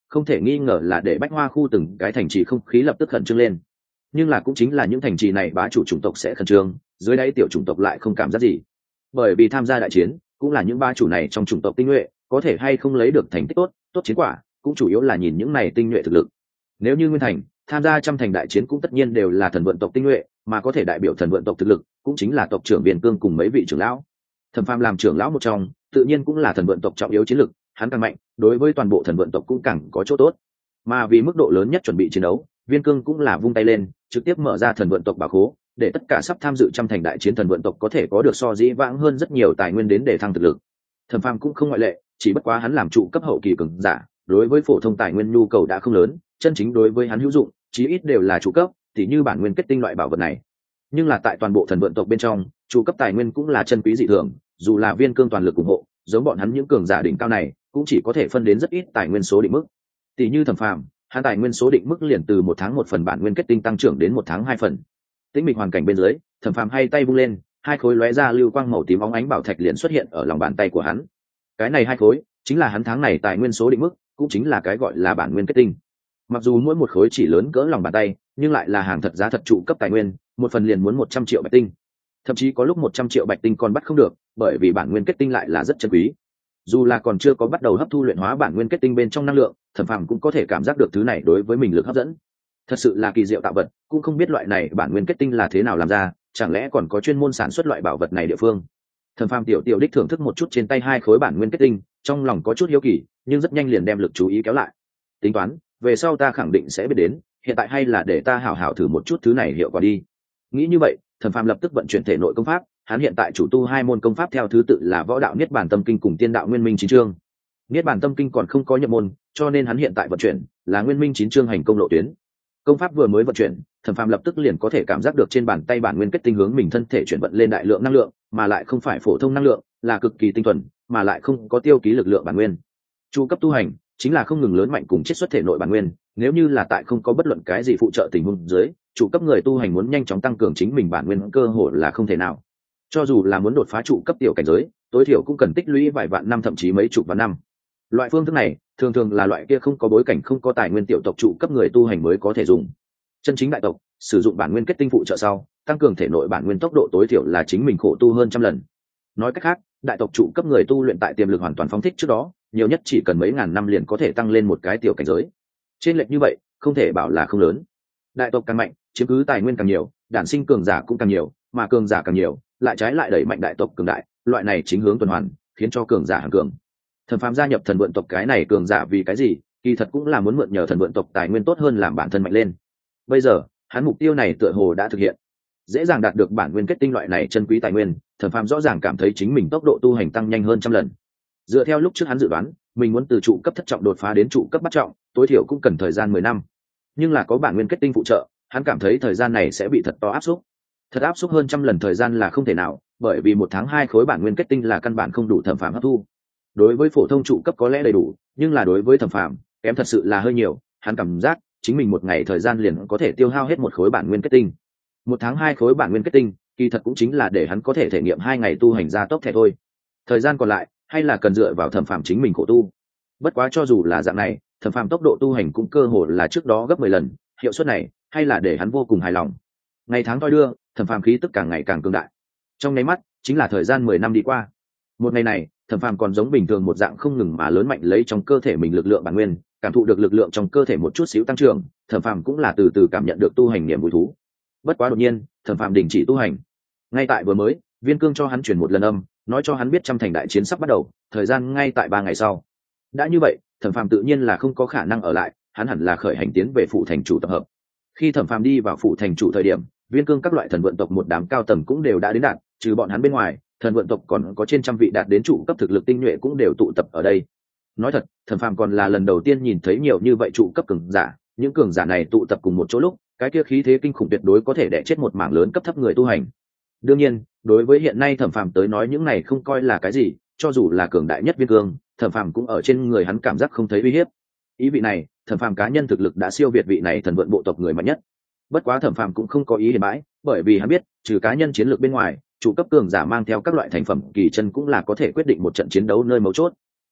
không thể nghi ngờ là để bách hoa khu từng cái thành trì không khí lập tức khẩn trương lên. Nhưng là cũng chính là những thành trì này bá chủ chủng tộc sẽ khẩn trương, dưới đáy tiểu chủng tộc lại không cảm giác gì, bởi vì tham gia đại chiến cũng là những bá chủ này trong chủng tộc tinh nhuệ, có thể hay không lấy được thành tích tốt tốt chiến quả cũng chủ yếu là nhìn những này tinh nhuệ thực lực. Nếu như nguyên thành tham gia trăm thành đại chiến cũng tất nhiên đều là thần vận tộc tinh nhuệ, mà có thể đại biểu thần vận tộc thực lực cũng chính là tộc trưởng Biên Cương cùng mấy vị trưởng lão. Thẩm Phàm làm trưởng lão một trong, tự nhiên cũng là thần vận tộc trọng yếu chiến lực, hắn càng mạnh, đối với toàn bộ thần vận tộc cũng càng có chỗ tốt. Mà vì mức độ lớn nhất chuẩn bị chiến đấu, Viên Cương cũng là vung tay lên, trực tiếp mở ra thần vận tộc bảo khố, để tất cả sắp tham dự trăm thành đại chiến thần vận tộc có thể có được so dĩ vãng hơn rất nhiều tài nguyên đến để thăng thực lực. Thẩm Phàm cũng không ngoại lệ, chỉ bất quá hắn làm trụ cấp hậu kỳ cường giả, đối với phổ thông tài nguyên nhu cầu đã không lớn, chân chính đối với hắn hữu dụng, chí ít đều là trụ cấp, tỉ như bản nguyên kết tinh loại bảo vật này. Nhưng là tại toàn bộ thần vận tộc bên trong, trụ cấp tài nguyên cũng là chân quý dị thường, dù là Viên Cương toàn lực ủng hộ, giống bọn hắn những cường giả đỉnh cao này, cũng chỉ có thể phân đến rất ít tài nguyên số định mức. Tỷ như Thẩm Phàm, hắn tài nguyên số định mức liền từ một tháng một phần bản nguyên kết tinh tăng trưởng đến một tháng hai phần. Tĩnh mịch hoàn cảnh bên dưới, Thẩm Phàm hay tay vung lên, hai khối lóe ra lưu quang màu tím óng ánh bảo thạch liền xuất hiện ở lòng bàn tay của hắn. Cái này hai khối chính là hắn tháng này tài nguyên số định mức, cũng chính là cái gọi là bản nguyên kết tinh. Mặc dù mỗi một khối chỉ lớn cỡ lòng bàn tay, nhưng lại là hàng thật giá thật trụ cấp tài nguyên, một phần liền muốn một trăm triệu bạch tinh. Thậm chí có lúc một trăm triệu bạch tinh còn bắt không được, bởi vì bản nguyên kết tinh lại là rất chân quý. Dù là còn chưa có bắt đầu hấp thu luyện hóa bản nguyên kết tinh bên trong năng lượng, Thẩm Phàm cũng có thể cảm giác được thứ này đối với mình lực hấp dẫn. Thật sự là kỳ diệu tạo vật, cũng không biết loại này bản nguyên kết tinh là thế nào làm ra, chẳng lẽ còn có chuyên môn sản xuất loại bảo vật này địa phương. Thẩm Phàm tiểu tiểu đích thưởng thức một chút trên tay hai khối bản nguyên kết tinh, trong lòng có chút hiếu kỳ, nhưng rất nhanh liền đem lực chú ý kéo lại. Tính toán, về sau ta khẳng định sẽ biết đến, hiện tại hay là để ta hảo hảo thử một chút thứ này hiệu quả đi. Nghĩ như vậy, Thẩm Phàm lập tức vận chuyển thể nội công pháp, hắn hiện tại chủ tu hai môn công pháp theo thứ tự là Võ đạo Niết Bàn Tâm Kinh cùng Tiên đạo Nguyên Minh Chín Chương. Niết Bàn Tâm Kinh còn không có nhập môn, cho nên hắn hiện tại vận chuyển là Nguyên Minh Chín Chương hành công lộ tuyến. Công pháp vừa mới vận chuyển, Thẩm Phàm lập tức liền có thể cảm giác được trên bàn tay bản nguyên kết tinh hướng mình thân thể chuyển vận lên đại lượng năng lượng, mà lại không phải phổ thông năng lượng, là cực kỳ tinh thuần, mà lại không có tiêu ký lực lượng bản nguyên. Chu cấp tu hành chính là không ngừng lớn mạnh cùng chiết xuất thể nội bản nguyên, nếu như là tại không có bất luận cái gì phụ trợ tình huống dưới, chủ cấp người tu hành muốn nhanh chóng tăng cường chính mình bản nguyên cơ hội là không thể nào. Cho dù là muốn đột phá trụ cấp tiểu cảnh giới, tối thiểu cũng cần tích lũy vài vạn năm thậm chí mấy chục vạn năm. Loại phương thức này thường thường là loại kia không có bối cảnh, không có tài nguyên tiểu tộc trụ cấp người tu hành mới có thể dùng. Chân chính đại tộc sử dụng bản nguyên kết tinh phụ trợ sau, tăng cường thể nội bản nguyên tốc độ tối thiểu là chính mình khổ tu hơn trăm lần. Nói cách khác, đại tộc trụ cấp người tu luyện tại tiềm lực hoàn toàn phóng thích trước đó, nhiều nhất chỉ cần mấy ngàn năm liền có thể tăng lên một cái tiểu cảnh giới. Trên lệch như vậy, không thể bảo là không lớn. Đại tộc càng mạnh, chiếm cứ tài nguyên càng nhiều, đản sinh cường giả cũng càng nhiều, mà cường giả càng nhiều, lại trái lại đẩy mạnh đại tộc cường đại, loại này chính hướng tuần hoàn, khiến cho cường giả hàng cường. Thần Phàm gia nhập thần vượn tộc cái này cường giả vì cái gì? Kỳ thật cũng là muốn mượn nhờ thần vượn tộc tài nguyên tốt hơn làm bản thân mạnh lên. Bây giờ, hắn mục tiêu này tựa hồ đã thực hiện. Dễ dàng đạt được bản nguyên kết tinh loại này chân quý tài nguyên, Thần Phàm rõ ràng cảm thấy chính mình tốc độ tu hành tăng nhanh hơn trăm lần. Dựa theo lúc trước hắn dự đoán, mình muốn từ trụ cấp thất trọng đột phá đến trụ cấp bát trọng, tối thiểu cũng cần thời gian mười năm. Nhưng là có bản nguyên kết tinh phụ trợ, hắn cảm thấy thời gian này sẽ bị thật to áp suất. Thật áp suất hơn trăm lần thời gian là không thể nào, bởi vì một tháng hai khối bản nguyên kết tinh là căn bản không đủ Thẩm Phàm hấp thu. Đối với phổ thông trụ cấp có lẽ đầy đủ, nhưng là đối với Thẩm Phàm, kém thật sự là hơi nhiều, hắn cảm giác chính mình một ngày thời gian liền có thể tiêu hao hết một khối bản nguyên kết tinh. Một tháng hai khối bản nguyên kết tinh, kỳ thật cũng chính là để hắn có thể thể nghiệm hai ngày tu hành gia tốc thẻ thôi. Thời gian còn lại, hay là cần dựa vào Thẩm Phàm chính mình khổ tu. Bất quá cho dù là dạng này, Thẩm Phàm tốc độ tu hành cũng cơ hồ là trước đó gấp mười lần, hiệu suất này hay là để hắn vô cùng hài lòng. Ngày tháng toi đưa, Thẩm Phàm khí tức càng ngày càng cường đại. Trong nháy mắt, chính là thời gian mười năm đi qua. Một ngày này, Thẩm Phàm còn giống bình thường một dạng không ngừng mà lớn mạnh lấy trong cơ thể mình lực lượng bản nguyên, cảm thụ được lực lượng trong cơ thể một chút xíu tăng trưởng, Thẩm Phàm cũng là từ từ cảm nhận được tu hành niềm vui thú. Bất quá đột nhiên, Thẩm Phàm đình chỉ tu hành. Ngay tại vừa mới, Viên Cương cho hắn truyền một lần âm, nói cho hắn biết trăm thành đại chiến sắp bắt đầu, thời gian ngay tại ba ngày sau. Đã như vậy, Thẩm Phàm tự nhiên là không có khả năng ở lại, hắn hẳn là khởi hành tiến về phủ thành chủ tập hợp. Khi Thẩm Phàm đi vào phủ thành chủ thời điểm, Viên Cương các loại thần vận tộc một đám cao tầng cũng đều đã đến đạt, trừ bọn hắn bên ngoài, thần vận tộc còn có trên trăm vị đạt đến trụ cấp thực lực tinh nhuệ cũng đều tụ tập ở đây. Nói thật, Thẩm Phàm còn là lần đầu tiên nhìn thấy nhiều như vậy trụ cấp cường giả, những cường giả này tụ tập cùng một chỗ lúc, cái kia khí thế kinh khủng tuyệt đối có thể đè chết một mảng lớn cấp thấp người tu hành. Đương nhiên, đối với hiện nay Thẩm Phàm tới nói những này không coi là cái gì, cho dù là cường đại nhất Viên Cương, Thẩm Phàm cũng ở trên người hắn cảm giác không thấy uy hiếp. Ý vị này, Thẩm Phàm cá nhân thực lực đã siêu việt vị này thần vận bộ tộc người mạnh nhất. Bất quá Thẩm Phàm cũng không có ý hiển bãi, bởi vì hắn biết, trừ cá nhân chiến lược bên ngoài, chủ cấp cường giả mang theo các loại thành phẩm kỳ chân cũng là có thể quyết định một trận chiến đấu nơi mấu chốt.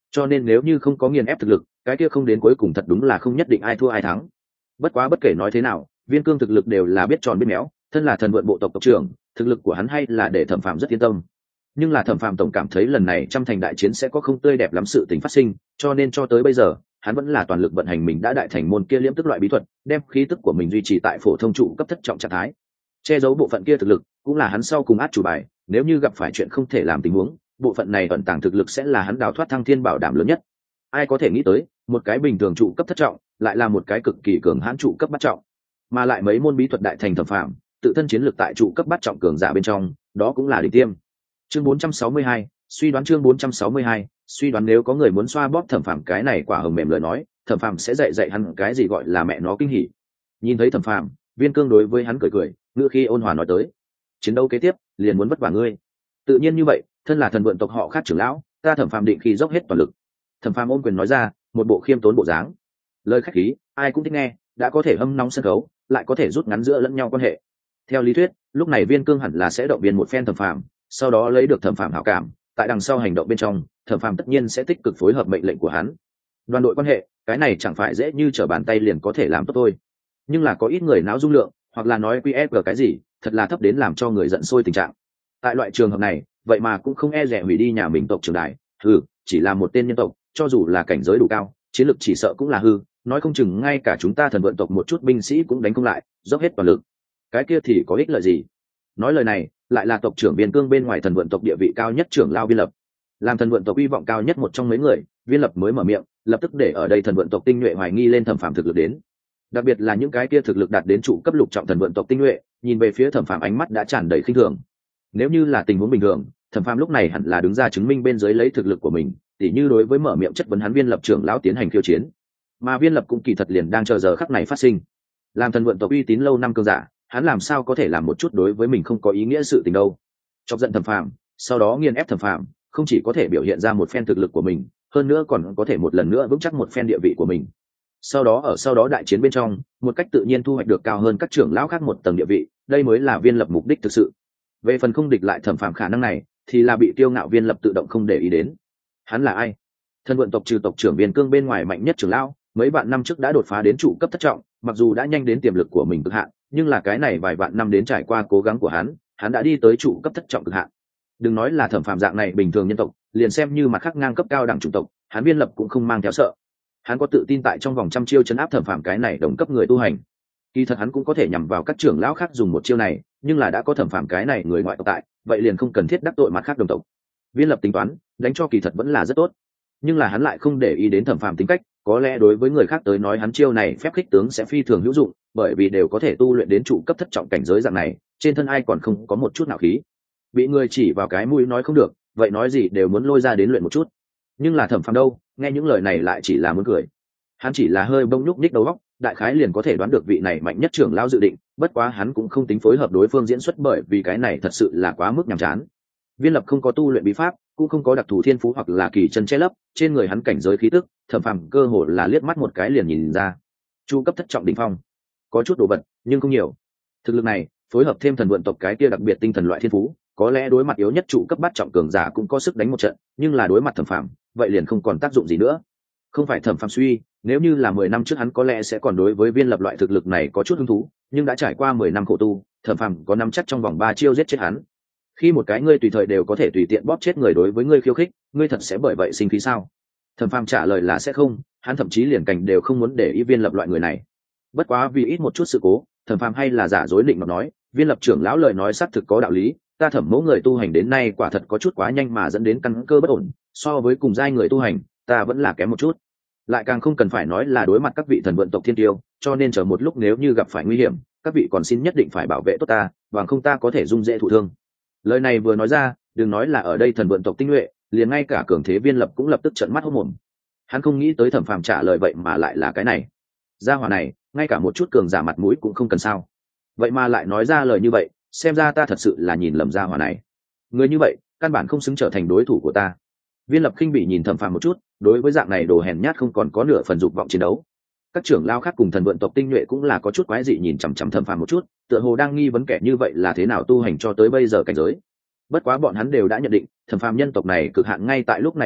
cho nên nếu như không có nghiền ép thực lực, cái kia không đến cuối cùng thật đúng là không nhất định ai thua ai thắng. Bất quá bất kể nói thế nào, Viên Cương thực lực đều là biết tròn biết méo, thân là thần vượn bộ tộc tộc trưởng, thực lực của hắn hay là để Thẩm Phàm rất yên tâm. Nhưng là Thẩm Phàm tổng cảm thấy lần này trăm thành đại chiến sẽ có không tươi đẹp lắm sự tình phát sinh, cho nên cho tới bây giờ, hắn vẫn là toàn lực vận hành mình đã đại thành môn kia liễm tức loại bí thuật, đem khí tức của mình duy trì tại phổ thông trụ cấp thất trọng trạng thái. Che giấu bộ phận kia thực lực, cũng là hắn sau cùng át chủ bài, nếu như gặp phải chuyện không thể làm tình huống, bộ phận này ẩn tàng thực lực sẽ là hắn đào thoát thăng thiên bảo đảm lớn nhất. Ai có thể nghĩ tới, một cái bình thường trụ cấp thất trọng, lại là một cái cực kỳ cường hãn trụ cấp bát trọng, mà lại mấy môn bí thuật đại thành Thẩm Phàm, tự thân chiến lược tại trụ cấp bát trọng cường giả bên trong, đó cũng là đỉnh tiêm. Chương bốn trăm sáu mươi hai, suy đoán chương bốn trăm sáu mươi hai, suy đoán nếu có người muốn xoa bóp Thẩm Phàm cái này quả hồng mềm lời nói, Thẩm Phàm sẽ dạy dạy hắn cái gì gọi là mẹ nó kinh hỉ. Nhìn thấy Thẩm Phàm, Viên Cương đối với hắn cười cười, ngữ khí ôn hòa nói tới: chiến đấu kế tiếp, liền muốn vất vả ngươi. Tự nhiên như vậy, thân là thần vượn tộc họ khác trưởng lão, ta Thẩm Phàm định khi dốc hết toàn lực. Thẩm Phàm ôm quyền nói ra, một bộ khiêm tốn bộ dáng. Lời khách khí, ai cũng thích nghe, đã có thể hâm nóng sân khấu, lại có thể rút ngắn giữa lẫn nhau quan hệ. Theo lý thuyết, lúc này Viên Cương hẳn là sẽ động viên một phen Thẩm Phàm, sau đó lấy được Thẩm Phàm hảo cảm, tại đằng sau hành động bên trong, Thẩm Phàm tất nhiên sẽ tích cực phối hợp mệnh lệnh của hắn. Đoàn đội quan hệ, cái này chẳng phải dễ như trở bàn tay liền có thể làm tốt thôi. Nhưng là có ít người não dung lượng, hoặc là nói quy ép cái gì, thật là thấp đến làm cho người giận sôi tình trạng. Tại loại trường hợp này, vậy mà cũng không e dè hủy đi nhà mình tộc trưởng đại, hừ, chỉ là một tên nhân tộc, cho dù là cảnh giới đủ cao, chiến lược chỉ sợ cũng là hư, nói không chừng ngay cả chúng ta thần vận tộc một chút binh sĩ cũng đánh không lại, dốc hết toàn lực, cái kia thì có ích lợi gì? Nói lời này, lại là tộc trưởng Viên Cương bên ngoài thần vận tộc địa vị cao nhất trưởng lao Viên Lập, làm thần vận tộc uy vọng cao nhất một trong mấy người, Viên Lập mới mở miệng, lập tức để ở đây thần vận tộc tinh nhuệ hoài nghi lên Thẩm Phàm thực lực đến. Đặc biệt là những cái kia thực lực đạt đến trụ cấp lục trọng thần vận tộc tinh nhuệ, nhìn về phía Thẩm Phàm ánh mắt đã tràn đầy khinh thường. Nếu như là tình huống bình thường, Thẩm Phàm lúc này hẳn là đứng ra chứng minh bên dưới lấy thực lực của mình, tỉ như đối với mở miệng chất vấn hắn Viên Lập trưởng lão tiến hành khiêu chiến. Mà Viên Lập cũng kỳ thật liền đang chờ giờ khắc này phát sinh. Làm thần vận tộc uy tín lâu năm cường giả, hắn làm sao có thể làm một chút đối với mình không có ý nghĩa sự tình đâu. Chọc giận Thẩm Phàm, sau đó nghiền ép Thẩm Phàm, không chỉ có thể biểu hiện ra một phen thực lực của mình, hơn nữa còn có thể một lần nữa vững chắc một phen địa vị của mình. Sau đó ở sau đó đại chiến bên trong, một cách tự nhiên thu hoạch được cao hơn các trưởng lão khác một tầng địa vị, đây mới là Viên Lập mục đích thực sự. Về phần không địch lại Thẩm Phàm khả năng này, thì là bị tiêu ngạo Viên Lập tự động không để ý đến. Hắn là ai? Thân vận tộc trừ tộc trưởng Viên Cương bên ngoài mạnh nhất trưởng lão, mấy vạn năm trước đã đột phá đến trụ cấp thất trọng, mặc dù đã nhanh đến tiềm lực của mình cực hạn, nhưng là cái này vài vạn năm đến trải qua cố gắng của hắn, hắn đã đi tới trụ cấp thất trọng cực hạn. Đừng nói là Thẩm Phàm dạng này bình thường nhân tộc, liền xem như mặt khác ngang cấp cao đẳng chủng tộc, hắn Viên Lập cũng không mang theo sợ. Hắn có tự tin tại trong vòng trăm chiêu chấn áp Thẩm Phàm cái này đồng cấp người tu hành. Kỳ thật hắn cũng có thể nhằm vào các trưởng lão khác dùng một chiêu này, nhưng là đã có Thẩm Phàm cái này người ngoại tộc tại, vậy liền không cần thiết đắc tội mặt khác đồng tộc. Viên Lập tính toán, đánh cho kỳ thật vẫn là rất tốt, nhưng là hắn lại không để ý đến Thẩm Phàm tính cách, có lẽ đối với người khác tới nói hắn chiêu này phép khích tướng sẽ phi thường hữu dụng, bởi vì đều có thể tu luyện đến trụ cấp thất trọng cảnh giới dạng này, trên thân ai còn không có một chút nào khí. Bị người chỉ vào cái mũi nói không được, vậy nói gì đều muốn lôi ra đến luyện một chút. Nhưng là Thẩm Phàm đâu, nghe những lời này lại chỉ là muốn cười. Hắn chỉ là hơi bông nhúc nhích đầu óc, đại khái liền có thể đoán được vị này mạnh nhất trưởng lão dự định, bất quá hắn cũng không tính phối hợp đối phương diễn xuất, bởi vì cái này thật sự là quá mức nhàm chán. Viên Lập không có tu luyện bí pháp, cũng không có đặc thù thiên phú hoặc là kỳ chân che lấp, trên người hắn cảnh giới khí tức, Thẩm Phàm cơ hồ là liếc mắt một cái liền nhìn ra. Chu cấp thất trọng đỉnh phong, có chút đồ vật, nhưng không nhiều. Thực lực này, phối hợp thêm thần vận tộc cái kia đặc biệt tinh thần loại thiên phú, có lẽ đối mặt yếu nhất trụ cấp bát trọng cường giả cũng có sức đánh một trận, nhưng là đối mặt Thẩm Phàm, vậy liền không còn tác dụng gì nữa. Không phải Thẩm Phàm suy, nếu như là mười năm trước hắn có lẽ sẽ còn đối với Viên Lập loại thực lực này có chút hứng thú, nhưng đã trải qua mười năm khổ tu, Thẩm Phàm có nắm chắc trong vòng ba chiêu giết chết hắn. Khi một cái ngươi tùy thời đều có thể tùy tiện bóp chết người đối với ngươi khiêu khích, ngươi thật sẽ bởi vậy sinh khí sao? Thẩm Phàm trả lời là sẽ không, hắn thậm chí liền cảnh đều không muốn để ý Viên Lập loại người này. Bất quá vì ít một chút sự cố, Thẩm Phàm hay là giả dối định mà nói, Viên Lập trưởng lão lời nói xác thực có đạo lý, ta Thẩm mẫu người tu hành đến nay quả thật có chút quá nhanh mà dẫn đến căn cơ bất ổn, so với cùng giai người tu hành, ta vẫn là kém một chút. Lại càng không cần phải nói là đối mặt các vị thần vận tộc thiên tiêu, cho nên chờ một lúc nếu như gặp phải nguy hiểm, các vị còn xin nhất định phải bảo vệ tốt ta, bằng không ta có thể dung dễ thụ thương. Lời này vừa nói ra, đừng nói là ở đây thần vận tộc tinh nhuệ, liền ngay cả cường thế Viên Lập cũng lập tức trợn mắt hốt mồm. Hắn không nghĩ tới Thẩm Phàm trả lời vậy mà lại là cái này. Gia hỏa này, ngay cả một chút cường giả mặt mũi cũng không cần sao? Vậy mà lại nói ra lời như vậy, xem ra ta thật sự là nhìn lầm gia hỏa này. Người như vậy, căn bản không xứng trở thành đối thủ của ta. Viên Lập khinh bị nhìn Thẩm Phàm một chút, đối với dạng này đồ hèn nhát không còn có nửa phần dục vọng chiến đấu. Các trưởng lao khác cùng thần vận tộc tinh nhuệ cũng là có chút quái dị nhìn chằm chằm Thẩm Phàm một chút, tựa hồ đang nghi vấn kẻ như vậy là thế nào tu hành cho tới bây giờ cảnh giới. Bất quá bọn hắn đều đã nhận định, Thẩm Phàm nhân tộc này cực hạn ngay tại lúc này thực lực,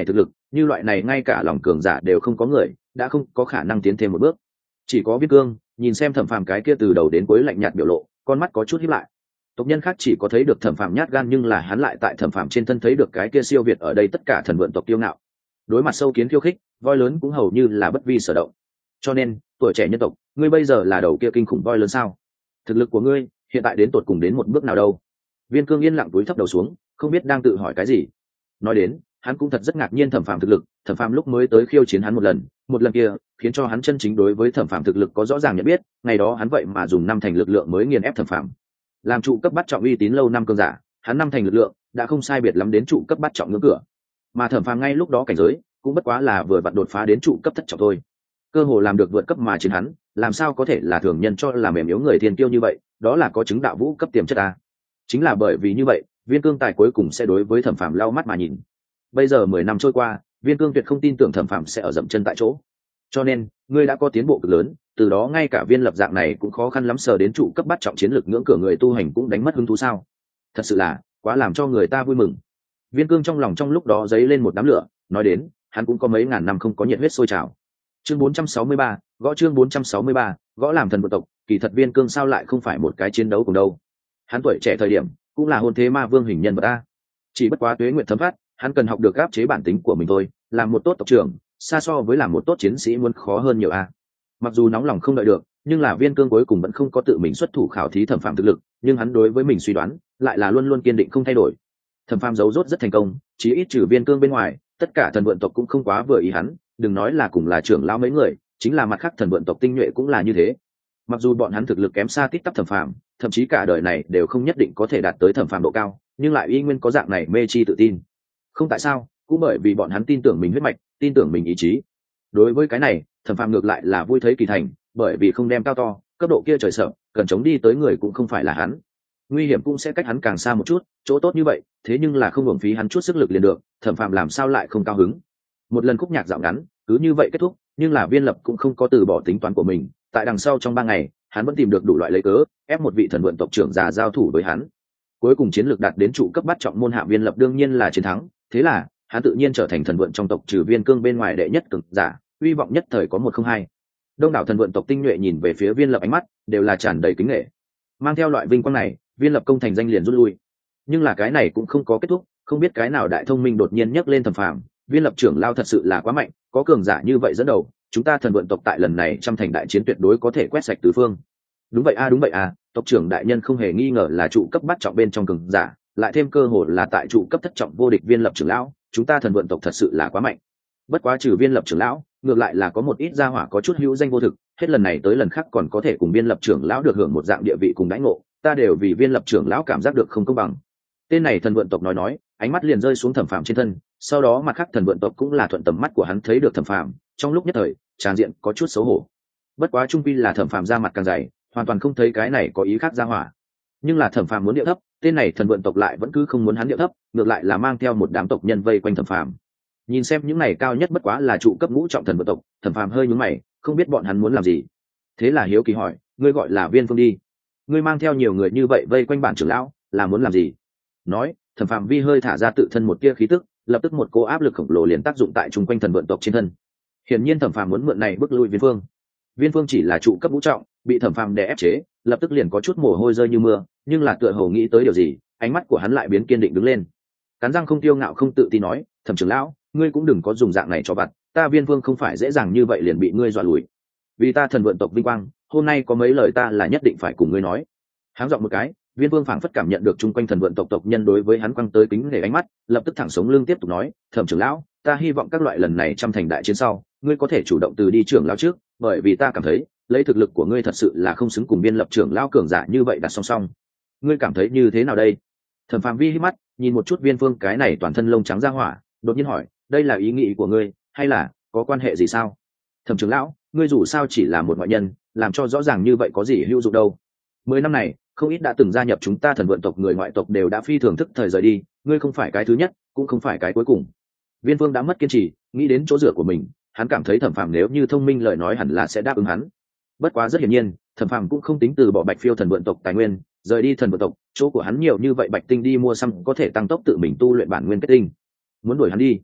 như loại này ngay cả lòng cường giả đều không có người đã không có khả năng tiến thêm một bước. Chỉ có Viên Cương nhìn xem Thẩm Phàm cái kia từ đầu đến cuối lạnh nhạt biểu lộ, con mắt có chút híp lại. Tộc nhân khác chỉ có thấy được Thẩm Phàm nhát gan, nhưng là hắn lại tại Thẩm Phàm trên thân thấy được cái kia siêu việt ở đây tất cả thần vượn tộc tiêu ngạo. Đối mặt sâu kiến khiêu khích, voi lớn cũng hầu như là bất vi sở động. Cho nên, tuổi trẻ nhân tộc, ngươi bây giờ là đầu kia kinh khủng voi lớn sao? Thực lực của ngươi hiện tại đến tột cùng đến một bước nào đâu? Viên Cương yên lặng túi thấp đầu xuống, không biết đang tự hỏi cái gì. Nói đến, hắn cũng thật rất ngạc nhiên Thẩm Phàm thực lực. Thẩm Phàm lúc mới tới khiêu chiến hắn một lần, một lần kia khiến cho hắn chân chính đối với Thẩm Phàm thực lực có rõ ràng nhận biết. Ngày đó hắn vậy mà dùng năm thành lực lượng mới nghiền ép Thẩm Phàm. Làm trụ cấp bắt trọng uy tín lâu năm cương giả, hắn năm thành lực lượng đã không sai biệt lắm đến trụ cấp bắt trọng ngưỡng cửa. Mà Thẩm Phàm ngay lúc đó cảnh giới cũng bất quá là vừa vặn đột phá đến trụ cấp thất trọng thôi. Cơ hồ làm được vượt cấp mà chiến hắn, làm sao có thể là thường nhân cho là mềm yếu người thiên kiêu như vậy, đó là có chứng đạo vũ cấp tiềm chất à? Chính là bởi vì như vậy, Viên Cương tài cuối cùng sẽ đối với Thẩm Phàm lau mắt mà nhìn. Bây giờ mười năm trôi qua, Viên Cương tuyệt không tin tưởng Thẩm Phàm sẽ ở dậm chân tại chỗ. Cho nên, ngươi đã có tiến bộ cực lớn, từ đó ngay cả Viên Lập dạng này cũng khó khăn lắm sờ đến trụ cấp bắt trọng chiến lược ngưỡng cửa người tu hành cũng đánh mất hứng thú sao? Thật sự là quá làm cho người ta vui mừng. Viên Cương trong lòng trong lúc đó dấy lên một đám lửa, nói đến, hắn cũng có mấy ngàn năm không có nhiệt huyết sôi trào. Chương bốn trăm sáu mươi ba, gõ chương bốn trăm sáu mươi ba, gõ làm thần bộ tộc, kỳ thật Viên Cương sao lại không phải một cái chiến đấu cùng đâu. Hắn tuổi trẻ thời điểm, cũng là hôn thế ma vương hình nhân vật a. Chỉ bất quá tuế nguyện thấm phát, hắn cần học được áp chế bản tính của mình thôi, làm một tốt tộc trưởng, xa so với làm một tốt chiến sĩ muốn khó hơn nhiều a. Mặc dù nóng lòng không đợi được, nhưng là Viên Cương cuối cùng vẫn không có tự mình xuất thủ khảo thí Thẩm Phàm thực lực, nhưng hắn đối với mình suy đoán, lại là luôn luôn kiên định không thay đổi. Thẩm Phàm giấu rốt rất thành công, chí ít trừ Viên Cương bên ngoài, tất cả thần vượn tộc cũng không quá vừa ý hắn, đừng nói là cùng là trưởng lão mấy người, chính là mặt khác thần vượn tộc tinh nhuệ cũng là như thế. Mặc dù bọn hắn thực lực kém xa tít tắp Thẩm Phàm, thậm chí cả đời này đều không nhất định có thể đạt tới Thẩm Phàm độ cao, nhưng lại y nguyên có dạng này mê chi tự tin. Không tại sao, cũng bởi vì bọn hắn tin tưởng mình huyết mạch, tin tưởng mình ý chí. Đối với cái này, Thẩm Phàm ngược lại là vui thấy kỳ thành, bởi vì không đem cao to, cấp độ kia trời sợ, cần chống đi tới người cũng không phải là hắn. Nguy hiểm cũng sẽ cách hắn càng xa một chút, chỗ tốt như vậy, thế nhưng là không hưởng phí hắn chút sức lực liền được, Thẩm Phàm làm sao lại không cao hứng. Một lần khúc nhạc dạo ngắn, cứ như vậy kết thúc, nhưng là Viên Lập cũng không có từ bỏ tính toán của mình, tại đằng sau trong ba ngày, hắn vẫn tìm được đủ loại lấy cớ, ép một vị thần vượn tộc trưởng già giao thủ với hắn. Cuối cùng chiến lược đạt đến trụ cấp bắt trọng môn hạ Viên Lập đương nhiên là chiến thắng, thế là hắn tự nhiên trở thành thần vượn trong tộc trừ Viên Cương bên ngoài đệ nhất cường giả, uy vọng nhất thời có một không hai. Đông đảo thần vượn tộc tinh nhuệ nhìn về phía Viên Lập ánh mắt đều là tràn đầy kính nể. Mang theo loại vinh quang này, Viên Lập công thành danh liền rút lui. Nhưng là cái này cũng không có kết thúc, không biết cái nào đại thông minh đột nhiên nhấc lên Thẩm Phàm, Viên Lập trưởng lao thật sự là quá mạnh, có cường giả như vậy dẫn đầu, chúng ta thần vượn tộc tại lần này trăm thành đại chiến tuyệt đối có thể quét sạch tứ phương. Đúng vậy a, đúng vậy a, tộc trưởng đại nhân không hề nghi ngờ là trụ cấp bắt trọng bên trong cường giả, lại thêm cơ hội là tại trụ cấp thất trọng vô địch Viên Lập trưởng lão, chúng ta thần vượn tộc thật sự là quá mạnh. Bất quá trừ Viên Lập trưởng lão, ngược lại là có một ít gia hỏa có chút hữu danh vô thực, hết lần này tới lần khác còn có thể cùng Viên Lập trưởng lão được hưởng một dạng địa vị cùng đãi ngộ, ta đều vì Viên Lập trưởng lão cảm giác được không công bằng. Tên này thần vượn tộc nói nói, ánh mắt liền rơi xuống Thẩm Phàm trên thân, sau đó mặt khác thần vượn tộc cũng là thuận tầm mắt của hắn thấy được Thẩm Phàm, trong lúc nhất thời, tràng diện có chút xấu hổ. Bất quá trung quy là Thẩm Phàm ra mặt càng dày, hoàn toàn không thấy cái này có ý khác gia hỏa. Nhưng là Thẩm Phàm muốn điệu thấp, tên này thần vượn tộc lại vẫn cứ không muốn hắn điệu thấp, ngược lại là mang theo một đám tộc nhân vây quanh Thẩm Phàm. Nhìn xem những này cao nhất bất quá là trụ cấp ngũ trọng thần vượn tộc, Thẩm Phàm hơi nhướng mày, không biết bọn hắn muốn làm gì. Thế là hiếu kỳ hỏi, ngươi gọi là Viên Phương đi, ngươi mang theo nhiều người như vậy vây quanh bản trưởng lão, là muốn làm gì? Nói, Thẩm Phàm vi hơi thả ra tự thân một tia khí tức, lập tức một cô áp lực khổng lồ liền tác dụng tại chung quanh thần vượn tộc trên thân. Hiển nhiên Thẩm Phàm muốn mượn này bức lui Viên Phương. Viên Phương chỉ là trụ cấp ngũ trọng, bị Thẩm Phàm đè ép chế, lập tức liền có chút mồ hôi rơi như mưa, nhưng là tựa hồ nghĩ tới điều gì, ánh mắt của hắn lại biến kiên định đứng lên. Cắn răng không tiêu ngạo không tự tin nói, Thẩm trưởng lão, ngươi cũng đừng có dùng dạng này cho vặt, ta Viên Phương không phải dễ dàng như vậy liền bị ngươi dọa lùi. Vì ta thần vượn tộc vinh quang, hôm nay có mấy lời ta là nhất định phải cùng ngươi nói. Háng giọng một cái, Viên Vương phảng phất cảm nhận được chung quanh thần vượn tộc tộc nhân đối với hắn quăng tới kính nể ánh mắt, lập tức thẳng sống lưng tiếp tục nói, Thẩm trưởng lão, ta hy vọng các loại lần này trăm thành đại chiến sau, ngươi có thể chủ động từ đi trưởng lão trước, bởi vì ta cảm thấy, lấy thực lực của ngươi thật sự là không xứng cùng Viên Lập trưởng lão cường giả như vậy đặt song song. Ngươi cảm thấy như thế nào đây? Thẩm Phàm vi hít mắt, nhìn một chút Viên Vương cái này toàn thân lông trắng ra hỏa, đột nhiên hỏi, đây là ý nghĩ của ngươi, hay là có quan hệ gì sao? Thẩm trưởng lão, ngươi dù sao chỉ là một ngoại nhân, làm cho rõ ràng như vậy có gì hữu dụng đâu? Mười năm này, không ít đã từng gia nhập chúng ta thần vượn tộc người ngoại tộc đều đã phi thường thức thời rời đi, ngươi không phải cái thứ nhất, cũng không phải cái cuối cùng. Viên Vương đã mất kiên trì, nghĩ đến chỗ dựa của mình, hắn cảm thấy Thẩm Phàm nếu như thông minh lời nói hẳn là sẽ đáp ứng hắn. Bất quá rất hiển nhiên, Thẩm Phàm cũng không tính từ bỏ Bạch Phiêu thần vượn tộc tài nguyên, rời đi thần vượn tộc, chỗ của hắn nhiều như vậy bạch tinh đi mua xăm có thể tăng tốc tự mình tu luyện bản nguyên kết tinh. Muốn đuổi hắn đi,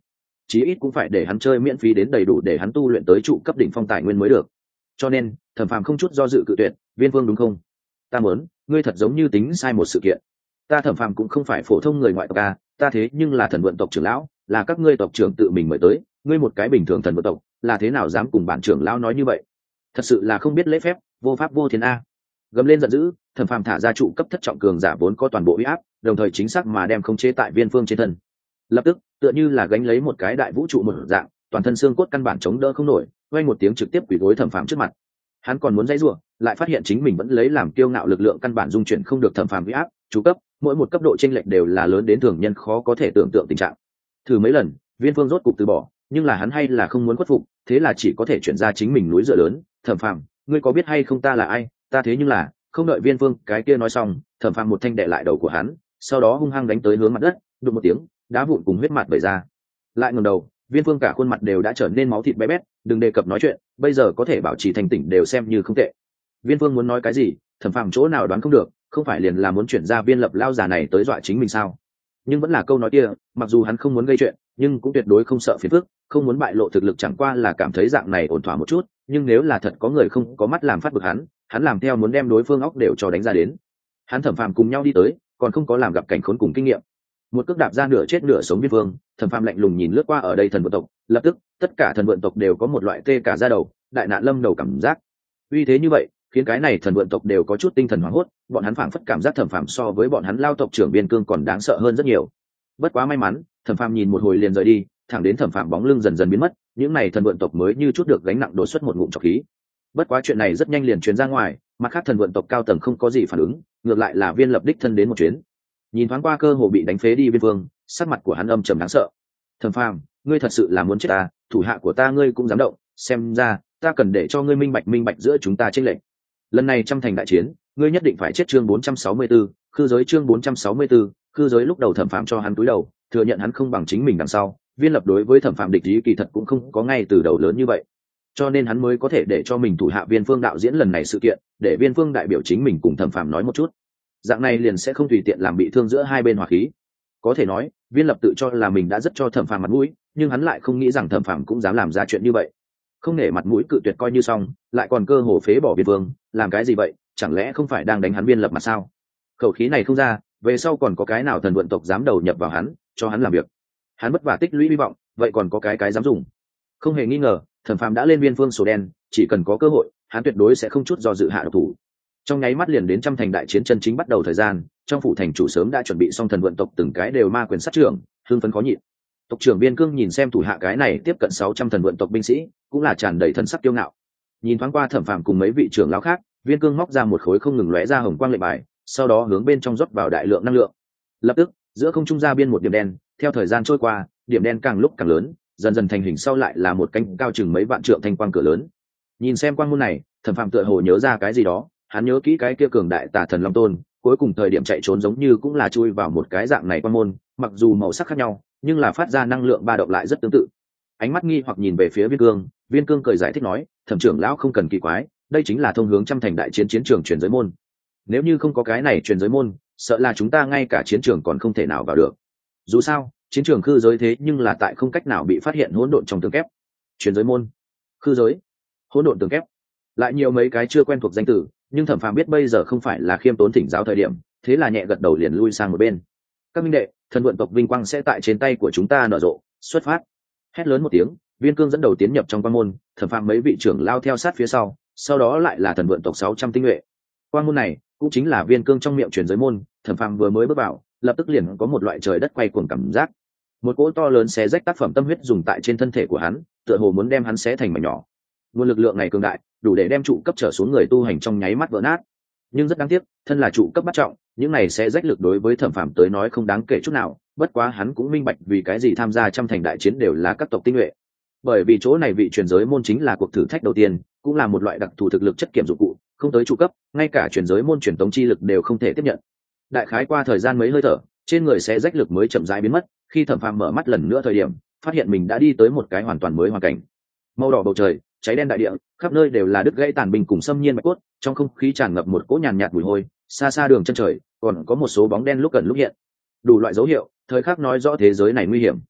chí ít cũng phải để hắn chơi miễn phí đến đầy đủ để hắn tu luyện tới trụ cấp đỉnh phong tài nguyên mới được. Cho nên Thẩm Phàm không chút do dự cự tuyệt. Viên Vương đúng không? Ta muốn, ngươi thật giống như tính sai một sự kiện. Ta Thẩm Phàm cũng không phải phổ thông người ngoại tộc a, ta thế nhưng là thần vận tộc trưởng lão, là các ngươi tộc trưởng tự mình mời tới, ngươi một cái bình thường thần vận tộc, là thế nào dám cùng bản trưởng lão nói như vậy? Thật sự là không biết lễ phép, vô pháp vô thiên a. Gầm lên giận dữ, Thẩm Phàm thả ra trụ cấp thất trọng cường giả vốn có toàn bộ uy áp, đồng thời chính xác mà đem khống chế tại Viên Phương trên thân. Lập tức, tựa như là gánh lấy một cái đại vũ trụ một dạng, toàn thân xương cốt căn bản chống đỡ không nổi, vang một tiếng trực tiếp quỳ gối Thẩm Phàm trước mặt. Hắn còn muốn dãy rủa, lại phát hiện chính mình vẫn lấy làm kiêu ngạo lực lượng căn bản dung chuyển không được Thẩm Phàm uy áp, chú cấp, mỗi một cấp độ chênh lệch đều là lớn đến thường nhân khó có thể tưởng tượng tình trạng. Thử mấy lần, Viên Phương rốt cục từ bỏ, nhưng là hắn hay là không muốn khuất phục, thế là chỉ có thể chuyển ra chính mình núi dựa lớn. Thẩm Phàm, ngươi có biết hay không ta là ai? Ta thế nhưng là, không đợi Viên Phương cái kia nói xong, Thẩm Phàm một thanh đè lại đầu của hắn, sau đó hung hăng đánh tới hướng mặt đất, đùng một tiếng, đá vụn cùng huyết mạt vẩy ra. Lại ngẩng đầu, Viên Phương cả khuôn mặt đều đã trở nên máu thịt bé bét, đừng đề cập nói chuyện, bây giờ có thể bảo trì thanh tỉnh đều xem như không tệ. Viên Phương muốn nói cái gì, Thẩm Phàm chỗ nào đoán không được, không phải liền là muốn chuyển ra Viên Lập lao già này tới dọa chính mình sao? Nhưng vẫn là câu nói kia, mặc dù hắn không muốn gây chuyện, nhưng cũng tuyệt đối không sợ phiền phức, không muốn bại lộ thực lực, chẳng qua là cảm thấy dạng này ổn thỏa một chút, nhưng nếu là thật có người không có mắt làm phát bực hắn, hắn làm theo muốn đem đối phương óc đều cho đánh ra đến. Hắn Thẩm Phàm cùng nhau đi tới, còn không có làm gặp cảnh khốn cùng kinh nghiệm. Một cước đạp ra nửa chết nửa sống Viên Phương, Thẩm Phàm lạnh lùng nhìn lướt qua ở đây thần vượn tộc, lập tức, tất cả thần vượn tộc đều có một loại tê cả da đầu, đại nạn lâm đầu cảm giác. Uy thế như vậy, khiến cái này thần vượn tộc đều có chút tinh thần hoảng hốt, bọn hắn phảng phất cảm giác Thẩm Phàm so với bọn hắn lao tộc trưởng Biên Cương còn đáng sợ hơn rất nhiều. Bất quá may mắn, Thẩm Phàm nhìn một hồi liền rời đi, thẳng đến Thẩm Phàm bóng lưng dần dần biến mất, những này thần vượn tộc mới như chút được gánh nặng đổ xuất một ngụm trọc khí. Bất quá chuyện này rất nhanh liền truyền ra ngoài, mặt khác thần vượn tộc cao tầng không có gì phản ứng, ngược lại là Viên Lập đích thân đến một chuyến. Nhìn thoáng qua cơ hồ bị đánh phế đi Viên Vương, sắc mặt của hắn âm trầm đáng sợ. Thẩm Phàm, ngươi thật sự là muốn chết ta, thủ hạ của ta ngươi cũng dám động, xem ra ta cần để cho ngươi minh bạch minh bạch giữa chúng ta chênh lệch. Lần này trăm thành đại chiến, ngươi nhất định phải chết. Chương bốn trăm sáu mươi tư, khư giới. Chương bốn trăm sáu mươi tư, khư giới. Lúc đầu Thẩm Phàm cho hắn túi đầu, thừa nhận hắn không bằng chính mình đằng sau, Viên Lập đối với Thẩm Phàm địch ý kỳ thật cũng không có ngay từ đầu lớn như vậy, cho nên hắn mới có thể để cho mình thủ hạ Viên Phương đạo diễn lần này sự kiện, để Viên Phương đại biểu chính mình cùng Thẩm Phàm nói một chút, dạng này liền sẽ không tùy tiện làm bị thương giữa hai bên hòa khí. Có thể nói, Viên Lập tự cho là mình đã rất cho Thẩm Phàm mặt mũi, nhưng hắn lại không nghĩ rằng Thẩm Phàm cũng dám làm ra chuyện như vậy. Không nể mặt mũi cự tuyệt coi như xong, lại còn cơ hồ phế bỏ Viên Vương, làm cái gì vậy, chẳng lẽ không phải đang đánh hắn Viên Lập mà sao? Khẩu khí này không ra, về sau còn có cái nào thần vận tộc dám đầu nhập vào hắn, cho hắn làm việc. Hắn vất vả tích lũy hy vọng, vậy còn có cái cái dám dùng. Không hề nghi ngờ, Thẩm Phàm đã lên Viên Vương sổ đen, chỉ cần có cơ hội, hắn tuyệt đối sẽ không chút do dự hạ độc thủ. Trong nháy mắt liền đến trăm thành đại chiến chân chính bắt đầu thời gian, trong phủ thành chủ sớm đã chuẩn bị xong thần vận tộc từng cái đều ma quyền sát trưởng, hưng phấn khó nhịn. Tộc trưởng Biên Cương nhìn xem thủ hạ cái này tiếp cận sáu trăm thần vận tộc binh sĩ, cũng là tràn đầy thần sắc kiêu ngạo. Nhìn thoáng qua Thẩm Phàm cùng mấy vị trưởng lão khác, Viên Cương móc ra một khối không ngừng lóe ra hồng quang lệnh bài, sau đó hướng bên trong rót vào đại lượng năng lượng. Lập tức, giữa không trung ra biên một điểm đen, theo thời gian trôi qua, điểm đen càng lúc càng lớn, dần dần thành hình sau lại là một cánh cao chừng mấy vạn trượng thanh quang cửa lớn. Nhìn xem quang môn này, Thẩm Phàm tựa hồ nhớ ra cái gì đó, hắn nhớ kỹ cái kia cường đại tà thần Long Tôn, cuối cùng thời điểm chạy trốn giống như cũng là chui vào một cái dạng này quang môn, mặc dù màu sắc khác nhau, nhưng là phát ra năng lượng ba động lại rất tương tự. Ánh mắt nghi hoặc nhìn về phía Viên Cương, Viên Cương cười giải thích nói, Thẩm trưởng lão không cần kỳ quái, đây chính là thông hướng trăm thành đại chiến chiến trường truyền giới môn. Nếu như không có cái này truyền giới môn, sợ là chúng ta ngay cả chiến trường còn không thể nào vào được. Dù sao, chiến trường khư giới thế nhưng là tại không cách nào bị phát hiện hỗn độn trong tường kép. Truyền giới môn, khư giới, hỗn độn tường kép, lại nhiều mấy cái chưa quen thuộc danh từ, nhưng Thẩm Phàm biết bây giờ không phải là khiêm tốn thỉnh giáo thời điểm, thế là nhẹ gật đầu liền lui sang một bên. Các minh đệ, thần vận tộc vinh quang sẽ tại trên tay của chúng ta nở rộ, xuất phát. Hét lớn một tiếng, Viên Cương dẫn đầu tiến nhập trong quan môn, Thẩm Phàm mấy vị trưởng lao theo sát phía sau, sau đó lại là thần vận tộc sáu trăm tinh nhuệ. Quan môn này cũng chính là Viên Cương trong miệng truyền giới môn, Thẩm Phàm vừa mới bước vào, lập tức liền có một loại trời đất quay cuồng cảm giác. Một cỗ to lớn xé rách tác phẩm tâm huyết dùng tại trên thân thể của hắn, tựa hồ muốn đem hắn xé thành mảnh nhỏ. Nguồn lực lượng này cường đại, đủ để đem trụ cấp trở xuống người tu hành trong nháy mắt vỡ nát. Nhưng rất đáng tiếc, thân là trụ cấp bắt trọng, những này sẽ rách lực đối với Thẩm Phàm tới nói không đáng kể chút nào, bất quá hắn cũng minh bạch vì cái gì tham gia trăm thành đại chiến đều là các tộc tinh nhuệ. Bởi vì chỗ này vị truyền giới môn chính là cuộc thử thách đầu tiên, cũng là một loại đặc thù thực lực chất kiểm dụng cụ, không tới trụ cấp, ngay cả truyền giới môn truyền tống chi lực đều không thể tiếp nhận. Đại khái qua thời gian mấy hơi thở, trên người sẽ rách lực mới chậm rãi biến mất, khi Thẩm Phàm mở mắt lần nữa thời điểm, phát hiện mình đã đi tới một cái hoàn toàn mới hoàn cảnh. Màu đỏ bầu trời, cháy đen đại địa, khắp nơi đều là đứt gãy tàn binh cùng xâm nhiên bạch cốt, trong không khí tràn ngập một cỗ nhàn nhạt mùi hôi, xa xa đường chân trời còn có một số bóng đen lúc gần lúc hiện, đủ loại dấu hiệu thời khắc nói rõ thế giới này nguy hiểm.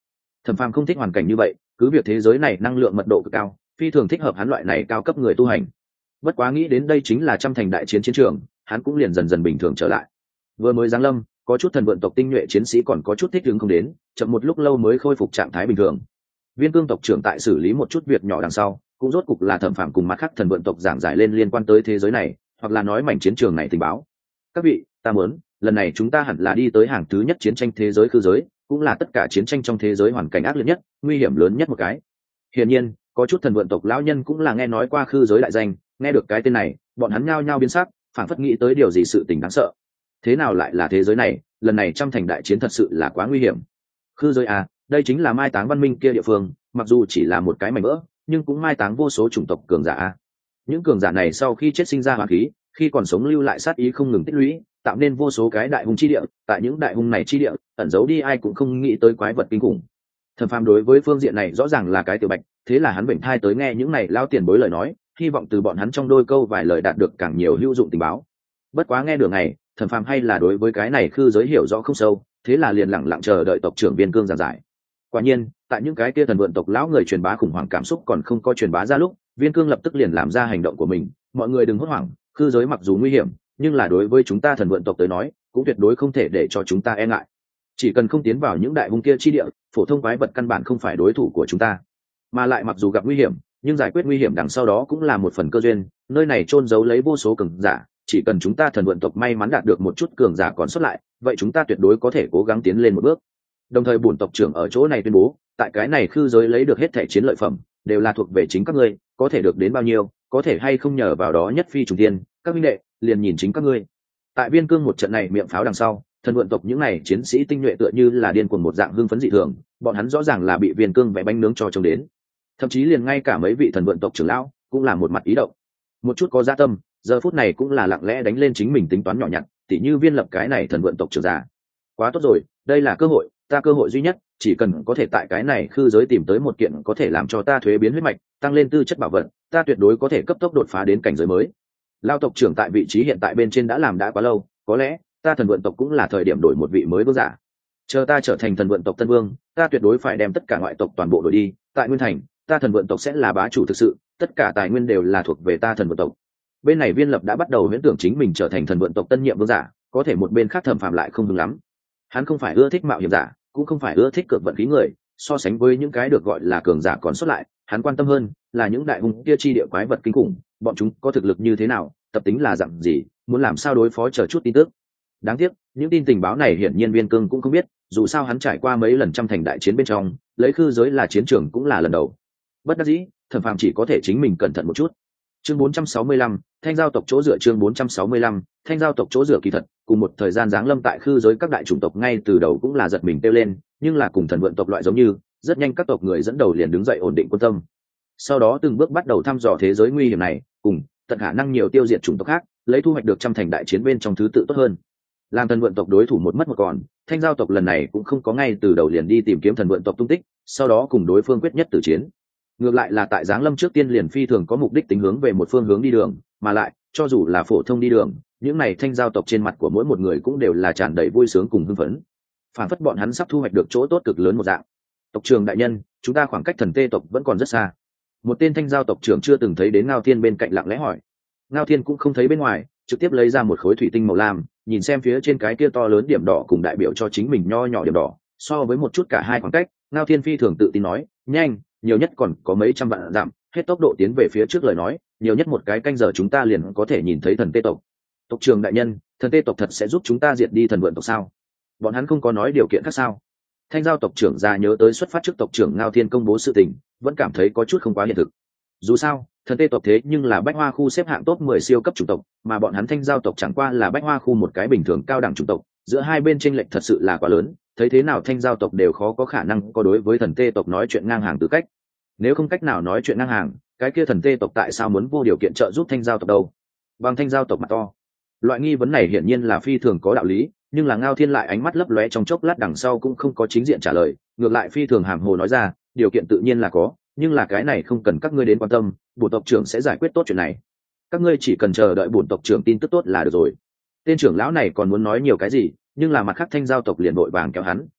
Thẩm Phàm không thích hoàn cảnh như vậy, cứ việc thế giới này năng lượng mật độ cực cao, phi thường thích hợp hắn loại này cao cấp người tu hành. Bất quá nghĩ đến đây chính là trăm thành đại chiến chiến trường, hắn cũng liền dần dần bình thường trở lại. Vừa mới giáng lâm, có chút thần vượn tộc tinh nhuệ chiến sĩ còn có chút thích ứng không đến, chậm một lúc lâu mới khôi phục trạng thái bình thường. Viên Cương tộc trưởng tại xử lý một chút việc nhỏ đằng sau, cũng rốt cục là Thẩm Phàm cùng mặt khác thần vượn tộc giảng giải lên liên quan tới thế giới này, hoặc là nói mảnh chiến trường này tình báo. Các vị, ta muốn, lần này chúng ta hẳn là đi tới hàng thứ nhất chiến tranh thế giới khư giới, cũng là tất cả chiến tranh trong thế giới hoàn cảnh ác liệt nhất, nguy hiểm lớn nhất một cái. Hiển nhiên, có chút thần vượn tộc lão nhân cũng là nghe nói qua khư giới đại danh, nghe được cái tên này, bọn hắn nhao nhao biến sắc, phảng phất nghĩ tới điều gì sự tình đáng sợ. Thế nào lại là thế giới này, lần này trăm thành đại chiến thật sự là quá nguy hiểm. Khư giới à, đây chính là mai táng văn minh kia địa phương, mặc dù chỉ là một cái mảnh vỡ, nhưng cũng mai táng vô số chủng tộc cường giả a. Những cường giả này sau khi chết sinh ra hoàn khí, khi còn sống lưu lại sát ý không ngừng tích lũy, tạo nên vô số cái đại hung chi địa, tại những đại hung này chi địa, ẩn giấu đi ai cũng không nghĩ tới quái vật kinh khủng. Thẩm Phàm đối với phương diện này rõ ràng là cái tiểu bạch, thế là hắn vểnh thai tới nghe những này lao tiền bối lời nói, hy vọng từ bọn hắn trong đôi câu vài lời đạt được càng nhiều hữu dụng tình báo. Bất quá nghe đường này, Thẩm Phàm hay là đối với cái này khư giới hiểu rõ không sâu, thế là liền lặng lặng chờ đợi tộc trưởng Viên Cương giảng giải. Quả nhiên, tại những cái kia thần vượn tộc lão người truyền bá khủng hoảng cảm xúc còn không có truyền bá ra lúc, Viên Cương lập tức liền làm ra hành động của mình. Mọi người đừng hốt hoảng, khư giới mặc dù nguy hiểm, nhưng là đối với chúng ta thần vượn tộc tới nói, cũng tuyệt đối không thể để cho chúng ta e ngại. Chỉ cần không tiến vào những đại hung kia chi địa, phổ thông quái vật căn bản không phải đối thủ của chúng ta. Mà lại mặc dù gặp nguy hiểm, nhưng giải quyết nguy hiểm đằng sau đó cũng là một phần cơ duyên, nơi này chôn giấu lấy vô số cường giả, chỉ cần chúng ta thần vượn tộc may mắn đạt được một chút cường giả còn sót lại, vậy chúng ta tuyệt đối có thể cố gắng tiến lên một bước. Đồng thời bổn tộc trưởng ở chỗ này tuyên bố, tại cái này khư giới lấy được hết thẻ chiến lợi phẩm, đều là thuộc về chính các ngươi, có thể được đến bao nhiêu, có thể hay không nhờ vào đó nhất phi trùng tiên, các minh đệ, liền nhìn chính các ngươi. Tại Viên Cương một trận này miệng pháo đằng sau, thần vượn tộc những này chiến sĩ tinh nhuệ tựa như là điên cuồng một dạng hưng phấn dị thường, bọn hắn rõ ràng là bị Viên Cương vẽ bánh nướng cho trông đến. Thậm chí liền ngay cả mấy vị thần vượn tộc trưởng lão cũng là một mặt ý động. Một chút có dạ tâm, giờ phút này cũng là lặng lẽ đánh lên chính mình tính toán nhỏ nhặt, tỉ như Viên Lập cái này thần vượn tộc trưởng già. Quá tốt rồi, đây là cơ hội, ta cơ hội duy nhất, chỉ cần có thể tại cái này khư giới tìm tới một kiện có thể làm cho ta thuế biến huyết mạch, tăng lên tư chất bảo vật, ta tuyệt đối có thể cấp tốc đột phá đến cảnh giới mới. Lao tộc trưởng tại vị trí hiện tại bên trên đã làm đã quá lâu, có lẽ ta thần vượn tộc cũng là thời điểm đổi một vị mới vương giả. Chờ ta trở thành thần vượn tộc tân vương, ta tuyệt đối phải đem tất cả ngoại tộc toàn bộ đổi đi, tại Nguyên Thành, ta thần vượn tộc sẽ là bá chủ thực sự, tất cả tài nguyên đều là thuộc về ta thần vượn tộc. Bên này Viên Lập đã bắt đầu huyễn tưởng chính mình trở thành thần vượn tộc tân nhiệm vương giả, có thể một bên khác Thẩm Phàm lại không đúng lắm. Hắn không phải ưa thích mạo hiểm giả, cũng không phải ưa thích cược vận khí người, so sánh với những cái được gọi là cường giả còn xuất lại, hắn quan tâm hơn là những đại hung kia chi địa quái vật kinh khủng, bọn chúng có thực lực như thế nào, tập tính là dạng gì, muốn làm sao đối phó, chờ chút tin tức. Đáng tiếc, những tin tình báo này hiển nhiên Viên Cương cũng không biết, dù sao hắn trải qua mấy lần trăm thành đại chiến bên trong, lấy khư giới là chiến trường cũng là lần đầu. Bất đắc dĩ, Thẩm Phàm chỉ có thể chính mình cẩn thận một chút. Chương bốn trăm sáu mươi lăm, Thanh giao tộc chỗ dựa. Chương bốn trăm sáu mươi lăm, Thanh giao tộc chỗ dựa. Kỳ thật, cùng một thời gian giáng lâm tại khư giới các đại chủng tộc ngay từ đầu cũng là giật mình tiêu lên, nhưng là cùng thần vượn tộc loại giống như, rất nhanh các tộc người dẫn đầu liền đứng dậy ổn định quân tâm. Sau đó từng bước bắt đầu thăm dò thế giới nguy hiểm này, cùng tận khả năng nhiều tiêu diệt chủng tộc khác, lấy thu hoạch được trăm thành đại chiến bên trong thứ tự tốt hơn. Làm thần vượn tộc đối thủ một mất một còn, Thanh giao tộc lần này cũng không có ngay từ đầu liền đi tìm kiếm thần vượn tộc tung tích, sau đó cùng đối phương quyết nhất tử chiến. Ngược lại là tại giáng lâm trước tiên liền phi thường có mục đích tính hướng về một phương hướng đi đường, mà lại cho dù là phổ thông đi đường, những này thanh giao tộc trên mặt của mỗi một người cũng đều là tràn đầy vui sướng cùng hưng phấn, phản phất bọn hắn sắp thu hoạch được chỗ tốt cực lớn một dạng. Tộc trưởng đại nhân, chúng ta khoảng cách thần tê tộc vẫn còn rất xa. Một tên thanh giao tộc trưởng chưa từng thấy đến Ngao Thiên bên cạnh lặng lẽ hỏi. Ngao Thiên cũng không thấy bên ngoài, trực tiếp lấy ra một khối thủy tinh màu lam, nhìn xem phía trên cái kia to lớn điểm đỏ cùng đại biểu cho chính mình nho nhỏ điểm đỏ, so với một chút cả hai khoảng cách, Ngao Thiên phi thường tự tin nói, nhanh, nhiều nhất còn có mấy trăm vạn dặm, hết tốc độ tiến về phía trước lời nói, nhiều nhất một cái canh giờ chúng ta liền có thể nhìn thấy thần tê tộc. Tộc trưởng đại nhân, thần tê tộc thật sẽ giúp chúng ta diệt đi thần vượn tộc sao? Bọn hắn không có nói điều kiện khác sao? Thanh giao tộc trưởng già nhớ tới xuất phát trước tộc trưởng Ngao Thiên công bố sự tình, vẫn cảm thấy có chút không quá hiện thực. Dù sao, thần tê tộc thế nhưng là bách hoa khu xếp hạng top mười siêu cấp chủng tộc, mà bọn hắn thanh giao tộc chẳng qua là bách hoa khu một cái bình thường cao đẳng chủng tộc, giữa hai bên chênh lệch thật sự là quá lớn, thấy thế nào thanh giao tộc đều khó có khả năng có đối với thần tê tộc nói chuyện ngang hàng tư cách. Nếu không cách nào nói chuyện ngang hàng, cái kia thần tê tộc tại sao muốn vô điều kiện trợ giúp thanh giao tộc đâu? Bằng thanh giao tộc mặt to. Loại nghi vấn này hiển nhiên là phi thường có đạo lý, nhưng là Ngao Thiên lại ánh mắt lấp lóe trong chốc lát đằng sau cũng không có chính diện trả lời, ngược lại phi thường hàm hồ nói ra, điều kiện tự nhiên là có, nhưng là cái này không cần các ngươi đến quan tâm, bổn tộc trưởng sẽ giải quyết tốt chuyện này. Các ngươi chỉ cần chờ đợi bổn tộc trưởng tin tức tốt là được rồi. Tên trưởng lão này còn muốn nói nhiều cái gì, nhưng là mặt khác thanh giao tộc liền vội vàng kéo hắn,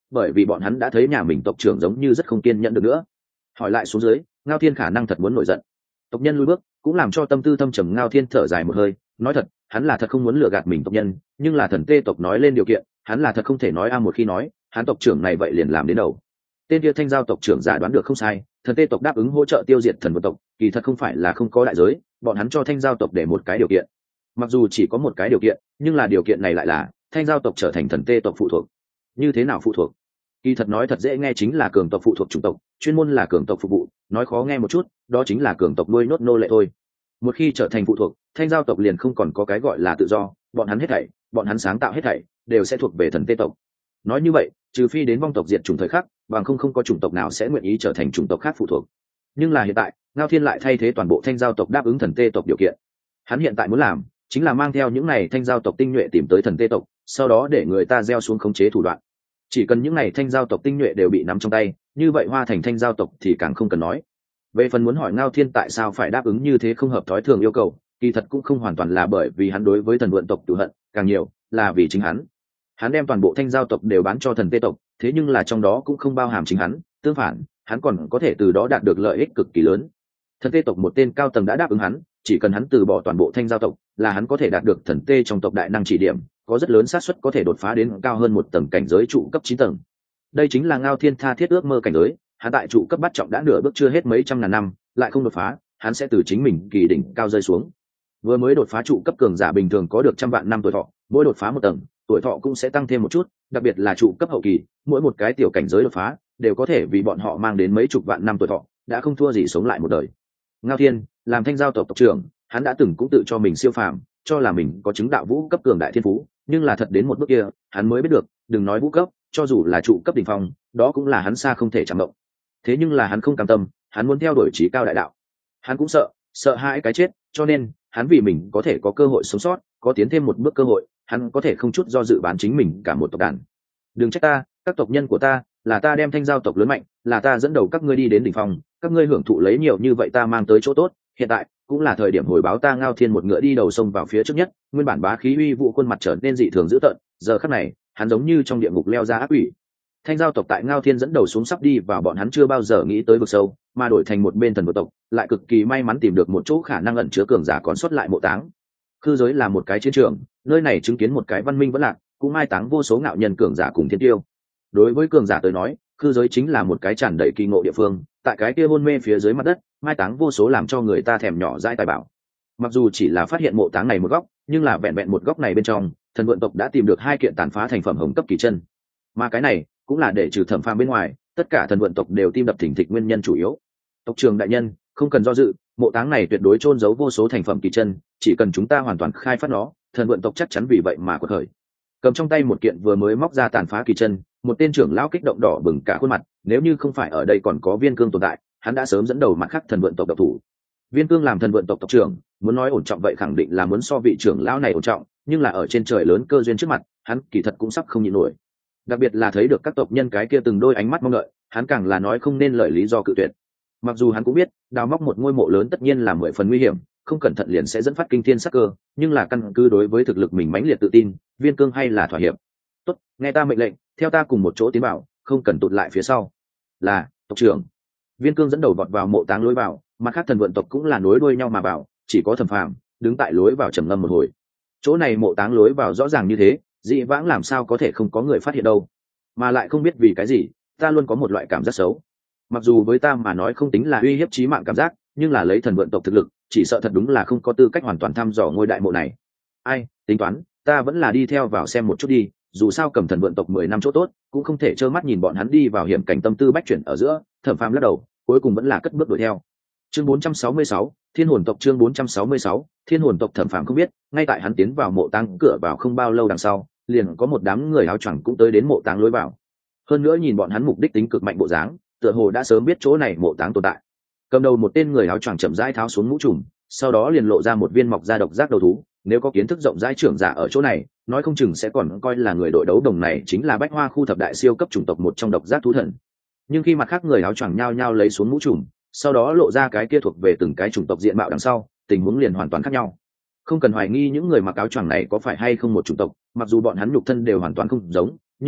bởi vì bọn hắn đã thấy nhà mình tộc trưởng giống như rất không kiên nhẫn được nữa. Hỏi lại xuống dưới, Ngao Thiên khả năng thật muốn nổi giận. Tộc nhân lui bước cũng làm cho tâm tư thâm trầm Ngao Thiên thở dài một hơi, nói thật, hắn là thật không muốn lừa gạt mình tộc nhân, nhưng là thần tê tộc nói lên điều kiện, hắn là thật không thể nói a một khi nói, hắn tộc trưởng này vậy liền làm đến đầu. Tên kia Thanh Giao tộc trưởng giả đoán được không sai, thần tê tộc đáp ứng hỗ trợ tiêu diệt thần vượn tộc, kỳ thật không phải là không có đại giới, bọn hắn cho Thanh Giao tộc để một cái điều kiện. Mặc dù chỉ có một cái điều kiện, nhưng là điều kiện này lại là Thanh Giao tộc trở thành thần tê tộc phụ thuộc. Như thế nào phụ thuộc? Kỳ thật nói thật dễ nghe chính là cường tộc phụ thuộc chủng tộc, chuyên môn là cường tộc phục vụ, nói khó nghe một chút, đó chính là cường tộc nuôi nốt nô lệ thôi. Một khi trở thành phụ thuộc, Thanh Giao tộc liền không còn có cái gọi là tự do, bọn hắn hết thảy, bọn hắn sáng tạo hết thảy đều sẽ thuộc về thần tê tộc. Nói như vậy, trừ phi đến vong tộc diệt chủng thời khắc, bằng không không có chủng tộc nào sẽ nguyện ý trở thành chủng tộc khác phụ thuộc. Nhưng là hiện tại, Ngao Thiên lại thay thế toàn bộ Thanh Giao tộc đáp ứng thần tê tộc điều kiện. Hắn hiện tại muốn làm chính là mang theo những này Thanh Giao tộc tinh nhuệ tìm tới thần tê tộc, sau đó để người ta gieo xuống khống chế thủ đoạn. Chỉ cần những này Thanh Giao tộc tinh nhuệ đều bị nắm trong tay, như vậy Hoa Thành Thanh Giao tộc thì càng không cần nói. Về phần muốn hỏi Ngao Thiên tại sao phải đáp ứng như thế không hợp thói thường yêu cầu, kỳ thật cũng không hoàn toàn là bởi vì hắn đối với thần vượn tộc tự hận, càng nhiều là vì chính hắn. Hắn đem toàn bộ Thanh Giao tộc đều bán cho thần tê tộc, thế nhưng là trong đó cũng không bao hàm chính hắn, tương phản, hắn còn có thể từ đó đạt được lợi ích cực kỳ lớn. Thần tê tộc một tên cao tầng đã đáp ứng hắn, chỉ cần hắn từ bỏ toàn bộ Thanh Giao tộc, là hắn có thể đạt được thần tê trong tộc đại năng chỉ điểm, có rất lớn xác suất có thể đột phá đến cao hơn một tầng cảnh giới trụ cấp chín tầng. Đây chính là Ngao Thiên tha thiết ước mơ cảnh giới, hắn tại trụ cấp bắt trọng đã nửa bước chưa hết mấy trăm ngàn năm, lại không đột phá, hắn sẽ từ chính mình kỳ đỉnh cao rơi xuống. Vừa mới đột phá trụ cấp cường giả bình thường có được trăm vạn năm tuổi thọ, mỗi đột phá một tầng, tuổi thọ cũng sẽ tăng thêm một chút, đặc biệt là trụ cấp hậu kỳ, mỗi một cái tiểu cảnh giới đột phá đều có thể vì bọn họ mang đến mấy chục vạn năm tuổi thọ, đã không thua gì sống lại một đời. Ngao Thiên làm Thanh Giao tộc tộc trưởng, hắn đã từng cũng tự cho mình siêu phàm, cho là mình có chứng đạo vũ cấp cường đại thiên phú, nhưng là thật đến một bước kia, hắn mới biết được, đừng nói vũ cấp, cho dù là trụ cấp đỉnh phong, đó cũng là hắn xa không thể chạm động. Thế nhưng là hắn không cam tâm, hắn muốn theo đuổi chí cao đại đạo. Hắn cũng sợ, sợ hãi cái chết, cho nên hắn vì mình có thể có cơ hội sống sót, có tiến thêm một bước cơ hội, hắn có thể không chút do dự bán chính mình cả một tộc đàn. Đừng trách ta, các tộc nhân của ta, là ta đem Thanh Giao tộc lớn mạnh, là ta dẫn đầu các ngươi đi đến đỉnh phong, các ngươi hưởng thụ lấy nhiều như vậy ta mang tới chỗ tốt, hiện tại cũng là thời điểm hồi báo ta. Ngao Thiên một ngựa đi đầu sông vào phía trước nhất, nguyên bản bá khí uy vũ khuôn mặt trở nên dị thường dữ tợn, giờ khắc này, hắn giống như trong địa ngục leo ra ác quỷ. Thanh Giao tộc tại Ngao Thiên dẫn đầu xuống sắp đi vào bọn hắn chưa bao giờ nghĩ tới vực sâu, mà đổi thành một bên thần vượt tộc, lại cực kỳ may mắn tìm được một chỗ khả năng ẩn chứa cường giả còn sót lại mộ táng. Khư giới là một cái chiến trường, nơi này chứng kiến một cái văn minh vẫn lạc, cũng mai táng vô số ngạo nhân cường giả cùng thiên tiêu. Đối với cường giả tới nói, khư giới chính là một cái tràn đầy kỳ ngộ địa phương, tại cái kia hôn mê phía dưới mặt đất, mai táng vô số làm cho người ta thèm nhỏ dãi tài bảo. Mặc dù chỉ là phát hiện mộ táng này một góc, nhưng là vẹn vẹn một góc này bên trong, thần vượn tộc đã tìm được hai kiện tàn phá thành phẩm hồng cấp kỳ chân. Mà cái này cũng là để trừ Thẩm Phàm bên ngoài, tất cả thần vượn tộc đều tim đập thình thịch nguyên nhân chủ yếu. Tộc trưởng đại nhân, không cần do dự, mộ táng này tuyệt đối chôn giấu vô số thành phẩm kỳ chân, chỉ cần chúng ta hoàn toàn khai phát nó, thần vượn tộc chắc chắn vì vậy mà quật khởi. Cầm trong tay một kiện vừa mới móc ra tàn phá kỳ chân, một tên trưởng lão kích động đỏ bừng cả khuôn mặt, nếu như không phải ở đây còn có Viên Cương tồn tại, hắn đã sớm dẫn đầu mặt khác thần vượn tộc độc thủ. Viên Cương làm thần vượn tộc tộc trưởng, muốn nói ổn trọng vậy khẳng định là muốn so vị trưởng lão này ổn trọng, nhưng là ở trên trời lớn cơ duyên trước mặt, hắn kỳ thật cũng sắp không nhịn nổi. Đặc biệt là thấy được các tộc nhân cái kia từng đôi ánh mắt mong đợi, hắn càng là nói không nên lời lý do cự tuyệt. Mặc dù hắn cũng biết, đào móc một ngôi mộ lớn tất nhiên là mười phần nguy hiểm, không cẩn thận liền sẽ dẫn phát kinh thiên sắc cơ, nhưng là căn cứ đối với thực lực mình mãnh liệt tự tin, Viên Cương hay là thỏa hiệp. Tốt, nghe ta mệnh lệnh, theo ta cùng một chỗ tiến vào, không cần tụt lại phía sau. Là, tộc trưởng. Viên Cương dẫn đầu vọt vào mộ táng lối vào, mặt khác thần vượn tộc cũng là nối đuôi nhau mà vào, chỉ có Thẩm Phàm đứng tại lối vào trầm ngâm một hồi. Chỗ này mộ táng lối vào rõ ràng như thế, dị vãng làm sao có thể không có người phát hiện đâu, mà lại không biết vì cái gì, ta luôn có một loại cảm giác xấu. Mặc dù với ta mà nói không tính là uy hiếp chí mạng cảm giác, nhưng là lấy thần vượn tộc thực lực, chỉ sợ thật đúng là không có tư cách hoàn toàn thăm dò ngôi đại mộ này. Ai, tính toán, ta vẫn là đi theo vào xem một chút đi, dù sao cầm thần vượn tộc mười năm chỗ tốt, cũng không thể trơ mắt nhìn bọn hắn đi vào hiểm cảnh. Tâm tư bách chuyển ở giữa, Thẩm Phàm lắc đầu, cuối cùng vẫn là cất bước đuổi theo. Chương bốn trăm sáu mươi sáu, Thiên hồn tộc. Chương bốn trăm sáu mươi sáu, Thiên hồn tộc. Thẩm Phàm không biết, ngay tại hắn tiến vào mộ táng cửa vào không bao lâu đằng sau, liền có một đám người áo choàng cũng tới đến mộ táng lối vào. Hơn nữa nhìn bọn hắn mục đích tính cực mạnh bộ dáng, tựa hồ đã sớm biết chỗ này mộ táng tồn tại. Cầm đầu một tên người áo choàng chậm rãi tháo xuống mũ trùm, sau đó liền lộ ra một viên mọc da độc giác đầu thú. Nếu có kiến thức rộng rãi trưởng giả ở chỗ này, nói không chừng sẽ còn coi là người đội đấu đồng này chính là Bách Hoa khu thập đại siêu cấp chủng tộc một trong độc giác thú thần. Nhưng khi mặt khác người áo choàng nhao nhao lấy xuống mũ trùm, sau đó lộ ra cái kia thuộc về từng cái chủng tộc diện mạo đằng sau, tình huống liền hoàn toàn khác nhau. Không cần hoài nghi những người mặc áo choàng này có phải hay không một chủng tộc, mặc dù bọn hắn nhục thân đều hoàn toàn không giống, nhưng là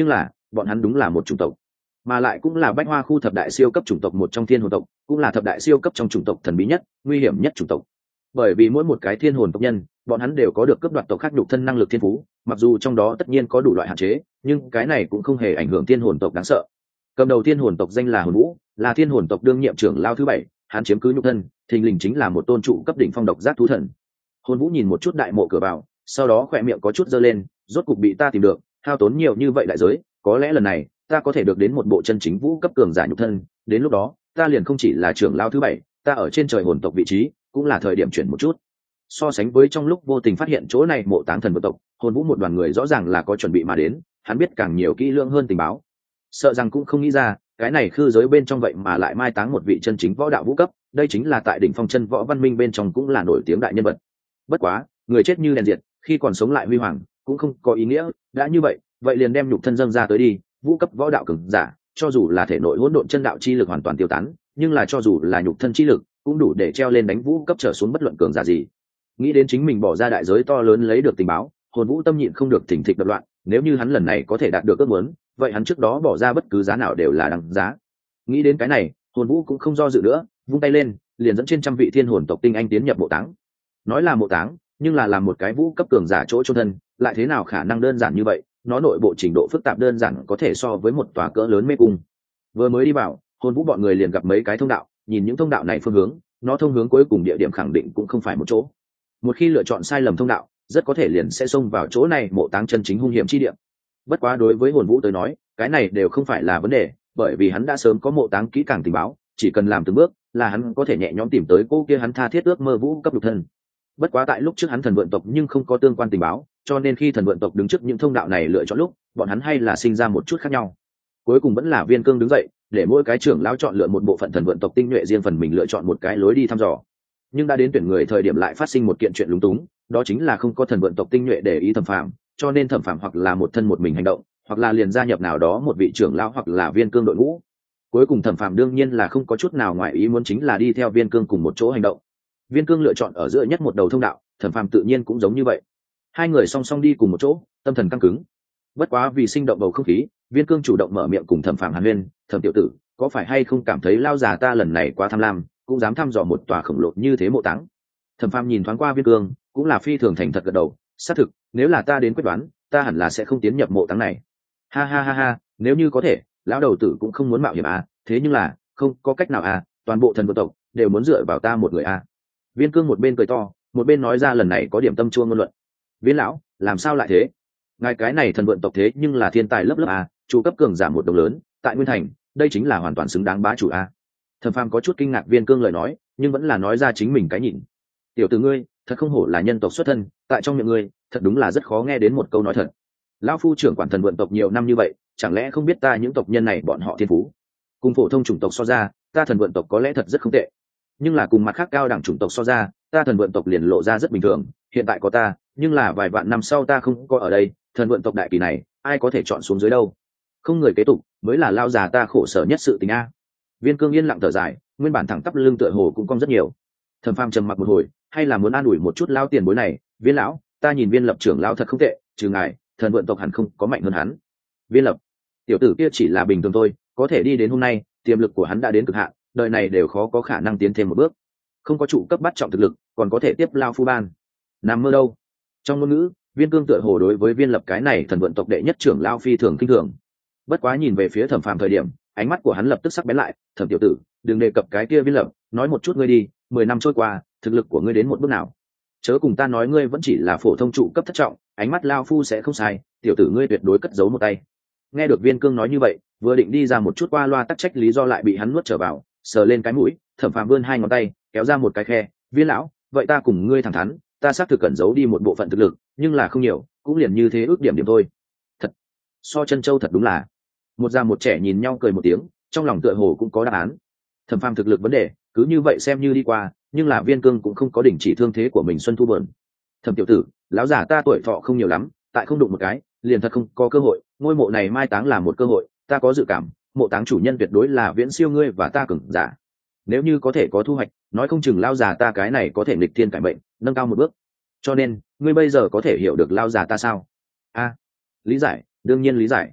bọn hắn đúng là một chủng tộc, mà lại cũng là bách hoa khu thập đại siêu cấp chủng tộc một trong thiên hồn tộc, cũng là thập đại siêu cấp trong chủng tộc thần bí nhất nguy hiểm nhất chủng tộc. Bởi vì mỗi một cái thiên hồn tộc nhân, bọn hắn đều có được cấp đoạt tộc khác nhục thân năng lực thiên phú, mặc dù trong đó tất nhiên có đủ loại hạn chế, nhưng cái này cũng không hề ảnh hưởng thiên hồn tộc đáng sợ. Cầm đầu thiên hồn tộc danh là Hồn Vũ, là thiên hồn tộc đương nhiệm trưởng lao thứ bảy, hắn chiếm cứ nhục thân, thình lình chính là một tôn trụ cấp đỉnh phong độc giác thú thần. Hồn Vũ nhìn một chút đại mộ cửa vào, sau đó khỏe miệng có chút giơ lên, rốt cục bị ta tìm được, hao tốn nhiều như vậy đại giới, có lẽ lần này ta có thể được đến một bộ chân chính vũ cấp cường giả nhục thân, đến lúc đó ta liền không chỉ là trưởng lao thứ bảy, ta ở trên trời hồn tộc vị trí cũng là thời điểm chuyển một chút. So sánh với trong lúc vô tình phát hiện chỗ này mộ táng thần vượt tộc, Hồn Vũ một đoàn người rõ ràng là có chuẩn bị mà đến, hắn biết càng nhiều kỹ lưỡng hơn tình báo, sợ rằng cũng không nghĩ ra cái này khư giới bên trong vậy mà lại mai táng một vị chân chính võ đạo vũ cấp, đây chính là tại đỉnh phong chân võ văn minh bên trong cũng là nổi tiếng đại nhân vật. Bất quá người chết như đèn diệt, khi còn sống lại huy hoàng cũng không có ý nghĩa, đã như vậy vậy liền đem nhục thân dâng ra tới đi. Vũ cấp võ đạo cường giả cho dù là thể nội hỗn độn chân đạo chi lực hoàn toàn tiêu tán, nhưng là cho dù là nhục thân chi lực cũng đủ để treo lên đánh vũ cấp trở xuống bất luận cường giả gì. Nghĩ đến chính mình bỏ ra đại giới to lớn lấy được tình báo, Hồn Vũ tâm nhịn không được thỉnh thịch đập loạn, nếu như hắn lần này có thể đạt được ước muốn, vậy hắn trước đó bỏ ra bất cứ giá nào đều là đằng giá. Nghĩ đến cái này, Hồn Vũ cũng không do dự nữa, vung tay lên liền dẫn trên trăm vị thiên hồn tộc tinh anh tiến nhập mộ táng. Nói là mộ táng, nhưng là làm một cái vũ cấp cường giả chỗ chôn thân, lại thế nào khả năng đơn giản như vậy, nó nội bộ trình độ phức tạp đơn giản có thể so với một tòa cỡ lớn mê cung. Vừa mới đi vào, Hồn Vũ bọn người liền gặp mấy cái thông đạo, nhìn những thông đạo này phương hướng, nó thông hướng cuối cùng địa điểm khẳng định cũng không phải một chỗ. Một khi lựa chọn sai lầm thông đạo, rất có thể liền sẽ xông vào chỗ này mộ táng chân chính hung hiểm chi địa. Bất quá đối với Hồn Vũ tới nói, cái này đều không phải là vấn đề, bởi vì hắn đã sớm có mộ táng kỹ càng tình báo, chỉ cần làm từng bước là hắn có thể nhẹ nhõm tìm tới cô kia hắn tha thiết ước mơ vũ cấp lục thân. Bất quá tại lúc trước hắn thần vượn tộc nhưng không có tương quan tình báo, cho nên khi thần vượn tộc đứng trước những thông đạo này lựa chọn lúc, bọn hắn hay là sinh ra một chút khác nhau. Cuối cùng vẫn là Viên Cương đứng dậy, để mỗi cái trưởng lão chọn lựa một bộ phận thần vượn tộc tinh nhuệ riêng phần mình lựa chọn một cái lối đi thăm dò. Nhưng đã đến tuyển người thời điểm lại phát sinh một kiện chuyện lúng túng, đó chính là không có thần vượn tộc tinh nhuệ để ý Thẩm Phàm, cho nên Thẩm Phàm hoặc là một thân một mình hành động, hoặc là liền gia nhập nào đó một vị trưởng lão hoặc là Viên Cương đội ngũ. Cuối cùng Thẩm Phàm đương nhiên là không có chút nào ngoài ý muốn, chính là đi theo Viên Cương cùng một chỗ hành động. Viên Cương lựa chọn ở giữa nhất một đầu thông đạo, Thẩm Phàm tự nhiên cũng giống như vậy. Hai người song song đi cùng một chỗ, tâm thần căng cứng. Bất quá vì sinh động bầu không khí, Viên Cương chủ động mở miệng cùng Thẩm Phàm hàn huyên, "Thẩm tiểu tử, có phải hay không cảm thấy lao già ta lần này quá tham lam, cũng dám thăm dò một tòa khổng lồ như thế mộ táng?" Thẩm Phàm nhìn thoáng qua Viên Cương, cũng là phi thường thành thật gật đầu, "Xác thực, nếu là ta đến quyết đoán, ta hẳn là sẽ không tiến nhập mộ táng này." "Ha ha ha ha, nếu như có thể, lão đầu tử cũng không muốn mạo hiểm à, thế nhưng là, không có cách nào à, toàn bộ thần vô tộc đều muốn dựa vào ta một người à." Viên Cương một bên cười to, một bên nói ra lần này có điểm tâm chua ngôn luận. "Viên lão, làm sao lại thế? Ngài cái này thần vượn tộc thế nhưng là thiên tài lớp lớp à, chủ cấp cường giả một đồng lớn, tại Nguyên Thành, đây chính là hoàn toàn xứng đáng bá chủ à." Thẩm Phàm có chút kinh ngạc Viên Cương lời nói, nhưng vẫn là nói ra chính mình cái nhìn. "Tiểu tử ngươi, thật không hổ là nhân tộc xuất thân, tại trong miệng ngươi, thật đúng là rất khó nghe đến một câu nói thật. Lão phu trưởng quản thần vượn tộc nhiều năm như vậy, chẳng lẽ không biết ta những tộc nhân này bọn họ thiên phú? Cùng phổ thông chủng tộc so ra, ta thần vượn tộc có lẽ thật rất không tệ, nhưng là cùng mặt khác cao đẳng chủng tộc so ra, ta thần vượn tộc liền lộ ra rất bình thường. Hiện tại có ta, nhưng là vài vạn năm sau ta không có ở đây, thần vượn tộc đại kỳ này ai có thể chọn xuống dưới đâu? Không người kế tục mới là lao già ta khổ sở nhất sự tình a." Viên Cương yên lặng thở dài, nguyên bản thẳng tắp lưng tựa hồ cũng cong rất nhiều. Thẩm Phàm trầm mặc một hồi, hay là muốn an ủi một chút lao tiền bối này, "Viên lão, ta nhìn Viên lập trưởng lão thật không tệ, trừ ngài, thần vượn tộc hẳn không có mạnh hơn hắn." "Viên lập, tiểu tử kia chỉ là bình thường thôi, có thể đi đến hôm nay, tiềm lực của hắn đã đến cực hạn, đời này đều khó có khả năng tiến thêm một bước. Không có trụ cấp bắt trọng thực lực, còn có thể tiếp lao phu ban. Nằm mơ đâu." Trong ngôn ngữ, Viên Cương tựa hồ đối với Viên lập cái này thần vượn tộc đệ nhất trưởng lao phi thường kinh thường. Bất quá nhìn về phía Thẩm Phàm thời điểm, ánh mắt của hắn lập tức sắc bén lại, "Thẩm tiểu tử, đừng đề cập cái kia Viên lập, nói một chút ngươi đi, mười năm trôi qua, thực lực của ngươi đến một bước nào? Chớ cùng ta nói ngươi vẫn chỉ là phổ thông trụ cấp thất trọng, ánh mắt lao phu sẽ không sai, tiểu tử ngươi tuyệt đối cất giấu một tay." Nghe được Viên Cương nói như vậy, vừa định đi ra một chút qua loa tắc trách lý do lại bị hắn nuốt trở vào, sờ lên cái mũi, Thẩm Phàm vươn hai ngón tay, kéo ra một cái khe, "Viên lão, vậy ta cùng ngươi thẳng thắn, ta xác thực cẩn giấu đi một bộ phận thực lực, nhưng là không nhiều, cũng liền như thế ước điểm điểm thôi." Thật, so chân châu thật đúng là. Một già một trẻ nhìn nhau cười một tiếng, trong lòng tựa hồ cũng có đáp án. Thẩm Phàm thực lực vấn đề, cứ như vậy xem như đi qua, nhưng là Viên Cương cũng không có đình chỉ thương thế của mình xuân thu bờn. "Thẩm tiểu tử, lão giả ta tuổi thọ không nhiều lắm, tại không đụng một cái, liền thật không có cơ hội, ngôi mộ này mai táng là một cơ hội, ta có dự cảm, mộ táng chủ nhân tuyệt đối là viễn siêu ngươi và ta cường giả. Nếu như có thể có thu hoạch, nói không chừng lao già ta cái này có thể nghịch thiên cải mệnh, nâng cao một bước. Cho nên, ngươi bây giờ có thể hiểu được lao già ta sao?" "A, lý giải, đương nhiên lý giải."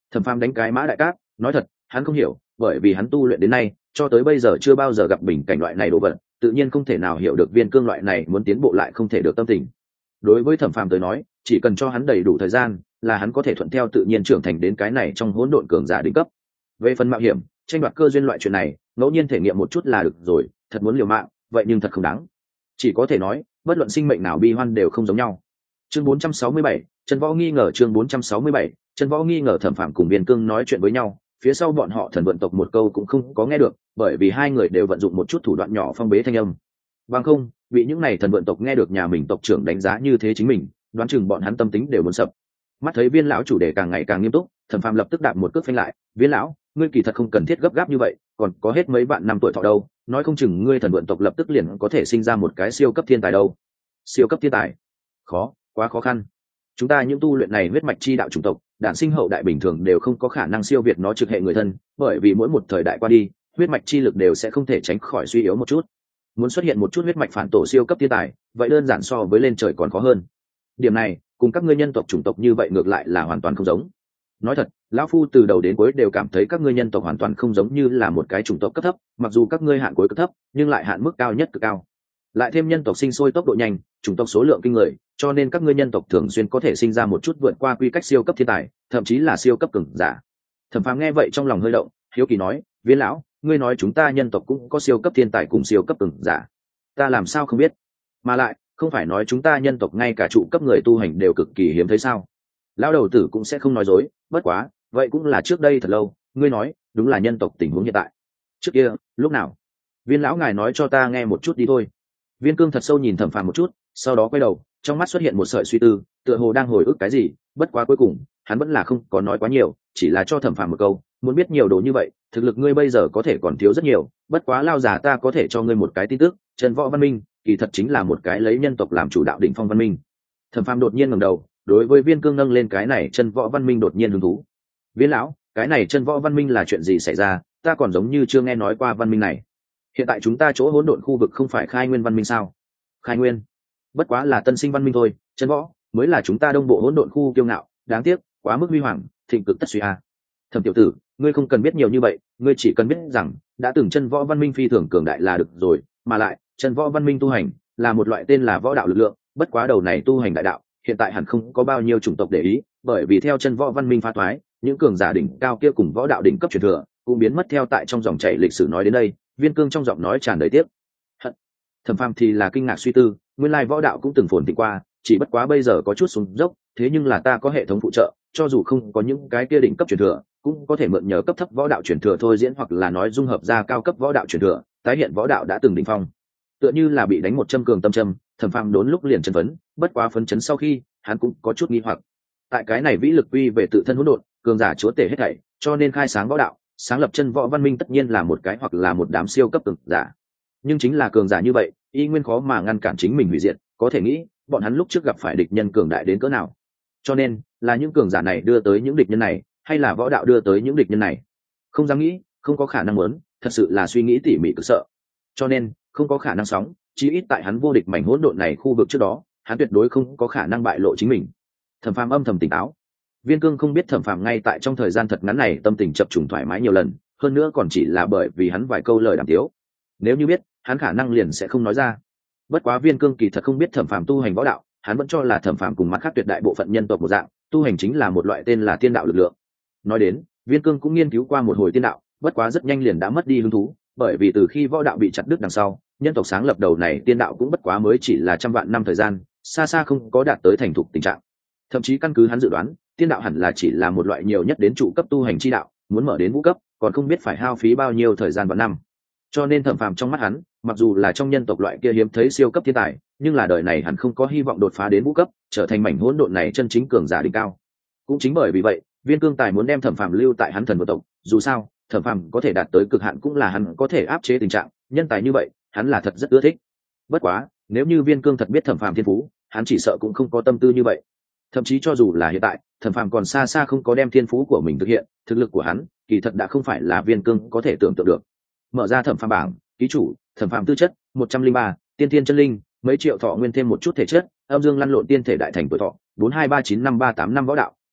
Thẩm Phàm đánh cái mã đại cát, nói thật hắn không hiểu, bởi vì hắn tu luyện đến nay cho tới bây giờ chưa bao giờ gặp bình cảnh loại này đồ vật, tự nhiên không thể nào hiểu được Viên Cương loại này muốn tiến bộ lại không thể được tâm tình. Đối với Thẩm Phàm tới nói, chỉ cần cho hắn đầy đủ thời gian là hắn có thể thuận theo tự nhiên trưởng thành đến cái này trong hỗn độn cường giả đỉnh cấp. Về phần mạo hiểm tranh đoạt cơ duyên loại chuyện này, ngẫu nhiên thể nghiệm một chút là được rồi, thật muốn liều mạng vậy nhưng thật không đáng. Chỉ có thể nói bất luận sinh mệnh nào bi hoan đều không giống nhau. Chương bốn trăm sáu mươi bảy, Trần Võ nghi ngờ. Chương bốn trăm sáu mươi bảy, Trần Võ nghi ngờ. Thẩm Phàm cùng Viên Cương nói chuyện với nhau, phía sau bọn họ thần vận tộc một câu cũng không có nghe được, bởi vì hai người đều vận dụng một chút thủ đoạn nhỏ phong bế thanh âm. Bằng không bị những này thần vận tộc nghe được nhà mình tộc trưởng đánh giá như thế chính mình, đoán chừng bọn hắn tâm tính đều muốn sập. Mắt thấy Viên lão chủ đề càng ngày càng nghiêm túc, Thẩm Phàm lập tức đạp một cước phanh lại. Viên lão, ngươi kỳ thật không cần thiết gấp gáp như vậy, còn có hết mấy vạn năm tuổi thọ đâu, nói không chừng ngươi thần vận tộc lập tức liền có thể sinh ra một cái siêu cấp thiên tài đâu. Siêu cấp thiên tài? Khó, quá khó khăn. Chúng ta những tu luyện này huyết mạch chi đạo chủng tộc, đản sinh hậu đại bình thường đều không có khả năng siêu việt nó trực hệ người thân, bởi vì mỗi một thời đại qua đi, huyết mạch chi lực đều sẽ không thể tránh khỏi suy yếu một chút. Muốn xuất hiện một chút huyết mạch phản tổ siêu cấp thiên tài, vậy đơn giản so với lên trời còn khó hơn. Điểm này cùng các ngươi nhân tộc chủng tộc như vậy ngược lại là hoàn toàn không giống. Nói thật, lão phu từ đầu đến cuối đều cảm thấy các ngươi nhân tộc hoàn toàn không giống như là một cái chủng tộc cấp thấp, mặc dù các ngươi hạn cuối cấp thấp nhưng lại hạn mức cao nhất cực cao, lại thêm nhân tộc sinh sôi tốc độ nhanh, chủng tộc số lượng kinh người, cho nên các ngươi nhân tộc thường xuyên có thể sinh ra một chút vượt qua quy cách siêu cấp thiên tài, thậm chí là siêu cấp cường giả. Thẩm Phàm nghe vậy trong lòng hơi động, hiếu kỳ nói: Viên lão, ngươi nói chúng ta nhân tộc cũng có siêu cấp thiên tài cùng siêu cấp cường giả, ta làm sao không biết? Mà lại không phải nói chúng ta nhân tộc ngay cả trụ cấp người tu hành đều cực kỳ hiếm thấy sao? Lão đầu tử cũng sẽ không nói dối, bất quá vậy cũng là trước đây thật lâu, ngươi nói đúng là nhân tộc tình huống hiện tại. Trước kia lúc nào? Viên lão ngài nói cho ta nghe một chút đi thôi. Viên Cương thật sâu nhìn Thẩm Phàm một chút, sau đó quay đầu, trong mắt xuất hiện một sợi suy tư, tựa hồ đang hồi ức cái gì, bất quá cuối cùng hắn vẫn là không có nói quá nhiều, chỉ là cho Thẩm Phàm một câu: muốn biết nhiều đồ như vậy, thực lực ngươi bây giờ có thể còn thiếu rất nhiều, bất quá lao già ta có thể cho ngươi một cái tin tức, Trần Võ Văn Minh kỳ thật chính là một cái lấy nhân tộc làm chủ đạo đỉnh phong văn minh. Thẩm Phàm đột nhiên ngẩng đầu, đối với Viên Cương nâng lên cái này Chân Võ Văn Minh đột nhiên hứng thú. Viên lão, cái này Chân Võ Văn Minh là chuyện gì xảy ra, ta còn giống như chưa nghe nói qua văn minh này. Hiện tại chúng ta chỗ hỗn độn khu vực không phải Khai Nguyên Văn Minh sao? Khai Nguyên bất quá là tân sinh văn minh thôi, Chân Võ mới là chúng ta đông bộ hỗn độn khu kiêu ngạo, đáng tiếc quá mức huy hoàng, thịnh cực tất suy a. Thẩm tiểu tử, ngươi không cần biết nhiều như vậy, ngươi chỉ cần biết rằng đã từng Chân Võ Văn Minh phi thường cường đại là được rồi, mà lại Chân Võ Văn Minh tu hành là một loại tên là võ đạo lực lượng, bất quá đầu này tu hành đại đạo hiện tại hẳn không có bao nhiêu chủng tộc để ý, bởi vì theo Chân Võ Văn Minh phá thoái, những cường giả đỉnh cao kia cùng võ đạo đỉnh cấp truyền thừa cũng biến mất theo tại trong dòng chảy lịch sử. Nói đến đây, Viên Cương trong giọng nói tràn đầy tiếc hận. Thẩm Phàm thì là kinh ngạc suy tư, nguyên lai võ đạo cũng từng phồn thịnh qua, chỉ bất quá bây giờ có chút xuống dốc, thế nhưng là ta có hệ thống phụ trợ, cho dù không có những cái kia đỉnh cấp truyền thừa, cũng có thể mượn nhờ cấp thấp võ đạo truyền thừa thôi diễn, hoặc là nói dung hợp ra cao cấp võ đạo truyền thừa, tái hiện võ đạo đã từng đỉnh phong. Tựa như là bị đánh một châm cường tâm châm, Thẩm Phàm đốn lúc liền chấn phấn, bất quá phấn chấn sau khi, hắn cũng có chút nghi hoặc. Tại cái này vĩ lực quy về tự thân hỗn độn, cường giả chúa tể hết thảy, cho nên khai sáng võ đạo, sáng lập Chân Võ Văn Minh tất nhiên là một cái hoặc là một đám siêu cấp cường giả. Nhưng chính là cường giả như vậy, y nguyên khó mà ngăn cản chính mình hủy diệt, có thể nghĩ, bọn hắn lúc trước gặp phải địch nhân cường đại đến cỡ nào. Cho nên, là những cường giả này đưa tới những địch nhân này, hay là võ đạo đưa tới những địch nhân này? Không dám nghĩ, không có khả năng muốn, thật sự là suy nghĩ tỉ mỉ cực sợ. Cho nên, không có khả năng sóng, chí ít tại hắn vô địch mảnh hỗn độn này khu vực trước đó, hắn tuyệt đối không có khả năng bại lộ chính mình. Thẩm Phàm âm thầm tỉnh táo. Viên Cương không biết Thẩm Phàm ngay tại trong thời gian thật ngắn này tâm tình chập trùng thoải mái nhiều lần, hơn nữa còn chỉ là bởi vì hắn vài câu lời đàm tiếu. Nếu như biết, hắn khả năng liền sẽ không nói ra. Bất quá Viên Cương kỳ thật không biết Thẩm Phàm tu hành võ đạo, hắn vẫn cho là Thẩm Phàm cùng mặt khác tuyệt đại bộ phận nhân tộc một dạng, tu hành chính là một loại tên là tiên đạo lực lượng. Nói đến, Viên Cương cũng nghiên cứu qua một hồi tiên đạo, bất quá rất nhanh liền đã mất đi hứng thú, bởi vì từ khi võ đạo bị chặt đứt đằng sau, nhân tộc sáng lập đầu này tiên đạo cũng bất quá mới chỉ là trăm vạn năm thời gian, xa xa không có đạt tới thành thục tình trạng. Thậm chí căn cứ hắn dự đoán, tiên đạo hẳn là chỉ là một loại nhiều nhất đến trụ cấp tu hành chi đạo, muốn mở đến vũ cấp, còn không biết phải hao phí bao nhiêu thời gian và năm. Cho nên Thẩm Phàm trong mắt hắn, mặc dù là trong nhân tộc loại kia hiếm thấy siêu cấp thiên tài, nhưng là đời này hắn không có hy vọng đột phá đến vũ cấp, trở thành mảnh hỗn độn này chân chính cường giả đỉnh cao. Cũng chính bởi vì vậy, Viên Cương tài muốn đem Thẩm Phàm lưu tại hắn thần vô tộc, dù sao, Thẩm Phàm có thể đạt tới cực hạn cũng là hắn có thể áp chế tình trạng, nhân tài như vậy, hắn là thật rất ưa thích. Bất quá, nếu như Viên Cương thật biết Thẩm Phàm thiên phú, hắn chỉ sợ cũng không có tâm tư như vậy. Thậm chí cho dù là hiện tại, Thẩm Phàm còn xa xa không có đem thiên phú của mình thực hiện, thực lực của hắn kỳ thật đã không phải là Viên Cương có thể tưởng tượng được. Mở ra Thẩm Phàm bảng, ký chủ, Thẩm Phàm tư chất một trăm linh ba, tiên thiên chân linh, mấy triệu thọ nguyên thêm một chút thể chất, âm dương lăn lộn tiên thể đại thành tuổi thọ, bốn hai ba chín năm ba tám năm võ đạo,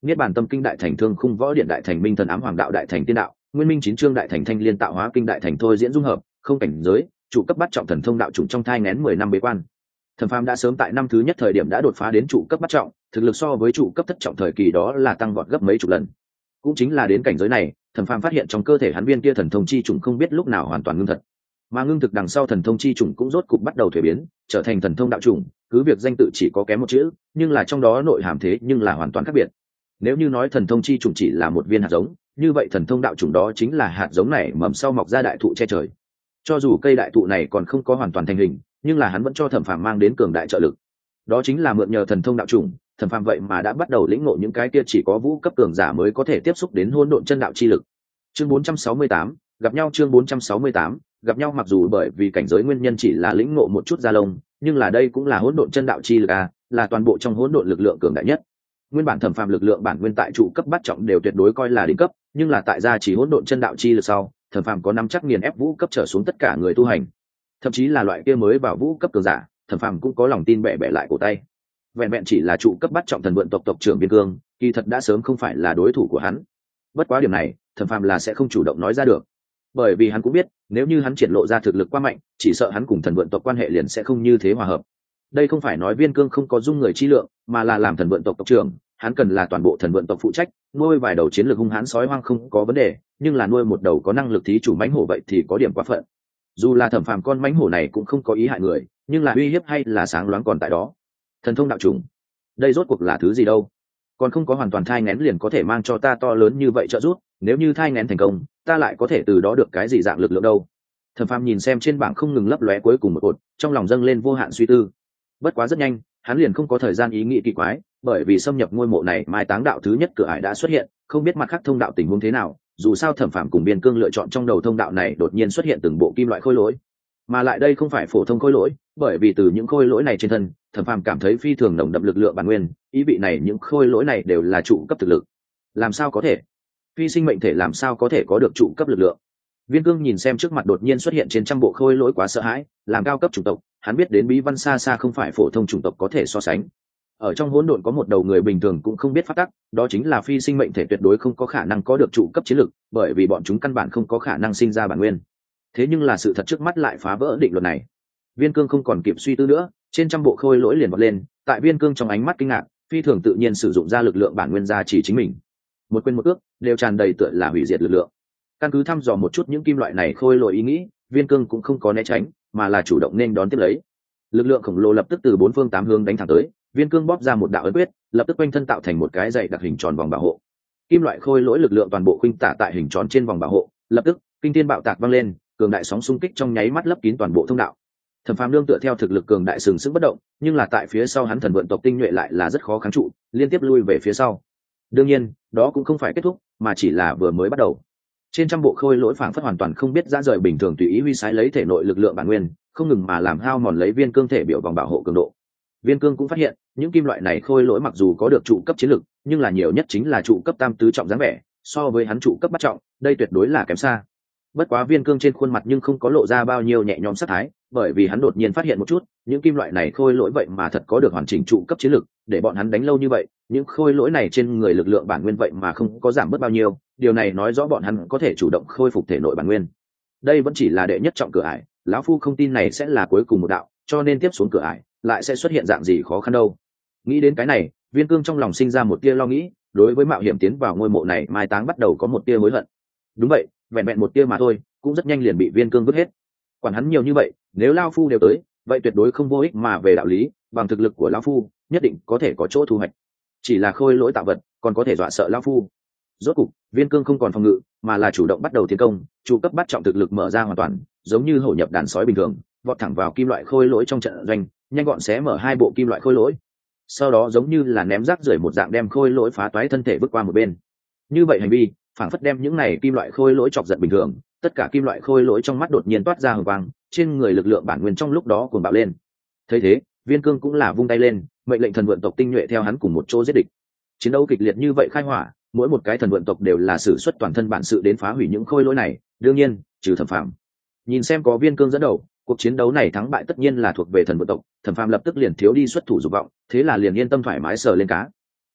Niết bàn tâm kinh đại thành thương khung võ điện đại thành minh thần ám hoàng đạo đại thành tiên đạo, nguyên minh chín chương đại thành thanh liên tạo hóa kinh đại thành thôi diễn dung hợp, không cảnh giới, trụ cấp bắt trọng thần thông đạo chủng trong thai nghén mười năm bế quan. Thẩm Phàm đã sớm tại năm thứ nhất thời điểm đã đột phá đến trụ cấp bắt trọng, thực lực so với trụ cấp thất trọng thời kỳ đó là tăng vọt gấp mấy chục lần. Cũng chính là đến cảnh giới này, Thẩm Phàm phát hiện trong cơ thể hắn viên kia thần thông chi trùng không biết lúc nào hoàn toàn ngưng thật. Mà ngưng thực đằng sau thần thông chi trùng cũng rốt cục bắt đầu thuế biến, trở thành thần thông đạo trùng, cứ việc danh tự chỉ có kém một chữ, nhưng là trong đó nội hàm thế nhưng là hoàn toàn khác biệt. Nếu như nói thần thông chi trùng chỉ là một viên hạt giống, như vậy thần thông đạo trùng đó chính là hạt giống này mầm sau mọc ra đại thụ che trời. Cho dù cây đại thụ này còn không có hoàn toàn thành hình, nhưng là hắn vẫn cho Thẩm Phàm mang đến cường đại trợ lực. Đó chính là mượn nhờ thần thông đạo trùng, Thẩm Phàm vậy mà đã bắt đầu lĩnh ngộ những cái kia chỉ có vũ cấp cường giả mới có thể tiếp xúc đến hỗn độn chân đạo chi lực. Chương bốn trăm sáu mươi tám, gặp nhau chương bốn trăm sáu mươi tám, gặp nhau mặc dù bởi vì cảnh giới nguyên nhân chỉ là lĩnh ngộ một chút da lông, nhưng là đây cũng là hỗn độn chân đạo chi lực à, là toàn bộ trong hỗn độn lực lượng cường đại nhất. Nguyên bản Thẩm Phàm lực lượng bản nguyên tại trụ cấp bắt trọng đều tuyệt đối coi là đỉnh cấp, nhưng là tại gia chỉ hỗn độn chân đạo chi lực sau, Thẩm Phàm có nắm chắc nghiền ép vũ cấp trở xuống tất cả người tu hành. Thậm chí là loại kia mới vào vũ cấp cường giả, Thẩm Phàm cũng có lòng tin bẻ bẻ lại cổ tay. Vẹn vẹn chỉ là trụ cấp bắt trọng thần vượn tộc tộc trưởng Biên Cương, kỳ thật đã sớm không phải là đối thủ của hắn. Bất quá điểm này, Thẩm Phàm là sẽ không chủ động nói ra được, bởi vì hắn cũng biết, nếu như hắn triển lộ ra thực lực quá mạnh, chỉ sợ hắn cùng thần vượn tộc quan hệ liền sẽ không như thế hòa hợp. Đây không phải nói Viên Cương không có dung người chi lượng, mà là làm thần vượn tộc tộc trưởng, hắn cần là toàn bộ thần vượn tộc phụ trách, nuôi vài đầu chiến lược hung hãn sói hoang không có vấn đề, nhưng là nuôi một đầu có năng lực thí chủ mãnh hổ vậy thì có điểm quá phận. Dù là Thẩm Phàm con mãnh hổ này cũng không có ý hại người, nhưng là uy hiếp hay là sáng loáng còn tại đó. Thần thông đạo trùng, đây rốt cuộc là thứ gì đâu? Còn không có hoàn toàn thai nghén liền có thể mang cho ta to lớn như vậy trợ giúp, nếu như thai nghén thành công, ta lại có thể từ đó được cái gì dạng lực lượng đâu? Thẩm Phàm nhìn xem trên bảng không ngừng lấp lóe cuối cùng một cột, trong lòng dâng lên vô hạn suy tư. Bất quá rất nhanh, hắn liền không có thời gian ý nghĩ kỳ quái, bởi vì xâm nhập ngôi mộ này mai táng đạo thứ nhất cửa ải đã xuất hiện, không biết mặt khác thông đạo tình huống thế nào, dù sao Thẩm Phàm cùng Biên Cương lựa chọn trong đầu thông đạo này đột nhiên xuất hiện từng bộ kim loại khôi lỗi, mà lại đây không phải phổ thông khôi lỗi, bởi vì từ những khôi lỗi này trên thân, Thẩm Phàm cảm thấy phi thường nồng đậm lực lượng bản nguyên, ý vị này những khôi lỗi này đều là trụ cấp thực lực. Làm sao có thể? Phi sinh mệnh thể làm sao có thể có được trụ cấp lực lượng? Viên Cương nhìn xem trước mặt đột nhiên xuất hiện trên trăm bộ khôi lỗi quá sợ hãi, làm cao cấp chủng tộc, hắn biết đến bí văn xa xa không phải phổ thông chủng tộc có thể so sánh. Ở trong hỗn độn có một đầu người bình thường cũng không biết pháp tắc, đó chính là phi sinh mệnh thể tuyệt đối không có khả năng có được trụ cấp chiến lực, bởi vì bọn chúng căn bản không có khả năng sinh ra bản nguyên. Thế nhưng là sự thật trước mắt lại phá vỡ định luật này. Viên Cương không còn kịp suy tư nữa, trên trăm bộ khôi lỗi liền vọt lên, tại Viên Cương trong ánh mắt kinh ngạc, phi thường tự nhiên sử dụng ra lực lượng bản nguyên ra chỉ chính mình. Một quên một ước, đều tràn đầy tựa là hủy diệt lực lượng. Căn cứ thăm dò một chút những kim loại này khôi lỗi ý nghĩ, Viên Cương cũng không có né tránh, mà là chủ động nên đón tiếp lấy. Lực lượng khổng lồ lập tức từ bốn phương tám hướng đánh thẳng tới, Viên Cương bóp ra một đạo ấn quyết, lập tức quanh thân tạo thành một cái dày đặc hình tròn vòng bảo hộ. Kim loại khôi lỗi lực lượng toàn bộ khuynh tả tại hình tròn trên vòng bảo hộ, lập tức kinh thiên bạo tạc vang lên, cường đại sóng xung kích trong nháy mắt lấp kín toàn bộ thông đạo. Thẩm Phàm nương tựa theo thực lực cường đại sừng sững bất động, nhưng là tại phía sau hắn thần vượn tộc tinh nhuệ lại là rất khó kháng trụ, liên tiếp lui về phía sau. Đương nhiên, đó cũng không phải kết thúc, mà chỉ là vừa mới bắt đầu. Trên trăm bộ khôi lỗi phảng phất hoàn toàn không biết ra rời bình thường tùy ý huy sái lấy thể nội lực lượng bản nguyên, không ngừng mà làm hao mòn lấy Viên Cương thể biểu vòng bảo hộ cường độ. Viên Cương cũng phát hiện, những kim loại này khôi lỗi mặc dù có được trụ cấp chiến lực, nhưng là nhiều nhất chính là trụ cấp tam tứ trọng dáng vẻ, so với hắn trụ cấp bắt trọng, đây tuyệt đối là kém xa. Bất quá Viên Cương trên khuôn mặt nhưng không có lộ ra bao nhiêu nhẹ nhõm sát thái, bởi vì hắn đột nhiên phát hiện một chút, những kim loại này khôi lỗi vậy mà thật có được hoàn chỉnh trụ cấp chiến lực, để bọn hắn đánh lâu như vậy, những khôi lỗi này trên người lực lượng bản nguyên vậy mà không có giảm bớt bao nhiêu, điều này nói rõ bọn hắn có thể chủ động khôi phục thể nội bản nguyên. Đây vẫn chỉ là đệ nhất trọng cửa ải, lão phu không tin này sẽ là cuối cùng một đạo, cho nên tiếp xuống cửa ải lại sẽ xuất hiện dạng gì khó khăn đâu. Nghĩ đến cái này, Viên Cương trong lòng sinh ra một tia lo nghĩ, đối với mạo hiểm tiến vào ngôi mộ này mai táng bắt đầu có một tia hối hận. Đúng vậy, vẹn vẹn một tia mà thôi, cũng rất nhanh liền bị Viên Cương vứt hết. Quản hắn nhiều như vậy, nếu lão phu đều tới, vậy tuyệt đối không vô ích, mà về đạo lý, bằng thực lực của lão phu, nhất định có thể có chỗ thu hoạch. Chỉ là khôi lỗi tạo vật, còn có thể dọa sợ lão phu. Rốt cục, Viên Cương không còn phòng ngự, mà là chủ động bắt đầu tiến công, chủ cấp bắt trọng thực lực mở ra hoàn toàn, giống như hổ nhập đàn sói bình thường, vọt thẳng vào kim loại khôi lỗi trong trận doanh, nhanh gọn xé mở hai bộ kim loại khôi lỗi. Sau đó giống như là ném rác rưởi một dạng đem khôi lỗi phá toái thân thể bước qua một bên. Như vậy hành vi, phảng phất đem những này kim loại khôi lỗi chọc giận bình thường, tất cả kim loại khôi lỗi trong mắt đột nhiên toát ra hừng quang, trên người lực lượng bản nguyên trong lúc đó cuồng bạo lên. Thấy thế, Viên Cương cũng là vung tay lên, mệnh lệnh thần vượn tộc tinh nhuệ theo hắn cùng một chỗ giết địch. Chiến đấu kịch liệt như vậy khai hỏa, mỗi một cái thần vượn tộc đều là sử xuất toàn thân bản sự đến phá hủy những khôi lỗi này, đương nhiên, trừ Thẩm Phàm. Nhìn xem có Viên Cương dẫn đầu, cuộc chiến đấu này thắng bại tất nhiên là thuộc về thần vượn tộc, Thẩm Phàm lập tức liền thiếu đi xuất thủ dục vọng, thế là liền yên tâm thoải mái sờ lên cá.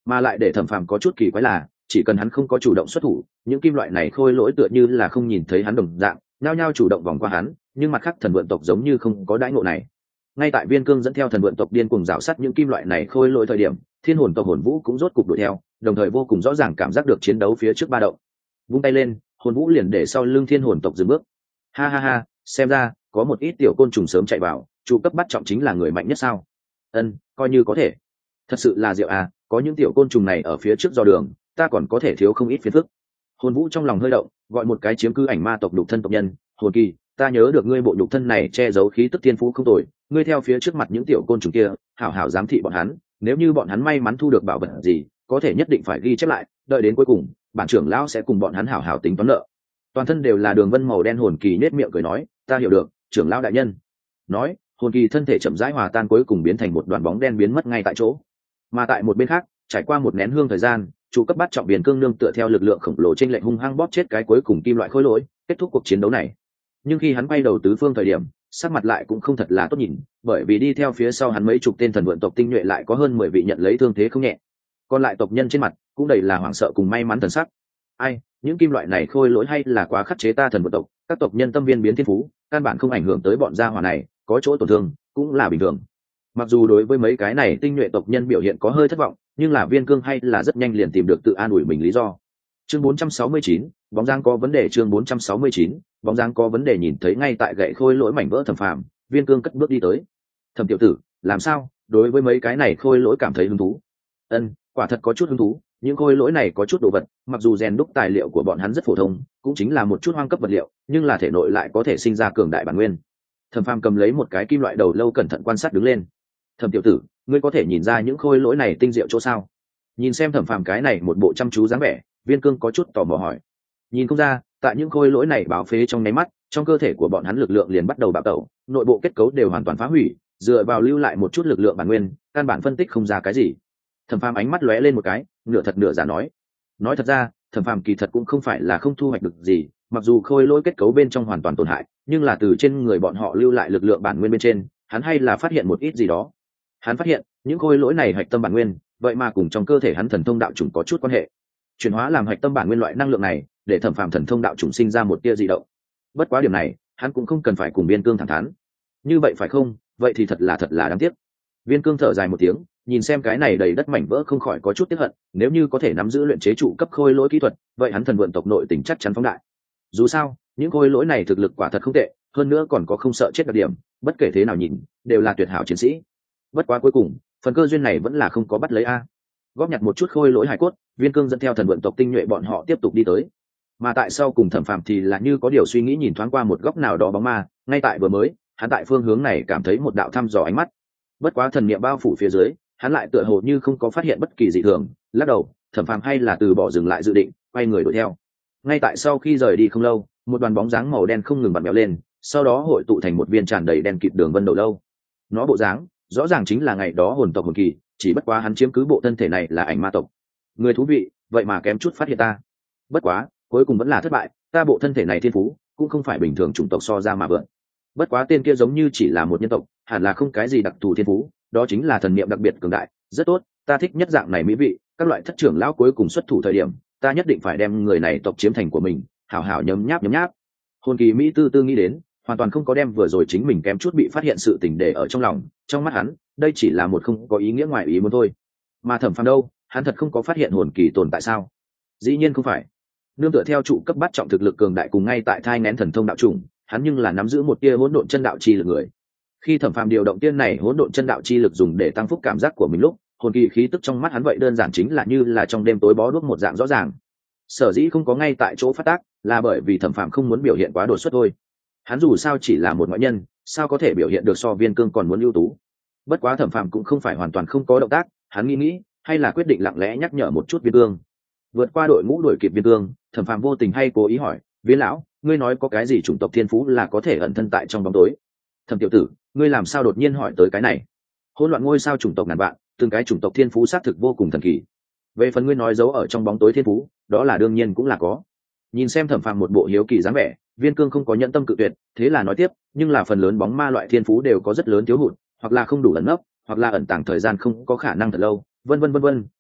Mà lại để thẩm phàm có chút kỳ quái là chỉ cần hắn không có chủ động xuất thủ, những kim loại này khôi lỗi tựa như là không nhìn thấy hắn đồng dạng, nhao nhao chủ động vòng qua hắn, nhưng mặt khác thần vượn tộc giống như không có đãi ngộ này. Ngay tại Viên Cương dẫn theo thần vượn tộc điên cuồng rào sát những kim loại này khôi lỗi thời điểm, thiên hồn tộc hồn vũ cũng rốt cục đuổi theo, đồng thời vô cùng rõ ràng cảm giác được chiến đấu phía trước ba động. Vung tay lên, hồn vũ liền để sau lưng thiên hồn tộc dừng bước. Ha ha ha, xem ra có một ít tiểu côn trùng sớm chạy vào, chủ cấp bắt trọng chính là người mạnh nhất sao? Ân, coi như có thể. Thật sự là diệu à, có những tiểu côn trùng này ở phía trước dò đường, ta còn có thể thiếu không ít phiền phức. Hồn vũ trong lòng hơi động, gọi một cái chiếm cư ảnh ma tộc đục thân tộc nhân, hồn kỳ, ta nhớ được ngươi bộ nhục thân này che giấu khí tức thiên phú không tồi, ngươi theo phía trước mặt những tiểu côn trùng kia, hảo hảo giám thị bọn hắn, nếu như bọn hắn may mắn thu được bảo vật gì, có thể nhất định phải ghi chép lại, đợi đến cuối cùng, bản trưởng lão sẽ cùng bọn hắn hảo hảo tính toán nợ. Toàn thân đều là đường vân màu đen, hồn kỳ nết miệng cười nói, ta hiểu được, trưởng lão đại nhân. Nói, hồn kỳ thân thể chậm rãi hòa tan, cuối cùng biến thành một đoàn bóng đen biến mất ngay tại chỗ. Mà tại một bên khác, trải qua một nén hương thời gian, chủ cấp bắt trọng Viên Cương nương tựa theo lực lượng khổng lồ trên lệnh hung hăng bóp chết cái cuối cùng kim loại khối lỗi, kết thúc cuộc chiến đấu này. Nhưng khi hắn bay đầu tứ phương thời điểm, sắc mặt lại cũng không thật là tốt nhìn, bởi vì đi theo phía sau hắn mấy chục tên thần vượn tộc tinh nhuệ lại có hơn mười vị nhận lấy thương thế không nhẹ. Còn lại tộc nhân trên mặt cũng đầy là hoảng sợ cùng may mắn thần sắc. Ai, những kim loại này khôi lỗi hay là quá khắc chế ta thần vượn tộc, các tộc nhân tâm viên biến thiên phú, căn bản không ảnh hưởng tới bọn gia hỏa này, có chỗ tổn thương cũng là bình thường. Mặc dù đối với mấy cái này tinh nhuệ tộc nhân biểu hiện có hơi thất vọng, nhưng là Viên Cương hay là rất nhanh liền tìm được tự an ủi mình lý do. Chương bốn trăm sáu mươi chín, bóng dáng có vấn đề. Chương bốn trăm sáu mươi chín, bóng dáng có vấn đề. Nhìn thấy ngay tại gậy khôi lỗi mảnh vỡ thẩm phàm, Viên Cương cất bước đi tới. Thẩm tiểu tử, làm sao? Đối với mấy cái này khôi lỗi cảm thấy hứng thú? Ân, quả thật có chút hứng thú. Những khôi lỗi này có chút đồ vật, mặc dù rèn đúc tài liệu của bọn hắn rất phổ thông, cũng chính là một chút hoang cấp vật liệu, nhưng là thể nội lại có thể sinh ra cường đại bản nguyên. Thẩm phàm cầm lấy một cái kim loại đầu lâu cẩn thận quan sát đứng lên. Thẩm tiểu tử, ngươi có thể nhìn ra những khôi lỗi này tinh diệu chỗ sao? Nhìn xem thẩm phàm cái này một bộ chăm chú dáng vẻ, Viên Cương có chút tò mò hỏi. Nhìn không ra, tại những khôi lỗi này báo phế trong nháy mắt, trong cơ thể của bọn hắn lực lượng liền bắt đầu bạo tẩu, nội bộ kết cấu đều hoàn toàn phá hủy, dựa vào lưu lại một chút lực lượng bản nguyên, căn bản phân tích không ra cái gì. Thẩm phàm ánh mắt lóe lên một cái, nửa thật nửa giả nói. Nói thật ra, thẩm phàm kỳ thật cũng không phải là không thu hoạch được gì, mặc dù khôi lỗi kết cấu bên trong hoàn toàn tổn hại, nhưng là từ trên người bọn họ lưu lại lực lượng bản nguyên bên trên, hắn hay là phát hiện một ít gì đó. Hắn phát hiện những khôi lỗi này hạch tâm bản nguyên, vậy mà cùng trong cơ thể hắn thần thông đạo chủng có chút quan hệ. Chuyển hóa làm hạch tâm bản nguyên loại năng lượng này, để thẩm phàm thần thông đạo chủng sinh ra một tia dị động. Bất quá điểm này, hắn cũng không cần phải cùng Viên Cương thẳng thắn. Như vậy phải không? Vậy thì thật là thật là đáng tiếc. Viên Cương thở dài một tiếng, nhìn xem cái này đầy đất mảnh vỡ không khỏi có chút tiếc hận, nếu như có thể nắm giữ luyện chế trụ cấp khôi lỗi kỹ thuật, vậy hắn thần vượn tộc nội tình chắc chắn phóng đại. Dù sao, những khôi lỗi này thực lực quả thật không tệ, hơn nữa còn có không sợ chết đặc điểm, bất kể thế nào nhìn, đều là tuyệt hảo chiến sĩ. Bất quá cuối cùng, phần cơ duyên này vẫn là không có bắt lấy a. Góp nhặt một chút khôi lỗi hải cốt, Viên Cương dẫn theo thần vượn tộc tinh nhuệ bọn họ tiếp tục đi tới. Mà tại sau cùng thẩm phàm thì là như có điều suy nghĩ nhìn thoáng qua một góc nào đó bóng ma, ngay tại vừa mới, hắn tại phương hướng này cảm thấy một đạo thăm dò ánh mắt. Bất quá thần niệm bao phủ phía dưới, hắn lại tựa hồ như không có phát hiện bất kỳ dị thường, lắc đầu, thẩm phàm hay là từ bỏ dừng lại dự định, quay người đuổi theo. Ngay tại sau khi rời đi không lâu, một đoàn bóng dáng màu đen không ngừng vặn vẹo lên, sau đó hội tụ thành một viên tràn đầy đen kịt đường vân đầu lâu. Nó bộ dáng, rõ ràng chính là ngày đó hồn tộc hồn kỳ, chỉ bất quá hắn chiếm cứ bộ thân thể này là ảnh ma tộc. Người thú vị, vậy mà kém chút phát hiện ta. Bất quá, cuối cùng vẫn là thất bại, ta bộ thân thể này thiên phú cũng không phải bình thường chủng tộc so ra mà vượn. Bất quá tên kia giống như chỉ là một nhân tộc, hẳn là không cái gì đặc thù thiên phú, đó chính là thần niệm đặc biệt cường đại, rất tốt, ta thích nhất dạng này mỹ vị, các loại thất trưởng lão cuối cùng xuất thủ thời điểm, ta nhất định phải đem người này tộc chiếm thành của mình, hảo hảo nhấm nháp nhấm nháp. Hồn kỳ mỹ tư tư nghĩ đến, hoàn toàn không có đem vừa rồi chính mình kém chút bị phát hiện sự tình để ở trong lòng, trong mắt hắn, đây chỉ là một không có ý nghĩa ngoài ý muốn thôi. Mà thẩm phàm đâu, hắn thật không có phát hiện hồn kỳ tồn tại sao? Dĩ nhiên không phải. Nương tựa theo trụ cấp bắt trọng thực lực cường đại cùng ngay tại thai nén thần thông đạo chủng, hắn nhưng là nắm giữ một tia hỗn độn chân đạo chi lực người. Khi thẩm phàm điều động tiên này hỗn độn chân đạo chi lực dùng để tăng phúc cảm giác của mình lúc, hồn kỳ khí tức trong mắt hắn vậy đơn giản chính là như là trong đêm tối bó đuốc một dạng rõ ràng. Sở dĩ không có ngay tại chỗ phát tác, là bởi vì thẩm phàm không muốn biểu hiện quá đột xuất thôi. Hắn dù sao chỉ là một ngoại nhân, sao có thể biểu hiện được so Viên Cương còn muốn ưu tú. Bất quá thẩm phàm cũng không phải hoàn toàn không có động tác, hắn nghĩ nghĩ, hay là quyết định lặng lẽ nhắc nhở một chút Viên Cương. Vượt qua đội ngũ đuổi kịp Viên Cương, thẩm phàm vô tình hay cố ý hỏi, Viên lão, ngươi nói có cái gì chủng tộc thiên phú là có thể ẩn thân tại trong bóng tối? Thẩm tiểu tử, ngươi làm sao đột nhiên hỏi tới cái này? Hỗn loạn ngôi sao chủng tộc ngàn vạn, từng cái chủng tộc thiên phú xác thực vô cùng thần kỳ. Về phần ngươi nói giấu ở trong bóng tối thiên phú, đó là đương nhiên cũng là có. Nhìn xem thẩm phàm một bộ hiếu kỳ dáng vẻ, Viên Cương không có nhẫn tâm cự tuyệt, thế là nói tiếp, nhưng là phần lớn bóng ma loại thiên phú đều có rất lớn thiếu hụt, hoặc là không đủ ẩn nấp, hoặc là ẩn tàng thời gian không có khả năng thật lâu, vân vân vân vân,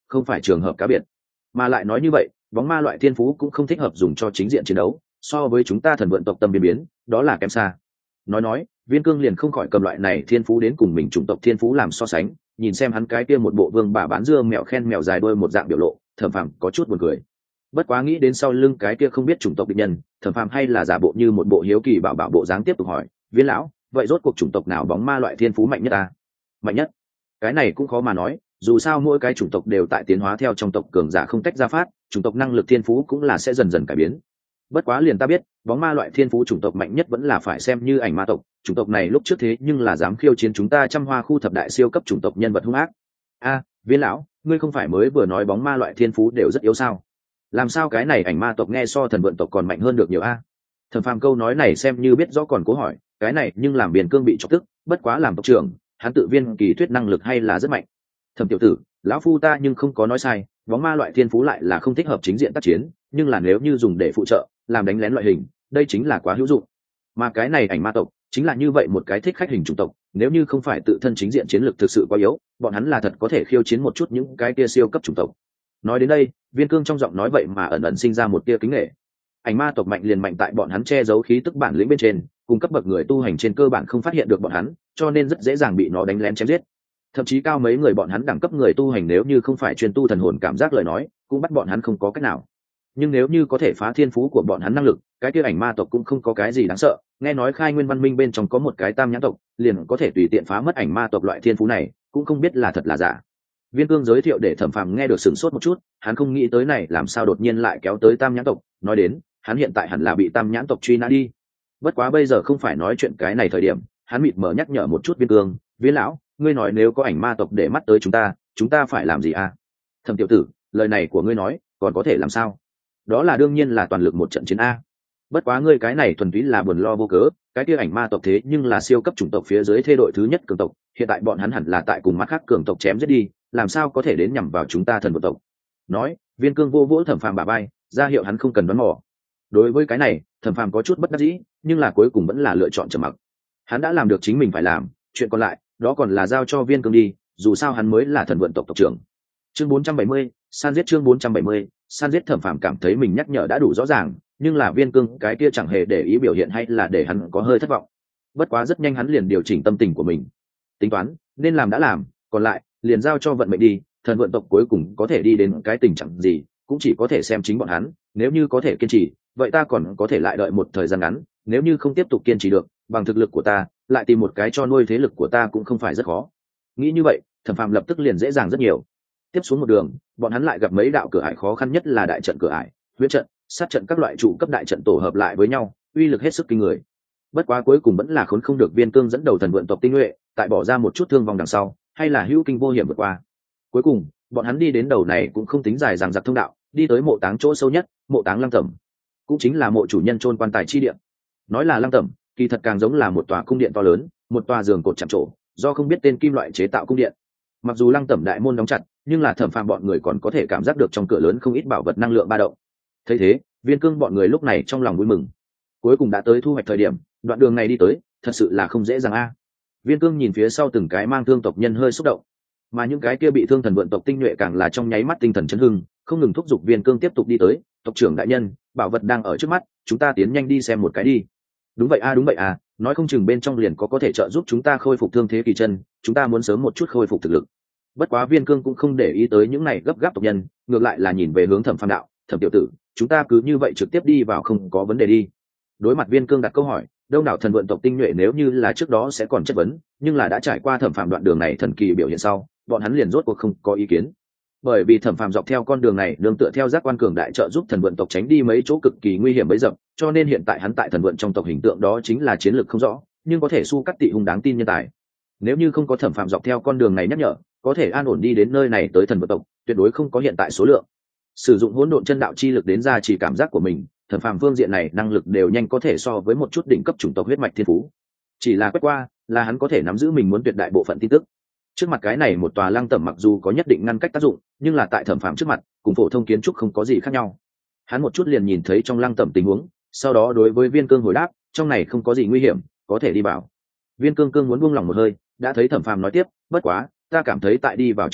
không phải trường hợp cá biệt. Mà lại nói như vậy, bóng ma loại thiên phú cũng không thích hợp dùng cho chính diện chiến đấu, so với chúng ta thần vượn tộc tâm biến biến, đó là kém xa. Nói nói, Viên Cương liền không khỏi cầm loại này thiên phú đến cùng mình chủng tộc thiên phú làm so sánh, nhìn xem hắn cái kia một bộ vương bà bán dưa mèo khen mèo dài đuôi một dạng biểu lộ, Thẩm Phàm có chút buồn cười. Bất quá nghĩ đến sau lưng cái kia không biết chủng tộc địch nhân, Thẩm Phàm hay là giả bộ như một bộ hiếu kỳ bảo bảo bộ dáng tiếp tục hỏi, Viên lão, vậy rốt cuộc chủng tộc nào bóng ma loại thiên phú mạnh nhất ta? Mạnh nhất? Cái này cũng khó mà nói, dù sao mỗi cái chủng tộc đều tại tiến hóa theo trong tộc cường giả không tách ra phát, chủng tộc năng lực thiên phú cũng là sẽ dần dần cải biến. Bất quá liền ta biết, bóng ma loại thiên phú chủng tộc mạnh nhất vẫn là phải xem như ảnh ma tộc, chủng tộc này lúc trước thế nhưng là dám khiêu chiến chúng ta trăm hoa khu thập đại siêu cấp chủng tộc nhân vật hung ác. A, Viên lão, ngươi không phải mới vừa nói bóng ma loại thiên phú đều rất yếu sao? Làm sao cái này ảnh ma tộc nghe so thần vượn tộc còn mạnh hơn được nhiều a? Thẩm Phàm câu nói này xem như biết rõ còn cố hỏi, cái này nhưng làm Biên Cương bị chọc tức, bất quá làm tộc trưởng, hắn tự viên kỳ thuyết năng lực hay là rất mạnh. Thẩm tiểu tử, lão phu ta nhưng không có nói sai, bóng ma loại thiên phú lại là không thích hợp chính diện tác chiến, nhưng là nếu như dùng để phụ trợ, làm đánh lén loại hình, đây chính là quá hữu dụng. Mà cái này ảnh ma tộc chính là như vậy một cái thích khách hình chủng tộc, nếu như không phải tự thân chính diện chiến lược thực sự quá yếu, bọn hắn là thật có thể khiêu chiến một chút những cái kia siêu cấp chủng tộc. Nói đến đây, Viên Cương trong giọng nói vậy mà ẩn ẩn sinh ra một tia kính nể. Ảnh ma tộc mạnh liền mạnh tại bọn hắn che giấu khí tức bản lĩnh bên trên, cung cấp bậc người tu hành trên cơ bản không phát hiện được bọn hắn, cho nên rất dễ dàng bị nó đánh lén chém giết. Thậm chí cao mấy người bọn hắn đẳng cấp người tu hành nếu như không phải chuyên tu thần hồn cảm giác lời nói, cũng bắt bọn hắn không có cách nào. Nhưng nếu như có thể phá thiên phú của bọn hắn năng lực, cái kia ảnh ma tộc cũng không có cái gì đáng sợ. Nghe nói khai nguyên văn minh bên trong có một cái tam nhãn tộc, liền có thể tùy tiện phá mất ảnh ma tộc loại thiên phú này, cũng không biết là thật là giả. Viên Cương giới thiệu để Thẩm Phàm nghe được sửng sốt một chút, hắn không nghĩ tới này làm sao đột nhiên lại kéo tới tam nhãn tộc, nói đến, hắn hiện tại hẳn là bị tam nhãn tộc truy nã đi. Bất quá bây giờ không phải nói chuyện cái này thời điểm, hắn mịt mờ nhắc nhở một chút Viên Cương, Viên lão, ngươi nói nếu có ảnh ma tộc để mắt tới chúng ta, chúng ta phải làm gì à? Thẩm tiểu tử, lời này của ngươi nói, còn có thể làm sao? Đó là đương nhiên là toàn lực một trận chiến a. Bất quá ngươi cái này thuần túy là buồn lo vô cớ, cái kia ảnh ma tộc thế nhưng là siêu cấp chủng tộc phía dưới thê đội thứ nhất cường tộc, hiện tại bọn hắn hẳn là tại cùng mắt khác cường tộc chém giết đi, làm sao có thể đến nhằm vào chúng ta thần vượn tộc? Nói, Viên Cương vô vỗ Thẩm Phàm bả vai, ra hiệu hắn không cần đoán mò. Đối với cái này, Thẩm Phàm có chút bất đắc dĩ, nhưng là cuối cùng vẫn là lựa chọn trầm mặc. Hắn đã làm được chính mình phải làm, chuyện còn lại, đó còn là giao cho Viên Cương đi, dù sao hắn mới là thần vượn tộc tộc trưởng. Chương bốn trăm bảy mươi, san giết chương bốn trăm bảy mươi, san giết. Thẩm Phàm cảm thấy mình nhắc nhở đã đủ rõ ràng, nhưng là Viên Cương cái kia chẳng hề để ý biểu hiện hay là để hắn có hơi thất vọng. Bất quá rất nhanh hắn liền điều chỉnh tâm tình của mình. Tính toán, nên làm đã làm, còn lại liền giao cho vận mệnh đi, thần vượn tộc cuối cùng có thể đi đến cái tình trạng gì, cũng chỉ có thể xem chính bọn hắn, nếu như có thể kiên trì, vậy ta còn có thể lại đợi một thời gian ngắn, nếu như không tiếp tục kiên trì được, bằng thực lực của ta, lại tìm một cái cho nuôi thế lực của ta cũng không phải rất khó. Nghĩ như vậy, Thẩm Phàm lập tức liền dễ dàng rất nhiều. Tiếp xuống một đường, bọn hắn lại gặp mấy đạo cửa ải khó khăn nhất là đại trận cửa ải, huyễn trận, sát trận các loại trụ cấp đại trận tổ hợp lại với nhau, uy lực hết sức kinh người. Bất quá cuối cùng vẫn là khốn không được Viên Cương dẫn đầu thần vượn tộc tinh nhuệ, tại bỏ ra một chút thương vong đằng sau, hay là hữu kinh vô hiểm vượt qua. Cuối cùng, bọn hắn đi đến đầu này cũng không tính dài dằng dặc thông đạo, đi tới mộ táng chỗ sâu nhất, mộ táng Lăng Tẩm, cũng chính là mộ chủ nhân chôn quan tài chi địa. Nói là Lăng Tẩm, kỳ thật càng giống là một tòa cung điện to lớn, một tòa giường cột chạm trổ, do không biết tên kim loại chế tạo cung điện. Mặc dù Lăng Tẩm đại môn đóng chặt, nhưng là Thẩm Phàm bọn người còn có thể cảm giác được trong cửa lớn không ít bảo vật năng lượng ba động. Thấy thế, Viên Cương bọn người lúc này trong lòng vui mừng. Cuối cùng đã tới thu hoạch thời điểm, đoạn đường này đi tới, thật sự là không dễ dàng a. Viên Cương nhìn phía sau từng cái mang thương tộc nhân hơi xúc động, mà những cái kia bị thương thần vượn tộc tinh nhuệ càng là trong nháy mắt tinh thần chấn hưng, không ngừng thúc giục Viên Cương tiếp tục đi tới. Tộc trưởng đại nhân, bảo vật đang ở trước mắt, chúng ta tiến nhanh đi xem một cái đi. Đúng vậy a, đúng vậy à, nói không chừng bên trong liền có có thể trợ giúp chúng ta khôi phục thương thế kỳ chân, chúng ta muốn sớm một chút khôi phục thực lực. Bất quá Viên Cương cũng không để ý tới những này gấp gáp tộc nhân, ngược lại là nhìn về hướng Thẩm Phàm đạo, Thẩm tiểu tử, chúng ta cứ như vậy trực tiếp đi vào không có vấn đề đi. Đối mặt Viên Cương đặt câu hỏi, đông đảo thần vượn tộc tinh nhuệ nếu như là trước đó sẽ còn chất vấn, nhưng là đã trải qua Thẩm Phàm đoạn đường này thần kỳ biểu hiện sau, bọn hắn liền rốt cuộc không có ý kiến. Bởi vì Thẩm Phàm dọc theo con đường này đường tựa theo giác quan cường đại trợ giúp thần vượn tộc tránh đi mấy chỗ cực kỳ nguy hiểm bấy dập, cho nên hiện tại hắn tại thần vượn trong tộc hình tượng đó chính là chiến lược không rõ, nhưng có thể su cắt tị hung đáng tin nhân tài. Nếu như không có Thẩm Phàm dọc theo con đường này nhắc nhở, có thể an ổn đi đến nơi này tới thần vượn tộc, tuyệt đối không có hiện tại số lượng. Sử dụng hỗn độn chân đạo chi lực đến ra chỉ cảm giác của mình, Thẩm Phàm phương diện này năng lực đều nhanh có thể so với một chút đỉnh cấp chủng tộc huyết mạch thiên phú. Chỉ là quét qua, là hắn có thể nắm giữ mình muốn tuyệt đại bộ phận tin tức. Trước mặt cái này một tòa Lăng Tẩm mặc dù có nhất định ngăn cách tác dụng, nhưng là tại Thẩm Phàm trước mặt, cùng phổ thông kiến trúc không có gì khác nhau. Hắn một chút liền nhìn thấy trong Lăng Tẩm tình huống, sau đó đối với Viên Cương hồi đáp, trong này không có gì nguy hiểm, có thể đi vào. Viên Cương Cương muốn buông lòng một hơi, đã thấy Thẩm Phàm nói tiếp, bất quá, ta cảm thấy tại đi vào trước đó,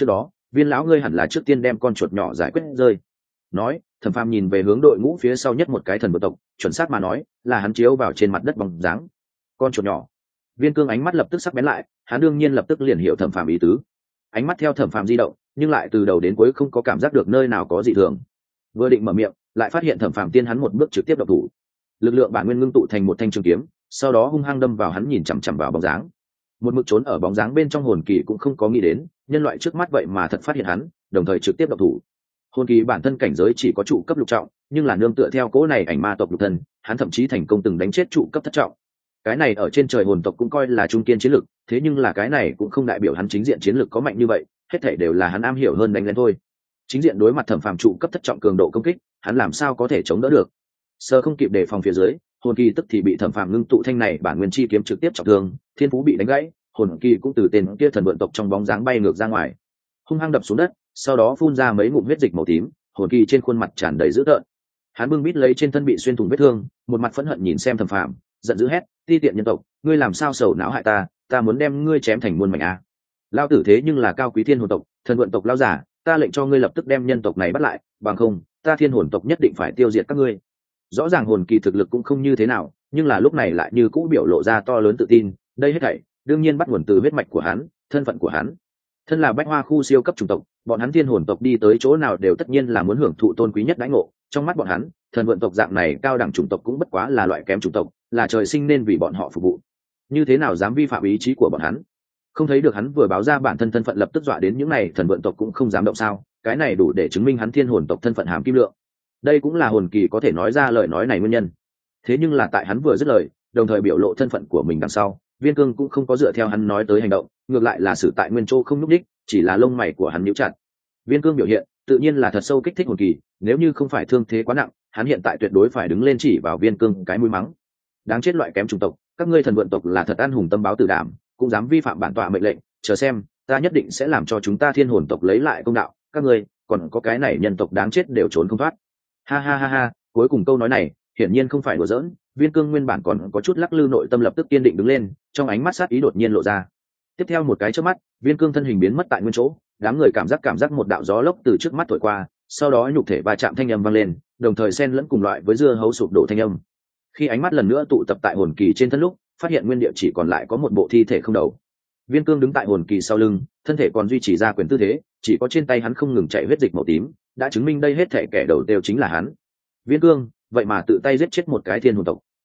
viên lão ngươi hẳn là trước tiên đem con chuột nhỏ giải quyết rơi. Nói, Thẩm Phàm nhìn về hướng đội ngũ phía sau nhất một cái thần vượt tộc, chuẩn xác mà nói là hắn chiếu vào trên mặt đất bóng dáng con chuột nhỏ. Viên Cương ánh mắt lập tức sắc bén lại, hắn đương nhiên lập tức liền hiểu Thẩm Phàm ý tứ. Ánh mắt theo Thẩm Phàm di động, nhưng lại từ đầu đến cuối không có cảm giác được nơi nào có dị thường. Vừa định mở miệng, lại phát hiện Thẩm Phàm tiên hắn một bước trực tiếp độc thủ. Lực lượng bản nguyên ngưng tụ thành một thanh trường kiếm, sau đó hung hăng đâm vào hắn, nhìn chằm chằm vào bóng dáng. Một mực trốn ở bóng dáng bên trong hồn kỳ cũng không có nghĩ đến, nhân loại trước mắt vậy mà thật phát hiện hắn, đồng thời trực tiếp độc thủ. Hồn kỳ bản thân cảnh giới chỉ có trụ cấp lục trọng, nhưng là nương tựa theo cỗ này ảnh ma tộc lục thân, hắn thậm chí thành công từng đánh chết trụ cấp thất trọng. Cái này ở trên trời hồn tộc cũng coi là trung kiên chiến lực, thế nhưng là cái này cũng không đại biểu hắn chính diện chiến lực có mạnh như vậy, hết thảy đều là hắn am hiểu hơn đánh lên thôi. Chính diện đối mặt Thẩm Phàm trụ cấp thất trọng cường độ công kích, hắn làm sao có thể chống đỡ được? Sơ không kịp đề phòng phía dưới, hồn kỳ tức thì bị Thẩm Phàm ngưng tụ thanh này bản nguyên chi kiếm trực tiếp trọng thương, thiên phú bị đánh gãy, hồn kỳ cũng từ tên kia thần vượn tộc trong bóng dáng bay ngược ra ngoài, hung hăng đập xuống đất, sau đó phun ra mấy ngụm huyết dịch màu tím, hồn kỳ trên khuôn mặt tràn đầy dữ tợn. Hắn bưng bít lấy trên thân bị xuyên thủng vết thương, một mặt phẫn hận nhìn xem Thẩm Phàm, giận dữ hét: ti tiện nhân tộc, ngươi làm sao sầu não hại ta, ta muốn đem ngươi chém thành muôn mảnh a. Lao tử thế nhưng là cao quý thiên hồn tộc, thần vượn tộc lao giả, ta lệnh cho ngươi lập tức đem nhân tộc này bắt lại, bằng không ta thiên hồn tộc nhất định phải tiêu diệt các ngươi. Rõ ràng hồn kỳ thực lực cũng không như thế nào, nhưng là lúc này lại như cũ biểu lộ ra to lớn tự tin, đây hết thảy đương nhiên bắt nguồn từ huyết mạch của hắn, thân phận của hắn. Thân là bách hoa khu siêu cấp chủng tộc, bọn hắn thiên hồn tộc đi tới chỗ nào đều tất nhiên là muốn hưởng thụ tôn quý nhất đãi ngộ, trong mắt bọn hắn, thần vượn tộc dạng này cao đẳng chủng tộc cũng bất quá là loại kém chủng tộc, là trời sinh nên vì bọn họ phục vụ. Như thế nào dám vi phạm ý chí của bọn hắn? Không thấy được hắn vừa báo ra bản thân thân phận lập tức dọa đến những này thần vượn tộc cũng không dám động sao? Cái này đủ để chứng minh hắn thiên hồn tộc thân phận hàm kim lượng. Đây cũng là hồn kỳ có thể nói ra lời nói này nguyên nhân. Thế nhưng là tại hắn vừa dứt lời, đồng thời biểu lộ thân phận của mình đằng sau, Viên Cương cũng không có dựa theo hắn nói tới hành động, ngược lại là xử tại nguyên chỗ không nhúc đích, chỉ là lông mày của hắn nhíu chặt. Viên Cương biểu hiện, tự nhiên là thật sâu kích thích hồn kỳ, nếu như không phải thương thế quá nặng, hắn hiện tại tuyệt đối phải đứng lên chỉ vào Viên Cương cái mũi mắng. Đáng chết loại kém chủng tộc, các ngươi thần vượn tộc là thật ăn hùng tâm báo tử đảm, cũng dám vi phạm bản tọa mệnh lệnh, chờ xem, ta nhất định sẽ làm cho chúng ta thiên hồn tộc lấy lại công đạo, các ngươi, còn có cái này nhân tộc đáng chết đều trốn không thoát. Ha ha ha ha, cuối cùng câu nói này, hiển nhiên không phải đùa giỡn, Viên Cương nguyên bản còn có chút lắc lư nội tâm lập tức kiên định đứng lên, trong ánh mắt sát ý đột nhiên lộ ra. Tiếp theo một cái chớp mắt, Viên Cương thân hình biến mất tại nguyên chỗ, đám người cảm giác cảm giác một đạo gió lốc từ trước mắt thổi qua, sau đó nhục thể va chạm thanh âm vang lên, đồng thời xen lẫn cùng loại với dưa hấu sụp đổ thanh âm. Khi ánh mắt lần nữa tụ tập tại hồn kỳ trên thân lúc, phát hiện nguyên địa chỉ còn lại có một bộ thi thể không đầu. Viên Cương đứng tại hồn kỳ sau lưng, thân thể còn duy trì ra quyền tư thế, chỉ có trên tay hắn không ngừng chạy huyết dịch màu tím, đã chứng minh đây hết thể kẻ đầu đều chính là hắn. Viên Cương, vậy mà tự tay giết chết một cái thiên hồn tộc,